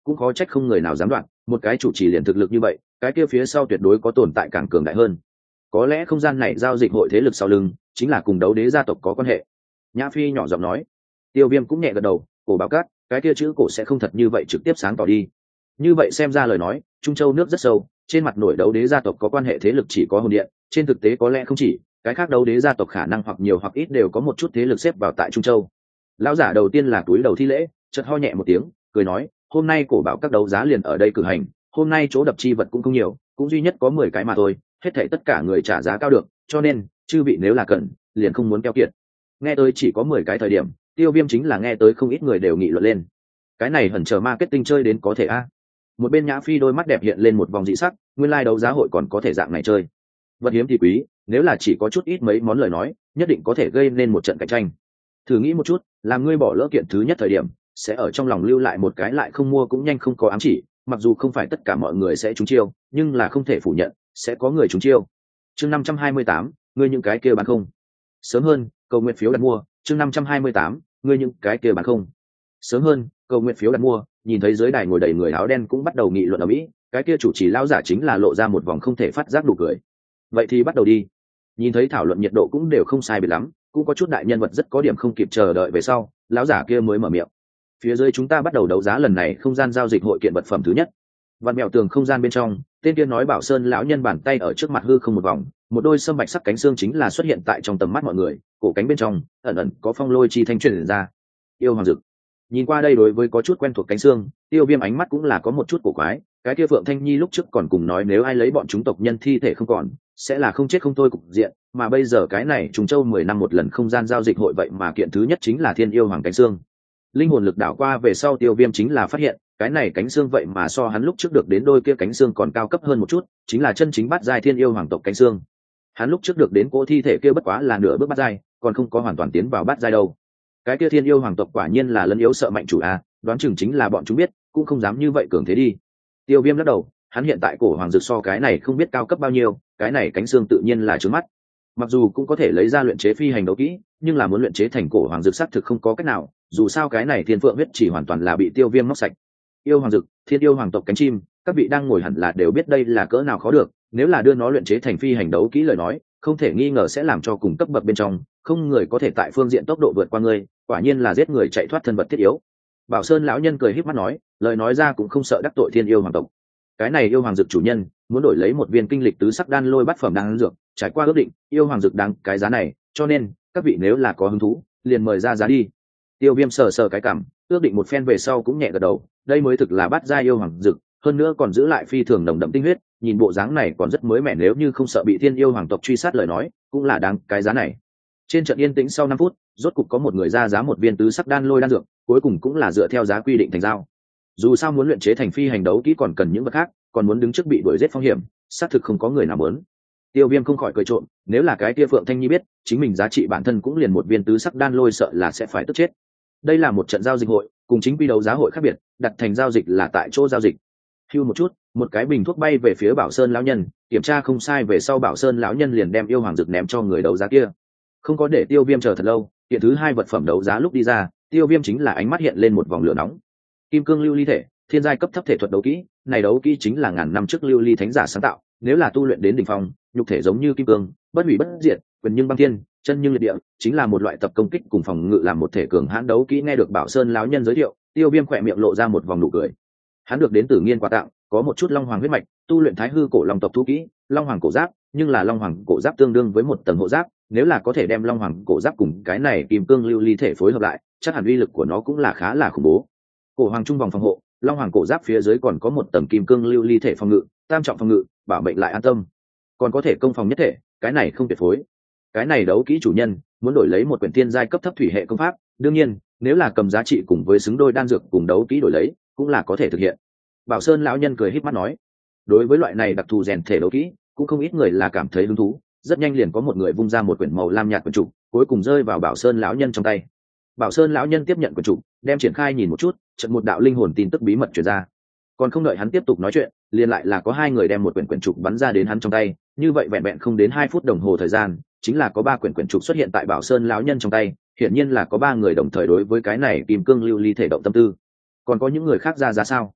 cũng khó trách không người nào dám đoạn, một cái chủ trì liền thực lực như vậy, cái kia phía sau tuyệt đối có tồn tại càng cường đại hơn. Có lẽ không gian này giao dịch hội thế lực sau lưng chính là cùng đấu đế gia tộc có quan hệ. Nhã Phi nhỏ giọng nói. Tiêu Viêm cũng nhẹ gật đầu, cổ báo cát, cái kia chữ cổ sẽ không thật như vậy trực tiếp sáng tỏ đi. Như vậy xem ra lời nói, Trung Châu nước rất sâu, trên mặt nổi đấu đế gia tộc có quan hệ thế lực chỉ có hồn điện, trên thực tế có lẽ không chỉ, cái khác đấu đế gia tộc khả năng hoặc nhiều hoặc ít đều có một chút thế lực xếp vào tại Trung Châu. Lão giả đầu tiên là túi đầu thi lễ, chợt ho nhẹ một tiếng, cười nói, hôm nay cổ bảo các đấu giá liền ở đây cử hành, hôm nay chỗ đập chi vật cũng không nhiều, cũng duy nhất có 10 cái mà thôi, hết thảy tất cả người trả giá cao được, cho nên chư vị nếu là cần, liền không muốn keo kiệt. Nghe tới chỉ có 10 cái thời điểm, Tiêu Viêm chính là nghe tới không ít người đều nghị luận lên. Cái này hẳn chờ marketing chơi đến có thể a. Một bên Nhã Phi đôi mắt đẹp hiện lên một vòng dị sắc, nguyên lai đấu giá hội còn có thể dạng này chơi. Vật hiếm thì quý, nếu là chỉ có chút ít mấy món lời nói, nhất định có thể gây nên một trận cạnh tranh. Thử nghĩ một chút, làm ngươi bỏ lỡ kiện thứ nhất thời điểm, sẽ ở trong lòng lưu lại một cái lại không mua cũng nhanh không có ám chỉ, mặc dù không phải tất cả mọi người sẽ trúng chiêu, nhưng là không thể phủ nhận, sẽ có người trúng chiêu. Chương 528, ngươi những cái kia bán không. Sớm hơn, cầu nguyện phiếu đặt mua, chương 528, ngươi những cái kia bán không. Sớm hơn, cầu nguyện phiếu đặt mua, nhìn thấy dưới đài ngồi đầy người áo đen cũng bắt đầu nghị luận ở mỹ, cái kia chủ trì lão giả chính là lộ ra một vòng không thể phát giác nụ cười. Vậy thì bắt đầu đi. Nhìn thấy thảo luận nhiệt độ cũng đều không sai biệt lắm, cũng có chút đại nhân vật rất có điểm không kịp chờ đợi về sau, lão giả kia mới mở miệng. Phía dưới chúng ta bắt đầu đấu giá lần này không gian giao dịch hội kiện vật phẩm thứ nhất. Vạn mèo tường không gian bên trong, tên kia nói Bảo Sơn lão nhân bàn tay ở trước mặt hư không một vòng, một đôi sâm bạch sắc cánh xương chính là xuất hiện tại trong tầm mắt mọi người, cổ cánh bên trong ẩn ẩn có phong lôi chi thanh truyền ra. Yêu hoàng dực. Nhìn qua đây đối với có chút quen thuộc cánh xương, Tiêu Viêm ánh mắt cũng là có một chút cổ quái, cái kia Phượng Thanh Nhi lúc trước còn cùng nói nếu ai lấy bọn chúng tộc nhân thi thể không còn, sẽ là không chết không thôi cục diện, mà bây giờ cái này Trùng Châu 10 năm một lần không gian giao dịch hội vậy mà kiện thứ nhất chính là Thiên Yêu Hoàng cánh xương. Linh hồn lực đảo qua về sau, Tiêu Viêm chính là phát hiện, cái này cánh xương vậy mà so hắn lúc trước được đến đôi kia cánh xương còn cao cấp hơn một chút, chính là chân chính bát giai Thiên Yêu Hoàng tộc cánh xương. Hắn lúc trước được đến cỗ thi thể kia bất quá là nửa bước bát giai, còn không có hoàn toàn tiến vào bát giai đâu. Cái kia Thiên Yêu Hoàng tộc quả nhiên là lấn yếu sợ mạnh chủ a, đoán chừng chính là bọn chúng biết, cũng không dám như vậy cường thế đi. Tiêu Viêm lắc đầu, hắn hiện tại cổ hoàng dược so cái này không biết cao cấp bao nhiêu, cái này cánh xương tự nhiên là trướng mắt. Mặc dù cũng có thể lấy ra luyện chế phi hành đấu kỹ, nhưng là muốn luyện chế thành cổ hoàng dược xác thực không có cách nào, dù sao cái này Thiên Phượng huyết chỉ hoàn toàn là bị Tiêu Viêm móc sạch. Yêu hoàng dược, Thiên Yêu Hoàng tộc cánh chim, các vị đang ngồi hẳn là đều biết đây là cỡ nào khó được, nếu là đưa nó luyện chế thành phi hành đấu kỹ lời nói, không thể nghi ngờ sẽ làm cho cùng cấp bậc bên trong, không người có thể tại phương diện tốc độ vượt qua ngươi, quả nhiên là giết người chạy thoát thân vật thiết yếu. Bảo Sơn lão nhân cười híp mắt nói, lời nói ra cũng không sợ đắc tội Thiên Yêu Hoàng tộc. Cái này yêu hoàng dược chủ nhân muốn đổi lấy một viên kinh lịch tứ sắc đan lôi bát phẩm đan dược, trải qua ước định, yêu hoàng dược đáng cái giá này, cho nên các vị nếu là có hứng thú, liền mời ra giá đi. Tiêu Viêm sờ sờ cái cằm, ước định một phen về sau cũng nhẹ gật đầu, đây mới thực là bát giai yêu hoàng dược, hơn nữa còn giữ lại phi thường nồng đậm tinh huyết, nhìn bộ dáng này còn rất mới mẻ, nếu như không sợ bị Thiên Yêu Hoàng tộc truy sát lời nói, cũng là đáng cái giá này. Trên trận yên tĩnh sau 5 phút, rốt cục có một người ra giá một viên tứ sắc đan lôi đan dược, cuối cùng cũng là dựa theo giá quy định thành giao. Dù sao muốn luyện chế thành phi hành đấu kỹ còn cần những vật khác, còn muốn đứng trước bị đuổi giết phong hiểm, xác thực không có người nào muốn. Tiêu Viêm không khỏi cười trộm, nếu là cái kia Phượng Thanh Nhi biết, chính mình giá trị bản thân cũng liền một viên tứ sắc đan lôi sợ là sẽ phải tức chết. Đây là một trận giao dịch hội, cùng chính quy đấu giá hội khác biệt, đặt thành giao dịch là tại chỗ giao dịch. Hưu một chút, một cái bình thuốc bay về phía Bảo Sơn lão nhân, kiểm tra không sai về sau Bảo Sơn lão nhân liền đem yêu hoàng dược ném cho người đấu giá kia. Không có để Tiêu Viêm chờ thật lâu, kiện thứ hai vật phẩm đấu giá lúc đi ra, Tiêu Viêm chính là ánh mắt hiện lên một vòng lửa nóng. Kim cương lưu ly thể, thiên giai cấp thấp thể thuật đấu kỹ, này đấu kỹ chính là ngàn năm trước lưu ly thánh giả sáng tạo, nếu là tu luyện đến đỉnh phong, nhục thể giống như kim cương, bất hủy bất diệt, quyền nhưng băng thiên, chân nhưng liệt địa, chính là một loại tập công kích cùng phòng ngự làm một thể cường hãn đấu kỹ. Nghe được Bảo Sơn lão nhân giới thiệu, Tiêu Viêm khỏe miệng lộ ra một vòng nụ cười. Hắn được đến Tử Nghiên quà tặng, có một chút long hoàng huyết mạch, tu luyện thái hư cổ long tộc thú kỹ, long hoàng cổ giáp, nhưng là long hoàng cổ giáp tương đương với một tầng hộ giáp, nếu là có thể đem long hoàng cổ giáp cùng cái này kim cương lưu ly thể phối hợp lại, chắc hẳn uy lực của nó cũng là khá là khủng bố. Cổ hoàng trung vòng phòng hộ, long hoàng cổ giáp phía dưới còn có một tầng kim cương lưu ly thể phòng ngự, tam trọng phòng ngự, bảo mệnh lại an tâm. Còn có thể công phòng nhất thể, cái này không tuyệt phối. Cái này đấu kỹ chủ nhân muốn đổi lấy một quyển thiên giai cấp thấp thủy hệ công pháp, đương nhiên, nếu là cầm giá trị cùng với xứng đôi đan dược cùng đấu kỹ đổi lấy, cũng là có thể thực hiện. Bảo Sơn lão nhân cười híp mắt nói, đối với loại này đặc thù rèn thể đấu kỹ, cũng không ít người là cảm thấy hứng thú, rất nhanh liền có một người vung ra một quyển màu lam nhạt quyển trục, cuối cùng rơi vào Bảo Sơn lão nhân trong tay. Bảo Sơn lão nhân tiếp nhận quyển trục, đem triển khai nhìn một chút, chợt một đạo linh hồn tin tức bí mật truyền ra. Còn không đợi hắn tiếp tục nói chuyện, liền lại là có hai người đem một quyển trục bắn ra đến hắn trong tay, như vậy vẹn vẹn không đến 2 phút đồng hồ thời gian, chính là có 3 quyển trục xuất hiện tại Bảo Sơn lão nhân trong tay, hiển nhiên là có 3 người đồng thời đối với cái này kim cương lưu ly thể động tâm tư. Còn có những người khác ra giá sao?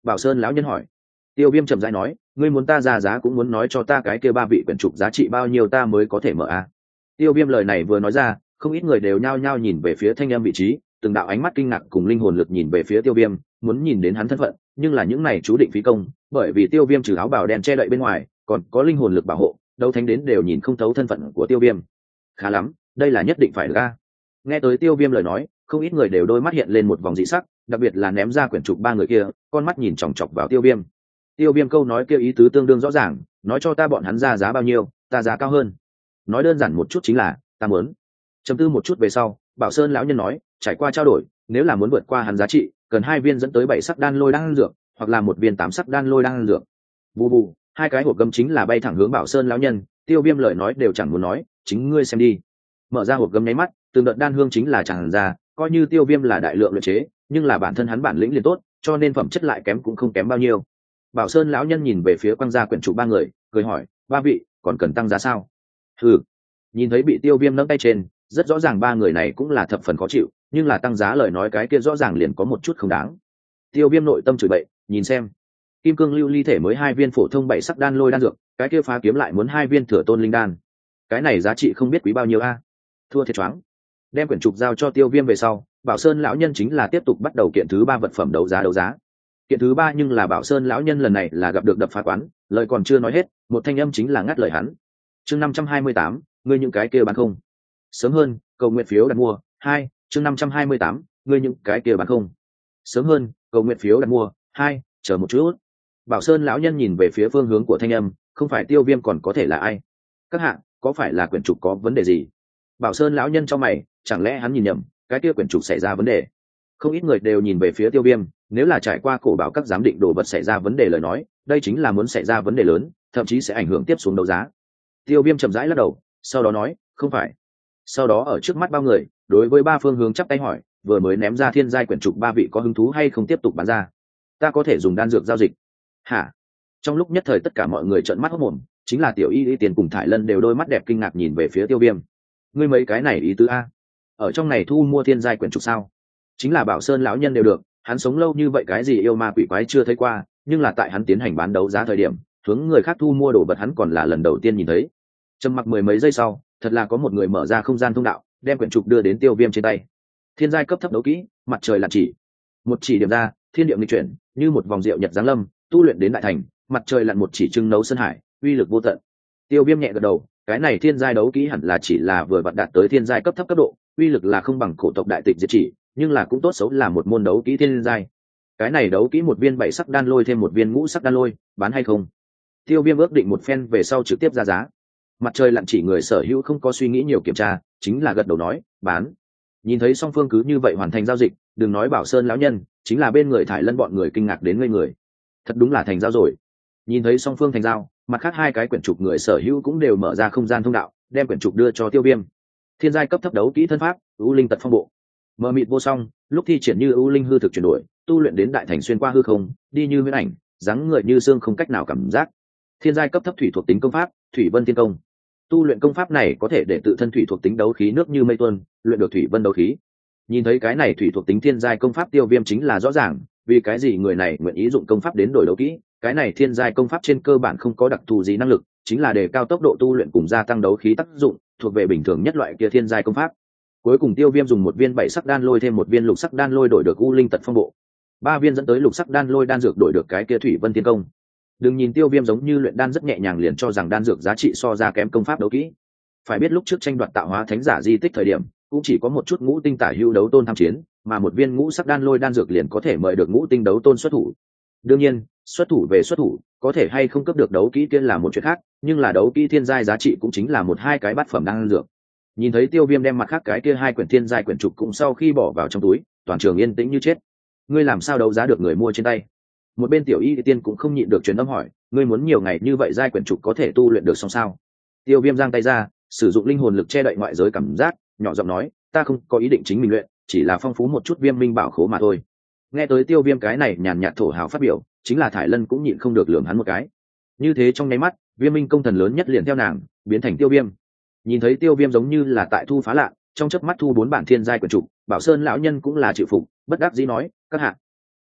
Bảo Sơn lão nhân hỏi. Tiêu Viêm chậm rãi nói, ngươi muốn ta ra giá cũng muốn nói cho ta cái kia 3 vị quyển trục giá trị bao nhiêu ta mới có thể mở a. Tiêu Viêm lời này vừa nói ra, không ít người đều nhao nhao nhìn về phía thanh âm vị trí, từng đạo ánh mắt kinh ngạc cùng linh hồn lực nhìn về phía Tiêu Viêm, muốn nhìn đến hắn thân phận, nhưng là những này chú định phí công, bởi vì Tiêu Viêm trừ áo bào đen che đậy bên ngoài, còn có linh hồn lực bảo hộ, đấu thánh đến đều nhìn không thấu thân phận của Tiêu Viêm. Khá lắm, đây là nhất định phải được a. Nghe tới Tiêu Viêm lời nói, không ít người đều đôi mắt hiện lên một vòng dị sắc, đặc biệt là ném ra quyển trục 3 người kia, con mắt nhìn chòng chọc vào Tiêu Viêm. Tiêu Viêm câu nói kia ý tứ tương đương rõ ràng, nói cho ta bọn hắn ra giá bao nhiêu, ta giá cao hơn. Nói đơn giản một chút chính là, ta muốn. Chấm tư một chút về sau, Bảo Sơn lão nhân nói, trải qua trao đổi, nếu là muốn vượt qua hắn giá trị, cần 2 viên dẫn tới 7 sắc đan lôi đan dược, hoặc là 1 viên 8 sắc đan lôi đan dược. Vù vù, 2 cái hộp gấm chính là bay thẳng hướng Bảo Sơn lão nhân, Tiêu Viêm lời nói đều chẳng muốn nói, chính ngươi xem đi. Mở ra hộp gấm nháy mắt, từng đợt đan hương chính là tràn ra, coi như Tiêu Viêm là đại lượng luyện chế, nhưng là bản thân hắn bản lĩnh liền tốt, cho nên phẩm chất lại kém cũng không kém bao nhiêu. Bảo Sơn lão nhân nhìn về phía quang gia quyển trục 3 người, cười hỏi, 3 vị, còn cần tăng giá sao? Ừ. Nhìn thấy bị Tiêu Viêm nâng tay trên, rất rõ ràng 3 người này cũng là thập phần khó chịu, nhưng là tăng giá lời nói cái kia rõ ràng liền có một chút không đáng. Tiêu Viêm nội tâm chửi bậy, nhìn xem, kim cương lưu ly thể mới 2 viên phổ thông 7 sắc đan lôi đan dược, cái kia phá kiếm lại muốn 2 viên thừa tôn linh đan, cái này giá trị không biết quý bao nhiêu a. Thua thiệt choáng. Đem quyển trục giao cho Tiêu Viêm về sau, Bảo Sơn lão nhân chính là tiếp tục bắt đầu kiện thứ 3 vật phẩm đấu giá. Kiện thứ 3 nhưng là Bảo Sơn lão nhân lần này là gặp được đập phá quán, lời còn chưa nói hết, một thanh âm chính là ngắt lời hắn. Chương 528, ngươi những cái kia bán không. Sớm hơn, cầu nguyện phiếu đặt mua. 2, chương 528, ngươi những cái kia bán không. Sớm hơn, cầu nguyện phiếu đặt mua. 2, chờ một chút. Bảo Sơn lão nhân nhìn về phía phương hướng của thanh âm, không phải Tiêu Viêm còn có thể là ai? Các hạ, có phải là quyển trục có vấn đề gì? Bảo Sơn lão nhân cho mày, chẳng lẽ hắn nhìn nhầm, cái kia quyển trục xảy ra vấn đề? Không ít người đều nhìn về phía Tiêu Viêm, nếu là trải qua cổ bảo các giám định đồ vật xảy ra vấn đề lời nói, đây chính là muốn xảy ra vấn đề lớn, thậm chí sẽ ảnh hưởng tiếp xuống đấu giá. Tiêu Viêm chậm rãi lắc đầu, sau đó nói, không phải. Sau đó ở trước mắt bao người, đối với 3 phương hướng chắp tay hỏi, vừa mới ném ra thiên giai quyển trục 3 vị có hứng thú hay không tiếp tục bán ra? Ta có thể dùng đan dược giao dịch. Hả? Trong lúc nhất thời tất cả mọi người trợn mắt hốt mồm, chính là Tiểu Y Tiền cùng Thải Lân đều đôi mắt đẹp kinh ngạc nhìn về phía Tiêu Viêm. Ngươi mấy cái này ý tứ a? Ở trong này thu mua thiên giai quyển trục sao? Chính là Bảo Sơn lão nhân đều được, hắn sống lâu như vậy cái gì yêu ma quỷ quái chưa thấy qua, nhưng là tại hắn tiến hành bán đấu giá thời điểm, hướng người khác thu mua đồ vật hắn còn là lần đầu tiên nhìn thấy. Trầm mặc 10 mấy giây sau, thật là có một người mở ra không gian thông đạo, đem quyển trục đưa đến Tiêu Viêm trên tay. Thiên giai cấp thấp đấu kỹ, mặt trời lặn chỉ. Một chỉ điểm ra, thiên địa nghịch chuyển, như một vòng diệu nhật giáng lâm, tu luyện đến đại thành, mặt trời lặn một chỉ trưng nấu sơn hải, uy lực vô tận. Tiêu Viêm nhẹ gật đầu, cái này thiên giai đấu kỹ hẳn là chỉ là vừa vặn đạt tới thiên giai cấp thấp cấp độ, uy lực là không bằng cổ tộc đại tịch diệt chỉ, nhưng là cũng tốt xấu là một môn đấu kỹ thiên giai. Cái này đấu kỹ 1 viên 7 sắc đan lôi thêm 1 viên ngũ sắc đan lôi, bán hay không? Tiêu Viêm ước định một phen về sau trực tiếp ra giá. Mặt trời lặn chỉ người sở hữu không có suy nghĩ nhiều kiểm tra, chính là gật đầu nói, bán. Nhìn thấy song phương cứ như vậy hoàn thành giao dịch, đừng nói Bảo Sơn lão nhân, chính là bên người Thải Lân bọn người kinh ngạc đến ngây người. Thật đúng là thành giao rồi. Nhìn thấy song phương thành giao, mặt khác 2 cái quyển trục người sở hữu cũng đều mở ra không gian thông đạo, đem quyển trục đưa cho Tiêu Viêm. Thiên giai cấp thấp đấu kỹ thân pháp, ưu linh tật phong bộ. Mờ mịt vô song, lúc thi triển như ưu linh hư thực chuyển đổi, tu luyện đến đại thành xuyên qua hư không, đi như huyễn ảnh, dáng người như xương không cách nào cảm giác. Thiên giai cấp thấp thủy thuộc tính công pháp, Thủy Vân Tiên Công. Tu luyện công pháp này có thể để tự thân thủy thuộc tính đấu khí nước như mây tuôn, luyện được thủy vân đấu khí. Nhìn thấy cái này thủy thuộc tính thiên giai công pháp Tiêu Viêm chính là rõ ràng, vì cái gì người này nguyện ý dụng công pháp đến đổi đấu kỹ, cái này thiên giai công pháp trên cơ bản không có đặc thù gì năng lực, chính là đề cao tốc độ tu luyện cùng gia tăng đấu khí tác dụng, thuộc về bình thường nhất loại kia thiên giai công pháp. Cuối cùng Tiêu Viêm dùng 1 viên 7 sắc đan lôi thêm 1 viên lục sắc đan lôi đổi được u linh tật phong bộ, 3 viên dẫn tới lục sắc đan lôi đan dược đổi được cái kia Thủy Vân Tiên Công. Đừng nhìn Tiêu Viêm giống như luyện đan rất nhẹ nhàng liền cho rằng đan dược giá trị so ra kém công pháp đấu kỹ. Phải biết lúc trước tranh đoạt tạo hóa thánh giả di tích thời điểm, cũng chỉ có một chút ngũ tinh tả hữu đấu tôn tham chiến, mà 1 viên ngũ sắc đan lôi đan dược liền có thể mời được ngũ tinh đấu tôn xuất thủ. Đương nhiên, xuất thủ về xuất thủ, có thể hay không cấp được đấu kỹ kia là một chuyện khác, nhưng là đấu kỹ thiên giai giá trị cũng chính là 1-2 cái bát phẩm đan dược. Nhìn thấy Tiêu Viêm đem mặt khác cái kia 2 quyển thiên giai quyển trục cũng sau khi bỏ vào trong túi, toàn trường yên tĩnh như chết. Ngươi làm sao đấu giá được người mua trên tay? Một bên Tiểu Y Tiên cũng không nhịn được truyền âm hỏi, ngươi muốn nhiều ngày như vậy giai quyển trục có thể tu luyện được xong sao? Tiêu Viêm giang tay ra, sử dụng linh hồn lực che đậy ngoại giới cảm giác, nhỏ giọng nói, ta không có ý định chính mình luyện, chỉ là phong phú một chút viêm minh bảo khố mà thôi. Nghe tới Tiêu Viêm cái này nhàn nhạt thổ hào phát biểu, chính là Thải Lân cũng nhịn không được lườm hắn một cái. Như thế trong nháy mắt, viêm minh công thần lớn nhất liền theo nàng biến thành Tiêu Viêm. Nhìn thấy Tiêu Viêm giống như là tại thu phá lạ, trong chớp mắt thu 4 bản thiên giai quyển trục, Bảo Sơn lão nhân cũng là chịu phục, bất đắc dĩ nói, các hạ,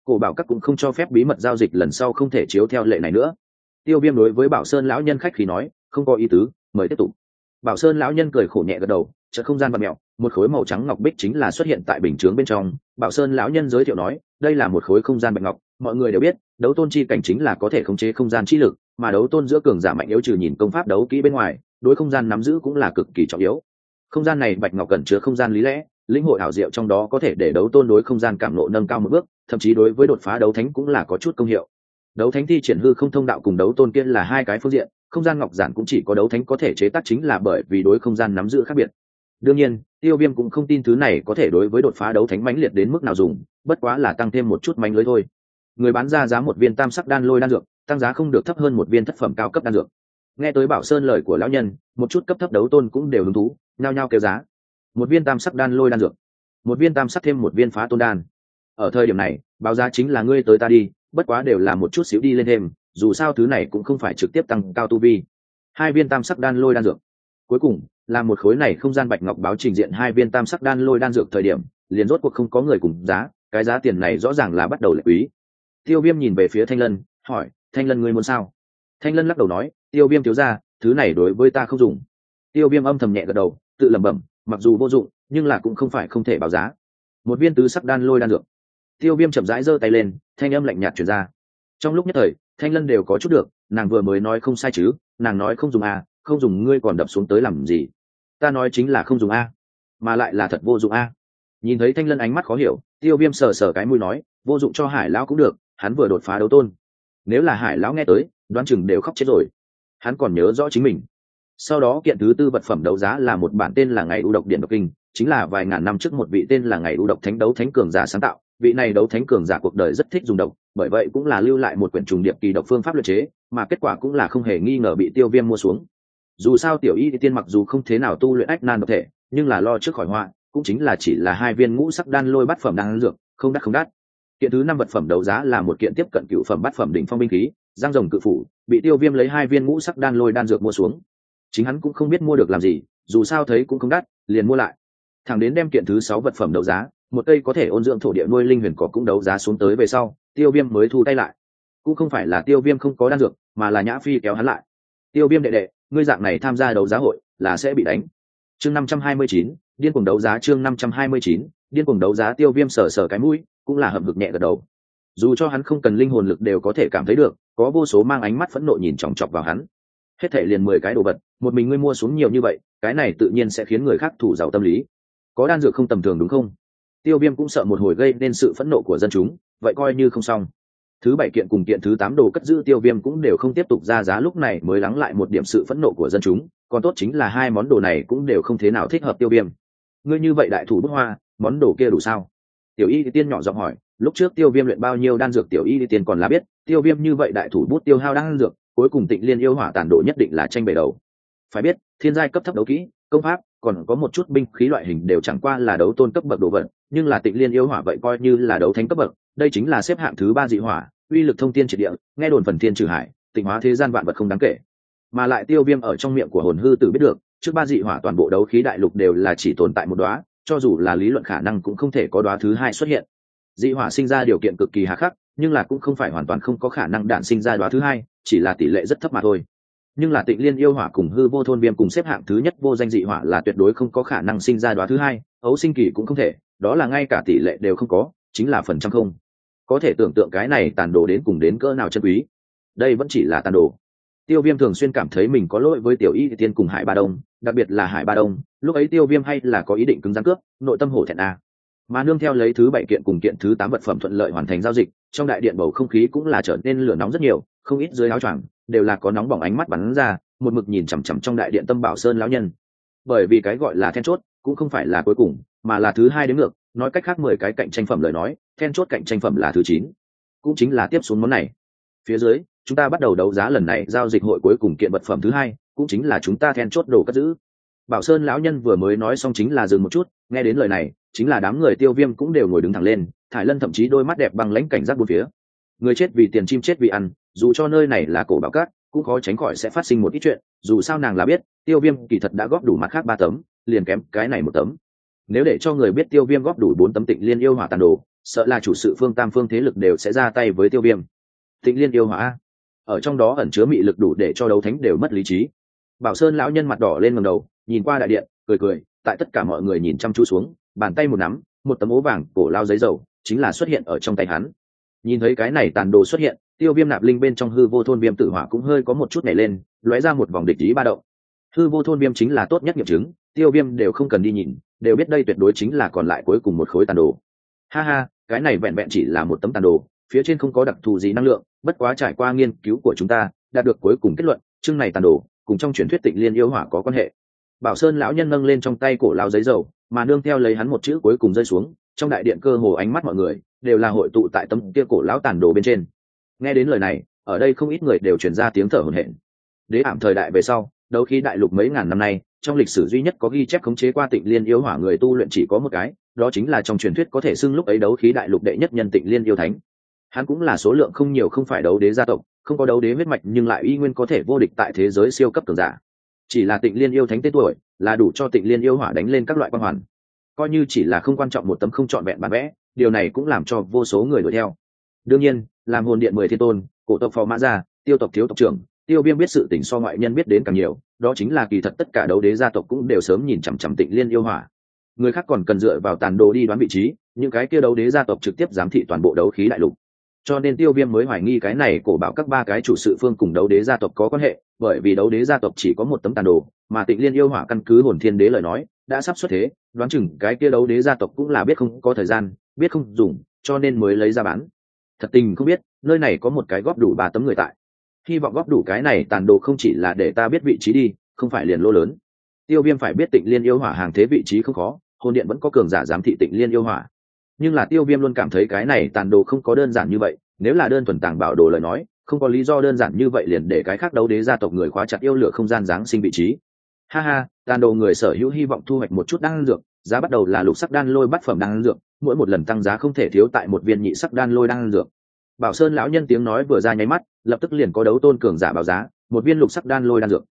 cổ bảo các cũng không cho phép bí mật giao dịch lần sau không thể chiếu theo lệ này nữa. Tiêu Viêm đối với Bảo Sơn lão nhân khách khí nói, không có ý tứ, mời tiếp tục. Bảo Sơn lão nhân cười khổ nhẹ gật đầu, chợt không gian vặn mèo, một khối màu trắng ngọc bích chính là xuất hiện tại bình chướng bên trong. Bảo Sơn lão nhân giới thiệu nói, đây là một khối không gian bạch ngọc, mọi người đều biết, đấu tôn chi cảnh chính là có thể khống chế không gian chi lực, mà đấu tôn giữa cường giả mạnh yếu trừ nhìn công pháp đấu kỹ bên ngoài, đối không gian nắm giữ cũng là cực kỳ trọng yếu. Không gian này bạch ngọc cẩn chứa không gian lý lẽ, lĩnh hội ảo diệu trong đó có thể để đấu tôn đối không gian cảm ngộ nâng cao một bước, thậm chí đối với đột phá đấu thánh cũng là có chút công hiệu. Đấu thánh thi triển hư không thông đạo cùng đấu tôn kia là hai cái phương diện, không gian ngọc giản cũng chỉ có đấu thánh có thể chế tác, chính là bởi vì đối không gian nắm giữ khác biệt. Đương nhiên, Tiêu Viêm cũng không tin thứ này có thể đối với đột phá đấu thánh mãnh liệt đến mức nào dùng, bất quá là tăng thêm một chút manh lưới thôi. Người bán ra giá một viên tam sắc đan lôi đan dược, tăng giá không được thấp hơn một viên thất phẩm cao cấp đan dược. Nghe tới Bảo Sơn lời của lão nhân, một chút cấp thấp đấu tôn cũng đều hứng thú, nhao nhao kêu giá. Một viên tam sắc đan lôi đan dược, một viên tam sắc thêm một viên phá tôn đan. Ở thời điểm này, báo giá chính là ngươi tới ta đi, bất quá đều là một chút xíu đi lên thêm, dù sao thứ này cũng không phải trực tiếp tăng cao tu vi. Hai viên tam sắc đan lôi đan dược. Cuối cùng, là một khối này không gian bạch ngọc báo trình diện hai viên tam sắc đan lôi đan dược thời điểm, liền rốt cuộc không có người cùng giá, cái giá tiền này rõ ràng là bắt đầu lệ quý. Tiêu Viêm nhìn về phía Thanh Lân, hỏi, Thanh Lân ngươi muốn sao? Thanh Lân lắc đầu nói, Tiêu Viêm thiếu gia, thứ này đối với ta không dùng. Tiêu Viêm âm thầm nhẹ gật đầu, tự lẩm bẩm, mặc dù vô dụng, nhưng là cũng không phải không thể báo giá. Một viên tứ sắc đan lôi đan dược. Tiêu Viêm chậm rãi giơ tay lên, thanh âm lạnh nhạt truyền ra. Trong lúc nhất thời, Thanh Lân đều có chút được, nàng vừa mới nói không sai chứ, nàng nói không dùng à, không dùng ngươi còn đập xuống tới làm gì? Ta nói chính là không dùng a, mà lại là thật vô dụng a. Nhìn thấy Thanh Lân ánh mắt khó hiểu, Tiêu Viêm sờ sờ cái mũi nói, vô dụng cho Hải lão cũng được, hắn vừa đột phá đấu tôn. Nếu là Hải lão nghe tới, đoán chừng đều khóc chết rồi. Hắn còn nhớ rõ chính mình. Sau đó kiện thứ tư vật phẩm đấu giá là một bản tên là Ngày U Độc Điện Độc Kinh, chính là vài ngàn năm trước một vị tên là Ngày U Độc Thánh đấu thánh cường giả sáng tạo. Vị này đấu thánh cường giả cuộc đời rất thích dùng độc, bởi vậy cũng là lưu lại một quyển trùng điệp kỳ độc phương pháp luyện chế, mà kết quả cũng là không hề nghi ngờ bị Tiêu Viêm mua xuống. Dù sao tiểu y tiên mặc dù không thế nào tu luyện ách nan độc thể, nhưng là lo trước khỏi họa, cũng chính là chỉ là hai viên ngũ sắc đan lôi bát phẩm đan dược, không đắt. Kiện thứ năm vật phẩm đấu giá là một kiện tiếp cận cựu phẩm bát phẩm đỉnh phong binh khí, giang rồng cự phủ, bị Tiêu Viêm lấy hai viên ngũ sắc đan lôi đan dược mua xuống. Chính hắn cũng không biết mua được làm gì, dù sao thấy cũng không đắt, liền mua lại. Thẳng đến đem kiện thứ sáu vật phẩm đấu giá, một cây có thể ôn dưỡng thổ địa nuôi linh huyền cỏ cũng đấu giá xuống tới về sau, Tiêu Viêm mới thu tay lại. Cũng không phải là Tiêu Viêm không có đan dược, mà là Nhã Phi kéo hắn lại. Tiêu Viêm đệ đệ, ngươi dạng này tham gia đấu giá hội là sẽ bị đánh. Chương 529, điên cuồng đấu giá. Chương 529, điên cuồng đấu giá. Tiêu Viêm sờ sờ cái mũi, cũng là hậm hực nhẹ gật đầu. Dù cho hắn không cần linh hồn lực đều có thể cảm thấy được, có vô số mang ánh mắt phẫn nộ nhìn chòng chọc vào hắn. Hết thảy liền 10 cái đồ vật, một mình ngươi mua xuống nhiều như vậy, cái này tự nhiên sẽ khiến người khác thủ giàu tâm lý. Có đan dược không tầm thường đúng không? Tiêu Viêm cũng sợ một hồi gây nên sự phẫn nộ của dân chúng, vậy coi như không xong. Thứ 7 kiện cùng kiện thứ 8 đồ cất giữ Tiêu Viêm cũng đều không tiếp tục ra giá, lúc này mới lắng lại một điểm sự phẫn nộ của dân chúng, còn tốt chính là hai món đồ này cũng đều không thế nào thích hợp Tiêu Viêm. Ngươi như vậy đại thủ bút hoa, món đồ kia đủ sao? Tiểu Y Tiên nhỏ giọng hỏi, lúc trước Tiêu Viêm luyện bao nhiêu đan dược Tiểu Y Tiên còn là biết, Tiêu Viêm như vậy đại thủ bút tiêu hao đan dược, cuối cùng Tịnh Liên yêu hỏa tàn độ nhất định là tranh bể đầu. Phải biết, thiên giai cấp thấp đấu kỹ, công pháp, còn có một chút binh khí loại hình đều chẳng qua là đấu tôn cấp bậc đồ vật, nhưng là Tịnh Liên yêu hỏa vậy coi như là đấu thánh cấp bậc, đây chính là xếp hạng thứ 3 dị hỏa, uy lực thông thiên triệt địa, nghe đồn phần thiên trừ hải, tịnh hóa thế gian vạn vật không đáng kể. Mà lại Tiêu Viêm ở trong miệng của hồn hư tử biết được, trước 3 dị hỏa toàn bộ đấu khí đại lục đều là chỉ tồn tại một đóa, cho dù là lý luận khả năng cũng không thể có đóa thứ hai xuất hiện. Dị hỏa sinh ra điều kiện cực kỳ hà khắc, nhưng là cũng không phải hoàn toàn không có khả năng đản sinh ra đóa thứ hai, chỉ là tỷ lệ rất thấp mà thôi. Nhưng là Tịnh Liên yêu hỏa cùng hư vô thôn viêm cùng xếp hạng thứ nhất vô danh dị hỏa là tuyệt đối không có khả năng sinh ra đóa thứ hai, ấu sinh kỳ cũng không thể, đó là ngay cả tỷ lệ đều không có, chính là phần trăm không. Có thể tưởng tượng cái này tàn đồ đến cùng đến cỡ nào chân quý. Đây vẫn chỉ là tàn đồ. Tiêu Viêm thường xuyên cảm thấy mình có lỗi với Tiểu Y Tiên cùng Hải Ba Đông, đặc biệt là Hải Ba Đông, lúc ấy Tiêu Viêm hay là có ý định cứng rắn cướp, nội tâm hổ thẹn a. Mà nương theo lấy thứ 7 kiện cùng kiện thứ 8 vật phẩm thuận lợi hoàn thành giao dịch, trong đại điện bầu không khí cũng là trở nên lửa nóng rất nhiều, không ít dưới áo choàng đều là có nóng bỏng ánh mắt bắn ra, một mực nhìn chằm chằm trong đại điện Tâm Bảo Sơn lão nhân. Bởi vì cái gọi là then chốt, cũng không phải là cuối cùng, mà là thứ 2 đến ngược, nói cách khác 10 cái cạnh tranh phẩm lời nói, then chốt cạnh tranh phẩm là thứ 9, cũng chính là tiếp xuống món này. Phía dưới, chúng ta bắt đầu đấu giá lần này giao dịch hội cuối cùng kiện vật phẩm thứ 2, cũng chính là chúng ta then chốt đồ cất giữ. Bảo Sơn lão nhân vừa mới nói xong chính là dừng một chút, nghe đến lời này, chính là đám người Tiêu Viêm cũng đều ngồi đứng thẳng lên, Thải Lân thậm chí đôi mắt đẹp băng lãnh cảnh giác bốn phía. Người chết vì tiền, chim chết vì ăn, dù cho nơi này là cổ bảo cát, cũng khó tránh khỏi sẽ phát sinh một ít chuyện, dù sao nàng là biết, Tiêu Viêm kỳ thật đã góp đủ mặt khác 3 tấm, liền kém cái này một tấm. Nếu để cho người biết Tiêu Viêm góp đủ 4 tấm Tịnh Liên yêu hỏa tàn đồ, sợ là chủ sự phương tam phương thế lực đều sẽ ra tay với Tiêu Viêm. Tịnh Liên yêu hỏa ở trong đó ẩn chứa mị lực đủ để cho đấu thánh đều mất lý trí. Bảo Sơn lão nhân mặt đỏ lên ngẩng đầu nhìn qua đại điện, cười cười, tại tất cả mọi người nhìn chăm chú xuống, bàn tay một nắm, một tấm ố vàng cổ lao giấy dầu chính là xuất hiện ở trong tay hắn. Nhìn thấy cái này tàn đồ xuất hiện, Tiêu Viêm nạp linh bên trong hư vô thôn viêm tử hỏa cũng hơi có một chút nhảy lên, lóe ra một vòng địch ý ba động. Hư vô thôn viêm chính là tốt nhất nghiệm chứng, Tiêu Viêm đều không cần đi nhìn, đều biết đây tuyệt đối chính là còn lại cuối cùng một khối tàn đồ. Ha ha, cái này vẹn vẹn chỉ là một tấm tàn đồ, phía trên không có đặc thù gì năng lượng, bất quá trải qua nghiên cứu của chúng ta, đạt được cuối cùng kết luận, chương này tàn đồ cùng trong truyền thuyết Tịnh Liên yêu hỏa có quan hệ. Bảo Sơn lão nhân nâng lên trong tay cổ lao giấy dầu, mà nương theo lấy hắn một chữ cuối cùng rơi xuống, trong đại điện cơ hồ ánh mắt mọi người đều là hội tụ tại tấm kia cổ lão tàn đồ bên trên. Nghe đến lời này, ở đây không ít người đều truyền ra tiếng thở hổn hển. Đế ảm thời đại về sau, đấu khí đại lục mấy ngàn năm nay, trong lịch sử duy nhất có ghi chép khống chế qua Tịnh Liên yêu hỏa người tu luyện chỉ có một cái, đó chính là trong truyền thuyết có thể xưng lúc ấy đấu khí đại lục đệ nhất nhân Tịnh Liên yêu thánh. Hắn cũng là số lượng không nhiều, không phải đấu đế gia tộc, không có đấu đế huyết mạch, nhưng lại y nguyên có thể vô địch tại thế giới siêu cấp cường giả. Chỉ là Tịnh Liên yêu thánh tên tuổi là đủ cho Tịnh Liên yêu hỏa đánh lên các loại quan hoàn. Coi như chỉ là không quan trọng một tấm không trọn vẹn bản vẽ, điều này cũng làm cho vô số người đuổi theo. Đương nhiên, làm hồn điện 10 thiên tôn, cổ tộc Phò Mã Gia, Tiêu tộc thiếu tộc trưởng, Tiêu Viêm biết sự tình so ngoại nhân biết đến càng nhiều, đó chính là kỳ thật tất cả đấu đế gia tộc cũng đều sớm nhìn chằm chằm Tịnh Liên yêu hỏa. Người khác còn cần dựa vào tàn đồ đi đoán vị trí, những cái kia đấu đế gia tộc trực tiếp giám thị toàn bộ đấu khí đại lục. Cho nên Tiêu Viêm mới hoài nghi cái này cổ bảo các ba cái chủ sự phương cùng đấu đế gia tộc có quan hệ, bởi vì đấu đế gia tộc chỉ có một tấm tàn đồ, mà Tịnh Liên yêu hỏa căn cứ hồn thiên đế lời nói đã sắp xuất thế, đoán chừng cái kia đấu đế gia tộc cũng là biết không có thời gian, biết không dùng, cho nên mới lấy ra bán. Thật tình không biết, nơi này có một cái góp đủ 3 tấm người tại. Hy vọng góp đủ cái này tàn đồ không chỉ là để ta biết vị trí đi, không phải liền lô lớn. Tiêu Viêm phải biết Tịnh Liên yêu hỏa hàng thế vị trí không khó, hồn điện vẫn có cường giả giám thị Tịnh Liên yêu hỏa. Nhưng là Tiêu Viêm luôn cảm thấy cái này tàn đồ không có đơn giản như vậy, nếu là đơn thuần tàng bảo đồ lời nói, không có lý do đơn giản như vậy liền để cái khác đấu đế gia tộc người khóa chặt yêu lửa không gian giáng sinh vị trí. Ha ha, tàn đồ người sở hữu hy vọng thu hoạch một chút đan dược, giá bắt đầu là lục sắc đan lôi bát phẩm đan dược, mỗi một lần tăng giá không thể thiếu tại một viên nhị sắc đan lôi đan dược. Bảo Sơn lão nhân tiếng nói vừa ra nháy mắt, lập tức liền có đấu tôn cường giả báo giá, một viên lục sắc đan lôi đan dược.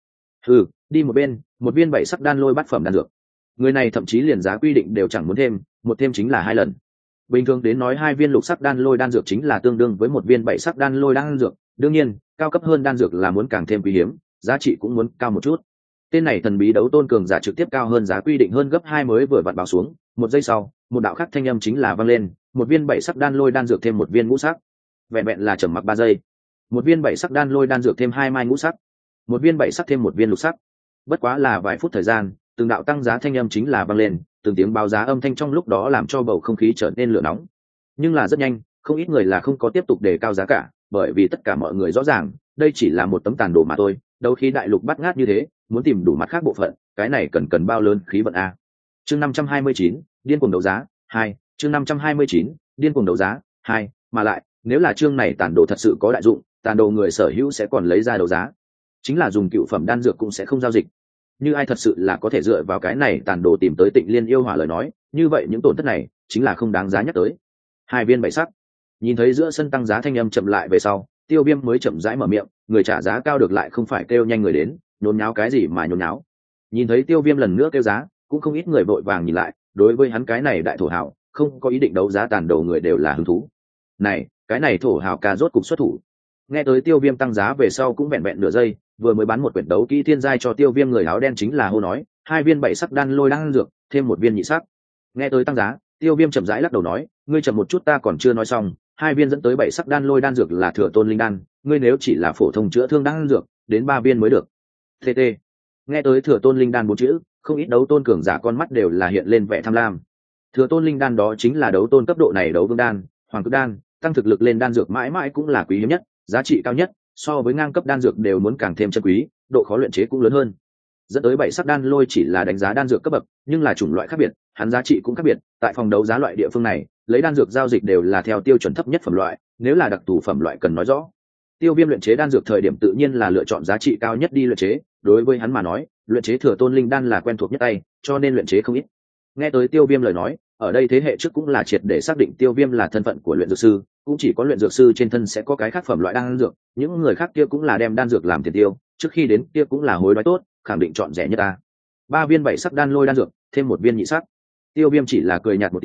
Đi một bên, một viên 7 sắc đan lôi bát phẩm đan dược. Người này thậm chí liền giá quy định đều chẳng muốn thêm, một thêm chính là 2 lần. Bình thường đến nói 2 viên lục sắc đan lôi đan dược chính là tương đương với một viên 7 sắc đan lôi đan dược, đương nhiên, cao cấp hơn đan dược là muốn càng thêm quý hiếm, giá trị cũng muốn cao một chút. Tên này thần bí đấu tôn cường giả trực tiếp cao hơn giá quy định hơn gấp 2 mới vừa vặn báo xuống, một giây sau, một đạo khác thanh âm chính là vang lên, một viên 7 sắc đan lôi đan dược thêm một viên ngũ sắc. Vẹn vẹn là chậm mặc 3 giây. Một viên 7 sắc đan lôi đan dược thêm 2 mai ngũ sắc. Một viên 7 sắc thêm một viên lục sắc. Bất quá là vài phút thời gian, từng đạo tăng giá thanh âm chính là vang lên, từng tiếng báo giá âm thanh trong lúc đó làm cho bầu không khí trở nên lửa nóng. Nhưng là rất nhanh, không ít người là không có tiếp tục đề cao giá cả, bởi vì tất cả mọi người rõ ràng, đây chỉ là một tấm tàn đồ mà thôi, đấu khí đại lục bắt ngát như thế, muốn tìm đủ mặt khác bộ phận, cái này cần bao lớn khí vận a. Chương 529, điên cuồng đấu giá 2, chương 529, điên cuồng đấu giá 2, mà lại, nếu là chương này tàn đồ thật sự có đại dụng, tàn đồ người sở hữu sẽ còn lấy ra đấu giá. Chính là dùng cựu phẩm đan dược cũng sẽ không giao dịch. Như ai thật sự là có thể dựa vào cái này tàn đồ tìm tới Tịnh Liên yêu hỏa lời nói, như vậy những tổn thất này chính là không đáng giá nhắc tới. 2 viên 7 sắc. Nhìn thấy giữa sân tăng giá thanh âm chậm lại về sau, Tiêu Viêm mới chậm rãi mở miệng, người trả giá cao được lại không phải kêu nhanh người đến, nhốn nháo cái gì mà nhốn nháo. Nhìn thấy Tiêu Viêm lần nữa kêu giá, cũng không ít người vội vàng nhìn lại, đối với hắn cái này đại thổ hào, không có ý định đấu giá tàn đồ người đều là hứng thú. Này, cái này thổ hào ca rốt cục xuất thủ. Nghe tới Tiêu Viêm tăng giá về sau cũng vẹn vẹn nửa giây, vừa mới bán một quyển đấu kỹ thiên giai cho Tiêu Viêm người áo đen chính là hô nói, 2 viên 7 sắc đan lôi đan dược, thêm một viên nhị sắc. Nghe tới tăng giá, Tiêu Viêm chậm rãi lắc đầu nói, ngươi chậm một chút, ta còn chưa nói xong, 2 viên dẫn tới 7 sắc đan lôi đan dược là thừa tôn linh đan, ngươi nếu chỉ là phổ thông chữa thương đan dược, đến 3 viên mới được. TT. Nghe tới thừa tôn linh đan 4 chữ, không ít đấu tôn cường giả con mắt đều là hiện lên vẻ tham lam. Thừa tôn linh đan đó chính là đấu tôn cấp độ này đấu vương đan, hoàng cực đan, tăng thực lực lên đan dược mãi mãi cũng là quý hiếm nhất, giá trị cao nhất, so với ngang cấp đan dược đều muốn càng thêm chân quý, độ khó luyện chế cũng lớn hơn. Dẫn tới 7 sắc đan lôi chỉ là đánh giá đan dược cấp bậc, nhưng là chủng loại khác biệt, hắn giá trị cũng khác biệt, tại phòng đấu giá loại địa phương này, lấy đan dược giao dịch đều là theo tiêu chuẩn thấp nhất phẩm loại, nếu là đặc thù phẩm loại cần nói rõ. Tiêu Viêm luyện chế đan dược thời điểm tự nhiên là lựa chọn giá trị cao nhất đi luyện chế, đối với hắn mà nói, luyện chế thừa tôn linh đan là quen thuộc nhất tay, cho nên luyện chế không ít. Nghe tới Tiêu Viêm lời nói, ở đây thế hệ trước cũng là triệt để xác định Tiêu Viêm là thân phận của luyện dược sư, cũng chỉ có luyện dược sư trên thân sẽ có cái khác phẩm loại đan dược, những người khác kia cũng là đem đan dược làm tiền tiêu, trước khi đến kia cũng là hối đoái tốt, khẳng định chọn rẻ nhất ta. 3 viên 7 sắc đan lôi đan dược, thêm một viên nhị sắc. Tiêu Viêm chỉ là cười nhạt một tiếng,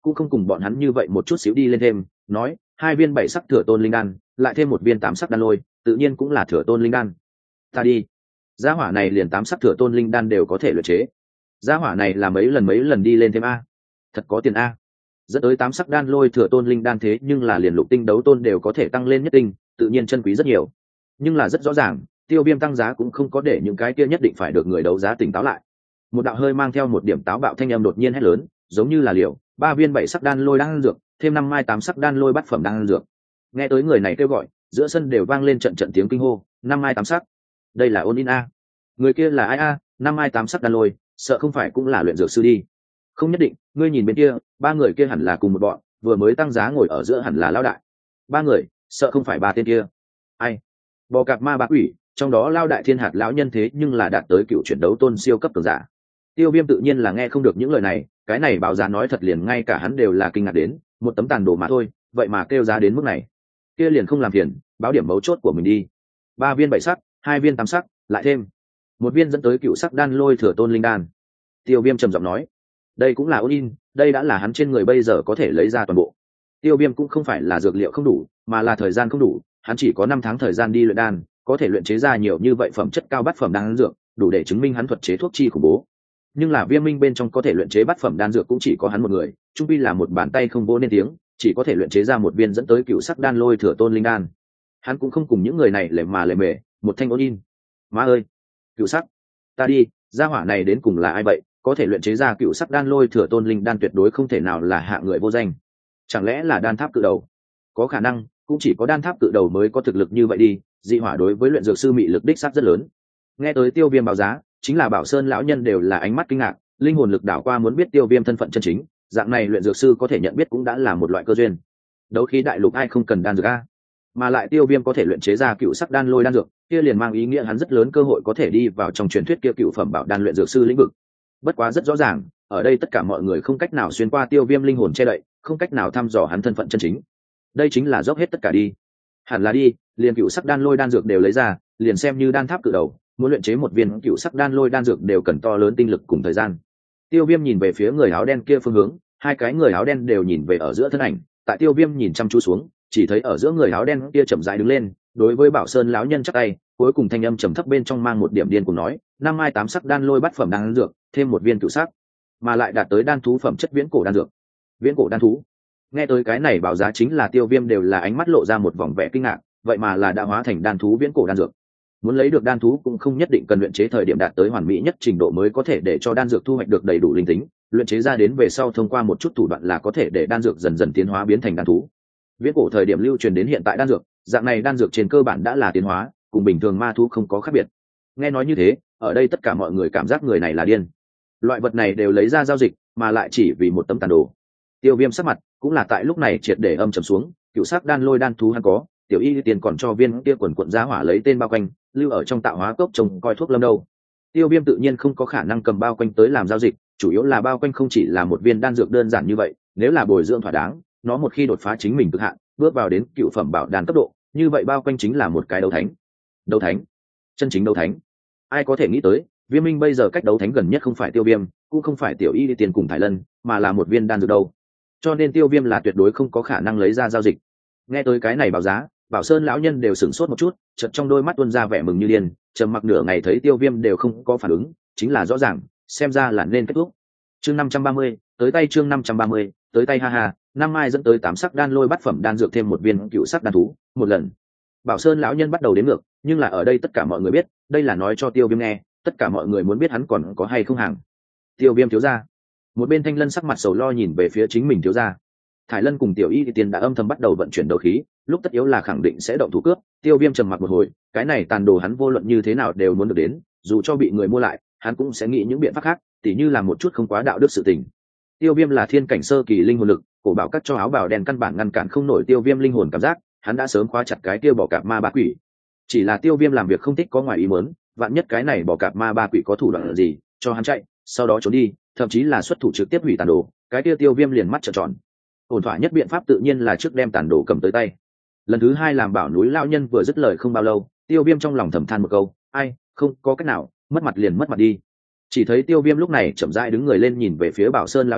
cũng không cùng bọn hắn như vậy một chút xíu đi lên thêm, nói 2 viên 7 sắc thừa tôn linh đan lại thêm 1 viên 8 sắc đan lôi, tự nhiên cũng là thừa tôn linh đan. Ta đi, gia hỏa này liền 8 sắc thừa tôn linh đan đều có thể luyện chế, gia hỏa này là mấy lần đi lên thêm a, thật có tiền a. Dẫn tới 8 sắc đan lôi thừa tôn linh đan thế nhưng là liền lục tinh đấu tôn đều có thể tăng lên nhất tinh, tự nhiên chân quý rất nhiều. Nhưng là rất rõ ràng, Tiêu Viêm tăng giá cũng không có để những cái kia nhất định phải được người đấu giá tỉnh táo lại. Một đạo hơi mang theo một điểm táo bạo thanh âm đột nhiên hét lớn, giống như là liều 3 viên 7 sắc đan lôi đan dược, thêm 5 mai 8 sắc đan lôi bát phẩm đan dược. Nghe tới người này kêu gọi, giữa sân đều vang lên trận tiếng kinh hô, 5 mai 8 sắc. Đây là Ôn In a. Người kia là ai a? 5 mai 8 sắc đan lôi, sợ không phải cũng là luyện dược sư đi. Không nhất định, ngươi nhìn bên kia, 3 người kia hẳn là cùng một bọn, vừa mới tăng giá ngồi ở giữa hẳn là lão đại. 3 người, sợ không phải 3 tên kia. Ai? Bò cạp ma bá quỷ, trong đó lao đại thiên hạt lão nhân thế nhưng là đạt tới cựu chuyển đấu tôn siêu cấp cường giả. Tiêu Viêm tự nhiên là nghe không được những lời này, cái này báo giá nói thật liền ngay cả hắn đều là kinh ngạc đến, một tấm tàn đồ mà thôi, vậy mà kêu giá đến mức này. Kia liền không làm phiền, báo điểm mấu chốt của mình đi. 3 viên 7 sắc, 2 viên 8 sắc, lại thêm 1 viên dẫn tới cựu sắc đan lôi thừa tôn linh đan. Tiêu Viêm trầm giọng nói, đây cũng là Ôn In, đây đã là hắn trên người bây giờ có thể lấy ra toàn bộ. Tiêu Viêm cũng không phải là dược liệu không đủ, mà là thời gian không đủ, hắn chỉ có 5 tháng thời gian đi luyện đan, có thể luyện chế ra nhiều như vậy phẩm chất cao bát phẩm đan dược, đủ để chứng minh hắn thuật chế thuốc chi khủng bố. Nhưng là Viêm Minh bên trong có thể luyện chế bát phẩm đan dược cũng chỉ có hắn một người, chung quy là một bàn tay không vỗ nên tiếng, chỉ có thể luyện chế ra 1 viên dẫn tới cựu sắc đan lôi thừa tôn linh đan. Hắn cũng không cùng những người này lề mề, một thanh Ôn In. Má ơi, cựu sắc, ta đi, gia hỏa này đến cùng là ai vậy? Có thể luyện chế ra cựu sắc đan lôi thừa tôn linh đan tuyệt đối không thể nào là hạ người vô danh. Chẳng lẽ là đan tháp cự đầu? Có khả năng, cũng chỉ có đan tháp cự đầu mới có thực lực như vậy đi. Dị hỏa đối với luyện dược sư mị lực đích sát rất lớn. Nghe tới Tiêu Viêm báo giá, chính là Bảo Sơn lão nhân đều là ánh mắt kinh ngạc, linh hồn lực đảo qua muốn biết Tiêu Viêm thân phận chân chính, dạng này luyện dược sư có thể nhận biết cũng đã là một loại cơ duyên. Đấu khí đại lục ai không cần đan dược a? Mà lại Tiêu Viêm có thể luyện chế ra cựu sắc đan lôi đan dược, kia liền mang ý nghĩa hắn rất lớn cơ hội có thể đi vào trong truyền thuyết kia cựu phẩm bảo đan luyện dược sư lĩnh vực. Bất quá rất rõ ràng, ở đây tất cả mọi người không cách nào xuyên qua Tiêu Viêm linh hồn che đậy, không cách nào thăm dò hắn thân phận chân chính. Đây chính là dốc hết tất cả đi. Hẳn là đi, liền cựu sắc đan lôi đan dược đều lấy ra, liền xem như đan tháp cự đầu, muốn luyện chế 1 viên cựu sắc đan lôi đan dược đều cần to lớn tinh lực cùng thời gian. Tiêu Viêm nhìn về phía người áo đen kia phương hướng, 2 cái người áo đen đều nhìn về ở giữa thân ảnh, tại Tiêu Viêm nhìn chăm chú xuống, chỉ thấy ở giữa người áo đen kia chậm rãi đứng lên, đối với Bảo Sơn lão nhân chắp tay, cuối cùng thanh âm trầm thấp bên trong mang một điểm điên cuồng nói, 5 mai 8 sắc đan lôi bát phẩm đan dược, thêm 1 viên cựu sắc, mà lại đạt tới đan thú phẩm chất viễn cổ đan dược. Viễn cổ đan thú. Nghe tới cái này báo giá chính là Tiêu Viêm đều là ánh mắt lộ ra một vòng vẻ kinh ngạc, vậy mà là đã hóa thành đan thú viễn cổ đan dược. Muốn lấy được đan thú cũng không nhất định cần luyện chế thời điểm đạt tới hoàn mỹ nhất trình độ mới có thể để cho đan dược thu hoạch được đầy đủ linh tính, luyện chế ra đến về sau thông qua một chút thủ đoạn là có thể để đan dược dần dần tiến hóa biến thành đan thú. Viễn cổ thời điểm lưu truyền đến hiện tại đan dược, dạng này đan dược trên cơ bản đã là tiến hóa, cùng bình thường ma thú không có khác biệt. Nghe nói như thế, ở đây tất cả mọi người cảm giác người này là điên. Loại vật này đều lấy ra giao dịch, mà lại chỉ vì một tấm tàn đồ. Tiêu Viêm sắc mặt cũng là tại lúc này triệt để âm trầm xuống, cựu sắc đan lôi đan thú hắn có, tiểu y tiền còn cho viên kia quần quận giá hỏa lấy tên bao quanh, lưu ở trong tạo hóa cốc trồng coi thuốc lâm đâu. Tiêu Viêm tự nhiên không có khả năng cầm bao quanh tới làm giao dịch, chủ yếu là bao quanh không chỉ là một viên đan dược đơn giản như vậy, nếu là bồi dưỡng thỏa đáng, nó một khi đột phá chính mình cực hạn, bước vào đến cựu phẩm bảo đan cấp độ, như vậy bao quanh chính là một cái đấu thánh. Đấu thánh, chân chính đấu thánh. Ai có thể nghĩ tới, Viêm Minh bây giờ cách đấu thánh gần nhất không phải Tiêu Viêm, cũng không phải tiểu y tiền cùng Thải Lân, mà là một viên đan dược đâu. Cho nên Tiêu Viêm là tuyệt đối không có khả năng lấy ra giao dịch. Nghe tới cái này báo giá, Bảo Sơn lão nhân đều sửng sốt một chút, chợt trong đôi mắt tuôn ra vẻ mừng như điên, trầm mặc nửa ngày thấy Tiêu Viêm đều không có phản ứng, chính là rõ ràng, xem ra là nên kết thúc. Chương 530, tới tay chương 530, tới tay ha ha, 5 mai dẫn tới 8 sắc đan lôi bát phẩm đan dược thêm 1 viên cựu sắc đan thú, một lần. Bảo Sơn lão nhân bắt đầu đếm ngược, nhưng là ở đây tất cả mọi người biết, đây là nói cho Tiêu Viêm nghe, tất cả mọi người muốn biết hắn còn có hay không hàng. Tiêu Viêm thiếu gia. Một bên Thanh Lân sắc mặt sầu lo nhìn về phía chính mình thiếu gia. Thải Lân cùng tiểu y tiền đã âm thầm bắt đầu vận chuyển đấu khí, lúc tất yếu là khẳng định sẽ động thủ cướp. Tiêu Viêm trầm mặc một hồi, cái này tàn đồ hắn vô luận như thế nào đều muốn được đến, dù cho bị người mua lại, hắn cũng sẽ nghĩ những biện pháp khác, tỉ như làm một chút không quá đạo đức sự tình. Tiêu Viêm là thiên cảnh sơ kỳ linh hồn lực, cổ bảo cắt cho áo bào đen căn bản ngăn cản không nổi Tiêu Viêm linh hồn cảm giác, hắn đã sớm khóa chặt cái kia bỏ cạp ma ba quỷ. Chỉ là Tiêu Viêm làm việc không thích có ngoài ý muốn, vạn nhất cái này bỏ cạp ma ba quỷ có thủ đoạn gì, cho hắn chạy, sau đó trốn đi, thậm chí là xuất thủ trực tiếp hủy tàn đồ, cái kia Tiêu Viêm liền mắt trợn tròn. Ổn thỏa nhất biện pháp tự nhiên là trước đem tàn đồ cầm tới tay. Lần thứ 2 làm bảo núi lão nhân vừa dứt lời không bao lâu, Tiêu Viêm trong lòng thầm than một câu, ai, không có cách nào, mất mặt liền mất mặt đi. Chỉ thấy Tiêu Viêm lúc này chậm rãi đứng người lên nhìn về phía Bảo Sơn lão nhân,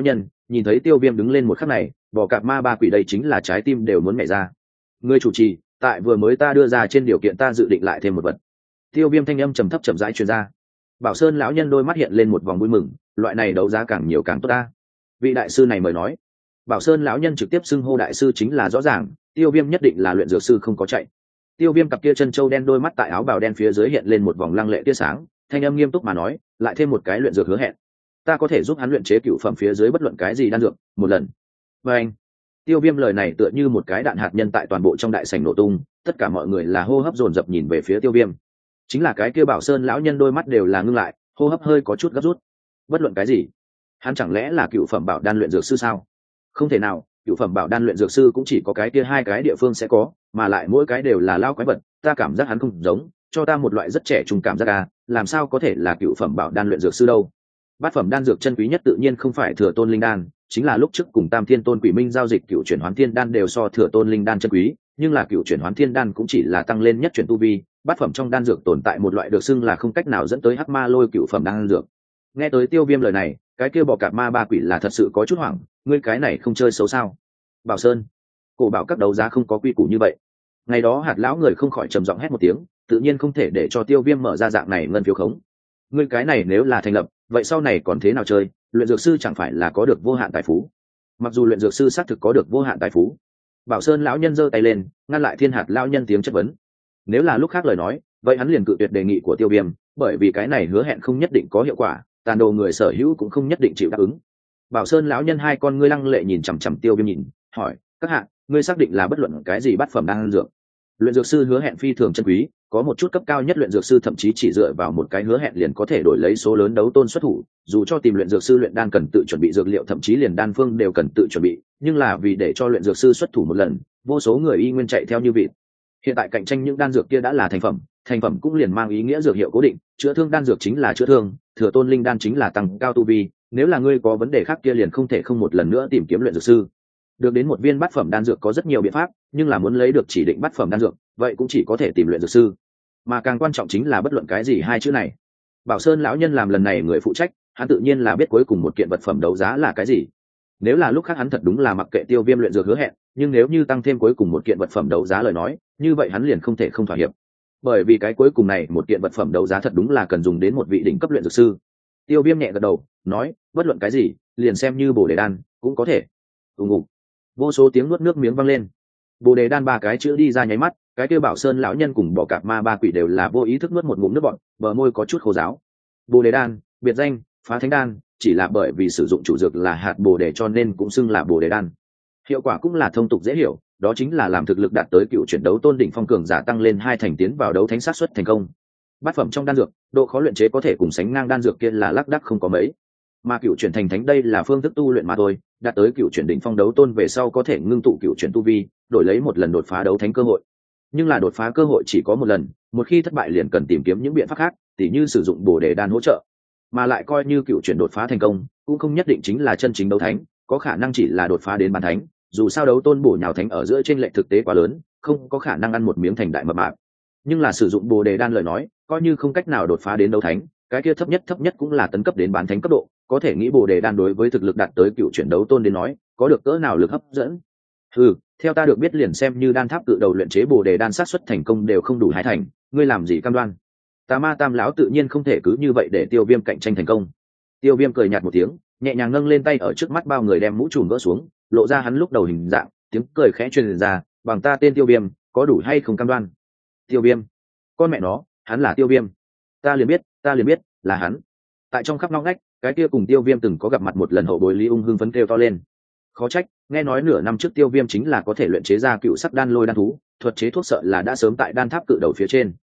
nhìn thấy Tiêu Viêm đứng lên một khắc này, bò cạp ma ba quỷ đây chính là trái tim đều muốn nhảy ra. Ngươi chủ trì, tại vừa mới ta đưa ra trên điều kiện ta dự định lại thêm một vật. Tiêu Viêm thanh âm trầm thấp chậm rãi truyền ra. Bảo Sơn lão nhân đôi mắt hiện lên một vòng vui mừng, loại này đấu giá càng nhiều càng tốt ta. Vị đại sư này mời nói. Bảo Sơn lão nhân trực tiếp xưng hô đại sư chính là rõ ràng, Tiêu Viêm nhất định là luyện dược sư không có chạy. Tiêu Viêm cặp kia chân châu đen đôi mắt tại áo bào đen phía dưới hiện lên một vòng lăng lệ tia sáng, thanh âm nghiêm túc mà nói, lại thêm một cái luyện dược hứa hẹn. Ta có thể giúp hắn luyện chế cựu phẩm phía dưới bất luận cái gì đan dược, một lần. Và anh, Tiêu Viêm lời này tựa như một cái đạn hạt nhân tại toàn bộ trong đại sảnh nổ tung, tất cả mọi người là hô hấp dồn dập nhìn về phía Tiêu Viêm. Chính là cái kia Bảo Sơn lão nhân đôi mắt đều là ngưng lại, hô hấp hơi có chút gấp rút. Bất luận cái gì? Hắn chẳng lẽ là cựu phẩm bảo đan luyện dược sư sao? Không thể nào, cựu phẩm bảo đan luyện dược sư cũng chỉ có cái kia hai cái địa phương sẽ có, mà lại mỗi cái đều là lao quái vật, ta cảm giác hắn không giống, cho ta một loại rất trẻ trung cảm giác à, làm sao có thể là cựu phẩm bảo đan luyện dược sư đâu? Bát phẩm đan dược chân quý nhất tự nhiên không phải Thừa Tôn linh đan, chính là lúc trước cùng Tam Thiên Tôn Quỷ Minh giao dịch cựu chuyển hoán thiên đan đều so Thừa Tôn linh đan chân quý, nhưng là cựu chuyển hoán thiên đan cũng chỉ là tăng lên nhất chuyển tu vi, bát phẩm trong đan dược tồn tại một loại được xưng là không cách nào dẫn tới hắc ma lôi cựu phẩm đan dược. Nghe tới Tiêu Viêm lời này, cái kia bò cạp ma ba quỷ là thật sự có chút hoảng, ngươi cái này không chơi xấu sao? Bảo Sơn, cổ bảo các đấu giá không có quy củ như vậy. Ngày đó Hạt lão người không khỏi trầm giọng hét một tiếng, tự nhiên không thể để cho Tiêu Viêm mở ra dạng này ngân phiếu khống. Ngươi cái này nếu là thành lập, vậy sau này còn thế nào chơi? Luyện dược sư chẳng phải là có được vô hạn tài phú? Mặc dù luyện dược sư xác thực có được vô hạn tài phú. Bảo Sơn lão nhân giơ tay lên, ngăn lại Thiên Hạt lão nhân tiếng chất vấn. Nếu là lúc khác lời nói, vậy hắn liền cự tuyệt đề nghị của Tiêu Viêm, bởi vì cái này hứa hẹn không nhất định có hiệu quả, tàn đồ người sở hữu cũng không nhất định chịu đáp ứng. Bảo Sơn lão nhân hai con ngươi lăng lệ nhìn chằm chằm Tiêu Viêm nhìn, hỏi: "Các hạ, ngươi xác định là bất luận cái gì bát phẩm đan dược?" Luyện dược sư hứa hẹn phi thường chân quý, có một chút cấp cao nhất luyện dược sư thậm chí chỉ dựa vào một cái hứa hẹn liền có thể đổi lấy số lớn đấu tôn xuất thủ, dù cho tìm luyện dược sư luyện đan cần tự chuẩn bị dược liệu, thậm chí liền đan phương đều cần tự chuẩn bị, nhưng là vì để cho luyện dược sư xuất thủ một lần, vô số người y nguyên chạy theo như vịt. Hiện tại cạnh tranh những đan dược kia đã là thành phẩm cũng liền mang ý nghĩa dược hiệu cố định, chữa thương đan dược chính là chữa thương, Thừa Tôn linh đan chính là tăng cao tu vi, nếu là ngươi có vấn đề khác kia liền không thể không một lần nữa tìm kiếm luyện dược sư. Được đến một viên bát phẩm đan dược có rất nhiều biện pháp, nhưng là muốn lấy được chỉ định bát phẩm đan dược, vậy cũng chỉ có thể tìm luyện dược sư. Mà càng quan trọng chính là bất luận cái gì hai chữ này. Bảo Sơn lão nhân làm lần này người phụ trách, hắn tự nhiên là biết cuối cùng một kiện vật phẩm đấu giá là cái gì. Nếu là lúc khác hắn thật đúng là mặc kệ Tiêu Viêm luyện dược hứa hẹn, nhưng nếu như tăng thêm cuối cùng một kiện vật phẩm đấu giá lời nói, như vậy hắn liền không thể không thỏa hiệp. Bởi vì cái cuối cùng này một kiện vật phẩm đấu giá thật đúng là cần dùng đến một vị đỉnh cấp luyện dược sư. Tiêu Viêm nhẹ gật đầu, nói: "Bất luận cái gì, liền xem như Bồ Đề đan, cũng có thể." Ùng ùng. Vô số tiếng nuốt nước miếng vang lên. Bồ Đề đan ba cái chữ đi ra nháy mắt, cái kia Bảo Sơn lão nhân cùng bò cạp ma ba quỷ đều là vô ý thức nuốt một ngụm nước bọt, bờ môi có chút khô ráo. Bồ Đề đan, biệt danh Phá Thánh đan, chỉ là bởi vì sử dụng chủ dược là hạt bồ đề cho nên cũng xưng là Bồ Đề đan. Hiệu quả cũng là thông tục dễ hiểu, đó chính là làm thực lực đạt tới cựu chuyển đấu tôn đỉnh phong cường giả tăng lên 2 thành tiến vào đấu thánh sát suất thành công. Bát phẩm trong đan dược, độ khó luyện chế có thể cùng sánh ngang đan dược kia là lác đác không có mấy. Mà cựu chuyển thành thánh đây là phương thức tu luyện mà thôi, đạt tới cựu chuyển đỉnh phong đấu tôn về sau có thể ngưng tụ cựu chuyển tu vi, đổi lấy một lần đột phá đấu thánh cơ hội. Nhưng là đột phá cơ hội chỉ có một lần, một khi thất bại liền cần tìm kiếm những biện pháp khác, tỉ như sử dụng bồ đề đan hỗ trợ. Mà lại coi như cựu chuyển đột phá thành công, cũng không nhất định chính là chân chính đấu thánh, có khả năng chỉ là đột phá đến bán thánh, dù sao đấu tôn bổ nhào thánh ở giữa trên lệch thực tế quá lớn, không có khả năng ăn một miếng thành đại mập mạp. Nhưng là sử dụng bồ đề đan lời nói, coi như không cách nào đột phá đến đấu thánh, cái kia thấp nhất cũng là tấn cấp đến bán thánh cấp độ, có thể nghĩ bồ đề đan đối với thực lực đạt tới cựu chuyển đấu tôn đến nói, có được cỡ nào lực hấp dẫn. Theo ta được biết liền xem như đan tháp tự đầu luyện chế bồ đề đan sát suất thành công đều không đủ 2 thành, ngươi làm gì cam đoan? Tà Ma Tam lão tự nhiên không thể cứ như vậy để Tiêu Viêm cạnh tranh thành công. Tiêu Viêm cười nhạt một tiếng, nhẹ nhàng nâng lên tay ở trước mắt bao người đem mũ trùm gỡ xuống, lộ ra hắn lúc đầu hình dạng, tiếng cười khẽ truyền ra, bằng ta tên Tiêu Viêm, có đủ hay không cam đoan? Tiêu Viêm? Con mẹ nó, hắn là Tiêu Viêm. Ta liền biết, là hắn. Tại trong khắp ngóc ngách, cái kia cùng Tiêu Viêm từng có gặp mặt một lần hậu bối Lý Ung hưng phấn kêu to lên. Khó trách, nghe nói nửa năm trước Tiêu Viêm chính là có thể luyện chế ra cựu sắc đan lôi đan thú, thuật chế thuốc sợ là đã sớm tại đan tháp cự đầu phía trên.